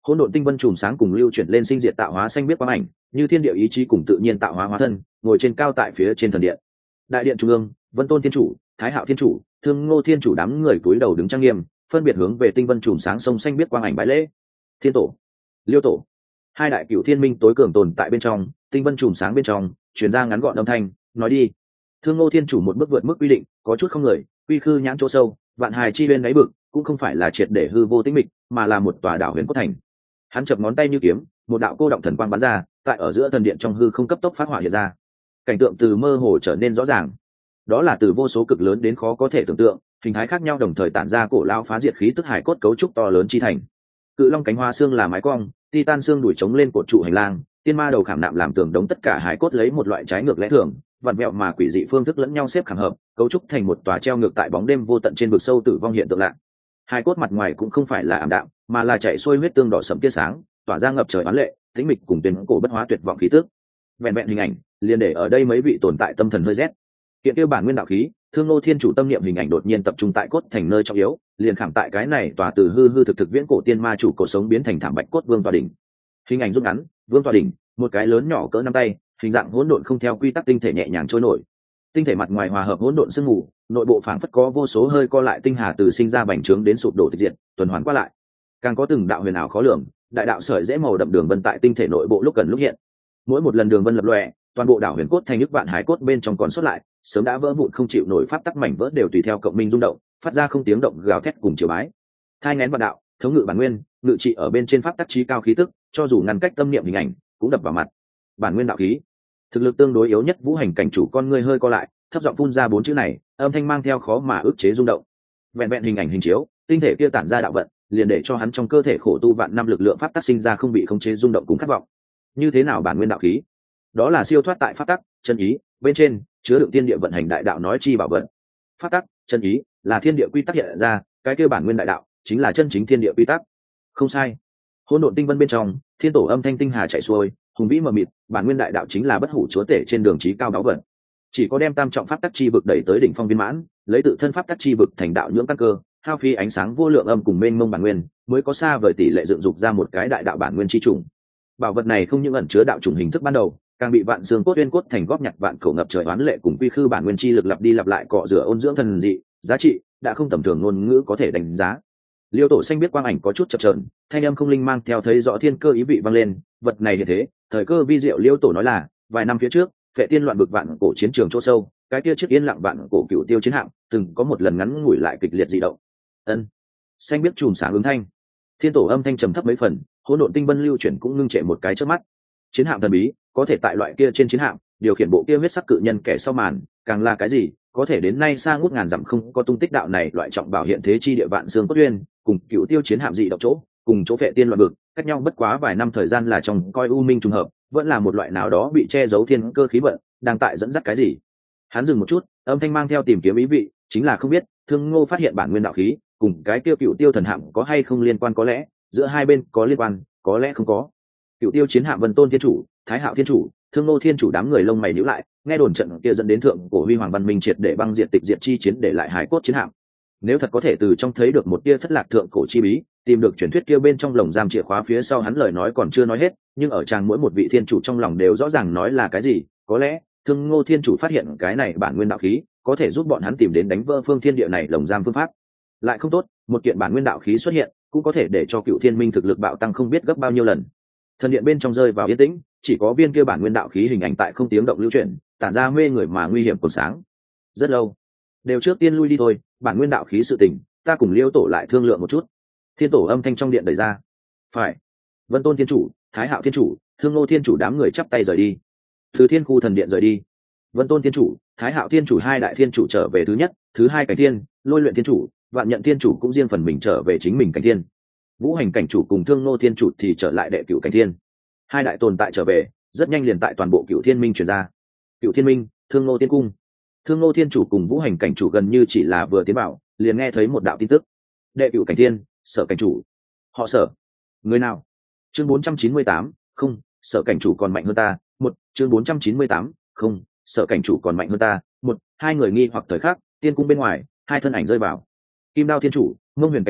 Hỗn độn tinh vân chùm sáng cùng lưu chuyển lên sinh diệt tạo hóa xanh biết quang ảnh, như thiên địa ý chí cùng tự nhiên tạo hóa hóa thân, ngồi trên cao tại phía trên thần điện. Đại điện trung ương, Vân Tôn Thiên Chủ, Thái Hạo Thiên Chủ, Thương Ngô Thiên Chủ đám người cúi đầu đứng trang nghiêm, phân biệt hướng về tinh vân chùm sáng sông xanh biết quang ảnh bái lễ. Thiên tổ, Liêu tổ, hai đại cửu thiên minh tối cường tồn tại bên trong, tinh vân chùm sáng bên trong, truyền ra ngắn gọn âm thanh, nói đi. Thương Ngô Thiên Chủ một bước vượt mức quy định, có chút không người, quy khư nhãn chỗ sâu, vạn hài chi bên đáy bực, cũng không phải là triệt để hư vô tĩnh mịch, mà là một tòa đảo huyền cốt thành. Hắn chập ngón tay như kiếm, một đạo cô động thần quang bắn ra, tại ở giữa thần điện trong hư không cấp tốc phát hỏa hiện ra. Cảnh tượng từ mơ hồ trở nên rõ ràng. Đó là từ vô số cực lớn đến khó có thể tưởng tượng, hình thái khác nhau đồng thời tản ra cổ lao phá diệt khí tức hải cốt cấu trúc to lớn chi thành. Cự long cánh hoa xương là mái cong, titan xương đuổi chống lên cột trụ hành lang, tiên ma đầu khảm nạm làm tường đống tất cả hải cốt lấy một loại trái ngược lẽ thường, vặn vẹo mà quỷ dị phương thức lẫn nhau xếp khảm hợp, cấu trúc thành một tòa treo ngược tại bóng đêm vô tận trên vực sâu tử vong hiện tượng lạ. Hải cốt mặt ngoài cũng không phải là ảm đạm, mà là chảy xuôi huyết tương đỏ sẫm tia sáng, tỏa ra ngập trời oán lệ, tĩnh mịch cùng tuyên cổ bất hóa tuyệt vọng khí tức. Vẹn vẹn hình ảnh, liền để ở đây mấy vị tồn tại tâm thần hơi rét. Kiện tiêu bản nguyên đạo khí, Thương Ngô Thiên Chủ tâm niệm hình ảnh đột nhiên tập trung tại cốt thành nơi trọng yếu, liền khảm tại cái này tòa từ hư hư thực thực viễn cổ tiên ma chủ cổ sống biến thành thảm bạch cốt vương tòa đỉnh. Hình ảnh rút ngắn, vương tòa đỉnh, một cái lớn nhỏ cỡ nắm tay, hình dạng hỗn độn không theo quy tắc tinh thể nhẹ nhàng trôi nổi. Tinh thể mặt ngoài hòa hợp hỗn độn sương mù, nội bộ phảng phất có vô số hơi co lại tinh hà từ sinh ra bành trướng đến sụp đổ tịch diệt, tuần hoàn qua lại. Càng có từng đạo huyền ảo khó lường, đại đạo sợi dễ màu đậm đường vân tại tinh thể nội bộ lúc gần lúc hiện. Mỗi một lần đường vân lập lòe, toàn bộ đảo huyền cốt thành nước vạn hải cốt bên trong còn sót lại, sớm đã vỡ vụn không chịu nổi pháp tắc mảnh vỡ đều tùy theo cộng minh rung động, phát ra không tiếng động gào thét cùng chiều bái. Thai nghén vạn đạo, thống ngự bản nguyên, ngự trị ở bên trên pháp tắc trí cao khí tức, cho dù ngăn cách tâm niệm hình ảnh, cũng đập vào mặt. Bản nguyên đạo khí, thực lực tương đối yếu nhất vũ hành cảnh chủ con ngươi hơi co lại, thấp giọng phun ra bốn chữ này, âm thanh mang theo khó mà ức chế rung động. Vẹn vẹn hình ảnh hình chiếu, tinh thể kia tản ra đạo vận, liền để cho hắn trong cơ thể khổ tu vạn năm lực lượng pháp tắc sinh ra không bị khống chế rung động cùng khát vọng. Như thế nào bản nguyên đạo khí? Đó là siêu thoát tại pháp tắc, chân ý, bên trên chứa đựng tiên địa vận hành đại đạo nói chi bảo vận. Pháp tắc, chân ý là thiên địa quy tắc hiện ra, cái kia bản nguyên đại đạo chính là chân chính thiên địa quy tắc. Không sai. Hỗn độn tinh vân bên trong, thiên tổ âm thanh tinh hà chạy xuôi, hùng vĩ mờ mịt, bản nguyên đại đạo chính là bất hủ chúa tể trên đường chí cao báu vận. Chỉ có đem tam trọng pháp tắc chi vực đẩy tới đỉnh phong viên mãn, lấy tự thân pháp tắc chi vực thành đạo nhưỡng căn cơ, hao phí ánh sáng vô lượng âm cùng mênh mông bản nguyên, mới có xa vời tỷ lệ dựng dục ra một cái đại đạo bản nguyên chi trùng. Bảo vật này không những ẩn chứa đạo trùng hình thức ban đầu, càng bị vạn xương cốt uyên cốt thành góp nhặt vạn cổ ngập trời oán lệ cùng quy khư bản nguyên chi lực lặp đi lặp lại cọ rửa ôn dưỡng thần dị, giá trị đã không tầm thường ngôn ngữ có thể đánh giá. Liêu tổ xanh biết quang ảnh có chút chập chờn, thanh âm không linh mang theo thấy rõ thiên cơ ý vị vang lên, vật này như thế, thời cơ vi diệu. Liêu tổ nói là, vài năm phía trước, phệ tiên loạn bực vạn cổ chiến trường chỗ sâu, cái kia chiếc yên lặng vạn cổ cựu tiêu chiến hạm, từng có một lần ngắn ngủi lại kịch liệt dị động. Ân. Xanh biết chùm sáng ứng thanh. Thiên tổ âm thanh trầm thấp mấy phần, hỗn độn tinh vân lưu chuyển cũng ngưng trệ một cái trước mắt. Chiến hạm thần bí, có thể tại loại kia trên chiến hạm điều khiển bộ kia huyết sắc cự nhân kẻ sau màn, càng là cái gì, có thể đến nay xa ngút ngàn dặm không có tung tích đạo này loại trọng bảo hiện thế chi địa vạn xương cốt uyên, cùng cựu tiêu chiến hạm dị động chỗ, cùng chỗ phệ tiên loạn vực, cách nhau bất quá vài năm thời gian là trong coi u minh trùng hợp, vẫn là một loại nào đó bị che giấu thiên cơ khí vận, đang tại dẫn dắt cái gì. Hắn dừng một chút, âm thanh mang theo tìm kiếm ý vị, chính là không biết Thương Ngô phát hiện bản nguyên đạo khí cùng cái tiêu cựu tiêu thần hạm có hay không liên quan, có lẽ giữa hai bên có liên quan, có lẽ không có. Cựu tiêu chiến hạm Vân Tôn Thiên Chủ, Thái Hạo Thiên Chủ, Thương Ngô Thiên Chủ đám người lông mày nhíu lại, nghe đồn trận kia dẫn đến thượng cổ huy hoàng văn minh triệt để băng diệt tịch diệt chi chiến để lại hải cốt chiến hạm. Nếu thật có thể từ trong thấy được một tia thất lạc thượng cổ chi bí, tìm được truyền thuyết kia bên trong lồng giam chìa khóa phía sau, hắn lời nói còn chưa nói hết, nhưng ở trang mỗi một vị thiên chủ trong lòng đều rõ ràng nói là cái gì. Có lẽ Thương Ngô Thiên Chủ phát hiện cái này bản nguyên đạo khí có thể giúp bọn hắn tìm đến đánh vỡ phương thiên địa này lồng giam phương pháp. Lại không tốt, một kiện bản nguyên đạo khí xuất hiện cũng có thể để cho cựu thiên minh thực lực bạo tăng không biết gấp bao nhiêu lần. Thần điện bên trong rơi vào yên tĩnh, chỉ có viên kia bản nguyên đạo khí hình ảnh tại không tiếng động lưu chuyển, tản ra mê người mà nguy hiểm còn sáng. Rất lâu, đều trước tiên lui đi thôi, bản nguyên đạo khí sự tình, ta cùng Liêu tổ lại thương lượng một chút. Thiên tổ âm thanh trong điện đẩy ra. Phải. Vân Tôn Thiên Chủ, Thái Hạo Thiên Chủ, Thương Ngô Thiên Chủ đám người chắp tay rời đi. Từ thiên khu thần điện rời đi. Vân Tôn Thiên Chủ, Thái Hạo Thiên Chủ hai đại thiên chủ trở về thứ nhất, thứ hai cảnh thiên, Lôi Luyện Thiên Chủ, Vạn Nhận Thiên Chủ cũng riêng phần mình trở về chính mình cảnh thiên. Vũ Hành cảnh chủ cùng Thương Ngô Thiên Chủ thì trở lại đệ cửu cảnh thiên. Hai đại tồn tại trở về, rất nhanh liền tại toàn bộ cửu thiên minh truyền ra. Cửu thiên minh, Thương Ngô Tiên cung. Thương Ngô Thiên Chủ cùng Vũ Hành cảnh chủ gần như chỉ là vừa tiến vào, liền nghe thấy một đạo tin tức. Đệ cửu cảnh thiên, Sở cảnh chủ. Họ Sở. Người nào? Chương bốn trăm chín mươi tám, không, Sở cảnh chủ còn mạnh hơn ta. Một, chương bốn trăm chín mươi tám, không, Sở cảnh chủ còn mạnh hơn ta. Một, hai người nghi hoặc thời khắc, tiên cung bên ngoài, hai thân ảnh rơi vào. Kim Đao Thiên Chủ, Mông Huyền cảnh chủ,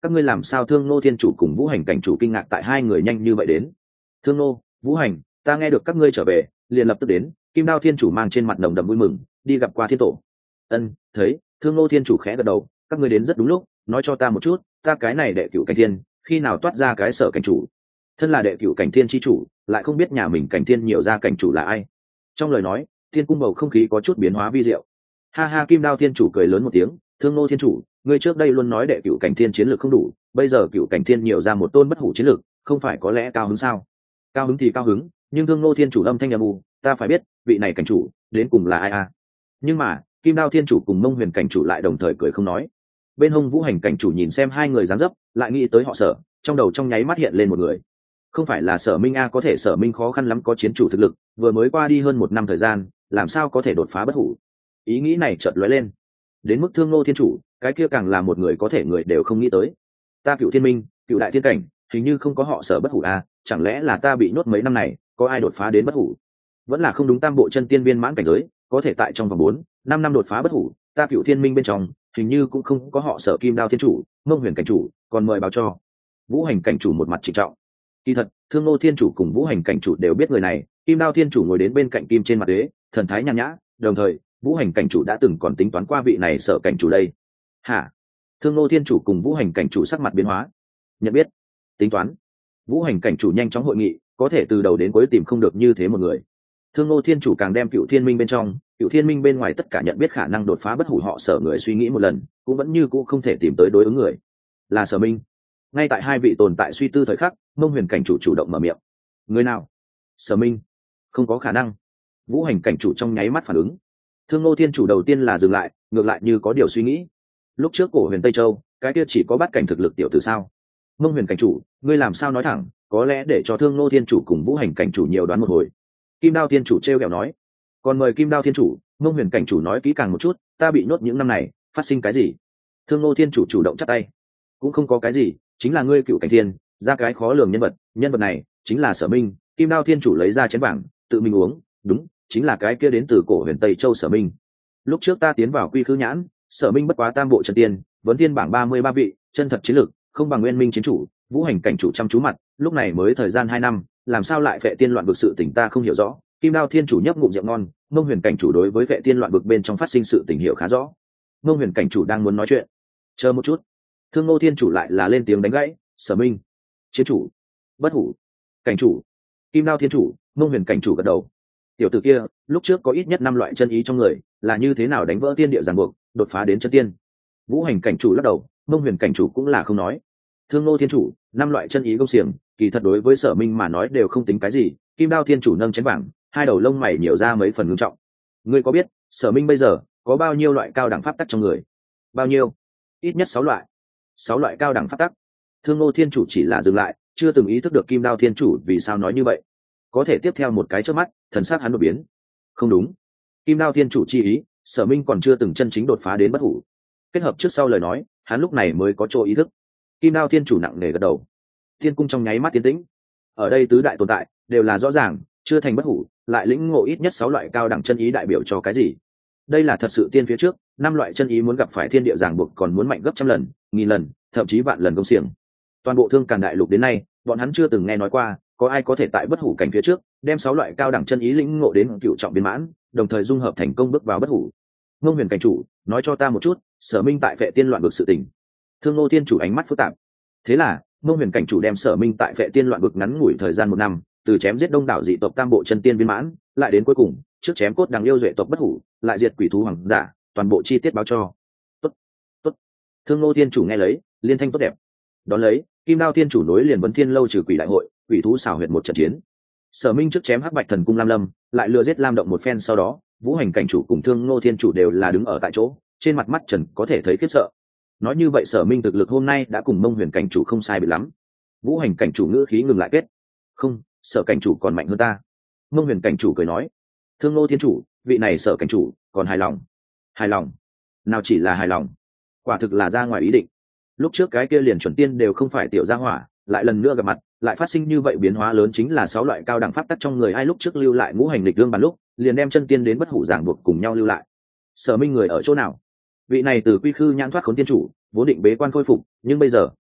các ngươi làm sao? Thương Nô thiên chủ cùng Vũ Hành cảnh chủ kinh ngạc tại hai người nhanh như vậy đến. Thương Nô, Vũ Hành, ta nghe được các ngươi trở về, liền lập tức đến. Kim Đao thiên chủ mang trên mặt nồng đậm vui mừng, đi gặp qua thiên tổ. Ân, thấy. Thương Nô thiên chủ khẽ gật đầu, các ngươi đến rất đúng lúc, nói cho ta một chút, ta cái này đệ cửu cảnh thiên, khi nào toát ra cái sở cảnh chủ? Thân là đệ cửu cảnh thiên chi chủ, lại không biết nhà mình cảnh thiên nhiều ra cảnh chủ là ai. Trong lời nói, thiên cung bầu không khí có chút biến hóa vi diệu. Ha ha, Kim Đao thiên chủ cười lớn một tiếng, Thương Nô thiên chủ, ngươi trước đây luôn nói đệ cửu cảnh thiên chiến lược không đủ, bây giờ cửu cảnh thiên nhiều ra một tôn bất hủ chiến lược, không phải có lẽ cao hứng sao? Cao hứng thì cao hứng, nhưng Thương Nô thiên chủ âm thanh âm u, ta phải biết, vị này cảnh chủ đến cùng là ai à? Nhưng mà, Kim Đao thiên chủ cùng Mông Huyền cảnh chủ lại đồng thời cười không nói. Bên hông Vũ Hành cảnh chủ nhìn xem hai người dáng dấp, lại nghĩ tới họ Sở, trong đầu trong nháy mắt hiện lên một người. Không phải là Sở Minh a? Có thể Sở Minh khó khăn lắm có chiến chủ thực lực, vừa mới qua đi hơn một năm thời gian, làm sao có thể đột phá bất hủ? Ý nghĩ này chợt lóe lên. Đến mức Thương Nô thiên chủ, cái kia càng là một người có thể người đều không nghĩ tới. Ta Cựu Thiên Minh, Cựu Đại Thiên cảnh, hình như không có họ Sở bất hủ a, chẳng lẽ là ta bị nhốt mấy năm này, có ai đột phá đến bất hủ? Vẫn là không đúng, tam bộ chân tiên viên mãn cảnh giới, có thể tại trong vòng bốn, năm năm đột phá bất hủ, ta Cựu Thiên Minh bên trong, hình như cũng không có họ Sở. Kim Đao thiên chủ, Mông Huyền cảnh chủ, còn mời báo cho. Vũ Hành cảnh chủ một mặt trịnh trọng. Kỳ thật, Thương Nô thiên chủ cùng Vũ Hành cảnh chủ đều biết người này. Kim Đao thiên chủ ngồi đến bên cạnh kim trên mặt đế, thần thái nhàn nhã, đồng thời, Vũ Hành cảnh chủ đã từng còn tính toán qua vị này Sở cảnh chủ đây. Hả? Thương Nô thiên chủ cùng Vũ Hành cảnh chủ sắc mặt biến hóa. Nhận biết, tính toán. Vũ Hành cảnh chủ nhanh chóng hội nghị, có thể từ đầu đến cuối tìm không được như thế một người. Thương Nô thiên chủ càng đem Cựu Thiên Minh bên trong, Cựu Thiên Minh bên ngoài tất cả nhận biết khả năng đột phá bất hủ họ Sở người suy nghĩ một lần, cũng vẫn như cũ không thể tìm tới đối ứng người. Là Sở Minh. Ngay tại hai vị tồn tại suy tư thời khắc, Mông Huyền cảnh chủ chủ động mở miệng. Người nào? Sở Minh. Không có khả năng. Vũ Hành cảnh chủ trong nháy mắt phản ứng. Thương Nô thiên chủ đầu tiên là dừng lại, ngược lại như có điều suy nghĩ. Lúc trước cổ Huyền Tây Châu, cái kia chỉ có bát cảnh thực lực tiểu tử sao? Mông Huyền cảnh chủ, ngươi làm sao nói thẳng, có lẽ để cho Thương Nô thiên chủ cùng Vũ Hành cảnh chủ nhiều đoán một hồi. Kim Đao thiên chủ treo kẹo nói. Còn mời Kim Đao thiên chủ, Mông Huyền cảnh chủ nói kỹ càng một chút, ta bị nhốt những năm này, phát sinh cái gì? Thương Nô thiên chủ chủ động chắp tay. Cũng không có cái gì, chính là ngươi cựu cảnh thiên, ra cái khó lường nhân vật, nhân vật này chính là Sở Minh. Kim Đao thiên chủ lấy ra chén vàng, tự mình uống, đúng, chính là cái kia đến từ cổ Huyền Tây Châu Sở Minh. Lúc trước ta tiến vào Quy Khư Nhãn, Sở Minh bất quá tam bộ chân tiên, vấn thiên bảng ba mươi ba vị, chân thật chiến lực, không bằng Nguyên Minh chiến chủ. Vũ Hành cảnh chủ chăm chú mặt, lúc này mới thời gian hai năm, làm sao lại Vệ Tiên loạn vực sự tình ta không hiểu rõ. Kim Đao thiên chủ nhấp ngụm rượu ngon, Mông Huyền cảnh chủ đối với Vệ Tiên loạn vực bên trong phát sinh sự tình hiểu khá rõ. Mông Huyền cảnh chủ đang muốn nói chuyện, chờ một chút. Thương Nô thiên chủ lại là lên tiếng đánh gãy. Sở Minh, chiến chủ, bất hủ, cảnh chủ. Kim Đao thiên chủ, Mông Huyền cảnh chủ gật đầu. Tiểu tử kia, lúc trước có ít nhất năm loại chân ý trong người, là như thế nào đánh vỡ tiên địa ràng buộc, đột phá đến chân tiên? Vũ Hành cảnh chủ lắc đầu, Mông Huyền cảnh chủ cũng là không nói. Thương Nô thiên chủ, năm loại chân ý công xiềng, kỳ thật đối với Sở Minh mà nói đều không tính cái gì. Kim Đao thiên chủ nâng chén vàng, hai đầu lông mày nhiều ra mấy phần ngưng trọng. Ngươi có biết, Sở Minh bây giờ có bao nhiêu loại cao đẳng pháp tắc trong người? Bao nhiêu? Ít nhất sáu loại. Sáu loại cao đẳng pháp tắc. Thương Nô thiên chủ chỉ là dừng lại, chưa từng ý thức được Kim Đao thiên chủ vì sao nói như vậy. Có thể tiếp theo một cái chớp mắt, thần sắc hắn đột biến. Không đúng. Kim Đao thiên chủ chi ý, Sở Minh còn chưa từng chân chính đột phá đến bất hủ. Kết hợp trước sau lời nói, hắn lúc này mới có chỗ ý thức. Kim Đao thiên chủ nặng nề gật đầu. Thiên cung trong nháy mắt tiến tĩnh. Ở đây tứ đại tồn tại đều là rõ ràng, chưa thành bất hủ, lại lĩnh ngộ ít nhất sáu loại cao đẳng chân ý đại biểu cho cái gì? Đây là thật sự tiên phía trước, năm loại chân ý muốn gặp phải thiên địa ràng buộc còn muốn mạnh gấp trăm lần, nghìn lần, thậm chí vạn lần công xiềng. Toàn bộ Thương Càn đại lục đến nay, bọn hắn chưa từng nghe nói qua, có ai có thể tại bất hủ cảnh phía trước, đem sáu loại cao đẳng chân ý lĩnh ngộ đến cựu trọng viên mãn, đồng thời dung hợp thành công bước vào bất hủ. Mông Huyền cảnh chủ, nói cho ta một chút, Sở Minh tại Vệ Tiên loạn vực sự tình. Thương Nô thiên chủ ánh mắt phức tạp. Thế là, Mông Huyền cảnh chủ đem Sở Minh tại Vệ Tiên loạn vực ngắn ngủi thời gian một năm, từ chém giết đông đảo dị tộc tam bộ chân tiên viên mãn, lại đến cuối cùng, trước chém cốt đằng yêu duệ tộc bất hủ, lại diệt quỷ thú hoàng giả, toàn bộ chi tiết báo cho. Tốt, tốt. Thương Nô thiên chủ nghe lấy, liên thanh tốt đẹp. Đón lấy, Kim Đao thiên chủ nối liền vấn thiên lâu trừ quỷ đại hội, quỷ thú xảo huyệt một trận chiến. Sở Minh trước chém hắc bạch thần cung lam lâm, lại lừa giết lam động một phen, sau đó, Vũ Hành cảnh chủ cùng Thương Nô thiên chủ đều là đứng ở tại chỗ, trên mặt mắt trần có thể thấy khiếp sợ. Nói như vậy Sở Minh thực lực hôm nay đã cùng Mông Huyền cảnh chủ không sai biệt lắm. Vũ Hành cảnh chủ ngữ khí ngừng lại kết. Không, Sở cảnh chủ còn mạnh hơn ta. Mông Huyền cảnh chủ cười nói. Thương Nô thiên chủ, vị này Sở cảnh chủ còn hài lòng? Hài lòng? Nào chỉ là hài lòng, quả thực là ra ngoài ý định. Lúc trước cái kia liền chuẩn tiên đều không phải tiểu gia hỏa, lại lần nữa gặp mặt, lại phát sinh như vậy biến hóa lớn, chính là sáu loại cao đẳng pháp tắc trong người ai lúc trước lưu lại ngũ hành lịch đương bàn lúc, liền đem chân tiên đến bất hủ giảng buộc cùng nhau lưu lại. Sở Minh người ở chỗ nào? Vị này từ Quy Khư Nhãn thoát khốn tiên chủ, vốn định bế quan khôi phục, nhưng bây giờ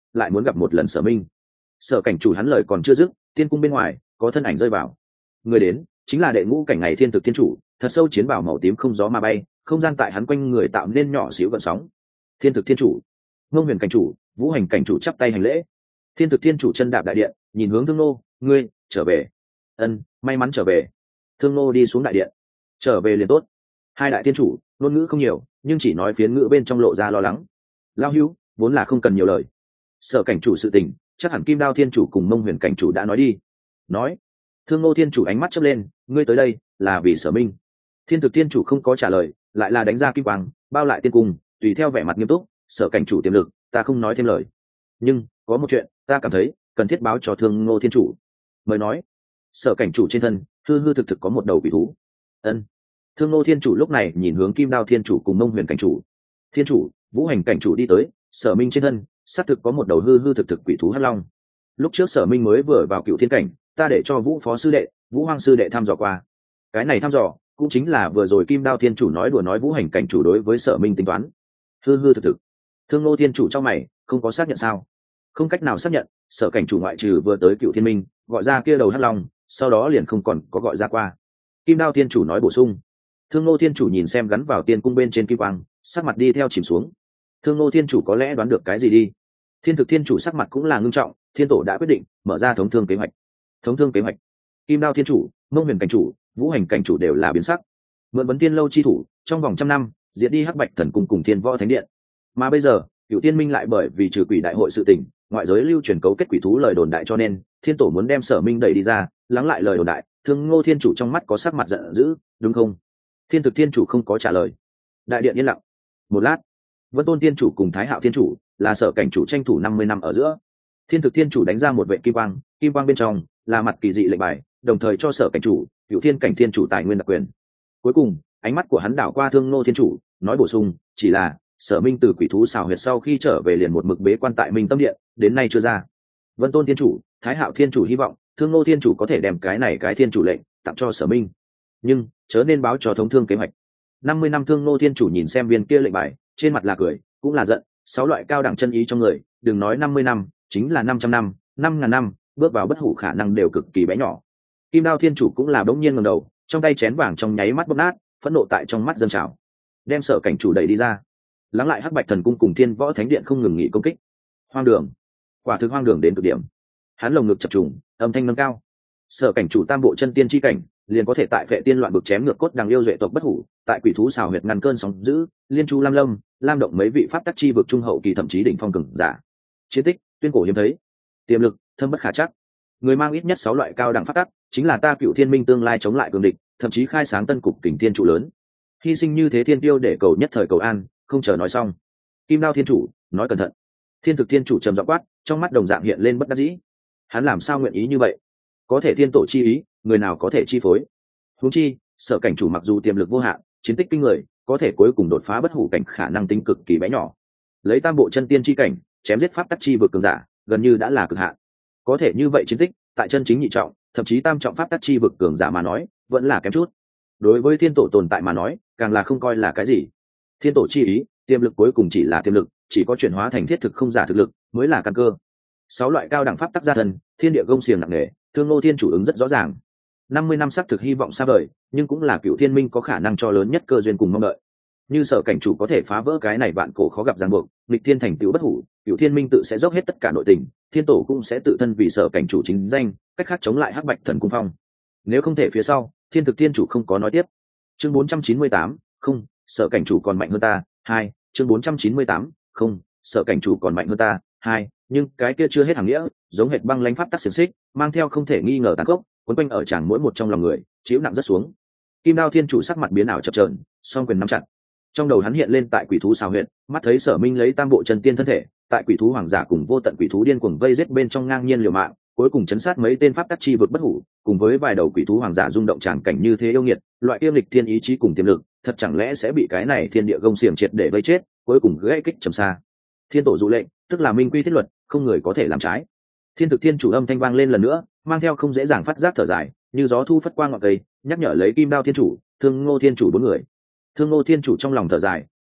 lại muốn gặp một lần Sở Minh. Sở cảnh chủ hắn lời còn chưa dứt, tiên cung bên ngoài có thân ảnh rơi vào. Người đến chính là đệ ngũ cảnh ngày thiên thực thiên chủ, thật sâu chiến bào màu tím không gió mà bay, không gian tại hắn quanh người tạo nên nhỏ xíu gợn sóng. Thiên thực thiên chủ, Ngông Huyền cảnh chủ, Vũ Hành cảnh chủ chắp tay hành lễ. Thiên thực thiên chủ chân đạp đại điện, nhìn hướng Thương Nô, ngươi trở về. Ân, may mắn trở về. Thương Nô đi xuống đại điện, trở về liền tốt. Hai đại thiên chủ ngôn ngữ không nhiều, nhưng chỉ nói phiến ngữ bên trong lộ ra lo lắng. Lao hữu vốn là không cần nhiều lời, Sở cảnh chủ sự tình chắc hẳn Kim Đao thiên chủ cùng Mông Huyền cảnh chủ đã nói đi. Nói. Thương Nô thiên chủ ánh mắt chớp lên, ngươi tới đây là vì Sở Minh. Thiên thực thiên chủ không có trả lời, lại là đánh ra kim quang bao lại tiên cung, tùy theo vẻ mặt nghiêm túc. Sở cảnh chủ tiềm lực ta không nói thêm lời, nhưng có một chuyện ta cảm thấy cần thiết báo cho Thương Nô thiên chủ. Mời nói. Sở cảnh chủ trên thân hư hư thực thực có một đầu quỷ thú. Ân. Thương Nô thiên chủ lúc này nhìn hướng Kim Đao thiên chủ cùng Mông Huyền cảnh chủ. Thiên chủ, Vũ Hành cảnh chủ đi tới, Sở Minh trên thân xác thực có một đầu hư hư thực thực quỷ thú hắc long. Lúc trước Sở Minh mới vừa vào Cựu Thiên cảnh, ta để cho Vũ phó sư đệ, Vũ Hoang sư đệ thăm dò qua. Cái này thăm dò cũng chính là vừa rồi Kim Đao thiên chủ nói đùa nói Vũ Hành cảnh chủ đối với Sở Minh tính toán. Hư hư thực thực. Thương Nô thiên chủ trong mày không có xác nhận sao? Không cách nào xác nhận. Sở cảnh chủ ngoại trừ vừa tới Cựu Thiên Minh gọi ra kia đầu hắc long, sau đó liền không còn có gọi ra qua. Kim Đao thiên chủ nói bổ sung. Thương Nô thiên chủ nhìn xem gắn vào tiên cung bên trên kim quang, sắc mặt đi theo chìm xuống. Thương Nô thiên chủ có lẽ đoán được cái gì đi. Thiên thực thiên chủ sắc mặt cũng là ngưng trọng, thiên tổ đã quyết định mở ra thống thương kế hoạch. Thống thương kế hoạch. Kim Đao thiên chủ, Mông Huyền cảnh chủ, Vũ Hành cảnh chủ đều là biến sắc. Mượn vấn tiên lâu chi thủ, trong vòng trăm năm diệt đi Hắc Bạch thần cung cùng Thiên Võ thánh điện. Mà bây giờ Cựu Tiên Minh lại bởi vì trừ quỷ đại hội sự tình, ngoại giới lưu truyền cấu kết quỷ thú lời đồn đại, cho nên thiên tổ muốn đem Sở Minh đẩy đi ra, lắng lại lời đồn đại. Thương Ngô thiên chủ trong mắt có sắc mặt giận dữ, đúng không? Thiên thực thiên chủ không có trả lời. Đại điện yên lặng. Một lát, Vân Tôn thiên chủ cùng Thái Hạo thiên chủ là Sở cảnh chủ tranh thủ năm mươi năm ở giữa. Thiên thực thiên chủ đánh ra một vệ kim quang, kim quang bên trong là mặt kỳ dị lệnh bài, đồng thời cho Sở cảnh chủ, Cựu Thiên cảnh thiên chủ tài nguyên đặc quyền. Cuối cùng ánh mắt của hắn đảo qua Thương Nô thiên chủ, nói bổ sung, chỉ là Sở Minh từ quỷ thú xào huyệt sau khi trở về liền một mực bế quan tại Minh Tâm điện, đến nay chưa ra. Vân Tôn thiên chủ, Thái Hạo thiên chủ hy vọng Thương Nô thiên chủ có thể đem cái này cái thiên chủ lệnh tặng cho Sở Minh, nhưng chớ nên báo cho thống thương kế hoạch. Năm mươi năm. Thương Nô thiên chủ nhìn xem viên kia lệnh bài, trên mặt là cười cũng là giận. Sáu loại cao đẳng chân ý trong người, đừng nói năm mươi năm, chính là năm trăm năm, năm ngàn năm, bước vào bất hủ khả năng đều cực kỳ bé nhỏ. Kim Đao thiên chủ cũng là bỗng nhiên ngẩng đầu, trong tay chén vàng trong nháy mắt bóp nát, phẫn nộ tại trong mắt dâng trào, đem Sở cảnh chủ đẩy đi ra. Lắng lại Hắc Bạch thần cung cùng Thiên Võ thánh điện không ngừng nghỉ công kích. Hoang đường, quả thực hoang đường đến cực điểm. Hắn lồng ngực chập trùng, âm thanh nâng cao. Sở cảnh chủ tam bộ chân tiên chi cảnh, liền có thể tại vệ tiên loạn bực chém ngược cốt đằng yêu duệ tộc bất hủ, tại quỷ thú xào huyệt ngăn cơn sóng dữ, liên chu lam lâm, lam động mấy vị pháp tắc chi vực trung hậu kỳ thậm chí đỉnh phong cường giả. Chiến tích tuyên cổ hiếm thấy, tiềm lực thâm bất khả trắc. Người mang ít nhất sáu loại cao đẳng pháp tắc, chính là ta Cựu Thiên Minh tương lai chống lại cường địch, thậm chí khai sáng tân cục kình thiên trụ lớn. Hy sinh như thế thiên tiêu để cầu nhất thời cầu an, không chờ nói xong. Kim Đao thiên chủ nói cẩn thận. Thiên thực thiên chủ trầm giọng quát, trong mắt đồng dạng hiện lên bất đắc dĩ. Hắn làm sao nguyện ý như vậy? Có thể thiên tổ chi ý, người nào có thể chi phối? Huống chi, Sở cảnh chủ mặc dù tiềm lực vô hạn, chiến tích kinh người, có thể cuối cùng đột phá bất hủ cảnh khả năng tính cực kỳ bé nhỏ. Lấy tam bộ chân tiên chi cảnh, chém giết pháp tắc chi vực cường giả, gần như đã là cực hạn. Có thể như vậy chiến tích, tại chân chính nhị trọng, thậm chí tam trọng pháp tắc chi vực cường giả mà nói, vẫn là kém chút. Đối với thiên tổ tồn tại mà nói, càng là không coi là cái gì. Thiên tổ chi ý, tiềm lực cuối cùng chỉ là tiềm lực, chỉ có chuyển hóa thành thiết thực không giả thực lực mới là căn cơ. Sáu loại cao đẳng pháp tắc gia thân, thiên địa gông xiềng nặng nề, Thương Nô thiên chủ ứng rất rõ ràng. Năm mươi năm xác thực hy vọng xa vời, nhưng cũng là Cựu Thiên Minh có khả năng cho lớn nhất cơ duyên cùng mong đợi. Như Sở cảnh chủ có thể phá vỡ cái này vạn cổ khó gặp ràng buộc, nghịch thiên thành tựu bất hủ, Cựu Thiên Minh tự sẽ dốc hết tất cả nội tình, thiên tổ cũng sẽ tự thân vì Sở cảnh chủ chính danh, cách khác chống lại Hắc Bạch thần cung phong. Nếu không thể phía sau, thiên thực thiên chủ không có nói tiếp. Chương bốn trăm chín mươi tám, không, Sở cảnh chủ còn mạnh hơn ta. Hai, chương bốn trăm chín mươi tám, không, Sở cảnh chủ còn mạnh hơn ta. Hai, nhưng cái kia chưa hết hàng nghĩa, giống hệt băng lãnh pháp tắc xiềng xích, mang theo không thể nghi ngờ tàn khốc, quấn quanh ở chàng mỗi một trong lòng người, chịu nặng rất xuống. Kim Đao thiên chủ sắc mặt biến ảo chập chờn, song quyền nắm chặt. Trong đầu hắn hiện lên tại quỷ thú xào huyệt, mắt thấy Sở Minh lấy tam bộ chân tiên thân thể, tại quỷ thú hoàng giả cùng vô tận quỷ thú điên cuồng vây giết bên trong ngang nhiên liều mạng, cuối cùng chấn sát mấy tên pháp tắc chi vực bất hủ, cùng với vài đầu quỷ thú hoàng giả rung động tràng cảnh như thế yêu nghiệt, loại kiêm lịch thiên ý chí cùng tiềm lực, thật chẳng lẽ sẽ bị cái này thiên địa gông xiềng triệt để vây chết, cuối cùng gãy kích trầm xa. Thiên tổ dụ lệnh, tức là minh quy thiết luật, không người có thể làm trái. Thiên thực thiên chủ âm thanh vang lên lần nữa, mang theo không dễ dàng phát giác thở dài, như gió thu phất qua ngọn cây, nhắc nhở lấy Kim Đao thiên chủ, Thương Ngô thiên chủ bốn người. Thương Ngô thiên chủ trong lòng thở dài,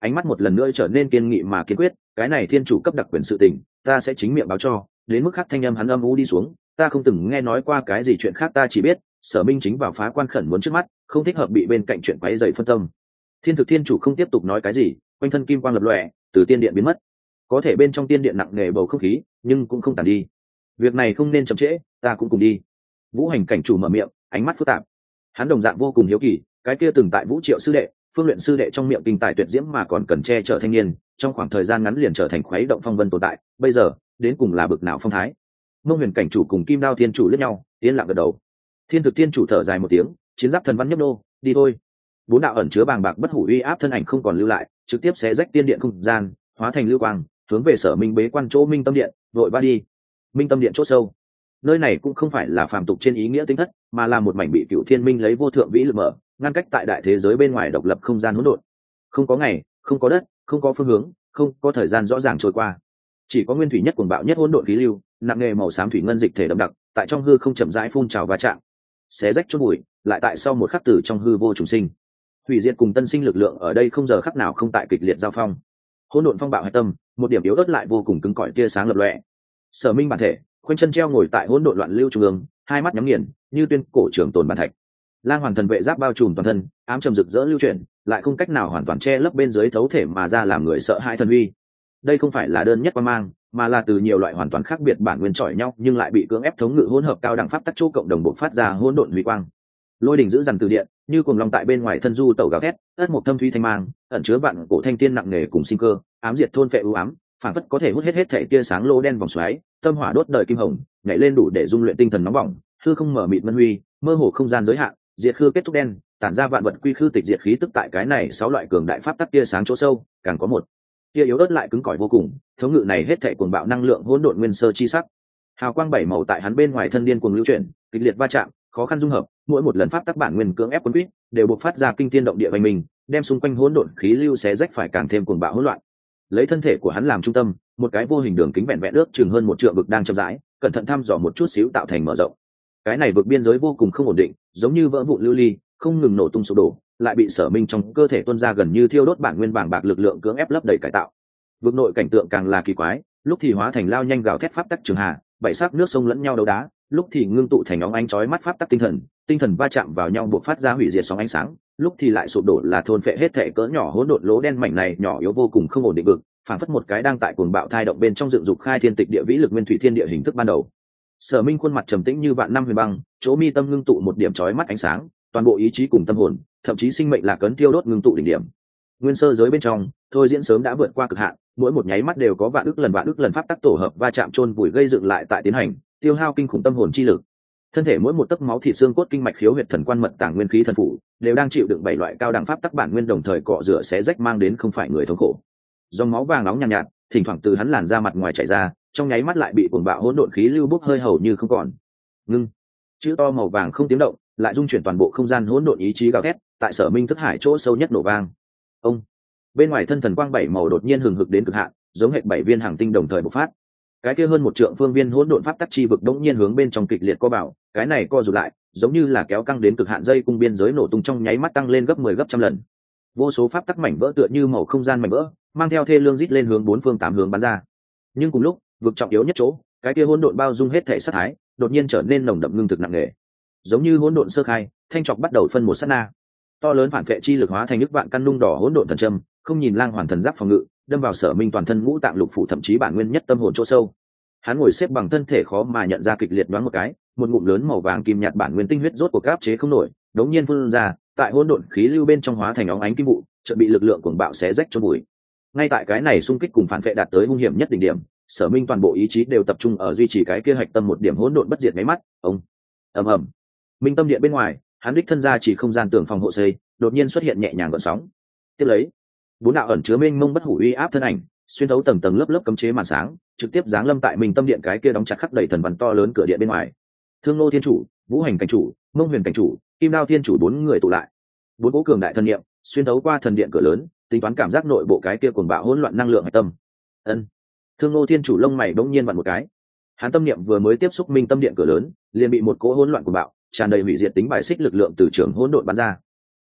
ánh mắt một lần nữa trở nên kiên nghị mà kiên quyết. Cái này thiên chủ cấp đặc quyền sự tình ta sẽ chính miệng báo cho. Đến mức khác thanh âm hắn âm u đi xuống, ta không từng nghe nói qua cái gì chuyện khác, ta chỉ biết Sở Minh chính vào phá quan khẩn muốn trước mắt, không thích hợp bị bên cạnh chuyện quấy rầy phân tâm. Thiên thực thiên chủ không tiếp tục nói cái gì, quanh thân kim quang lập lòe, từ tiên điện biến mất. Có thể bên trong tiên điện nặng nề bầu không khí, nhưng cũng không tàn đi. Việc này không nên chậm trễ, ta cũng cùng đi. Vũ Hành cảnh chủ mở miệng, ánh mắt phức tạp. Hắn đồng dạng vô cùng hiếu kỳ, cái kia từng tại Vũ Triệu sư đệ, Phương Luyện sư đệ trong miệng kinh tài tuyệt diễm mà còn cần che chở thanh niên, trong khoảng thời gian ngắn liền trở thành khuấy động phong vân tồn tại, bây giờ, đến cùng là bực nào phong thái. Mông Huyền cảnh chủ cùng Kim Đao thiên chủ liếc nhau, yên lặng gật đầu. Thiên thực thiên chủ thở dài một tiếng, chiến giáp thần văn nhấp nô, đi thôi. Bốn đạo ẩn chứa bàng bạc bất hủ uy áp thân ảnh không còn lưu lại, trực tiếp xé rách tiên điện không gian, hóa thành lưu quang, hướng về Sở Minh bế quan chỗ Minh Tâm điện, vội ba đi. Minh Tâm điện chỗ sâu, nơi này cũng không phải là phàm tục trên ý nghĩa tinh thất, mà là một mảnh bị Cựu Thiên Minh lấy vô thượng vĩ lực mở, ngăn cách tại đại thế giới bên ngoài độc lập không gian hỗn độn. Không có ngày, không có đất, không có phương hướng, không có thời gian rõ ràng trôi qua, chỉ có nguyên thủy nhất cuồng bạo nhất hỗn độn khí lưu, nặng nghề màu xám thủy ngân dịch thể đậm đặc, tại trong hư không chậm rãi phun trào va chạm, xé rách chốt bụi, lại tại sau một khắc từ trong hư vô trùng sinh. Hủy diệt cùng tân sinh lực lượng ở đây không giờ khắc nào không tại kịch liệt giao phong. Hỗn độn phong bạo hạch tâm, một điểm yếu ớt lại vô cùng cứng cỏi tia sáng lập lòe. Sở Minh bản thể, khoanh chân treo ngồi tại hỗn độn loạn lưu trung ương, hai mắt nhắm nghiền, như tuyên cổ trường tồn bản thạch. Lang Hoàn thần vệ giáp bao trùm toàn thân, ám trầm rực rỡ lưu chuyển, lại không cách nào hoàn toàn che lấp bên dưới thấu thể mà ra làm người sợ hãi thần uy. Đây không phải là đơn nhất quan mang, mà là từ nhiều loại hoàn toàn khác biệt bản nguyên chọi nhau, nhưng lại bị cưỡng ép thống ngự hỗn hợp cao đẳng pháp tắc chỗ cộng đồng bộc phát ra hỗn độn huy quang. Lôi đỉnh giữ dằn từ điện, như cuồng long tại bên ngoài thân du tẩu gào thét, ất một thâm thúy thanh mang, ẩn chứa vạn cổ thanh tiên nặng nề cùng sinh cơ, ám diệt thôn phệ u ám, phản phất có thể hút hết hết thể tia sáng lô đen vòng xoáy, tâm hỏa đốt đời kim hồng, nhảy lên đủ để dung luyện tinh thần nóng bỏng, hư không mở mịt ngân huy, mơ hồ không gian giới hạn, diệt khư kết thúc đen, tản ra vạn vật quy khư tịch diệt khí tức. Tại cái này sáu loại cường đại pháp tắc tia sáng chỗ sâu, càng có một tia yếu ớt lại cứng cỏi vô cùng, thống ngự này hết thể cuồng bạo năng lượng hỗn độn nguyên sơ chi sắc. Hào quang bảy màu tại hắn bên ngoài thân điên cuồng lưu chuyển, kịch liệt va chạm, khó khăn dung hợp, mỗi một lần pháp tắc bản nguyên cưỡng ép cuốn quýt, đều bộc phát ra kinh thiên động địa vành mình, đem xung quanh hỗn độn khí lưu xé rách phải càng thêm cuồng bạo hỗn loạn. Lấy thân thể của hắn làm trung tâm, một cái vô hình đường kính vẹn vẹn ước chừng hơn một trượng vực đang chậm rãi, cẩn thận thăm dò một chút xíu tạo thành mở rộng. Cái này vực biên giới vô cùng không ổn định, giống như vỡ vụn lưu ly, không ngừng nổ tung sụp đổ, lại bị Sở Minh trong cơ thể tuôn ra gần như thiêu đốt bản nguyên bàng bạc lực lượng cưỡng ép lấp đầy cải tạo. Vực nội cảnh tượng càng là kỳ quái, lúc thì hóa thành lao nhanh gào thét pháp tắc trường hà, bảy sắc nước sông lẫn nhau đấu đá, lúc thì ngưng tụ thành óng ánh chói mắt pháp tắc tinh thần, tinh thần va chạm vào nhau buộc phát ra hủy diệt sóng ánh sáng, lúc thì lại sụp đổ là thôn phệ hết thể cỡ nhỏ hỗn độn lỗ đen mảnh này nhỏ yếu vô cùng không ổn định vực, phản phất một cái đang tại cuồng bạo thai động bên trong dựng dục khai thiên tịch địa vĩ lực nguyên thủy thiên địa hình thức ban đầu. Sở Minh khuôn mặt trầm tĩnh như vạn năm huyền băng, chỗ mi tâm ngưng tụ một điểm chói mắt ánh sáng, toàn bộ ý chí cùng tâm hồn, thậm chí sinh mệnh là cấn tiêu đốt ngưng tụ đỉnh điểm. Nguyên sơ giới bên trong, thôi diễn sớm đã vượt qua cực hạn, mỗi một nháy mắt đều có vạn ức lần vạn ức lần pháp tắc tổ hợp va chạm chôn vùi gây dựng lại tại tiến hành, tiêu hao kinh khủng tâm hồn chi lực. Thân thể mỗi một tấc máu thịt xương cốt kinh mạch khiếu huyệt thần quan mật tàng nguyên khí thần phủ, đều đang chịu đựng bảy loại cao đẳng pháp tắc bản nguyên đồng thời cọ rửa xé rách mang đến không phải người thống khổ. Dòng máu vàng nóng nhàn nhạt, nhạt, thỉnh thoảng từ hắn làn ra mặt ngoài chảy ra, trong nháy mắt lại bị cuồng bạo hỗn độn khí lưu bốc hơi hầu như không còn. Ngưng, chữ to màu vàng không tiếng động, lại dung chuyển toàn bộ không gian hỗn độn ý chí gào thét, tại Sở Minh thức hải chỗ sâu nhất nổ vang. Ông, bên ngoài thân thần quang bảy màu đột nhiên hừng hực đến cực hạn, giống hệt bảy viên hàng tinh đồng thời bộc phát. Cái kia hơn một trượng phương viên hỗn độn pháp tắc chi vực đống nhiên hướng bên trong kịch liệt co bảo, cái này co rụt lại, giống như là kéo căng đến cực hạn dây cung biên giới nổ tung trong nháy mắt tăng lên gấp mười gấp trăm lần. Vô số pháp tắc mảnh vỡ tựa như màu không gian mảnh vỡ, mang theo thê lương rít lên hướng bốn phương tám hướng bắn ra. Nhưng cùng lúc, vực trọng yếu nhất chỗ, cái kia hỗn độn bao dung hết thể sát thái, đột nhiên trở nên nồng đậm ngưng thực nặng nề. Giống như hỗn độn sơ khai, thanh trọc bắt đầu phân một sát na. To lớn phản vệ chi lực hóa thành nước vạn căn nung đỏ hỗn độn thần châm, không nhìn Lang Hoàn thần giáp phòng ngự, đâm vào Sở Minh toàn thân ngũ tạng lục phủ thậm chí bản nguyên nhất tâm hồn chỗ sâu. Hắn ngồi xếp bằng thân thể khó mà nhận ra kịch liệt đoán một cái, một ngụm lớn màu vàng kim nhạt bản nguyên tinh huyết rốt cuộc áp chế không nổi, đống nhiên phun ra, tại hỗn độn khí lưu bên trong hóa thành óng ánh kim vụ, chợt bị lực lượng cuồng bạo xé rách chôn bụi. Ngay tại cái này xung kích cùng phản vệ đạt tới hung hiểm nhất đỉnh điểm, Sở Minh toàn bộ ý chí đều tập trung ở duy trì cái kia hạch tâm một điểm hỗn độn bất diệt mấy mắt. Ông, ầm ầm, Minh tâm điện bên ngoài, hắn đích thân ra chỉ không gian tường phòng hộ xây, đột nhiên xuất hiện nhẹ nhàng gợn sóng. Tiếp lấy, bốn đạo ẩn chứa mênh mông bất hủ uy áp thân ảnh, xuyên thấu tầng tầng lớp lớp cấm chế màn sáng, trực tiếp giáng lâm tại Minh tâm điện cái kia đóng chặt khắc đầy thần văn to lớn cửa điện bên ngoài. Thương Nô thiên chủ, Vũ Hành cảnh chủ, Mông Huyền cảnh chủ, Kim Đao thiên chủ bốn người tụ lại. Bốn cố cường đại thần niệm xuyên thấu qua thần điện cửa lớn, tính toán cảm giác nội bộ cái kia cuồng bạo hỗn loạn năng lượng hạch tâm. Ân. Thương Nô thiên chủ lông mày bỗng nhiên vặn một cái. Hắn tâm niệm vừa mới tiếp xúc Minh tâm điện cửa lớn, liền bị một cỗ hỗn loạn cuồng bạo, tràn đầy hủy diệt tính bài xích lực lượng từ trường hỗn độn bắn ra.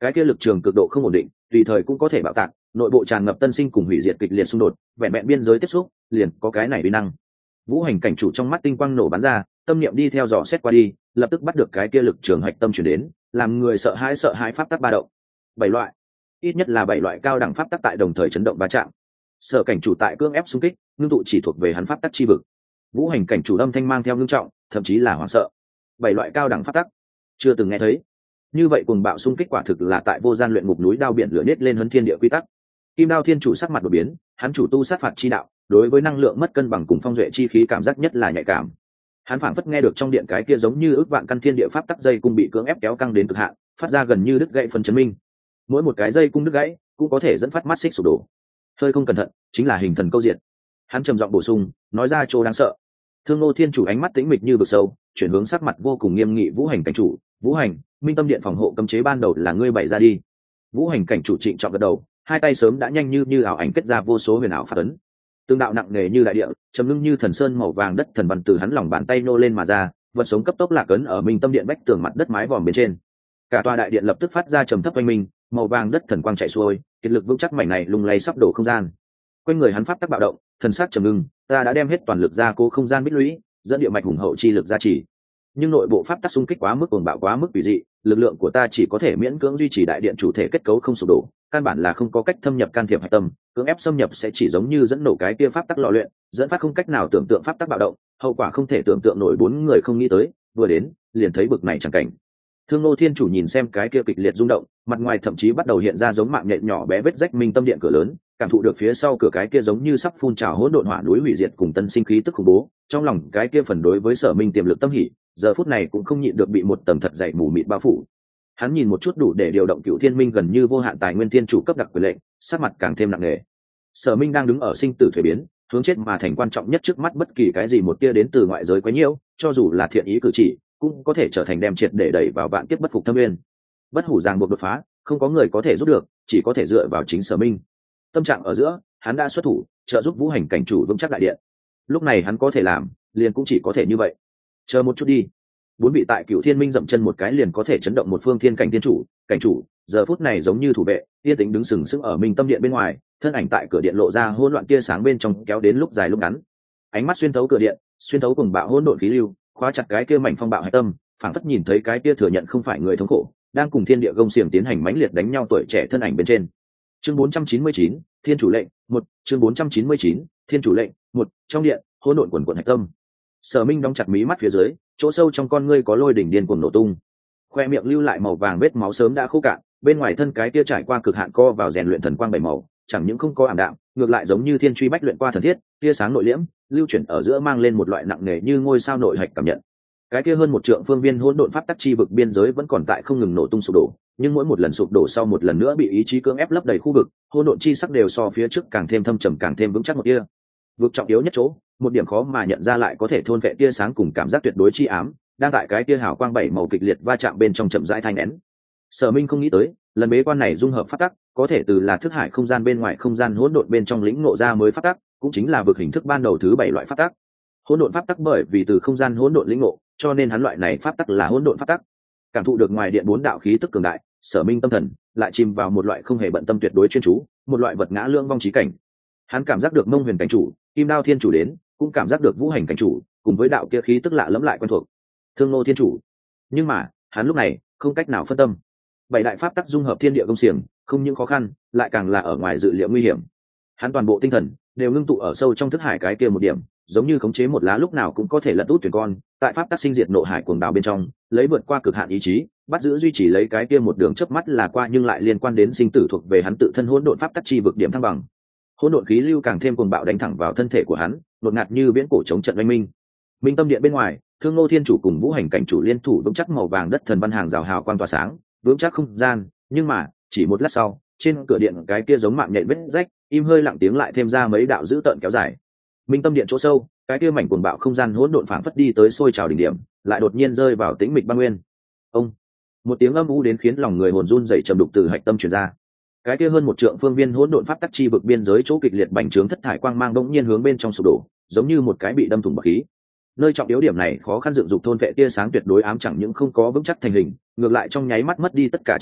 cái kia lực trường cực độ không ổn định, tùy thời cũng có thể bạo tạc, nội bộ tràn ngập tân sinh cùng hủy diệt kịch liệt xung đột, vẹn vẹn biên giới tiếp xúc liền có cái này uy năng. Vũ Hành cảnh chủ trong mắt tinh quang nổ bắn ra, tâm niệm đi theo dò xét qua đi, lập tức bắt được cái kia lực trường hạch tâm chuyển đến, làm người sợ hãi sợ hãi pháp tắc ba động. Bảy loại, ít nhất là bảy loại cao đẳng pháp tắc tại đồng thời chấn động va chạm. Sở cảnh chủ tại cưỡng ép xung kích, ngưng tụ chỉ thuộc về hắn pháp tắc chi vực. Vũ Hành cảnh chủ âm thanh mang theo ngưng trọng, thậm chí là hoảng sợ. Bảy loại cao đẳng pháp tắc, chưa từng nghe thấy. Như vậy cuồng bạo xung kích quả thực là tại vô gian luyện ngục núi đao biển lửa nết lên hơn thiên địa quy tắc. Kim Đao Thiên chủ sắc mặt đổi biến, hắn chủ tu sát phạt chi đạo, đối với năng lượng mất cân bằng cùng phong duệ chi khí cảm giác nhất là nhạy cảm. Hắn phảng phất nghe được trong điện cái kia giống như ước vạn căn thiên địa pháp tắc dây cung bị cưỡng ép kéo căng đến cực hạn, phát ra gần như đứt gãy phần chấn minh. Mỗi một cái dây cung đứt gãy cũng có thể dẫn phát mắt xích sụp đổ. Hơi không cẩn thận, chính là hình thần câu diệt. Hắn trầm giọng bổ sung, nói ra chỗ đáng sợ. Thương Ngô Thiên chủ ánh mắt tĩnh mịch như vực sâu, chuyển hướng sắc mặt vô cùng nghiêm nghị Vũ Hành cảnh chủ, "Vũ Hành, Minh Tâm Điện phòng hộ cấm chế ban đầu là ngươi bày ra đi." Vũ Hành cảnh chủ trịnh trọng gật đầu, hai tay sớm đã nhanh như như ảo ảnh kết ra vô số huyền ảo pháp ấn. Tương đạo nặng nề như đại địa, trầm ngưng như thần sơn màu vàng đất thần văn từ hắn lòng bàn tay nô lên mà ra, vật sống cấp tốc lạc ấn ở Minh Tâm Điện vách tường mặt đất mái vòm bên trên. Cả tòa đại điện lập tức phát ra trầm thấp oanh minh, màu vàng đất thần quang chạy xuôi, kiệt lực vững chắc mảnh này lung lay sắp đổ không gian. Quanh người hắn pháp tắc bạo động, thần sắc trầm ngưng, ta đã đem hết toàn lực ra cố không gian bích lũy, dẫn địa mạch hùng hậu chi lực gia trì. Nhưng nội bộ pháp tắc xung kích quá mức cuồng bạo quá mức quỷ dị, lực lượng của ta chỉ có thể miễn cưỡng duy trì đại điện chủ thể kết cấu không sụp đổ, căn bản là không có cách thâm nhập can thiệp hạch tâm, cưỡng ép xâm nhập sẽ chỉ giống như dẫn nổ cái kia pháp tắc lò luyện, dẫn phát không cách nào tưởng tượng pháp tắc bạo động, hậu quả không thể tưởng tượng nổi. Bốn người không nghĩ tới, vừa đến liền thấy bực này chẳng cảnh. Thương Ngô Thiên chủ nhìn xem cái kia kịch liệt rung động, mặt ngoài thậm chí bắt đầu hiện ra giống mạng nhện nhỏ bé vết rách Minh Tâm Điện cửa lớn, cảm thụ được phía sau cửa cái kia giống như sắp phun trào hỗn độn hỏa núi hủy diệt cùng tân sinh khí tức khủng bố, trong lòng cái kia phần đối với Sở Minh tiềm lực tâm hỉ, giờ phút này cũng không nhịn được bị một tầng thật dày mù mịt bao phủ. Hắn nhìn một chút đủ để điều động Cựu Thiên Minh gần như vô hạn tài nguyên thiên chủ cấp đặc quyền lệnh, sắc mặt càng thêm nặng nề. Sở Minh đang đứng ở sinh tử thuế biến, hướng chết mà thành quan trọng nhất trước mắt, bất kỳ cái gì một tia đến từ ngoại giới quấy nhiễu, cho dù là thiện ý cử chỉ, cũng có thể trở thành đem triệt để đẩy vào vạn kiếp bất phục thâm nguyên. Bất hủ ràng buộc đột phá, không có người có thể giúp được, chỉ có thể dựa vào chính Sở Minh. Tâm trạng ở giữa, hắn đã xuất thủ, trợ giúp Vũ Hành cảnh chủ vững chắc đại điện. Lúc này hắn có thể làm, liền cũng chỉ có thể như vậy. Chờ một chút đi. Bốn vị tại Cựu Thiên Minh dậm chân một cái liền có thể chấn động một phương thiên cảnh thiên chủ, cảnh chủ, giờ phút này giống như thủ vệ, yên tĩnh đứng sừng sững ở Minh Tâm Điện bên ngoài, thân ảnh tại cửa điện lộ ra hỗn loạn tia sáng bên trong kéo đến lúc dài lúc ngắn. Ánh mắt xuyên thấu cửa điện, xuyên thấu cùng bạo hỗn độn khí lưu, khóa chặt cái kia mảnh phong bạo hải tâm, phảng phất nhìn thấy cái kia thừa nhận không phải người thống khổ, đang cùng thiên địa gông xiềng tiến hành mãnh liệt đánh nhau tuổi trẻ thân ảnh bên trên. Chương bốn trăm chín mươi chín, Thiên chủ lệnh, một, chương bốn trăm chín mươi chín, Thiên chủ lệnh, một, trong điện, hỗn độn quần quần hải tâm. Sở Minh đóng chặt mí mắt phía dưới, chỗ sâu trong con ngươi có lôi đỉnh điên cuồng nổ tung. Khoe miệng lưu lại màu vàng vết máu sớm đã khô cạn, bên ngoài thân cái kia trải qua cực hạn co vào rèn luyện thần quang bảy màu, chẳng những không có ảm đạm, ngược lại giống như thiên truy bách luyện qua thần thiết, tia sáng nội liễm, lưu chuyển ở giữa mang lên một loại nặng nề như ngôi sao nội hạch cảm nhận. Cái kia hơn một trượng phương viên hỗn độn pháp tắc chi vực biên giới vẫn còn tại không ngừng nổ tung sụp đổ, nhưng mỗi một lần sụp đổ sau một lần nữa bị ý chí cưỡng ép lấp đầy khu vực, hỗn độn chi sắc đều so phía trước càng thêm thâm trầm càng thêm vững chắc một tia. Vực trọng yếu nhất chỗ, một điểm khó mà nhận ra lại có thể thôn vệ tia sáng cùng cảm giác tuyệt đối chi ám, đang tại cái tia hào quang bảy màu kịch liệt va chạm bên trong chậm rãi thanh nén. Sở Minh không nghĩ tới, lần bế quan này dung hợp pháp tắc, có thể từ là thức hải không gian bên ngoài không gian hỗn độn bên trong lĩnh ngộ ra mới pháp tắc, cũng chính là vực hình thức ban đầu thứ bảy loại pháp tắc. Hỗn độn pháp tắc bởi vì từ không gian hỗn độn lĩnh ngộ, cho nên hắn loại này pháp tắc là hỗn độn pháp tắc. Cảm thụ được ngoài điện bốn đạo khí tức cường đại, Sở Minh tâm thần lại chìm vào một loại không hề bận tâm tuyệt đối chuyên chú, một loại vật ngã lương vong trí cảnh. Hắn cảm giác được Mông Huyền cảnh chủ, Kim Đao Thiên chủ đến, cũng cảm giác được Vũ Hành cảnh chủ, cùng với đạo kia khí tức lạ lẫm lại quen thuộc, Thương Ngô Thiên chủ. Nhưng mà, hắn lúc này không cách nào phân tâm. Bảy đại pháp tắc dung hợp thiên địa công xiềng, không những khó khăn, lại càng là ở ngoài dự liệu nguy hiểm. Hắn toàn bộ tinh thần đều ngưng tụ ở sâu trong thức hải cái kia một điểm, giống như khống chế một lá lúc nào cũng có thể lật út thuyền con, tại pháp tắc sinh diệt nộ hải cuồng đảo bên trong, lấy vượt qua cực hạn ý chí, bắt giữ duy trì lấy cái kia một đường chớp mắt là qua nhưng lại liên quan đến sinh tử thuộc về hắn tự thân hỗn độn pháp tắc chi vực điểm thăng bằng. Hỗn độn khí lưu càng thêm cuồng bạo đánh thẳng vào thân thể của hắn, đột ngạt như viễn cổ chống trận oanh minh. Minh Tâm Điện bên ngoài, Thương Ngô Thiên chủ cùng Vũ Hành cảnh chủ liên thủ vững chắc màu vàng đất thần văn hàng rào hào quang tỏa sáng, vững chắc không gian, nhưng mà, chỉ một lát sau, trên cửa điện cái kia giống mạng nhện vết rách, im hơi lặng tiếng lại thêm ra mấy đạo dữ tợn kéo dài. Minh Tâm Điện chỗ sâu, cái kia mảnh cuồng bạo không gian hỗn độn phảng phất đi tới sôi trào đỉnh điểm, lại đột nhiên rơi vào tĩnh mịch băng nguyên. Ông, một tiếng âm u đến khiến lòng người hồn run rẩy trầm đục từ hạch tâm truyền ra. Cái kia hơn một trượng phương viên hỗn độn pháp tắc chi vực biên giới chỗ kịch liệt bành trướng thất thải quang mang bỗng nhiên hướng bên trong sụp đổ, giống như một cái bị đâm thủng bậc khí. Nơi trọng yếu điểm này khó khăn dựng dục thôn vệ tia sáng tuyệt đối ám chẳng những không có vững chắc thành hình, ngược lại trong nháy mắt mất đi tất cả trói buộc,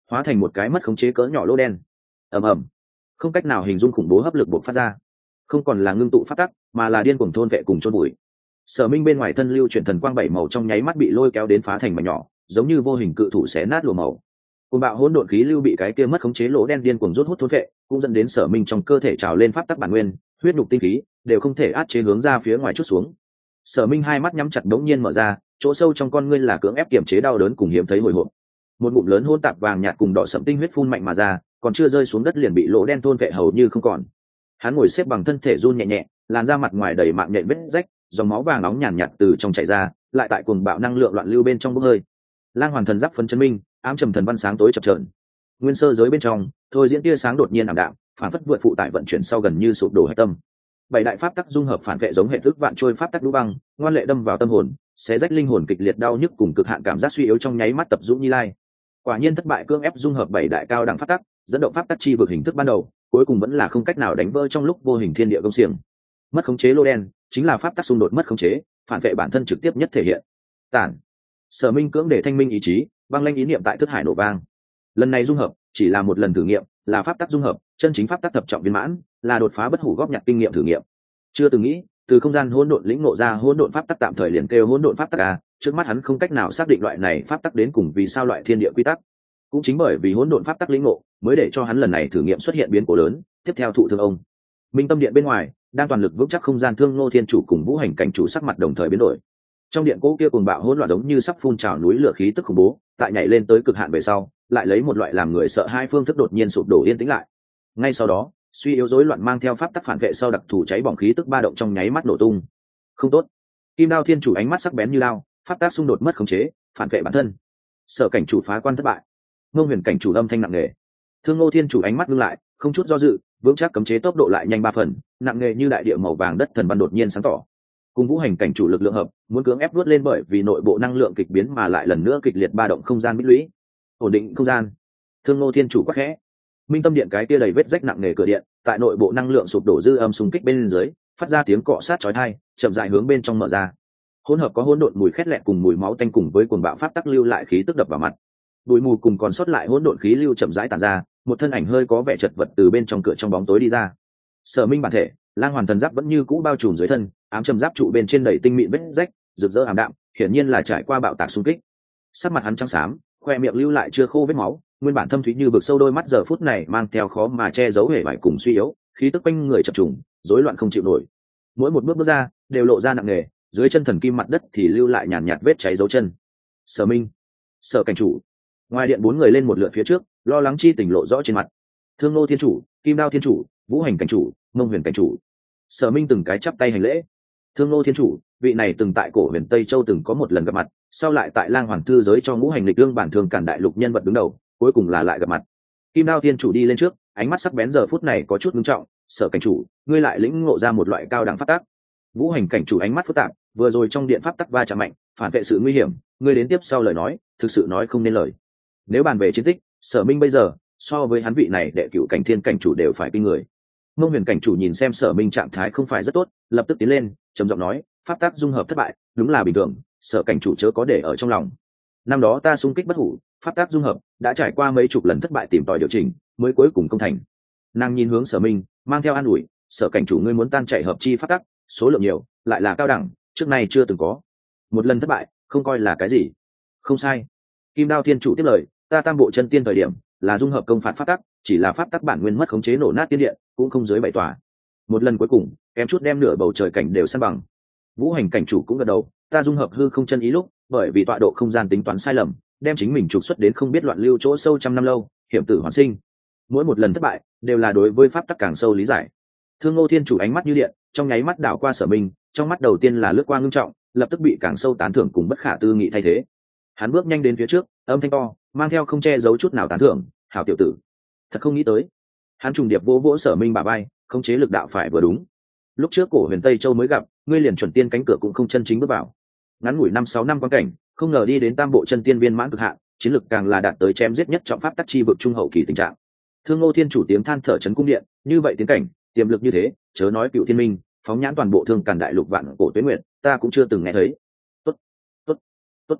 hóa thành một cái mất khống chế cỡ nhỏ lỗ đen. Ầm ầm, không cách nào hình dung khủng bố hấp lực bộc phát ra, không còn là ngưng tụ phát tắc, mà là điên cuồng thôn vệ cùng chôn bụi. Sở Minh bên ngoài thân lưu chuyển thần quang bảy màu trong nháy mắt bị lôi kéo đến phá thành mảnh nhỏ, giống như vô hình cự thủ xé nát lùa màu. Cùng bạo hỗn độn khí lưu bị cái kia mất khống chế lỗ đen điên cuồng rút hút thôn vệ, cũng dẫn đến Sở Minh trong cơ thể trào lên pháp tắc bản nguyên, huyết nhục tinh khí đều không thể áp chế hướng ra phía ngoài chút xuống. Sở Minh hai mắt nhắm chặt đống nhiên mở ra, chỗ sâu trong con ngươi là cưỡng ép kiềm chế đau đớn cùng hiếm thấy hồi hộp. Một ngụm lớn hỗn tạp vàng nhạt cùng đỏ sẫm tinh huyết phun mạnh mà ra, còn chưa rơi xuống đất liền bị lỗ đen thôn vệ hầu như không còn. Hắn ngồi xếp bằng thân thể run nhẹ nhẹ, làn da mặt ngoài đầy mạng nhện vết rách, dòng máu vàng nóng nhàn nhạt từ trong chảy ra, lại tại cuồng bạo năng lượng loạn lưu bên trong bốc hơi. Lang Hoàn thần giáp phấn chấn minh, ám trầm thần văn sáng tối chập chờn. Nguyên sơ giới bên trong, thôi diễn tia sáng đột nhiên ảm đạm, phản phất vượt phụ tải vận chuyển sau gần như sụp đổ hệ tâm. Bảy đại pháp tắc dung hợp phản vệ giống hệ thức vạn trôi pháp tắc đũ băng, ngoan lệ đâm vào tâm hồn, xé rách linh hồn kịch liệt đau nhức cùng cực hạn cảm giác suy yếu trong nháy mắt tập dũng như lai. Quả nhiên thất bại cưỡng ép dung hợp bảy đại cao đẳng pháp tắc, dẫn động pháp tắc chi vực hình thức ban đầu, cuối cùng vẫn là không cách nào đánh vỡ trong lúc vô hình thiên địa công xiềng. Mất khống chế lô đen chính là pháp tắc xung đột mất khống chế, phản vệ bản thân trực tiếp nhất thể hiện. Tản. Sở Minh cưỡng để thanh minh ý chí, băng lanh ý niệm tại thức hải nổ vang. Lần này dung hợp chỉ là một lần thử nghiệm, là pháp tắc dung hợp, chân chính pháp tắc thập trọng viên mãn, là đột phá bất hủ góp nhặt kinh nghiệm thử nghiệm. Chưa từng nghĩ, từ không gian hỗn độn lĩnh ngộ ra hỗn độn pháp tắc tạm thời liền kêu hỗn độn pháp tắc a, trước mắt hắn không cách nào xác định loại này pháp tắc đến cùng vì sao loại thiên địa quy tắc. Cũng chính bởi vì hỗn độn pháp tắc lĩnh ngộ, mới để cho hắn lần này thử nghiệm xuất hiện biến cố lớn, tiếp theo thụ thương ông. Minh tâm điện bên ngoài, đang toàn lực vững chắc không gian Thương Ngô Thiên chủ cùng Vũ Hành cảnh chủ sắc mặt đồng thời biến đổi. Trong điện cố kia cuồng bạo hỗn loạn giống như sắp phun trào núi lửa khí tức khủng bố, tại nhảy lên tới cực hạn về sau, lại lấy một loại làm người sợ hai phương thức đột nhiên sụp đổ yên tĩnh lại. Ngay sau đó, suy yếu rối loạn mang theo pháp tắc phản vệ sau đặc thù cháy bỏng khí tức ba động trong nháy mắt nổ tung. Không tốt. Kim Đao Thiên chủ ánh mắt sắc bén như lao, pháp tắc xung đột mất khống chế, phản vệ bản thân. Sở cảnh chủ phá quan thất bại. Ngô Huyền cảnh chủ âm thanh nặng nề. Thương Ngô Thiên chủ ánh mắt ngưng lại, không chút do dự, vững chắc cấm chế tốc độ lại nhanh ba phần, nặng nề như đại địa màu vàng đất thần văn đột nhiên sáng tỏ. Cùng Vũ Hành cảnh chủ lực lượng hợp, muốn cưỡng ép vút lên bởi vì nội bộ năng lượng kịch biến mà lại lần nữa kịch liệt ba động không gian bích lũy. Ổn định không gian. Thương Ngô Thiên chủ quắc khẽ. Minh tâm điện cái kia đầy vết rách nặng nề cửa điện, tại nội bộ năng lượng sụp đổ dư âm xung kích bên dưới, phát ra tiếng cọ sát chói tai, chậm rãi hướng bên trong mở ra. Hỗn hợp có hỗn độn mùi khét lẹt cùng mùi máu tanh cùng với cuồng bạo pháp tắc lưu lại khí tức đập vào mặt. Bụi mù cùng còn sót lại hỗn độn khí lưu chậm rãi tản ra, một thân ảnh hơi có vẻ chật vật từ bên trong cửa trong bóng tối đi ra. Sở Minh bản thể, Lang Hoàn thần giáp vẫn như cũ bao trùm dưới thân, ám trầm giáp trụ bên trên đầy tinh mịn vết rách, rực rỡ ảm đạm, hiển nhiên là trải qua bạo tạc xung kích. Sắc mặt hắn trắng xám, khoe miệng lưu lại chưa khô vết máu, nguyên bản thâm thúy như vực sâu đôi mắt giờ phút này mang theo khó mà che giấu hề vải cùng suy yếu, khí tức quanh người chập trùng, rối loạn không chịu nổi. Mỗi một bước bước ra đều lộ ra nặng nề, dưới chân thần kim mặt đất thì lưu lại nhàn nhạt vết cháy dấu chân. Sở Minh, Sở cảnh chủ. Ngoài điện bốn người lên một lượt phía trước, lo lắng chi tình lộ rõ trên mặt. Thương Ngô Thiên chủ, Kim Đao Thiên chủ, Vũ Hành cảnh chủ, Mông Huyền cảnh chủ. Sở Minh từng cái chắp tay hành lễ. Thương Ngô Thiên chủ, vị này từng tại cổ huyền Tây Châu từng có một lần gặp mặt, sau lại tại Lang Hoàn thư giới cho ngũ hành lịch đương bản thường cản đại lục nhân vật đứng đầu, cuối cùng là lại gặp mặt. Kim Đao Thiên chủ đi lên trước, ánh mắt sắc bén giờ phút này có chút nghiêm trọng. Sở cảnh chủ, ngươi lại lĩnh ngộ ra một loại cao đẳng pháp tắc. Vũ Hành cảnh chủ ánh mắt phức tạp, vừa rồi trong điện pháp tắc va chạm mạnh, phản vệ sự nguy hiểm, ngươi đến tiếp sau lời nói, thực sự nói không nên lời. Nếu bàn về chiến tích, Sở Minh bây giờ so với hắn vị này đệ cửu cảnh thiên cảnh chủ đều phải kinh người. Mông Huyền cảnh chủ nhìn xem Sở Minh trạng thái không phải rất tốt, lập tức tiến lên, trầm giọng nói, pháp tắc dung hợp thất bại, đúng là bình thường, Sở cảnh chủ chớ có để ở trong lòng. Năm đó ta xung kích bất hủ, pháp tắc dung hợp đã trải qua mấy chục lần thất bại tìm tòi điều chỉnh, mới cuối cùng công thành. Nàng nhìn hướng Sở Minh, mang theo an ủi, Sở cảnh chủ ngươi muốn tan chảy hợp chi pháp tắc, số lượng nhiều, lại là cao đẳng, trước nay chưa từng có. Một lần thất bại, không coi là cái gì. Không sai. Kim Đao Thiên chủ tiếp lời, ta tam bộ chân tiên thời điểm là dung hợp công phạt pháp tắc, chỉ là pháp tắc bản nguyên mất khống chế nổ nát tiên điện, cũng không dưới bảy tòa. Một lần cuối cùng, kém chút đem nửa bầu trời cảnh đều san bằng. Vũ Hành cảnh chủ cũng gật đầu, ta dung hợp hư không chân ý lúc, bởi vì tọa độ không gian tính toán sai lầm, đem chính mình trục xuất đến không biết loạn lưu chỗ sâu trăm năm lâu, hiểm tử hoàn sinh. Mỗi một lần thất bại, đều là đối với pháp tắc càng sâu lý giải. Thương Ngô Thiên chủ ánh mắt như điện, trong nháy mắt đảo qua Sở Minh, trong mắt đầu tiên là lướt qua ngưng trọng, lập tức bị càng sâu tán thưởng cùng bất khả tư nghị thay thế. Hắn bước nhanh đến phía trước, âm thanh to, mang theo không che giấu chút nào tán thưởng, hảo tiểu tử, thật không nghĩ tới. Hắn trùng điệp vỗ vỗ Sở Minh bả vai, khống chế lực đạo phải vừa đúng. Lúc trước cổ huyền Tây Châu mới gặp, ngươi liền chuẩn tiên cánh cửa cũng không chân chính bước vào. Ngắn ngủi năm sáu năm quan cảnh, không ngờ đi đến tam bộ chân tiên viên mãn cực hạn, chiến lực càng là đạt tới chém giết nhất trọng pháp tắc chi vực trung hậu kỳ tình trạng. Thương Ngô Thiên chủ tiếng than thở chấn cung điện, như vậy tiến cảnh, tiềm lực như thế, chớ nói Cựu Thiên Minh, phóng nhãn toàn bộ thương càn đại lục vạn cổ tuế nguyệt, ta cũng chưa từng nghe thấy. Tốt, tốt, tốt.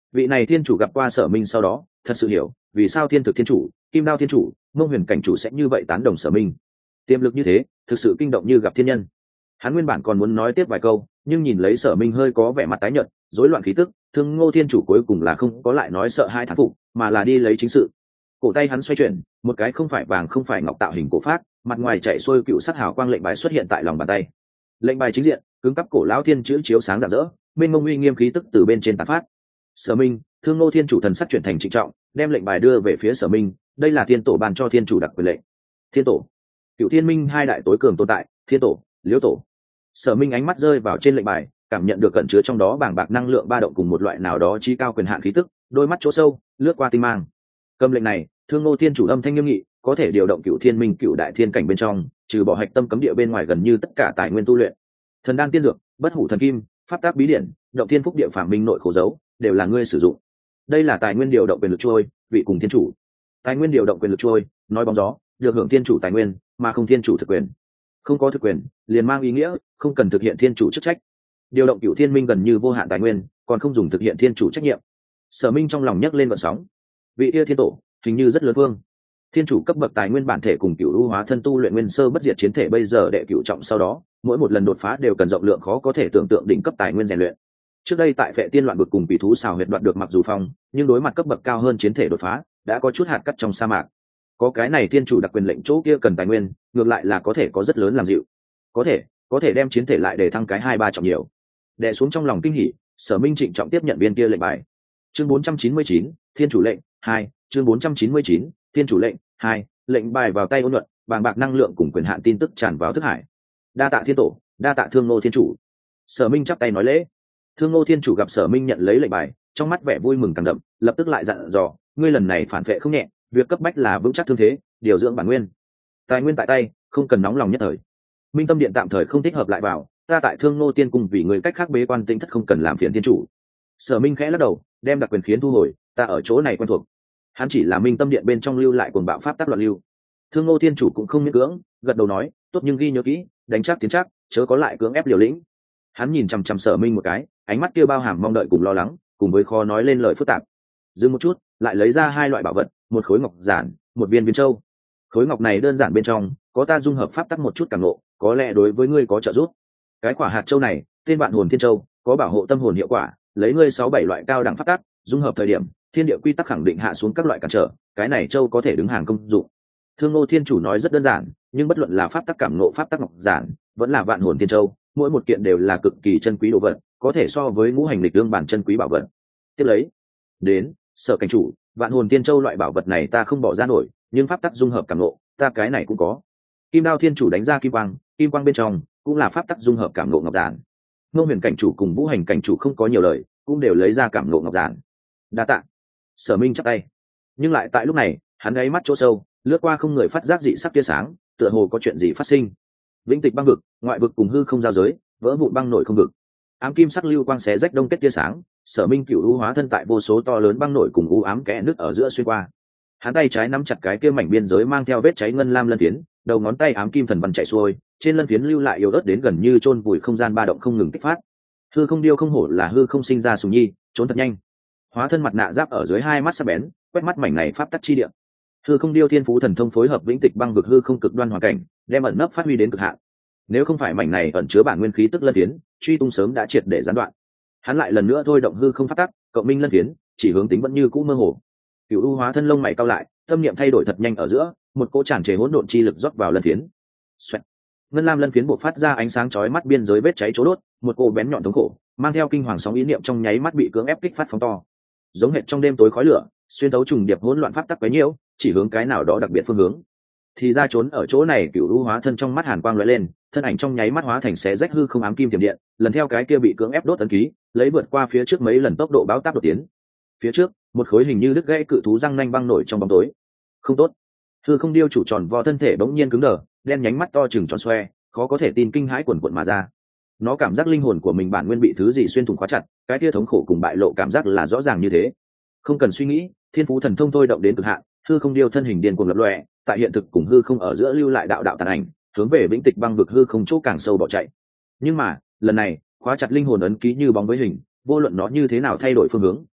Vị này thiên chủ gặp qua Sở Minh sau đó thật sự hiểu vì sao thiên thực thiên chủ, kim đao thiên chủ, mông huyền cảnh chủ sẽ như vậy tán đồng Sở Minh. Tiềm lực như thế thực sự kinh động như gặp thiên nhân. Hắn nguyên bản còn muốn nói tiếp vài câu, nhưng nhìn lấy Sở Minh hơi có vẻ mặt tái nhợt, rối loạn khí tức, Thương Ngô thiên chủ cuối cùng là không có lại nói sợ hai thán phục, mà là đi lấy chính sự. Cổ tay hắn xoay chuyển, một cái không phải vàng không phải ngọc tạo hình cổ phát, mặt ngoài chạy xuôi cựu sắc hào quang lệnh bài xuất hiện tại lòng bàn tay. Lệnh bài chính diện, cứng cắp cổ lão thiên chữ chiếu sáng rạng rỡ, bên mông uy nghiêm khí tức từ bên trên tán phát. Sở Minh, Thương Ngô thiên chủ thần sắc chuyển thành trịnh trọng, đem lệnh bài đưa về phía Sở Minh, đây là thiên tổ ban cho thiên chủ đặc quyền lệnh. Thiên tổ, Cựu Thiên Minh hai đại tối cường tồn tại, thiên tổ, liễu tổ. Sở Minh ánh mắt rơi vào trên lệnh bài, cảm nhận được cẩn chứa trong đó bàng bạc năng lượng ba động cùng một loại nào đó chi cao quyền hạn khí tức, đôi mắt chỗ sâu lướt qua tinh mang. Cầm lệnh này, Thương Ngô thiên chủ âm thanh nghiêm nghị, có thể điều động Cựu Thiên Minh cựu đại thiên cảnh bên trong, trừ bỏ hạch tâm cấm địa bên ngoài gần như tất cả tài nguyên tu luyện. Thần đan tiên dược, bất hủ thần kim, pháp tác bí điển, động thiên phúc địa phàm minh nội khổ dấu, đều là ngươi sử dụng. Đây là tài nguyên điều động quyền lực trôi, vị cùng thiên chủ. Tài nguyên điều động quyền lực trôi, nói bóng gió, được hưởng thiên chủ tài nguyên, mà không thiên chủ thực quyền. Không có thực quyền, liền mang ý nghĩa không cần thực hiện thiên chủ chức trách. Điều động Cựu Thiên Minh gần như vô hạn tài nguyên, còn không dùng thực hiện thiên chủ trách nhiệm. Sở Minh trong lòng nhấc lên vận sóng. Vị yêu thiên tổ, hình như rất lớn vương. Thiên chủ cấp bậc tài nguyên bản thể cùng Cựu U hóa thân tu luyện nguyên sơ bất diệt chiến thể bây giờ đệ cửu trọng sau đó, mỗi một lần đột phá đều cần rộng lượng khó có thể tưởng tượng đỉnh cấp tài nguyên rèn luyện. Trước đây tại Phệ Tiên loạn vực cùng Bỉ thú xào huyệt đoạt được mặc dù phong, nhưng đối mặt cấp bậc cao hơn chiến thể đột phá, đã có chút hạt cắt trong sa mạc. Có cái này thiên chủ đặc quyền lệnh chỗ kia cần tài nguyên, ngược lại là có thể có rất lớn làm dịu. Có thể, có thể đem chiến thể lại để thăng cái hai ba trọng nhiều. Đè xuống trong lòng kinh hỉ, Sở Minh trịnh trọng tiếp nhận viên kia lệnh bài. Chương bốn trăm chín mươi chín, Thiên chủ lệnh hai, chương bốn trăm chín mươi chín, Thiên chủ lệnh hai, lệnh bài vào tay ôn nhuận, bàng bạc năng lượng cùng quyền hạn tin tức tràn vào thức hải. Đa tạ thiên tổ, đa tạ Thương Ngô thiên chủ. Sở Minh chắp tay nói lễ. Thương Ngô thiên chủ gặp Sở Minh nhận lấy lệnh bài, trong mắt vẻ vui mừng càng đậm, lập tức lại dặn dò, ngươi lần này phản vệ không nhẹ, việc cấp bách là vững chắc thương thế, điều dưỡng bản nguyên. Tài nguyên tại tay, không cần nóng lòng nhất thời. Minh Tâm Điện tạm thời không thích hợp lại vào, ta tại Thương Ngô tiên cung vì người cách khác bế quan tinh thất không cần làm phiền thiên chủ. Sở Minh khẽ lắc đầu, đem đặc quyền khiến thu hồi, ta ở chỗ này quen thuộc. Hắn chỉ là Minh Tâm Điện bên trong lưu lại cuồng bạo pháp tác loạn lưu. Thương Ngô thiên chủ cũng không miễn cưỡng, gật đầu nói, tốt nhưng ghi nhớ kỹ, đánh chắc tiến chắc, chớ có lại cưỡng ép liều lĩnh. Hắn nhìn chằm chằm Sở Minh một cái, ánh mắt kia bao hàm mong đợi cùng lo lắng, cùng với khó nói lên lời phức tạp. Dừng một chút, lại lấy ra hai loại bảo vật, một khối ngọc giản, một viên viên châu. Khối ngọc này đơn giản bên trong, có ta dung hợp pháp tắc một chút cảm ngộ, có lẽ đối với ngươi có trợ giúp. Cái quả hạt châu này, tên Vạn Hồn Thiên Châu, có bảo hộ tâm hồn hiệu quả, lấy ngươi sáu bảy loại cao đẳng pháp tắc, dung hợp thời điểm, thiên địa quy tắc khẳng định hạ xuống các loại cản trở, cái này châu có thể đứng hàng công dụng. Thương Ngô thiên chủ nói rất đơn giản, nhưng bất luận là pháp tắc cảm ngộ pháp tắc ngọc giản, vẫn là Vạn Hồn Thiên Châu, mỗi một kiện đều là cực kỳ chân quý đồ vật, có thể so với ngũ hành lịch đương bản chân quý bảo vật. Tiếp lấy, đến, Sở cảnh chủ, Vạn Hồn Thiên Châu loại bảo vật này ta không bỏ ra nổi, nhưng pháp tắc dung hợp cảm ngộ, ta cái này cũng có. Kim Đao thiên chủ đánh ra kim quang, kim quang bên trong cũng là pháp tắc dung hợp cảm ngộ ngọc giản. Ngô huyền cảnh chủ cùng vũ hành cảnh chủ không có nhiều lời, cũng đều lấy ra cảm ngộ ngọc giản. Đa tạ. Sở Minh chắp tay. Nhưng lại tại lúc này, hắn gáy mắt chỗ sâu, lướt qua không người phát giác dị sắc tia sáng, tựa hồ có chuyện gì phát sinh. Vĩnh tịch băng vực, ngoại vực cùng hư không giao giới, vỡ vụn băng nổi không vực. Ám kim sắc lưu quang xé rách đông kết tia sáng, Sở Minh cửu u hóa thân tại vô số to lớn băng nổi cùng u ám kẽ nước ở giữa xuyên qua. Hắn tay trái nắm chặt cái kia mảnh biên giới mang theo vết cháy ngân lam lân phiến, đầu ngón tay ám kim thần văn chạy xuôi, trên lân phiến lưu lại yếu ớt đến gần như chôn vùi không gian ba động không ngừng kích phát. Hư không điêu không hổ là hư không sinh ra sùng nhi, trốn thật nhanh. Hóa thân mặt nạ giáp ở dưới hai mắt sắc bén, quét mắt mảnh này pháp tắc chi địa. Hư không điêu thiên phú thần thông phối hợp vĩnh tịch băng vực hư không cực đoan hoàn cảnh, đem ẩn nấp phát huy đến cực hạn. Nếu không phải mảnh này ẩn chứa bản nguyên khí tức lân phiến, truy tung sớm đã triệt để gián đoạn. Hắn lại lần nữa thôi động hư không pháp tắc, cộng minh lân phiến, chỉ hướng tính vẫn như cũ mơ hồ. Cửu u hóa thân lông mày cau lại, tâm niệm thay đổi thật nhanh ở giữa, một cỗ tràn trề hỗn độn chi lực rót vào lân phiến. Xoẹt. Ngân lam lân phiến bộc phát ra ánh sáng chói mắt biên giới vết cháy chỗ đốt, một cỗ bén nhọn thống khổ, mang theo kinh hoàng sóng ý niệm trong nháy mắt bị cưỡng ép kích phát phóng to. Giống hệt trong đêm tối khói lửa, xuyên tấu trùng điệp hỗn loạn pháp tắc quấy nhiễu, chỉ hướng cái nào đó đặc biệt phương hướng. Thì ra trốn ở chỗ này, Cửu u hóa thân trong mắt hàn quang lóe lên, thân ảnh trong nháy mắt hóa thành xé rách hư không ám kim tiềm điện, lần theo cái kia bị cưỡng ép đốt ấn ký, lấy vượt qua phía trước mấy lần tốc độ báo táp đột tiến. Phía trước, một khối hình như đứt gãy cự thú răng nanh băng nổi trong bóng tối. Không tốt. Hư không điêu chủ tròn vo thân thể bỗng nhiên cứng đờ, đen nhánh mắt to chừng tròn xoe, khó có thể tin kinh hãi quần quần mà ra. Nó cảm giác linh hồn của mình bản nguyên bị thứ gì xuyên thủng khóa chặt, cái kia thống khổ cùng bại lộ cảm giác là rõ ràng như thế. Không cần suy nghĩ, thiên phú thần thông thôi động đến cực hạn, hư không điêu thân hình điên cuồng lập lòe, tại hiện thực cùng hư không ở giữa lưu lại đạo đạo tàn ảnh, hướng về vĩnh tịch băng vực hư không chỗ càng sâu bỏ chạy. Nhưng mà, lần này, khóa chặt linh hồn ấn ký như bóng với hình, vô luận nó như thế nào thay đổi phương hướng,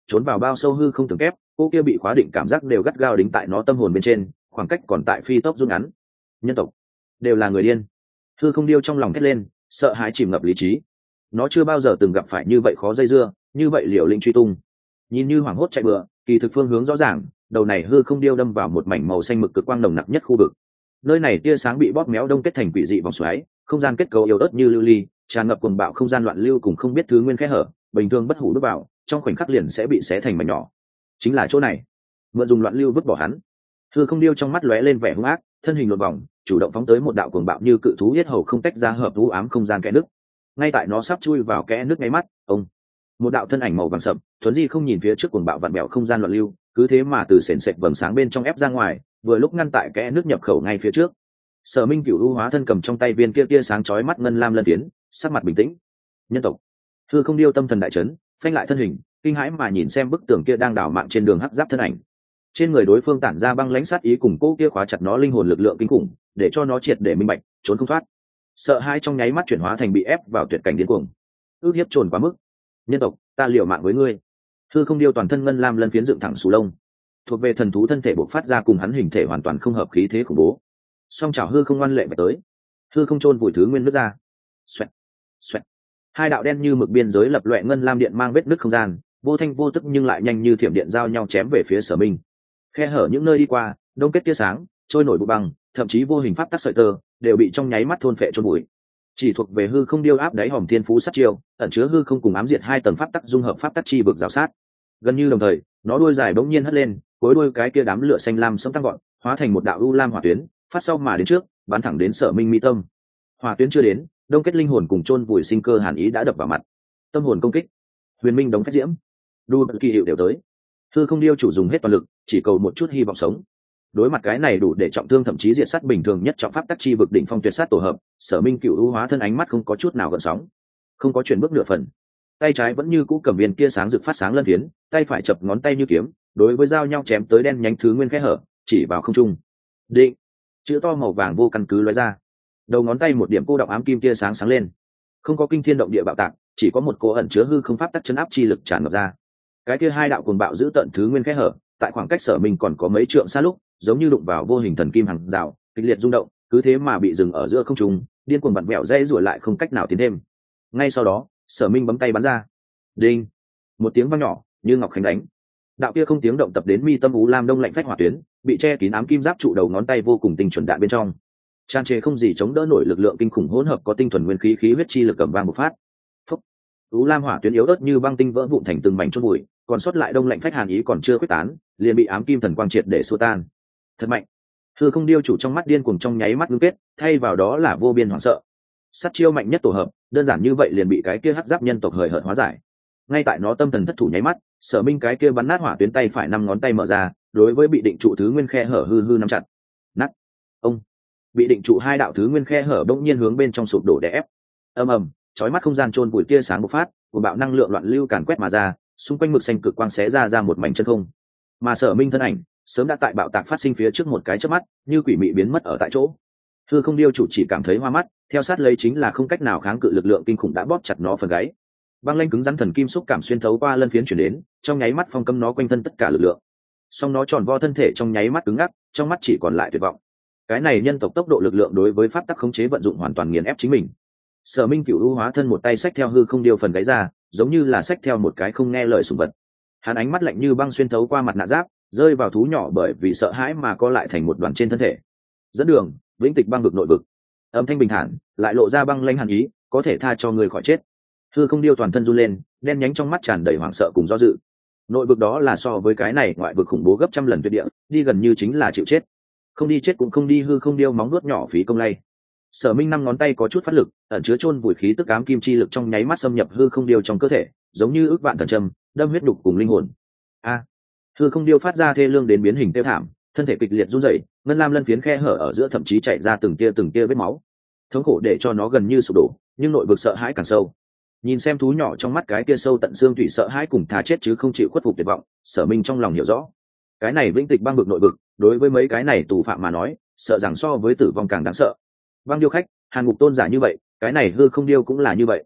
trốn vào bao sâu hư không tưởng kép, cô kia bị khóa định cảm giác đều gắt gao đính tại nó tâm hồn bên trên, khoảng cách còn tại phi tốc rút ngắn. Nhân tộc đều là người điên. Hư không điêu trong lòng thét lên, sợ hãi chìm ngập lý trí. Nó chưa bao giờ từng gặp phải như vậy khó dây dưa, như vậy liều lĩnh truy tung. Nhìn như hoảng hốt chạy bừa, kỳ thực phương hướng rõ ràng, đầu này hư không điêu đâm vào một mảnh màu xanh mực cực quang nồng nặc nhất khu vực. Nơi này tia sáng bị bóp méo đông kết thành quỷ dị vòng xoáy, không gian kết cấu yếu ớt như lưu ly, tràn ngập cuồng bạo không gian loạn lưu cùng không biết thứ nguyên kẽ hở, bình thường bất hủ bước vào, trong khoảnh khắc liền sẽ bị xé thành mảnh nhỏ. Chính là chỗ này, mượn dùng loạn lưu vứt bỏ hắn. Hư không điêu trong mắt lóe lên vẻ hung ác, thân hình lột vòng, chủ động phóng tới một đạo cuồng bạo như cự thú yết hầu không tách ra hợp u ám không gian kẽ nước. Ngay tại nó sắp chui vào kẽ nước ngay mắt, ông một đạo thân ảnh màu vàng sậm, thuấn di không nhìn phía trước cuồng bạo vặn bẹo không gian loạn lưu, cứ thế mà từ sền sệt vầng sáng bên trong ép ra ngoài, vừa lúc ngăn tại kẽ nước nhập khẩu ngay phía trước. Sở Minh Cửu u hóa thân cầm trong tay viên kia tia sáng chói mắt ngân lam lân tiến, sắc mặt bình tĩnh. Nhân tộc. Hư không điêu tâm thần đại chấn, phanh lại thân hình, kinh hãi mà nhìn xem bức tường kia đang đảo mạng trên đường hắc giáp thân ảnh. Trên người đối phương tản ra băng lãnh sát ý cùng cô kia khóa chặt nó linh hồn lực lượng kinh khủng, để cho nó triệt để minh bạch, trốn không thoát. Sợ hãi trong nháy mắt chuyển hóa thành bị ép vào tuyệt cảnh điên cuồng. Ước hiếp trồn quá mức. Nhân tộc, ta liều mạng với ngươi. Hư không điêu toàn thân ngân lam lân phiến dựng thẳng sù lông, thuộc về thần thú thân thể bộc phát ra cùng hắn hình thể hoàn toàn không hợp khí thế khủng bố. Song chảo hư không ngoan lệ về tới, hư không chôn vùi thứ nguyên nước ra. Xoẹt, xoẹt. Hai đạo đen như mực biên giới lập loè ngân lam điện mang vết nứt không gian, vô thanh vô tức nhưng lại nhanh như thiểm điện giao nhau chém về phía Sở Minh. Khe hở những nơi đi qua, đông kết tia sáng, trôi nổi bụi băng, thậm chí vô hình pháp tắc sợi tơ đều bị trong nháy mắt thôn phệ chôn bụi. Chỉ thuộc về hư không điêu áp đáy hòm thiên phú sát chiêu, ẩn chứa hư không cùng ám diệt hai tầng pháp tắc dung hợp pháp tắc chi vực rào sát. Gần như đồng thời, nó đuôi dài bỗng nhiên hất lên, cuối đuôi cái kia đám lửa xanh lam sẫm tăng gọn, hóa thành một đạo u lam hỏa tuyến, phát sau mà đến trước, bắn thẳng đến Sở Minh mi tâm. Hỏa tuyến chưa đến, đông kết linh hồn cùng chôn vùi sinh cơ hàn ý đã đập vào mặt. Tâm hồn công kích, huyền minh đống phách diễm, đu kỳ hiệu đều tới. Hư không điêu chủ dùng hết toàn lực, chỉ cầu một chút hy vọng sống. Đối mặt cái này đủ để trọng thương thậm chí diệt sát bình thường nhất trọng pháp tắc chi vực đỉnh phong tuyệt sát tổ hợp, Sở Minh cựu u hóa thân ánh mắt không có chút nào gợn sóng, không có chuyển bước nửa phần. Tay trái vẫn như cũ cầm viên kia sáng rực phát sáng lân phiến, tay phải chập ngón tay như kiếm, đối với dao nhau chém tới đen nhánh thứ nguyên kẽ hở, chỉ vào không trung. Định, chữ to màu vàng vô căn cứ lóe ra. Đầu ngón tay một điểm cô động ám kim tia sáng sáng lên, không có kinh thiên động địa bạo tạc, chỉ có một cô ẩn chứa hư không pháp tắc chấn áp chi lực tràn ngập ra. Cái kia hai đạo cuồng bạo giữ tận thứ nguyên kẽ hở, tại khoảng cách Sở Minh còn có mấy trượng xa lúc, giống như đụng vào vô hình thần kim hàng rào, kịch liệt rung động, cứ thế mà bị dừng ở giữa không trung, điên cuồng vặn vẹo dây rủa lại không cách nào tiến thêm. Ngay sau đó, Sở Minh bấm tay bắn ra. Đinh, một tiếng vang nhỏ, như ngọc khánh đánh. Đạo kia không tiếng động tập đến mi tâm ú lam đông lạnh phách hỏa tuyến, bị che kín ám kim giáp trụ đầu ngón tay vô cùng tinh chuẩn đạn bên trong. Tràn trề không gì chống đỡ nổi lực lượng kinh khủng hỗn hợp có tinh thuần nguyên khí khí huyết chi lực cầm vang một phát. Phúc. Ú lam hỏa tuyến yếu ớt như băng tinh vỡ vụn thành từng mảnh chôn bụi, còn sót lại đông lạnh phách hàn ý còn chưa quyết tán, liền bị ám kim thần quang triệt để xua tan. Thật mạnh. Hư không điêu chủ trong mắt điên cuồng trong nháy mắt ngưng kết, thay vào đó là vô biên hoảng sợ. Sát chiêu mạnh nhất tổ hợp, đơn giản như vậy liền bị cái kia hắc giáp nhân tộc hời hợt hóa giải. Ngay tại nó tâm thần thất thủ nháy mắt, Sở Minh cái kia bắn nát hỏa tuyến tay phải năm ngón tay mở ra, đối với bị định trụ thứ nguyên khe hở hư hư nắm chặt. Nát. Ông. Bị định trụ hai đạo thứ nguyên khe hở bỗng nhiên hướng bên trong sụp đổ đè ép. Ầm ầm, chói mắt không gian trôn vùi tia sáng bộc phát, của bạo năng lượng loạn lưu càn quét mà ra, xung quanh mực xanh cực quang xé ra ra một mảnh chân không. Mà Sở Minh thân ảnh, sớm đã tại bạo tạc phát sinh phía trước một cái chớp mắt, như quỷ mị biến mất ở tại chỗ. Hư không điêu chủ chỉ cảm thấy hoa mắt, theo sát lấy chính là không cách nào kháng cự lực lượng kinh khủng đã bóp chặt nó phần gáy. Băng lanh cứng rắn thần kim xúc cảm xuyên thấu qua lân phiến chuyển đến, trong nháy mắt phong cấm nó quanh thân tất cả lực lượng. Song nó tròn vo thân thể trong nháy mắt cứng ngắc, trong mắt chỉ còn lại tuyệt vọng. Cái này nhân tộc tốc độ lực lượng đối với pháp tắc khống chế vận dụng hoàn toàn nghiền ép chính mình. Sở Minh cựu u hóa thân một tay xách theo hư không điêu phần gáy ra, giống như là xách theo một cái không nghe lời sủng vật. Hắn ánh mắt lạnh như băng xuyên thấu qua mặt nạ giáp, rơi vào thú nhỏ bởi vì sợ hãi mà co lại thành một đoàn trên thân thể. Dẫn đường, vĩnh tịch băng vực nội vực. Âm thanh bình thản, lại lộ ra băng lãnh hàn ý, có thể tha cho người khỏi chết. Hư không điêu toàn thân run lên, đen nhánh trong mắt tràn đầy hoảng sợ cùng do dự. Nội vực đó là so với cái này ngoại vực khủng bố gấp trăm lần tuyệt địa, đi gần như chính là chịu chết. Không đi chết cũng không đi, hư không điêu móng nuốt nhỏ phí công lay. Sở Minh năm ngón tay có chút phát lực, ẩn chứa chôn vùi khí tức ám kim chi lực trong nháy mắt xâm nhập hư không điêu trong cơ thể, giống như ước vạn thần châm, đâm huyết đục cùng linh hồn. A! Hư không điêu phát ra thê lương đến biến hình tiêu thảm, thân thể kịch liệt run rẩy, ngân lam lân phiến khe hở ở giữa thậm chí chảy ra từng tia từng tia vết máu. Thống khổ để cho nó gần như sụp đổ, nhưng nội vực sợ hãi càng sâu. Nhìn xem thú nhỏ trong mắt cái kia sâu tận xương thủy sợ hãi cùng thà chết chứ không chịu khuất phục tuyệt vọng, Sở Minh trong lòng hiểu rõ, cái này vĩnh tịch băng vực nội vực, đối với mấy cái này tù phạm mà nói, sợ rằng so với tử vong càng đáng sợ. Băng điêu khách, hàn ngục tôn giả như vậy, cái này hư không điêu cũng là như vậy.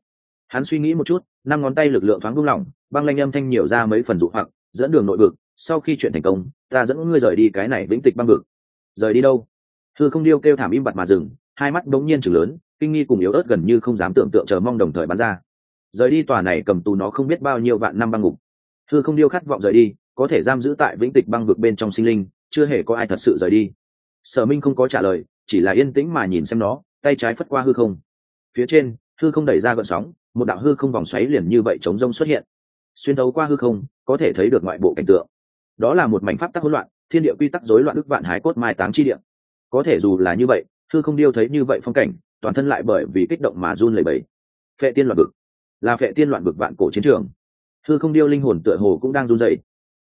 Hắn suy nghĩ một chút, năm ngón tay lực lượng thoáng buông lỏng, băng lanh âm thanh nhiều ra mấy phần dụ hoặc, dẫn đường nội vực. Sau khi chuyện thành công, ta dẫn ngươi rời đi cái này vĩnh tịch băng vực. Rời đi đâu? Hư Không Điêu kêu thảm im bặt mà dừng, hai mắt đống nhiên trừng lớn, kinh nghi cùng yếu ớt gần như không dám tưởng tượng chờ mong đồng thời bắn ra. Rời đi tòa này cầm tù nó không biết bao nhiêu vạn năm băng ngục. Hư Không Điêu khát vọng rời đi, có thể giam giữ tại vĩnh tịch băng vực bên trong sinh linh, chưa hề có ai thật sự rời đi. Sở Minh không có trả lời, chỉ là yên tĩnh mà nhìn xem nó, tay trái phất qua hư không. Phía trên, hư không đẩy ra gợn sóng, một đạo hư không vòng xoáy liền như vậy chống rông xuất hiện. Xuyên thấu qua hư không, có thể thấy được ngoại bộ cảnh tượng. Đó là một mảnh pháp tắc hỗn loạn, thiên địa quy tắc rối loạn ức vạn hải cốt mai táng chi địa. Có thể dù là như vậy, hư không điêu thấy như vậy phong cảnh, toàn thân lại bởi vì kích động mà run lẩy bẩy. Phệ tiên loạn vực, là phệ tiên loạn vực vạn cổ chiến trường. Hư không điêu linh hồn tựa hồ cũng đang run rẩy,